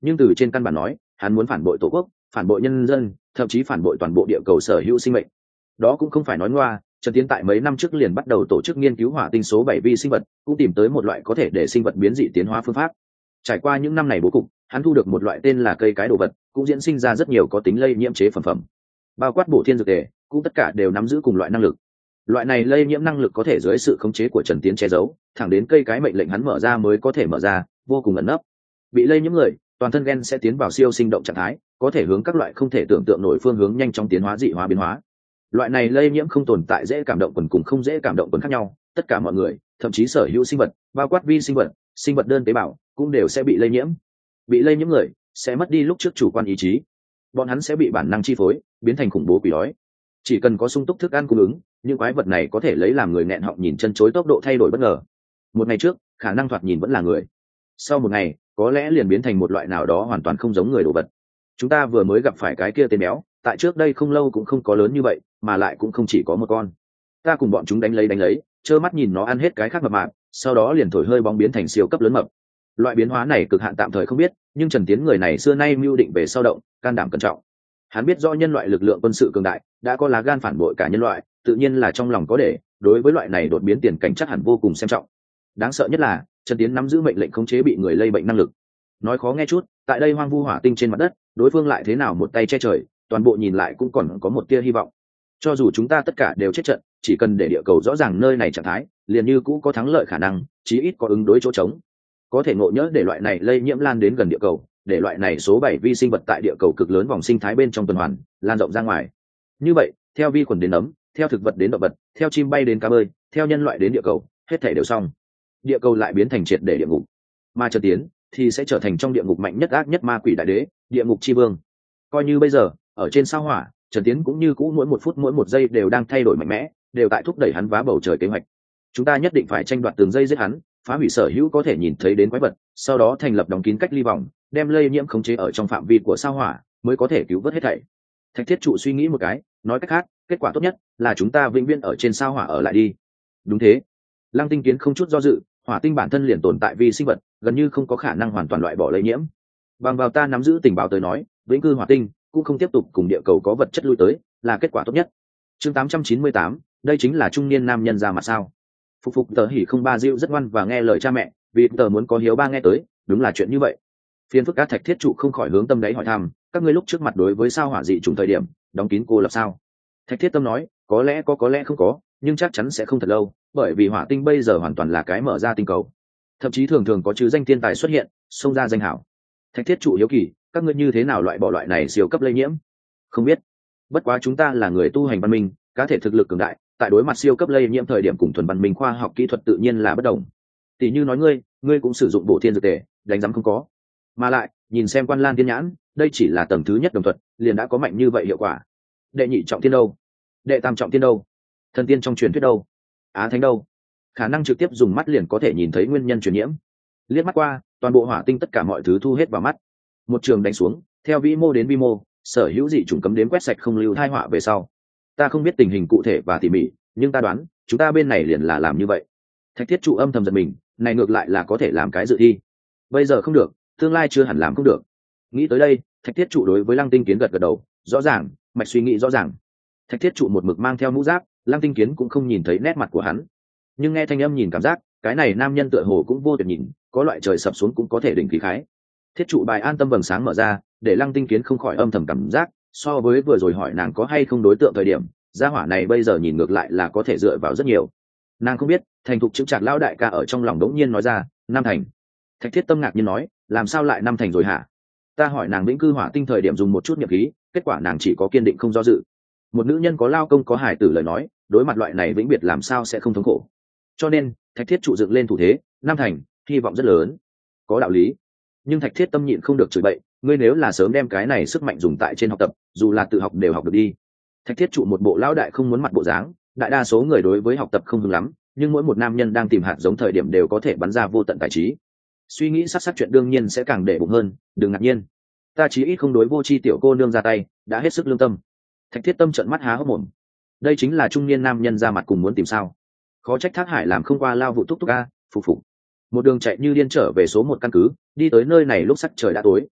nhưng từ trên căn bản nói hắn muốn phản bội tổ quốc, phản bội nhân dân, thậm chí phản bội toàn bộ địa cầu sở hữu sinh mệnh. Đó cũng không phải nói ngoa, Trần Tiến tại mấy năm trước liền bắt đầu tổ chức nghiên cứu hỏa tinh số 7 vi sinh vật, cũng tìm tới một loại có thể để sinh vật biến dị tiến hóa phương pháp. Trải qua những năm này bố cục, hắn thu được một loại tên là cây cái đồ vật, cũng diễn sinh ra rất nhiều có tính lây nhiễm chế phẩm, bao quát bổ thiên dược tề, cũng tất cả đều nắm giữ cùng loại năng lực. Loại này lây nhiễm năng lực có thể dưới sự khống chế của Trần Tiến che giấu, thẳng đến cây cái mệnh lệnh hắn mở ra mới có thể mở ra, vô cùng ẩn nấp. Bị lây nhiễm người, toàn thân gen sẽ tiến vào siêu sinh động trạng thái, có thể hướng các loại không thể tưởng tượng nổi phương hướng nhanh chóng tiến hóa dị hóa biến hóa. Loại này lây nhiễm không tồn tại dễ cảm động quần cùng không dễ cảm động quần khác nhau, tất cả mọi người, thậm chí sở hữu sinh vật, bao quát vi sinh vật, sinh vật đơn tế bào, cũng đều sẽ bị lây nhiễm. Bị lây nhiễm người sẽ mất đi lúc trước chủ quan ý chí, bọn hắn sẽ bị bản năng chi phối, biến thành khủng bố quỷ đói. Chỉ cần có sung túc thức ăn cung ứng, những quái vật này có thể lấy làm người nghẹn họng nhìn chân chối, tốc độ thay đổi bất ngờ. Một ngày trước khả năng thoạt nhìn vẫn là người, sau một ngày có lẽ liền biến thành một loại nào đó hoàn toàn không giống người đồ vật. Chúng ta vừa mới gặp phải cái kia tên béo, tại trước đây không lâu cũng không có lớn như vậy, mà lại cũng không chỉ có một con. Ta cùng bọn chúng đánh lấy trơ mắt nhìn nó ăn hết cái khác mập mạp, sau đó liền thổi hơi bóng biến thành siêu cấp lớn mập. Loại biến hóa này cực hạn tạm thời không biết, nhưng Trần Tiến người này xưa nay mưu định về sau động, can đảm cẩn trọng. Hắn biết rõ nhân loại lực lượng quân sự cường đại, đã có lá gan phản bội cả nhân loại, tự nhiên là trong lòng có để, đối với loại này đột biến tiền cảnh chắc hẳn vô cùng xem trọng. Đáng sợ nhất là Trần Tiến nắm giữ mệnh lệnh khống chế bị người lây bệnh năng lực. Nói khó nghe chút, tại đây hoang vu hỏa tinh trên mặt đất, đối phương lại thế nào một tay che trời, toàn bộ nhìn lại cũng còn có một tia hy vọng. Cho dù chúng ta tất cả đều chết trận, chỉ cần để địa cầu rõ ràng nơi này trạng thái, liền như cũ có thắng lợi khả năng, chí ít có ứng đối chỗ trống. Có thể ngộ nhỡ để loại này lây nhiễm lan đến gần địa cầu, để loại này số 7 vi sinh vật tại địa cầu cực lớn vòng sinh thái bên trong tuần hoàn lan rộng ra ngoài. Như vậy, theo vi khuẩn đến nấm, theo thực vật đến động vật, theo chim bay đến cá bơi, theo nhân loại đến địa cầu, hết thảy đều xong. Địa cầu lại biến thành triệt để địa ngục, mà Trần Tiến thì sẽ trở thành trong địa ngục mạnh nhất ác nhất ma quỷ đại đế, địa ngục chi vương. Coi như bây giờ ở trên sao hỏa, Trần Tiến cũng như cũ mỗi một phút mỗi một giây đều đang thay đổi mạnh mẽ, đều tại thúc đẩy hắn vá bầu trời kế hoạch. Chúng ta nhất định phải tranh đoạt từng giây giết hắn, phá hủy sở hữu có thể nhìn thấy đến quái vật, sau đó thành lập đóng kín cách ly vòng, đem lây nhiễm khống chế ở trong phạm vi của sao hỏa, mới có thể cứu vớt hết thảy. Thạch Thiết Trụ suy nghĩ một cái, nói cách khác, kết quả tốt nhất là chúng ta vĩnh viễn ở trên sao hỏa ở lại đi. Đúng thế. Lăng Tinh Kiến không chút do dự, hỏa tinh bản thân liền tồn tại vi sinh vật, gần như không có khả năng hoàn toàn loại bỏ lây nhiễm. Bằng vào ta nắm giữ tình báo tới nói, vĩnh cư hỏa tinh cũng không tiếp tục cùng địa cầu có vật chất lui tới, là kết quả tốt nhất. Chương 898, đây chính là trung niên nam nhân ra mặt sao? Phục Tờ Hỉ không ba Diệu rất ngoan và nghe lời cha mẹ, vì Tờ muốn có hiếu ba nghe tới, đúng là chuyện như vậy. Phiên phức các Thạch Thiết Trụ không khỏi hướng tâm đáy hỏi thăm, các ngươi lúc trước mặt đối với sao hỏa dị trùng thời điểm, đóng kín cô lập sao? Thạch Thiết Tâm nói, có lẽ có lẽ không có, nhưng chắc chắn sẽ không thật lâu, bởi vì hỏa tinh bây giờ hoàn toàn là cái mở ra tinh cầu, thậm chí thường thường có chứ danh thiên tài xuất hiện, xông ra danh hảo. Thạch Thiết Trụ hiếu kỳ, các ngươi như thế nào loại bỏ loại này siêu cấp lây nhiễm? Không biết, bất quá chúng ta là người tu hành văn minh, cá thể thực lực cường đại, tại đối mặt siêu cấp lây nhiễm thời điểm cùng thuần văn minh khoa học kỹ thuật tự nhiên là bất đồng. Tỷ như nói ngươi cũng sử dụng bổ thiên dược tề, đánh giám không có. Mà lại, nhìn xem Quan Lan Thiên Nhãn, đây chỉ là tầng thứ nhất đồng thuật, liền đã có mạnh như vậy hiệu quả. Đệ nhị trọng thiên đâu? Đệ tam trọng thiên đâu? Thần tiên trong truyền thuyết đâu? Á thánh đâu? Khả năng trực tiếp dùng mắt liền có thể nhìn thấy nguyên nhân truyền nhiễm. Liếc mắt qua, toàn bộ hỏa tinh tất cả mọi thứ thu hết vào mắt. Một trường đánh xuống, theo vĩ mô đến vi mô, sở hữu dị chủng cấm đếm quét sạch không lưu thai họa về sau. Ta không biết tình hình cụ thể và tỉ mỉ, nhưng ta đoán chúng ta bên này liền là làm như vậy. Thạch Thiết Trụ âm thầm giật mình, này ngược lại là có thể làm cái dự thi. Bây giờ không được, tương lai chưa hẳn làm không được. Nghĩ tới đây, Thạch Thiết Trụ đối với Lăng Tinh Kiến gật gật đầu, rõ ràng, mạch suy nghĩ rõ ràng. Thạch Thiết Trụ một mực mang theo mũ giáp, Lăng Tinh Kiến cũng không nhìn thấy nét mặt của hắn, nhưng nghe thanh âm nhìn cảm giác, cái này nam nhân tựa hồ cũng vô tuyệt nhìn, có loại trời sập xuống cũng có thể đỉnh khí khái. Thiết Trụ bài an tâm vầng sáng mở ra, để Lăng Tinh Kiến không khỏi âm thầm cảm giác, so với vừa rồi hỏi nàng có hay không đối tượng thời điểm, gia hỏa này bây giờ nhìn ngược lại là có thể dựa vào rất nhiều. Nàng không biết, thành thục chững chạc lão đại ca ở trong lòng đống nhiên nói ra, năm thành. Thạch Thiết Tâm ngạc nhiên nói, làm sao lại năm thành rồi hả? Ta hỏi nàng vĩnh cư hỏa tinh thời điểm dùng một chút nhập khí, kết quả nàng chỉ có kiên định không do dự. Một nữ nhân có lao công có hài tử lời nói, đối mặt loại này vĩnh biệt làm sao sẽ không thống khổ. Cho nên Thạch Thiết Trụ dựng lên thủ thế, năm thành, hy vọng rất lớn. Có đạo lý. Nhưng Thạch Thiết Tâm nhịn không được chửi bậy, ngươi nếu là sớm đem cái này sức mạnh dùng tại trên học tập, dù là tự học đều học được đi. Thạch Thiết Trụ một bộ lão đại không muốn mặt bộ dáng, đại đa số người đối với học tập không hứng lắm, nhưng mỗi một nam nhân đang tìm hạt giống thời điểm đều có thể bắn ra vô tận tài trí. Suy nghĩ sắc sắc chuyện đương nhiên sẽ càng để bụng hơn, đừng ngạc nhiên. Ta chí ít không đối vô tri tiểu cô nương ra tay, đã hết sức lương tâm. Thạch Thiết Tâm trợn mắt há hốc mồm. Đây chính là trung niên nam nhân ra mặt cùng muốn tìm sao? Khó trách Thác Hải làm không qua lao vụ túc túc a, phục. Một đường chạy như điên trở về số 1 căn cứ, đi tới nơi này lúc sắc trời đã tối.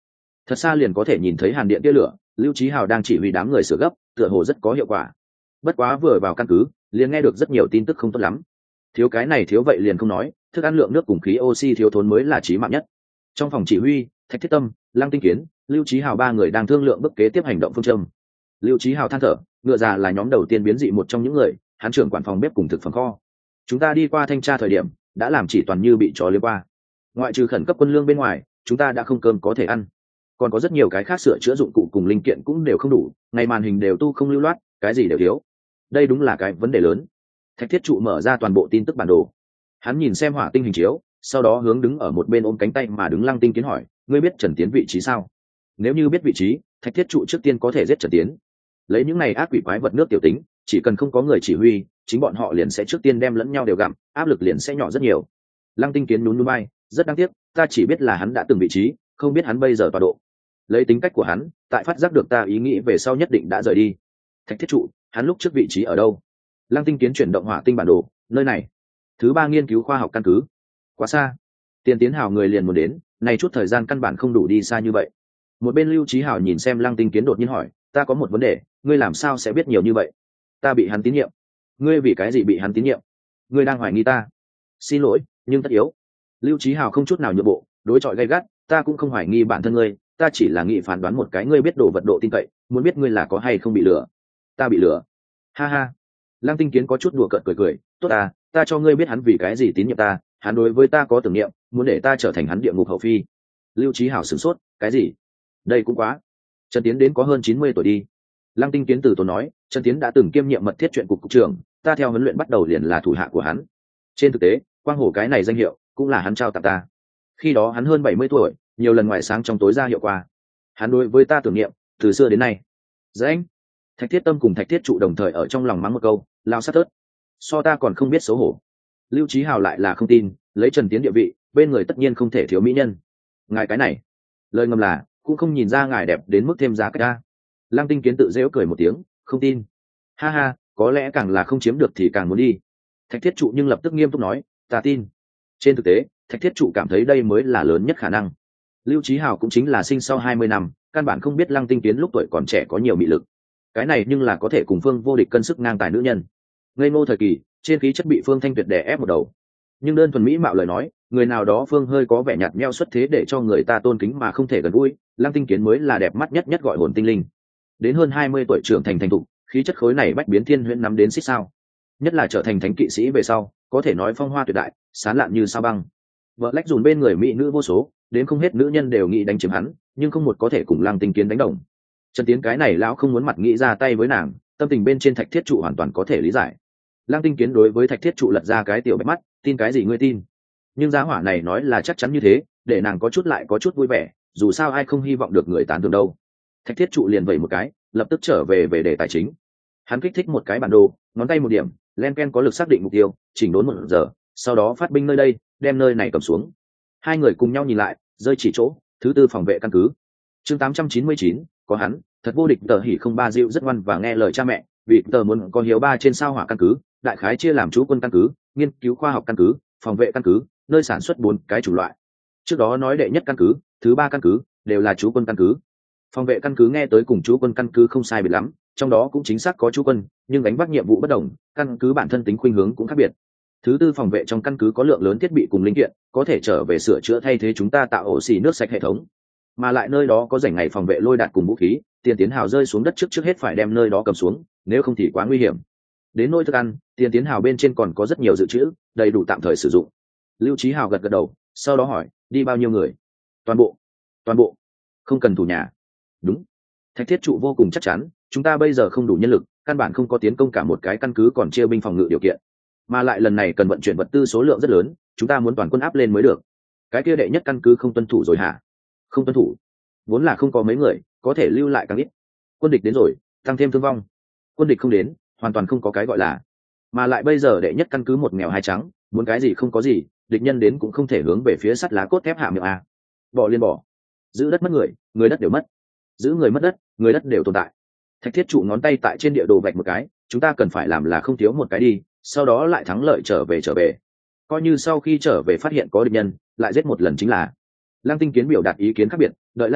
Thật xa liền có thể nhìn thấy hàn điện tia lửa, Lưu Chí Hào đang chỉ huy đám người sửa gấp, tựa hồ rất có hiệu quả. Bất quá vừa vào căn cứ, liền nghe được rất nhiều tin tức không tốt lắm. Thiếu cái này thiếu vậy liền không nói, thức ăn lượng nước cùng khí oxy thiếu thốn mới là chí mạng nhất. Trong phòng chỉ huy, Thạch Thiết Tâm, Lăng Tinh Kiến, Lưu Chí Hào ba người đang thương lượng bước kế tiếp hành động phương châm. Lưu Chí Hào than thở, ngựa già là nhóm đầu tiên biến dị một trong những người, hắn trưởng quản phòng bếp cùng thực phẩm kho. Chúng ta đi qua thanh tra thời điểm, đã làm chỉ toàn như bị chó liếm qua. Ngoại trừ khẩn cấp quân lương bên ngoài, chúng ta đã không cơm có thể ăn. Còn có rất nhiều cái khác sửa chữa dụng cụ cùng linh kiện cũng đều không đủ, ngày màn hình đều tu không lưu loát, cái gì đều thiếu. Đây đúng là cái vấn đề lớn. Thạch Thiết Trụ mở ra toàn bộ tin tức bản đồ. Hắn nhìn xem hỏa tinh hình chiếu, sau đó hướng đứng ở một bên ôm cánh tay mà đứng Lăng Tinh Kiến hỏi, ngươi biết Trần Tiến vị trí sao? Nếu như biết vị trí, Thạch Thiết Trụ trước tiên có thể giết Trần Tiến. Lấy những này ác quỷ quái vật nước tiểu tính, chỉ cần không có người chỉ huy, chính bọn họ liền sẽ trước tiên đem lẫn nhau đều gặm, áp lực liền sẽ nhỏ rất nhiều. Lăng Tinh Kiến nhún nhún vai, rất đáng tiếc, ta chỉ biết là hắn đã từng vị trí, không biết hắn bây giờ tọa độ. Lấy tính cách của hắn, tại phát giác được ta ý nghĩ về sau nhất định đã rời đi. Thạch Thiết Trụ, hắn lúc trước vị trí ở đâu? Lăng Tinh Kiến chuyển động hỏa tinh bản đồ, nơi này. Thứ ba nghiên cứu khoa học căn cứ. Quá xa. Tiền Tiến Hào người liền muốn đến, này chút thời gian căn bản không đủ đi xa như vậy. Một bên Lưu Chí Hào nhìn xem Lăng Tinh Kiến đột nhiên hỏi, ta có một vấn đề, ngươi làm sao sẽ biết nhiều như vậy? Ta bị hắn tín nhiệm. Ngươi vì cái gì bị hắn tín nhiệm? Ngươi đang hoài nghi ta? Xin lỗi, nhưng tất yếu. Lưu Chí Hào không chút nào nhượng bộ, đối chọi gay gắt, ta cũng không hoài nghi bản thân ngươi, ta chỉ là nghĩ phán đoán một cái ngươi biết đồ vật độ tin cậy, muốn biết ngươi là có hay không bị lừa. Ta bị lừa? Ha ha. Lăng Tinh Kiến có chút đùa cợt cười cười, tốt à, ta cho ngươi biết hắn vì cái gì tín nhiệm ta, hắn đối với ta có tưởng niệm, muốn để ta trở thành hắn địa ngục hậu phi. Lưu Chí Hào sửng sốt, cái gì? Đây cũng quá. Trần Tiến đến có hơn 90 tuổi đi. Lăng Tinh Kiến từ tốn nói, Trần Tiến đã từng kiêm nhiệm mật thiết chuyện cục trưởng, ta theo huấn luyện bắt đầu liền là thủ hạ của hắn. Trên thực tế, quang hổ cái này danh hiệu cũng là hắn trao tặng ta. Khi đó hắn hơn 70 tuổi, nhiều lần ngoại sáng trong tối ra hiệu qua. Hắn đối với ta tưởng niệm từ xưa đến nay. Anh. Thạch Thiết Tâm cùng Thạch Thiết Trụ đồng thời ở trong lòng mắng một câu, lao sát thớt. So ta còn không biết xấu hổ. Lưu Chí Hào lại là không tin, lấy Trần Tiến địa vị, bên người tất nhiên không thể thiếu mỹ nhân. Ngài cái này, lời ngầm là, cũng không nhìn ra ngài đẹp đến mức thêm giá cách ta. Lăng Tinh Kiến tự dễu cười một tiếng, không tin. Ha ha, có lẽ càng là không chiếm được thì càng muốn đi. Thạch Thiết Trụ nhưng lập tức nghiêm túc nói, ta tin. Trên thực tế, Thạch Thiết Trụ cảm thấy đây mới là lớn nhất khả năng. Lưu Chí Hào cũng chính là sinh sau 20 năm, căn bản không biết Lăng Tinh Kiến lúc tuổi còn trẻ có nhiều mị lực. Cái này nhưng là có thể cùng Phương Vô Địch cân sức ngang tài nữ nhân. Ngây ngô thời kỳ, trên khí chất bị Phương Thanh Tuyệt đè ép một đầu. Nhưng đơn thuần mỹ mạo lời nói, người nào đó Phương hơi có vẻ nhạt nhẽo xuất thế để cho người ta tôn kính mà không thể gần gũi, Lăng Tinh Kiến mới là đẹp mắt nhất gọi hồn tinh linh. Đến hơn 20 tuổi trưởng thành thục, khí chất khối này bách biến thiên huyễn nắm đến xích sao. Nhất là trở thành thánh kỵ sĩ về sau, có thể nói phong hoa tuyệt đại, sáng lạn như sao băng. Vợ lách dùn bên người mỹ nữ vô số, đến không hết nữ nhân đều nghĩ đánh chiếm hắn, nhưng không một có thể cùng Lăng Tinh Kiến đánh đồng. Trần Tiến cái này lão không muốn mặt nghĩ ra tay với nàng, tâm tình bên trên Thạch Thiết Trụ hoàn toàn có thể lý giải. Lăng Tinh Kiến đối với Thạch Thiết Trụ lật ra cái tiểu bạch mắt, tin cái gì ngươi tin? Nhưng giá hỏa này nói là chắc chắn như thế, để nàng có chút lại có chút vui vẻ, dù sao ai không hy vọng được người tán thưởng đâu. Thạch Thiết Trụ liền vẩy một cái, lập tức trở về đề tài chính. Hắn kích thích một cái bản đồ, ngón tay một điểm, len ken có lực xác định mục tiêu, chỉnh đốn 1 giờ, sau đó phát binh nơi đây, đem nơi này cầm xuống. Hai người cùng nhau nhìn lại, rơi chỉ chỗ, thứ tư phòng vệ căn cứ. Chương 899, có hắn, thật vô địch. Tờ Hỉ không ba dịu rất ngoan và nghe lời cha mẹ, vì tờ muốn có hiếu ba trên sao hỏa căn cứ, đại khái chia làm trú quân căn cứ, nghiên cứu khoa học căn cứ, phòng vệ căn cứ, nơi sản xuất 4 cái chủng loại. Trước đó nói đệ nhất căn cứ, thứ ba căn cứ đều là trú quân căn cứ. Phòng vệ căn cứ nghe tới cùng trú quân căn cứ không sai biệt lắm, trong đó cũng chính xác có trú quân, nhưng gánh vác nhiệm vụ bất đồng, căn cứ bản thân tính khuynh hướng cũng khác biệt. Thứ tư phòng vệ trong căn cứ có lượng lớn thiết bị cùng linh kiện, có thể trở về sửa chữa thay thế chúng ta tạo ổ xì nước sạch hệ thống. Mà lại nơi đó có rảnh ngày phòng vệ lôi đạt cùng vũ khí, Tiền Tiến Hào rơi xuống đất trước hết phải đem nơi đó cầm xuống, nếu không thì quá nguy hiểm. Đến nôi thức ăn, Tiền Tiến Hào bên trên còn có rất nhiều dự trữ, đầy đủ tạm thời sử dụng. Lưu Chí Hào gật gật đầu, sau đó hỏi, đi bao nhiêu người? Toàn bộ, không cần thủ nhà. Đúng. Thạch Thiết Trụ vô cùng chắc chắn, chúng ta bây giờ không đủ nhân lực, căn bản không có tiến công cả một cái căn cứ còn chia binh phòng ngự điều kiện, mà lại lần này cần vận chuyển vật tư số lượng rất lớn, chúng ta muốn toàn quân áp lên mới được. Cái kia đệ nhất căn cứ không tuân thủ rồi hả? Không tuân thủ, vốn là không có mấy người, có thể lưu lại càng ít. Quân địch đến rồi, tăng thêm thương vong. Quân địch không đến, hoàn toàn không có cái gọi là. Mà lại bây giờ đệ nhất căn cứ một nghèo hai trắng, muốn cái gì không có gì, địch nhân đến cũng không thể hướng về phía sắt lá cốt thép hạ miệng a. Bỏ liền bỏ. Giữ đất mất người, người đất đều mất. Giữ người mất đất, người đất đều tồn tại. Thạch Thiết Trụ ngón tay tại trên địa đồ vạch một cái, chúng ta cần phải làm là không thiếu một cái đi, sau đó lại thắng lợi trở về. Coi như sau khi trở về phát hiện có địch nhân, lại giết một lần chính là. Lăng Tinh Kiến biểu đạt ý kiến khác biệt, đợi lát nữa,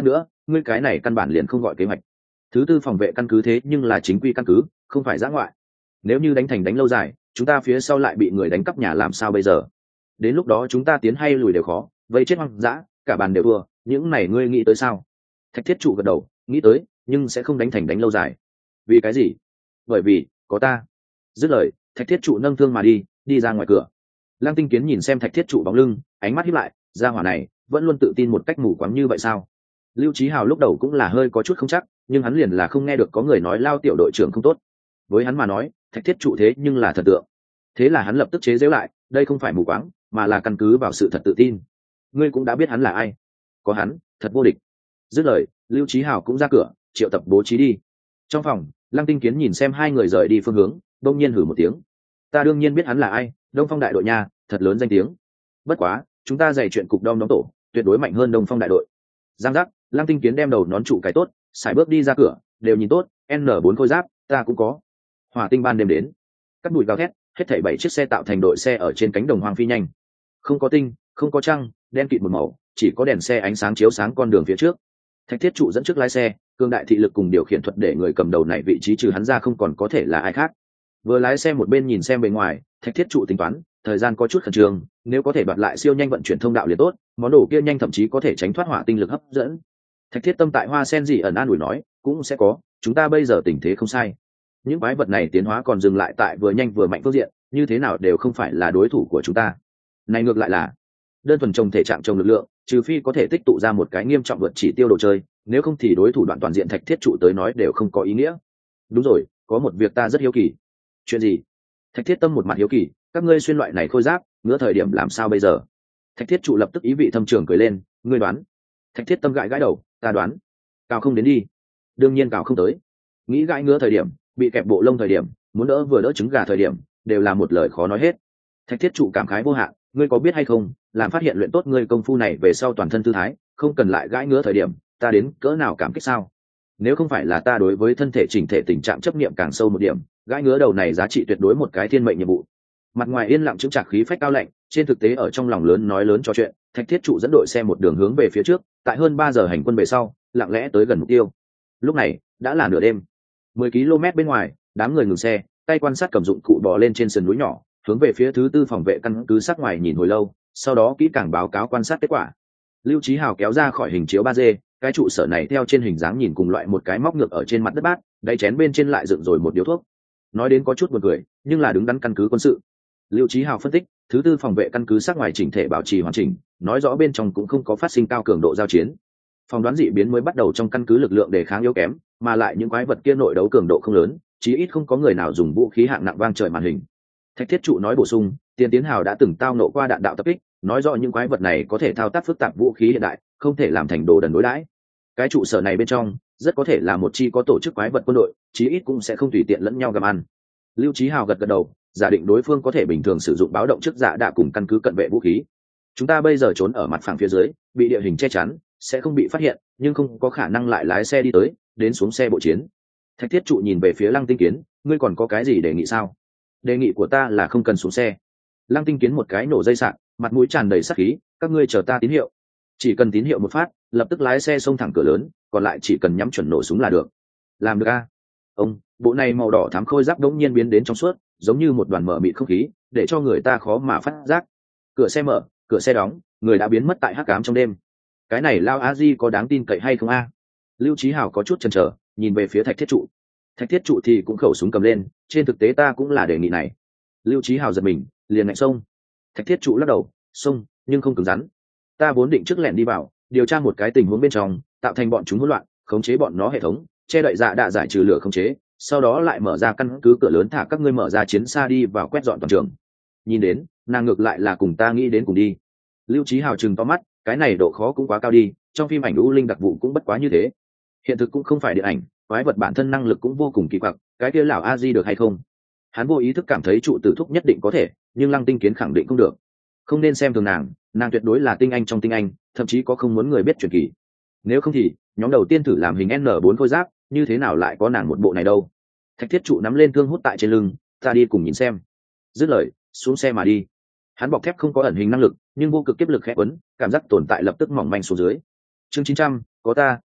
ngươi cái này căn bản liền không gọi kế hoạch. Thứ tư phòng vệ căn cứ thế nhưng là chính quy căn cứ, không phải giã ngoại. Nếu như đánh thành đánh lâu dài, chúng ta phía sau lại bị người đánh cắp nhà làm sao bây giờ? Đến lúc đó chúng ta tiến hay lùi đều khó, vây chết hoang dã, cả bàn đều thua, những này ngươi nghĩ tới sao? Thạch Thiết Trụ gật đầu, nghĩ tới, nhưng sẽ không đánh thành đánh lâu dài. Vì cái gì? Bởi vì có ta. Dứt lời, Thạch Thiết Trụ nâng thương mà đi ra ngoài cửa. Lăng Tinh Kiến nhìn xem Thạch Thiết Trụ bóng lưng, ánh mắt híp lại, gia hỏa này vẫn luôn tự tin một cách mù quáng như vậy sao? Lưu Chí Hào lúc đầu cũng là hơi có chút không chắc, nhưng hắn liền là không nghe được có người nói Lao tiểu đội trưởng không tốt. Với hắn mà nói, Thạch Thiết Trụ thế nhưng là thần tượng. Thế là hắn lập tức chế giễu lại, đây không phải mù quáng, mà là căn cứ vào sự thật tự tin. Ngươi cũng đã biết hắn là ai, có hắn, thật vô địch. Dứt lời, Lưu Chí Hào cũng ra cửa, triệu tập bố trí đi. Trong phòng, Lăng Tinh Kiến nhìn xem hai người rời đi phương hướng, đông nhiên hử một tiếng. Ta đương nhiên biết hắn là ai, Đông Phong đại đội nha, thật lớn danh tiếng. Bất quá, chúng ta dày chuyện cục đom đóm tổ, tuyệt đối mạnh hơn Đông Phong đại đội. Giang giác, Lăng Tinh Kiến đem đầu nón trụ cái tốt, xài bước đi ra cửa, đều nhìn tốt, N4 khôi giáp, ta cũng có. Hỏa tinh ban đêm đến, cắt bụi gào thét, hết thảy 7 chiếc xe tạo thành đội xe ở trên cánh đồng hoang phi nhanh. Không có tinh, không có trăng, đen kịt một màu, chỉ có đèn xe ánh sáng chiếu sáng con đường phía trước. Thạch Thiết Trụ dẫn trước lái xe, cương đại thị lực cùng điều khiển thuật để người cầm đầu này vị trí trừ hắn ra không còn có thể là ai khác. Vừa lái xe một bên nhìn xem bề ngoài, Thạch Thiết Trụ tính toán, thời gian có chút khẩn trương, nếu có thể đoạt lại siêu nhanh vận chuyển thông đạo liền tốt, món đồ kia nhanh thậm chí có thể tránh thoát hỏa tinh lực hấp dẫn. Thạch Thiết Tâm tại Hoa Sen gì ẩn an ủi nói, cũng sẽ có, chúng ta bây giờ tình thế không sai. Những quái vật này tiến hóa còn dừng lại tại vừa nhanh vừa mạnh phương diện, như thế nào đều không phải là đối thủ của chúng ta. Này ngược lại là đơn thuần trồng thể trạng trồng lực lượng, trừ phi có thể tích tụ ra một cái nghiêm trọng vượt chỉ tiêu đồ chơi, nếu không thì đối thủ đoạn toàn diện Thạch Thiết Trụ tới nói đều không có ý nghĩa. Đúng rồi, có một việc ta rất hiếu kỳ. Chuyện gì? Thạch Thiết Tâm một mặt hiếu kỳ, các ngươi xuyên loại này khôi giáp, ngứa thời điểm làm sao bây giờ? Thạch Thiết Trụ lập tức ý vị thâm trường cười lên, ngươi đoán? Thạch Thiết Tâm gãi gãi đầu, ta đoán. Cào không đến đi. Đương nhiên cào không tới. Nghĩ gãi ngứa thời điểm, bị kẹp bộ lông thời điểm, muốn đỡ vừa đỡ trứng gà thời điểm, đều là một lời khó nói hết. Thạch Thiết Trụ cảm khái vô hạn, ngươi có biết hay không, làm phát hiện luyện tốt ngươi công phu này về sau toàn thân thư thái, không cần lại gãi ngứa thời điểm, ta đến cỡ nào cảm kích sao? Nếu không phải là ta đối với thân thể chỉnh thể tình trạng chấp niệm càng sâu một điểm, gãi ngứa đầu này giá trị tuyệt đối một cái thiên mệnh nhiệm vụ. Mặt ngoài yên lặng chững chạc khí phách cao lạnh, trên thực tế ở trong lòng lớn nói lớn trò chuyện. Thạch Thiết Trụ dẫn đội xe một đường hướng về phía trước, tại hơn 3 giờ hành quân về sau, lặng lẽ tới gần mục tiêu. Lúc này đã là nửa đêm. 10 km bên ngoài, đám người ngừng xe, tay quan sát cầm dụng cụ bò lên trên sườn núi nhỏ, hướng về phía thứ tư phòng vệ căn cứ sát ngoài nhìn hồi lâu, sau đó kỹ càng báo cáo quan sát kết quả. Lưu Chí Hào kéo ra khỏi hình chiếu 3D, cái trụ sở này theo trên hình dáng nhìn cùng loại một cái móc ngược ở trên mặt đất bát, đáy chén bên trên lại dựng rồi một điếu thuốc. Nói đến có chút buồn cười, nhưng là đứng đắn căn cứ quân sự. Lưu Chí Hào phân tích, thứ tư phòng vệ căn cứ sát ngoài chỉnh thể bảo trì hoàn chỉnh, nói rõ bên trong cũng không có phát sinh cao cường độ giao chiến. Phòng đoán dị biến mới bắt đầu trong căn cứ lực lượng đề kháng yếu kém, mà lại những quái vật kia nội đấu cường độ không lớn, chí ít không có người nào dùng vũ khí hạng nặng vang trời màn hình. Thạch Thiết Trụ nói bổ sung, Tiền Tiến Hào đã từng tao nộ qua đạn đạo tập kích, nói rõ những quái vật này có thể thao tác phức tạp vũ khí hiện đại, không thể làm thành đồ đần đối đãi. Cái trụ sở này bên trong rất có thể là một chi có tổ chức quái vật quân đội, chí ít cũng sẽ không tùy tiện lẫn nhau gặm ăn. Lưu Chí Hào gật gật đầu, giả định đối phương có thể bình thường sử dụng báo động trước dạ đã cùng căn cứ cận vệ vũ khí. Chúng ta bây giờ trốn ở mặt phẳng phía dưới, bị địa hình che chắn, sẽ không bị phát hiện, nhưng không có khả năng lại lái xe đi tới, đến xuống xe bộ chiến. Thạch Thiết Trụ nhìn về phía Lăng Tinh Kiến, ngươi còn có cái gì đề nghị sao? Đề nghị của ta là không cần xuống xe. Lăng Tinh Kiến một cái nổ dây sạn, mặt mũi tràn đầy sát khí, các ngươi chờ ta tín hiệu. Chỉ cần tín hiệu một phát, lập tức lái xe xông thẳng cửa lớn, còn lại chỉ cần nhắm chuẩn nổ súng là được. Làm được a? Ông, bộ này màu đỏ thắm khôi giáp đống nhiên biến đến trong suốt, giống như một đoàn mở mịt không khí, để cho người ta khó mà phát giác. Cửa xe mở, cửa xe đóng, người đã biến mất tại hắc ám trong đêm. Cái này Lao A Di có đáng tin cậy hay không a? Lưu Chí Hào có chút chần chờ, nhìn về phía Thạch Thiết Trụ. Thạch Thiết Trụ thì cũng khẩu súng cầm lên, trên thực tế ta cũng là đề nghị này. Lưu Chí Hào giật mình, liền ngạnh xông. Thạch Thiết Trụ lắc đầu, xông, nhưng không cứng rắn. Ta vốn định trước lẻn đi vào, điều tra một cái tình huống bên trong, tạo thành bọn chúng hỗn loạn, khống chế bọn nó hệ thống, che đậy dạ đạ giải trừ lửa khống chế, sau đó lại mở ra căn cứ cửa lớn thả các ngươi mở ra chiến xa đi vào quét dọn toàn trường. Nhìn đến, nàng ngược lại là cùng ta nghĩ đến cùng đi. Lưu Chí Hào trừng to mắt, cái này độ khó cũng quá cao đi, trong phim ảnh U Linh đặc vụ cũng bất quá như thế. Hiện thực cũng không phải điện ảnh, quái vật bản thân năng lực cũng vô cùng kỳ quặc, cái kia lão A Di được hay không? Hắn vô ý thức cảm thấy trụ tử thúc nhất định có thể, nhưng Lăng Tinh Kiến khẳng định không được. Không nên xem thường nàng tuyệt đối là tinh anh trong tinh anh, thậm chí có không muốn người biết truyền kỳ. Nếu không thì, nhóm đầu tiên thử làm hình N4 khôi giáp, như thế nào lại có nàng một bộ này đâu? Thạch Thiết Trụ nắm lên thương hút tại trên lưng, ta đi cùng nhìn xem. Dứt lời, xuống xe mà đi. Hắn bọc thép không có ẩn hình năng lực, nhưng vô cực kiếp lực khẽ quấn, cảm giác tồn tại lập tức mỏng manh xuống dưới. Chương 900, có ta,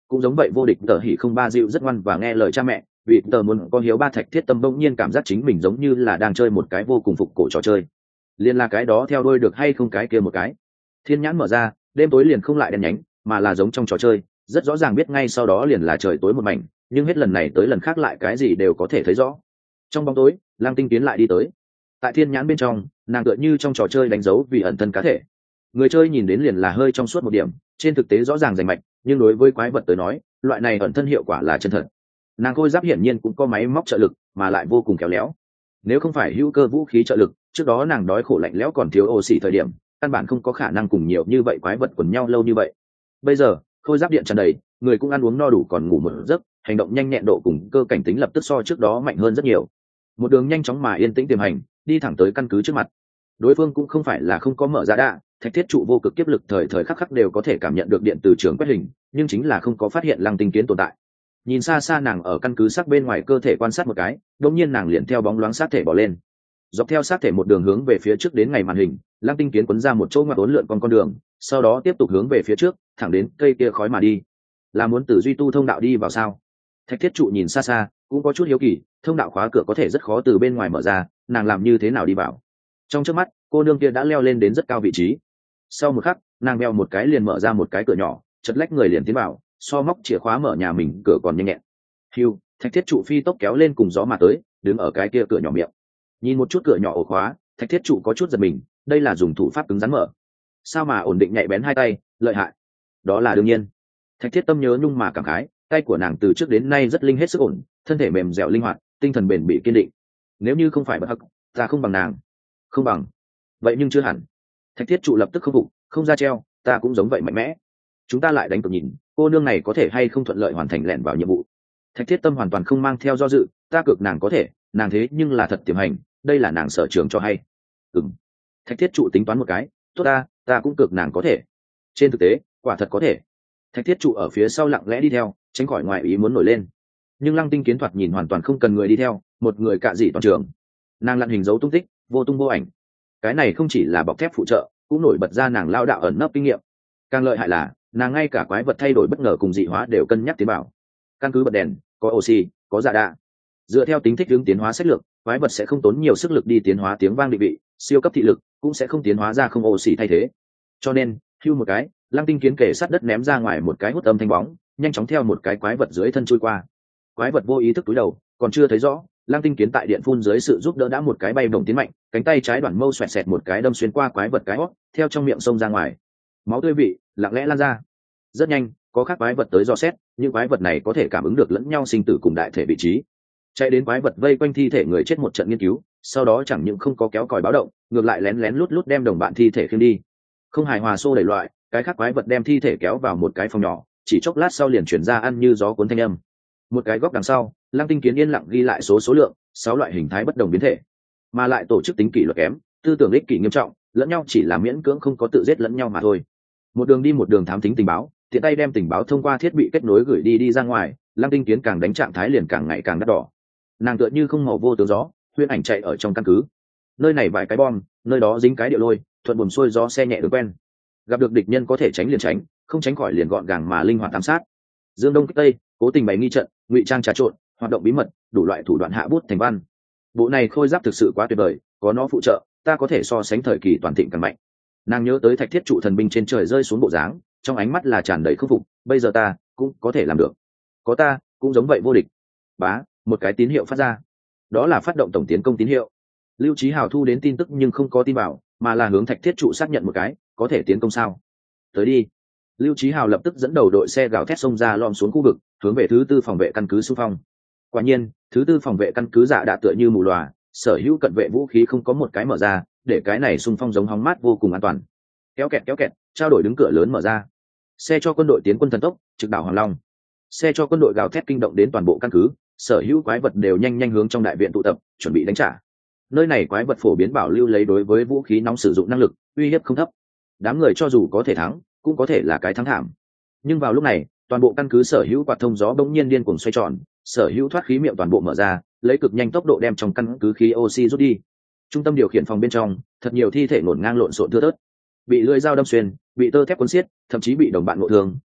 cũng giống vậy vô địch tờ hỉ không ba dịu rất ngoan và nghe lời cha mẹ, vì tờ muốn có hiếu ba thạch thiết tâm bỗng nhiên cảm giác chính mình giống như là đang chơi một cái vô cùng phục cổ trò chơi. Liên là cái đó theo đuôi được hay không cái kia một cái. Thiên nhãn mở ra, đêm tối liền không lại đen nhánh, mà là giống trong trò chơi, rất rõ ràng biết ngay sau đó liền là trời tối một mảnh, nhưng hết lần này tới lần khác lại cái gì đều có thể thấy rõ. Trong bóng tối, Lang Tinh tiến lại đi tới. Tại thiên nhãn bên trong, nàng tựa như trong trò chơi đánh dấu vì ẩn thân cá thể. Người chơi nhìn đến liền là hơi trong suốt một điểm, trên thực tế rõ ràng rành mạch, nhưng đối với quái vật tới nói, loại này ẩn thân hiệu quả là chân thật. Nàng khôi giáp hiển nhiên cũng có máy móc trợ lực, mà lại vô cùng khéo léo. Nếu không phải hữu cơ vũ khí trợ lực, trước đó nàng đói khổ lạnh lẽo còn thiếu oxy thời điểm, căn bản không có khả năng cùng nhiều như vậy quái vật quần nhau lâu như vậy. Bây giờ, khôi giáp điện tràn đầy, người cũng ăn uống no đủ còn ngủ một giấc, hành động nhanh nhẹn độ cùng cơ cảnh tính lập tức so trước đó mạnh hơn rất nhiều. Một đường nhanh chóng mà yên tĩnh tiềm hành, đi thẳng tới căn cứ trước mặt. Đối phương cũng không phải là không có mở ra đạ, thạch thiết trụ vô cực kiếp lực thời thời khắc khắc đều có thể cảm nhận được điện từ trường quét hình, nhưng chính là không có phát hiện Lăng Tinh Kiến tồn tại. Nhìn xa xa nàng ở căn cứ xác bên ngoài cơ thể quan sát một cái, đột nhiên nàng liền theo bóng loáng sát thể bỏ lên, dọc theo sát thể một đường hướng về phía trước đến ngày màn hình. Lăng Tinh Kiến quấn ra một chỗ ngoặt uốn lượn con đường, sau đó tiếp tục hướng về phía trước, thẳng đến cây kia khói mà đi. Là muốn từ duy tu thông đạo đi vào sao? Thạch thiết trụ nhìn xa xa, cũng có chút hiếu kỳ, thông đạo khóa cửa có thể rất khó từ bên ngoài mở ra, nàng làm như thế nào đi vào? Trong trước mắt, cô nương kia đã leo lên đến rất cao vị trí. Sau một khắc, nàng đeo một cái liền mở ra một cái cửa nhỏ, chật lách người liền tiến vào, so móc chìa khóa mở nhà mình cửa còn nhanh nhẹn. Hiu, thạch thiết trụ phi tốc kéo lên cùng gió mà tới, đứng ở cái kia cửa nhỏ miệng. Nhìn một chút cửa nhỏ ổ khóa, thạch thiết trụ có chút giật mình, đây là dùng thủ pháp cứng rắn mở. Sao mà ổn định nhạy bén hai tay, lợi hại. Đó là đương nhiên. Thạch thiết tâm nhớ nhung mà cảm khái, tay của nàng từ trước đến nay rất linh hết sức ổn, thân thể mềm dẻo linh hoạt, tinh thần bền bỉ kiên định. Nếu như không phải bất hắc, ta không bằng nàng. Không bằng. Vậy nhưng chưa hẳn. Thạch thiết trụ lập tức không phục, không ra treo, ta cũng giống vậy mạnh mẽ. Chúng ta lại đánh cược nhìn, cô nương này có thể hay không thuận lợi hoàn thành lẻn vào nhiệm vụ. Thạch thiết tâm hoàn toàn không mang theo do dự, ta cược nàng có thể, nàng thế nhưng là thật tiềm hành, đây là nàng sở trường cho hay. Ừm. Thạch thiết trụ tính toán một cái, tốt ta cũng cược nàng có thể. Trên thực tế, quả thật có thể. Thạch thiết trụ ở phía sau lặng lẽ đi theo, tránh khỏi ngoại ý muốn nổi lên. Nhưng Lăng Tinh Kiến thoạt nhìn hoàn toàn không cần người đi theo, một người cạ dị toàn trường. Nàng lặn hình dấu tung tích, vô tung vô ảnh. Cái này không chỉ là bọc thép phụ trợ, cũng nổi bật ra nàng lao đạo ẩn nấp kinh nghiệm. Càng lợi hại là, nàng ngay cả quái vật thay đổi bất ngờ cùng dị hóa đều cân nhắc tiến bảo. Căn cứ bật đèn, có oxy, có dạ đạ. Dựa theo tính thích ứng tiến hóa sách lược, quái vật sẽ không tốn nhiều sức lực đi tiến hóa tiếng vang định vị, siêu cấp thị lực cũng sẽ không tiến hóa ra không oxy thay thế. Cho nên, hưu một cái, Lăng Tinh Kiến kể sát đất ném ra ngoài một cái hút âm thanh bóng, nhanh chóng theo một cái quái vật dưới thân trôi qua. Quái vật vô ý thức cúi đầu, còn chưa thấy rõ, Lăng Tinh Kiến tại điện phun dưới sự giúp đỡ đã một cái bay bổng tiến mạnh, cánh tay trái đoạn mâu xoẹt xẹt một cái đâm xuyên qua quái vật cái hót, theo trong miệng xông ra ngoài. Máu tươi vị lặng lẽ lan ra. Rất nhanh, có khác quái vật tới dò xét, nhưng quái vật này có thể cảm ứng được lẫn nhau sinh tử cùng đại thể vị trí. Chạy đến quái vật vây quanh thi thể người chết một trận nghiên cứu, sau đó chẳng những không có kéo còi báo động, ngược lại lén lén lút lút đem đồng bạn thi thể khiêng đi. Không hài hòa xô đẩy loại, cái khác quái vật đem thi thể kéo vào một cái phòng nhỏ, chỉ chốc lát sau liền chuyển ra ăn như gió cuốn thanh âm. Một cái góc đằng sau, Lăng Tinh Kiến yên lặng ghi lại số lượng 6 loại hình thái bất đồng biến thể, mà lại tổ chức tính kỷ luật kém, tư tưởng ích kỷ nghiêm trọng, lẫn nhau chỉ là miễn cưỡng không có tự giết lẫn nhau mà thôi. Một đường đi một đường thám thính tình báo, tiện tay đem tình báo thông qua thiết bị kết nối gửi đi ra ngoài. Lăng Tinh Kiến càng đánh trạng thái liền càng ngày càng đắt đỏ. Nàng tựa như không màu vô tướng gió, huyễn ảnh chạy ở trong căn cứ. Nơi này vài cái bom, nơi đó dính cái điệu lôi, thuận buồm xuôi gió xe nhẹ được quen. Gặp được địch nhân có thể tránh liền tránh, không tránh khỏi liền gọn gàng mà linh hoạt ám sát. Dương đông kích tây, cố tình bày nghi trận, ngụy trang trà trộn, hoạt động bí mật, đủ loại thủ đoạn hạ bút thành văn. Bộ này khôi giáp thực sự quá tuyệt vời, có nó phụ trợ, ta có thể so sánh thời kỳ toàn thịnh càng mạnh. Nàng nhớ tới thạch thiết trụ thần binh trên trời rơi xuống bộ dáng, trong ánh mắt là tràn đầy khâm phục, bây giờ ta cũng có thể làm được. Có ta cũng giống vậy vô địch. Bá, một cái tín hiệu phát ra. Đó là phát động tổng tiến công tín hiệu. Lưu Chí Hào thu đến tin tức nhưng không có tin vào, mà là hướng thạch thiết trụ xác nhận một cái, có thể tiến công sao? Tới đi. Lưu Chí Hào lập tức dẫn đầu đội xe gào thét xông ra lom xuống khu vực, hướng về thứ tư phòng vệ căn cứ xung phong. Quả nhiên, thứ tư phòng vệ căn cứ giả đã tựa như mù lòa, sở hữu cận vệ vũ khí không có một cái mở ra, để cái này xung phong giống hóng mát vô cùng an toàn. Kéo kẹt, trao đổi đứng cửa lớn mở ra. Xe cho quân đội tiến quân thần tốc, trực đảo Hoàng Long. Xe cho quân đội gào thét kinh động đến toàn bộ căn cứ, sở hữu quái vật đều nhanh nhanh hướng trong đại viện tụ tập, chuẩn bị đánh trả. Nơi này quái vật phổ biến bảo lưu lấy đối với vũ khí nóng sử dụng năng lực, uy hiếp không thấp. Đám người cho dù có thể thắng, cũng có thể là cái thắng thảm. Nhưng vào lúc này, toàn bộ căn cứ sở hữu quạt thông gió bỗng nhiên điên cuồng xoay tròn, sở hữu thoát khí miệng toàn bộ mở ra, lấy cực nhanh tốc độ đem trong căn cứ khí oxy rút đi. Trung tâm điều khiển phòng bên trong, thật nhiều thi thể ngổn ngang lộn xộn thưa thớt, bị lưỡi dao đâm xuyên, bị tơ thép cuốn xiết, thậm chí bị đồng bạn ngộ thương,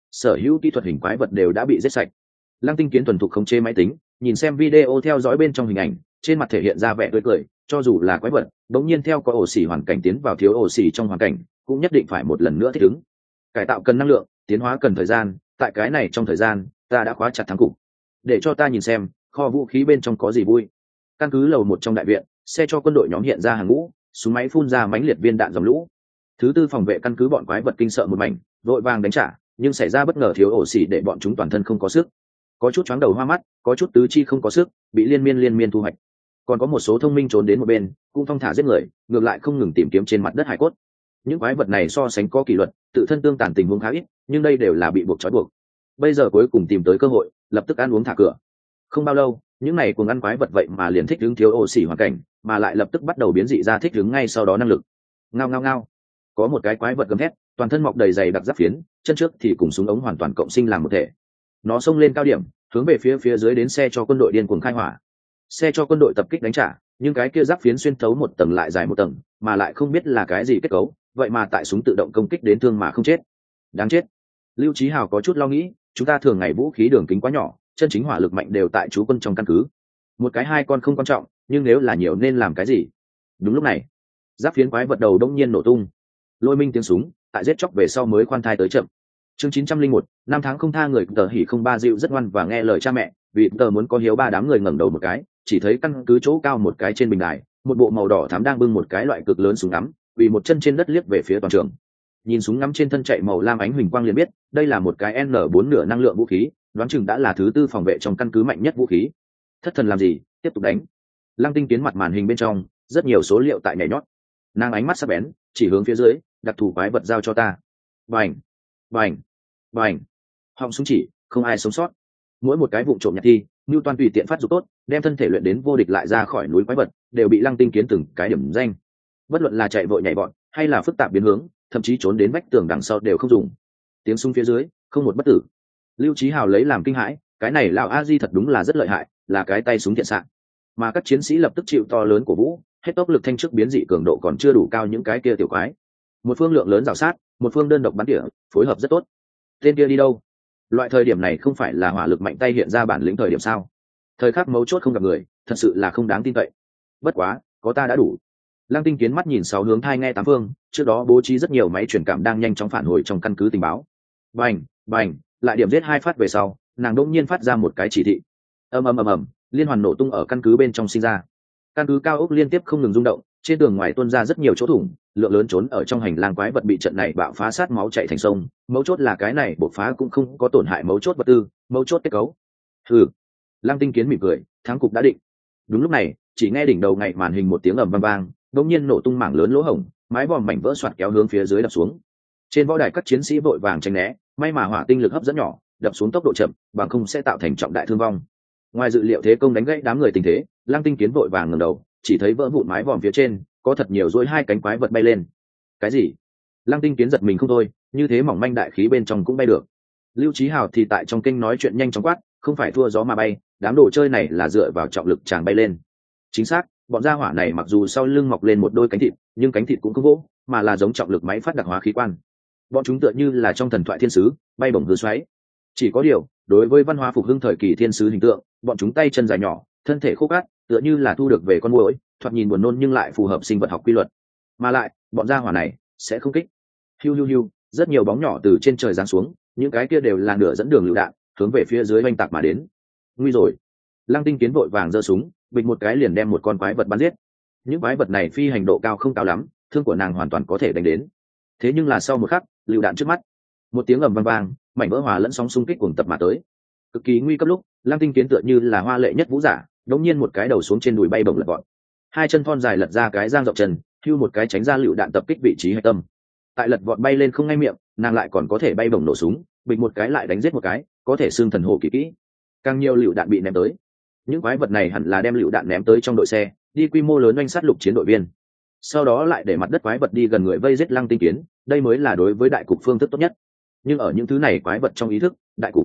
sở hữu kỹ thuật hình quái vật đều đã bị giết sạch. Lăng Tinh Kiến thuần thục khống chế máy tính, nhìn xem video theo dõi bên trong hình ảnh, trên mặt thể hiện ra vẻ tươi cười, cho dù là quái vật bỗng nhiên theo có ổ xỉ hoàn cảnh tiến vào thiếu ổ xỉ trong hoàn cảnh cũng nhất định phải một lần nữa thích ứng. Cải tạo cần năng lượng, tiến hóa cần thời gian, tại cái này trong thời gian ta đã khóa chặt thắng cục. Để cho ta nhìn xem kho vũ khí bên trong có gì vui. Căn cứ lầu một trong đại viện, xe cho quân đội nhóm hiện ra hàng ngũ, súng máy phun ra mãnh liệt viên đạn dòng lũ. Thứ tư phòng vệ căn cứ bọn quái vật kinh sợ một mảnh, vội vàng đánh trả, nhưng xảy ra bất ngờ thiếu ổ xỉ để bọn chúng toàn thân không có sức, có chút chóng đầu hoa mắt, có chút tứ chi không có sức, bị liên miên thu hoạch. Còn có một số thông minh trốn đến một bên, cũng thong thả giết người, ngược lại không ngừng tìm kiếm trên mặt đất hải cốt. Những quái vật này so sánh có kỷ luật, tự thân tương tàn tình huống khá ít, nhưng đây đều là bị buộc trói buộc. Bây giờ cuối cùng tìm tới cơ hội, lập tức ăn uống thả cửa. Không bao lâu, những này cuồng ăn quái vật vậy mà liền thích ứng thiếu oxy hoàn cảnh, mà lại lập tức bắt đầu biến dị ra thích ứng ngay sau đó năng lực. Ngao ngao ngao. Có một cái quái vật gầm hét, toàn thân mọc đầy dày đặc giáp phiến, chân trước thì cùng súng ống hoàn toàn cộng sinh làm một thể. Nó xông lên cao điểm, hướng về phía dưới đến xe cho quân đội điên cuồng khai hỏa. Xe cho quân đội tập kích đánh trả, nhưng cái kia giáp phiến xuyên thấu một tầng lại dài một tầng, mà lại không biết là cái gì kết cấu, vậy mà tại súng tự động công kích đến thương mà không chết. Đáng chết. Lưu Chí Hào có chút lo nghĩ, chúng ta thường ngày vũ khí đường kính quá nhỏ, chân chính hỏa lực mạnh đều tại chú quân trong căn cứ. Một cái hai con không quan trọng, nhưng nếu là nhiều nên làm cái gì? Đúng lúc này, giáp phiến quái vật đầu đông nhiên nổ tung. Lôi minh tiếng súng, tại giết chóc về sau mới khoan thai tới chậm. Chương 901, năm tháng không tha người tờ hỉ không ba dịu rất ngoan và nghe lời cha mẹ, vì tờ muốn có hiếu ba đám người ngẩng đầu một cái, chỉ thấy căn cứ chỗ cao một cái trên bình đài, một bộ màu đỏ thắm đang bưng một cái loại cực lớn súng ngắm, vì một chân trên đất liếc về phía toàn trường. Nhìn súng ngắm trên thân chạy màu lam ánh huỳnh quang liền biết, đây là một cái N4 nửa năng lượng vũ khí, đoán chừng đã là thứ tư phòng vệ trong căn cứ mạnh nhất vũ khí. Thất thần làm gì, tiếp tục đánh. Lăng Tinh Kiến mặt màn hình bên trong, rất nhiều số liệu tại nhảy nhót. Nàng ánh mắt sắc bén, chỉ hướng phía dưới, đặc thù quái vật giao cho ta. Bành, bành, bành. Họng súng chỉ, không ai sống sót. Mỗi một cái vụ trộm nhặt thi, Newton tùy tiện phát dục tốt, đem thân thể luyện đến vô địch lại ra khỏi núi quái vật, đều bị Lăng Tinh Kiến từng cái điểm danh. Bất luận là chạy vội nhảy vọt, hay là phức tạp biến hướng, thậm chí trốn đến vách tường đằng sau đều không dùng. Tiếng súng phía dưới, không một bất tử. Lưu Chí Hào lấy làm kinh hãi, cái này lão a di thật đúng là rất lợi hại, là cái tay súng thiện xạ. Mà các chiến sĩ lập tức chịu to lớn của vũ, hết tốc lực thanh trước biến dị cường độ còn chưa đủ cao những cái kia tiểu quái. Một phương lượng lớn rào sát, một phương đơn độc bắn tỉa, phối hợp rất tốt. Tên kia đi đâu? Loại thời điểm này không phải là hỏa lực mạnh tay hiện ra bản lĩnh thời điểm sao? Thời khắc mấu chốt không gặp người, thật sự là không đáng tin cậy. Bất quá, có ta đã đủ. Lăng Tinh Kiến mắt nhìn sáu hướng thai nghe tám phương, trước đó bố trí rất nhiều máy truyền cảm đang nhanh chóng phản hồi trong căn cứ tình báo. Bành, bành, lại điểm giết hai phát về sau, nàng đột nhiên phát ra một cái chỉ thị. Ầm ầm ầm ầm, liên hoàn nổ tung ở căn cứ bên trong sinh ra. Căn cứ cao ốc liên tiếp không ngừng rung động, trên tường ngoài tuôn ra rất nhiều chỗ thủng, lượng lớn trốn ở trong hành lang quái vật bị trận này bạo phá sát máu chảy thành sông. Mấu chốt là cái này bộc phá cũng không có tổn hại mấu chốt vật tư, mấu chốt kết cấu. Hừ. Lăng Tinh Kiến mỉm cười, thắng cục đã định. Đúng lúc này, chỉ nghe đỉnh đầu ngày màn hình một tiếng ầm vang vang, đột nhiên nổ tung mảng lớn lỗ hổng, mái vòm mảnh vỡ xoạt kéo hướng phía dưới đập xuống. Trên võ đài các chiến sĩ vội vàng tránh né, may mà hỏa tinh lực hấp dẫn nhỏ, đập xuống tốc độ chậm, bằng không sẽ tạo thành trọng đại thương vong. Ngoài dự liệu thế công đánh gãy đám người tình thế, Lăng Tinh Kiến vội vàng ngẩng đầu, chỉ thấy vỡ vụn mái vòm phía trên có thật nhiều rối hai cánh quái vật bay lên. Cái gì? Lăng Tinh Kiến giật mình không thôi, như thế mỏng manh đại khí bên trong cũng bay được. Lưu Chí Hào thì tại trong kinh nói chuyện nhanh chóng quát, không phải thua gió mà bay, đám đồ chơi này là dựa vào trọng lực chàng bay lên. Chính xác, bọn gia hỏa này mặc dù sau lưng mọc lên một đôi cánh thịt, nhưng cánh thịt cũng không vỗ, mà là giống trọng lực máy phát đặc hóa khí quan. Bọn chúng tựa như là trong thần thoại thiên sứ, bay bổng hư xoáy. Chỉ có điều, đối với văn hóa phục hưng thời kỳ thiên sứ hình tượng, bọn chúng tay chân dài nhỏ, thân thể khô cát, tựa như là thu được về con muỗi, thoạt nhìn buồn nôn nhưng lại phù hợp sinh vật học quy luật. Mà lại, bọn gia hỏa này sẽ không kích. Hiu hiu hiu, rất nhiều bóng nhỏ từ trên trời giáng xuống, những cái kia đều là nửa dẫn đường lựu đạn, hướng về phía dưới oanh tạc mà đến. Nguy rồi. Lăng Tinh Kiến vội vàng giơ súng, bịch một cái liền đem một con quái vật bắn giết. Những quái vật này phi hành độ cao không cao lắm, thương của nàng hoàn toàn có thể đánh đến. Thế nhưng là sau một khắc, lựu đạn trước mắt, một tiếng ầm vang vang, mảnh vỡ hòa lẫn sóng xung kích cuồng tập mà tới. Cực kỳ nguy cấp lúc, Lăng Tinh Kiến tựa như là hoa lệ nhất vũ giả, đống nhiên một cái đầu xuống trên đùi bay bổng lật gọn. Hai chân thon dài lật ra cái giang rộng chân, hưu một cái tránh ra lựu đạn tập kích vị trí hạch tâm. Tại lật vọt bay lên không ngay miệng, nàng lại còn có thể bay bổng nổ súng, bịch một cái lại đánh giết một cái, có thể xương thần hổ kỳ kỹ. Càng nhiều lựu đạn bị ném tới. Những quái vật này hẳn là đem lựu đạn ném tới trong đội xe, đi quy mô lớn oanh sát lục chiến đội viên. Sau đó lại để mặt đất quái vật đi gần người vây giết Lăng Tinh Kiến, đây mới là đối với đại cục phương thức tốt nhất. Nhưng ở những thứ này quái vật trong ý thức,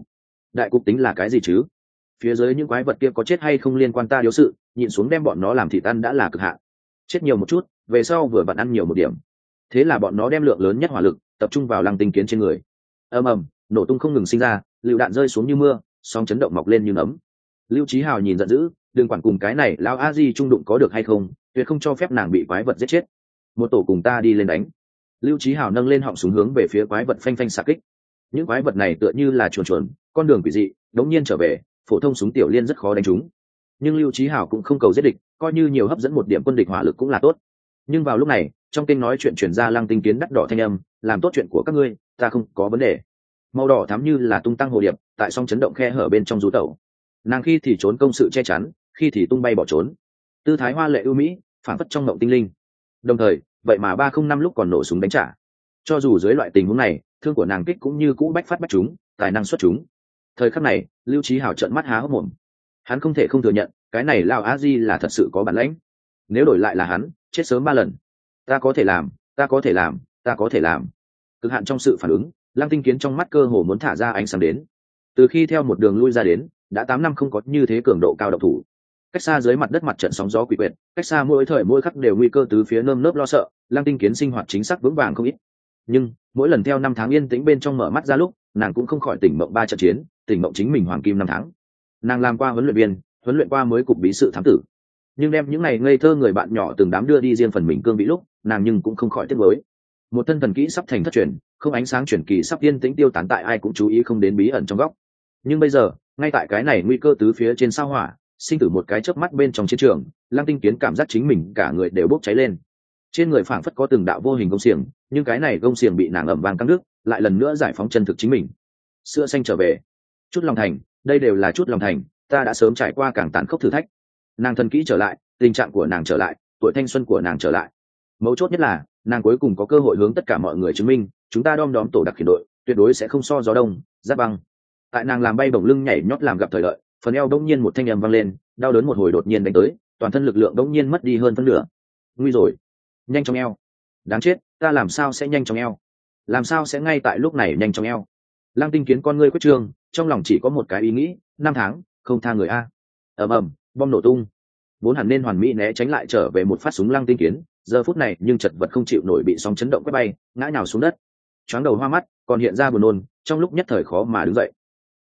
đại cục tính là cái gì chứ? Phía dưới những quái vật kia có chết hay không liên quan ta điếu sự, nhịn xuống đem bọn nó làm thịt ăn đã là cực hạn. Chết nhiều một chút, về sau vừa vặn ăn nhiều một điểm. Thế là bọn nó đem lượng lớn nhất hỏa lực tập trung vào Lăng Tinh Kiến trên người. Ầm ầm, nổ tung không ngừng sinh ra, lựu đạn rơi xuống như mưa, sóng chấn động mọc lên như nấm. Lưu Chí Hào nhìn giận dữ, đừng quản cùng cái này lão a di trung đụng có được hay không, tuyệt không cho phép nàng bị quái vật giết chết. Một tổ cùng ta đi lên đánh. Lưu Chí Hào nâng lên họng súng hướng về phía quái vật phanh phanh xạ kích. Những quái vật này tựa như là chuồn chuồn, con đường quỷ dị, đống nhiên trở về, phổ thông súng tiểu liên rất khó đánh trúng. Nhưng Lưu Chí Hào cũng không cầu giết địch, coi như nhiều hấp dẫn một điểm quân địch hỏa lực cũng là tốt. Nhưng vào lúc này, trong kênh nói chuyện truyền ra Lăng Tinh Kiến đắt đỏ thanh âm, làm tốt chuyện của các ngươi, ta không có vấn đề. Màu đỏ thắm như là tung tăng hồ điệp, tại song chấn động khe hở bên trong rú tẩu. Nàng khi thì trốn công sự che chắn, khi thì tung bay bỏ trốn, tư thái hoa lệ ưu mỹ, phản phất trong mộng tinh linh. Đồng thời, vậy mà 305 lúc còn nổ súng đánh trả. Cho dù dưới loại tình huống này, thương của nàng kích cũng như cũ bách phát bách trúng, tài năng xuất chúng. Thời khắc này, Lưu Chí Hào trợn mắt há hốc mồm. Hắn không thể không thừa nhận, cái này lão a di là thật sự có bản lĩnh. Nếu đổi lại là hắn, chết sớm 3 lần. Ta có thể làm, ta có thể làm, ta có thể làm. Cực hạn trong sự phản ứng, Lăng Tinh Kiến trong mắt cơ hồ muốn thả ra ánh sáng đến. Từ khi theo một đường lui ra đến, đã 8 năm không có như thế cường độ cao độc thủ. Cách xa dưới mặt đất mặt trận sóng gió quỷ quyệt, cách xa mỗi thời mỗi khắc đều nguy cơ từ phía nơm nớp lo sợ, Lăng Tinh Kiến sinh hoạt chính xác vững vàng không ít. Nhưng mỗi lần theo 5 tháng yên tĩnh bên trong mở mắt ra lúc, nàng cũng không khỏi tỉnh mộng 3 trận chiến, tỉnh mộng chính mình hoàng kim 5 tháng. Nàng làm qua huấn luyện viên, huấn luyện qua mới cục bí sự thám tử, nhưng đem những này ngây thơ người bạn nhỏ từng đám đưa đi riêng phần mình cương vị lúc, nàng nhưng cũng không khỏi tiếc nuối. Một thân thần kỹ sắp thành thất truyền, không ánh sáng truyền kỳ sắp yên tĩnh tiêu tán tại ai cũng chú ý không đến bí ẩn trong góc. Nhưng bây giờ, ngay tại cái này nguy cơ tứ phía trên sao hỏa, sinh tử một cái chớp mắt bên trong chiến trường, Lăng Tinh Kiến cảm giác chính mình cả người đều bốc cháy lên. Trên người phảng phất có từng đạo vô hình gông xiềng, nhưng cái này gông xiềng bị nàng ầm vang căng đứt, lại lần nữa giải phóng chân thực chính mình. Sữa xanh trở về, chút lòng thành, đây đều là chút lòng thành, ta đã sớm trải qua càng tàn khốc thử thách. Nàng thần kỹ trở lại, tình trạng của nàng trở lại, tuổi thanh xuân của nàng trở lại. Mấu chốt nhất là, nàng cuối cùng có cơ hội hướng tất cả mọi người chứng minh, chúng ta đom đóm tổ đặc khiển đội, tuyệt đối sẽ không so gió đông, giáp băng. Tại nàng làm bay bổng lưng nhảy nhót làm gặp thời lợi, phần eo đông nhiên một thanh âm vang lên, đau đớn một hồi đột nhiên đánh tới, toàn thân lực lượng đông nhiên mất đi hơn phân nửa. Nguy rồi, nhanh trong eo. Đáng chết, ta làm sao sẽ nhanh trong eo? Làm sao sẽ ngay tại lúc này nhanh trong eo? Lăng Tinh Kiến con ngươi quyết trương, trong lòng chỉ có một cái ý nghĩ, 5 tháng, không tha người a. Ầm ầm, bom nổ tung. Vốn hẳn nên hoàn mỹ né tránh lại trở về một phát súng Lăng Tinh Kiến, giờ phút này nhưng chật vật không chịu nổi bị sóng chấn động quét bay, ngã nhào xuống đất. Choáng đầu hoa mắt, còn hiện ra buồn nôn, trong lúc nhất thời khó mà đứng dậy.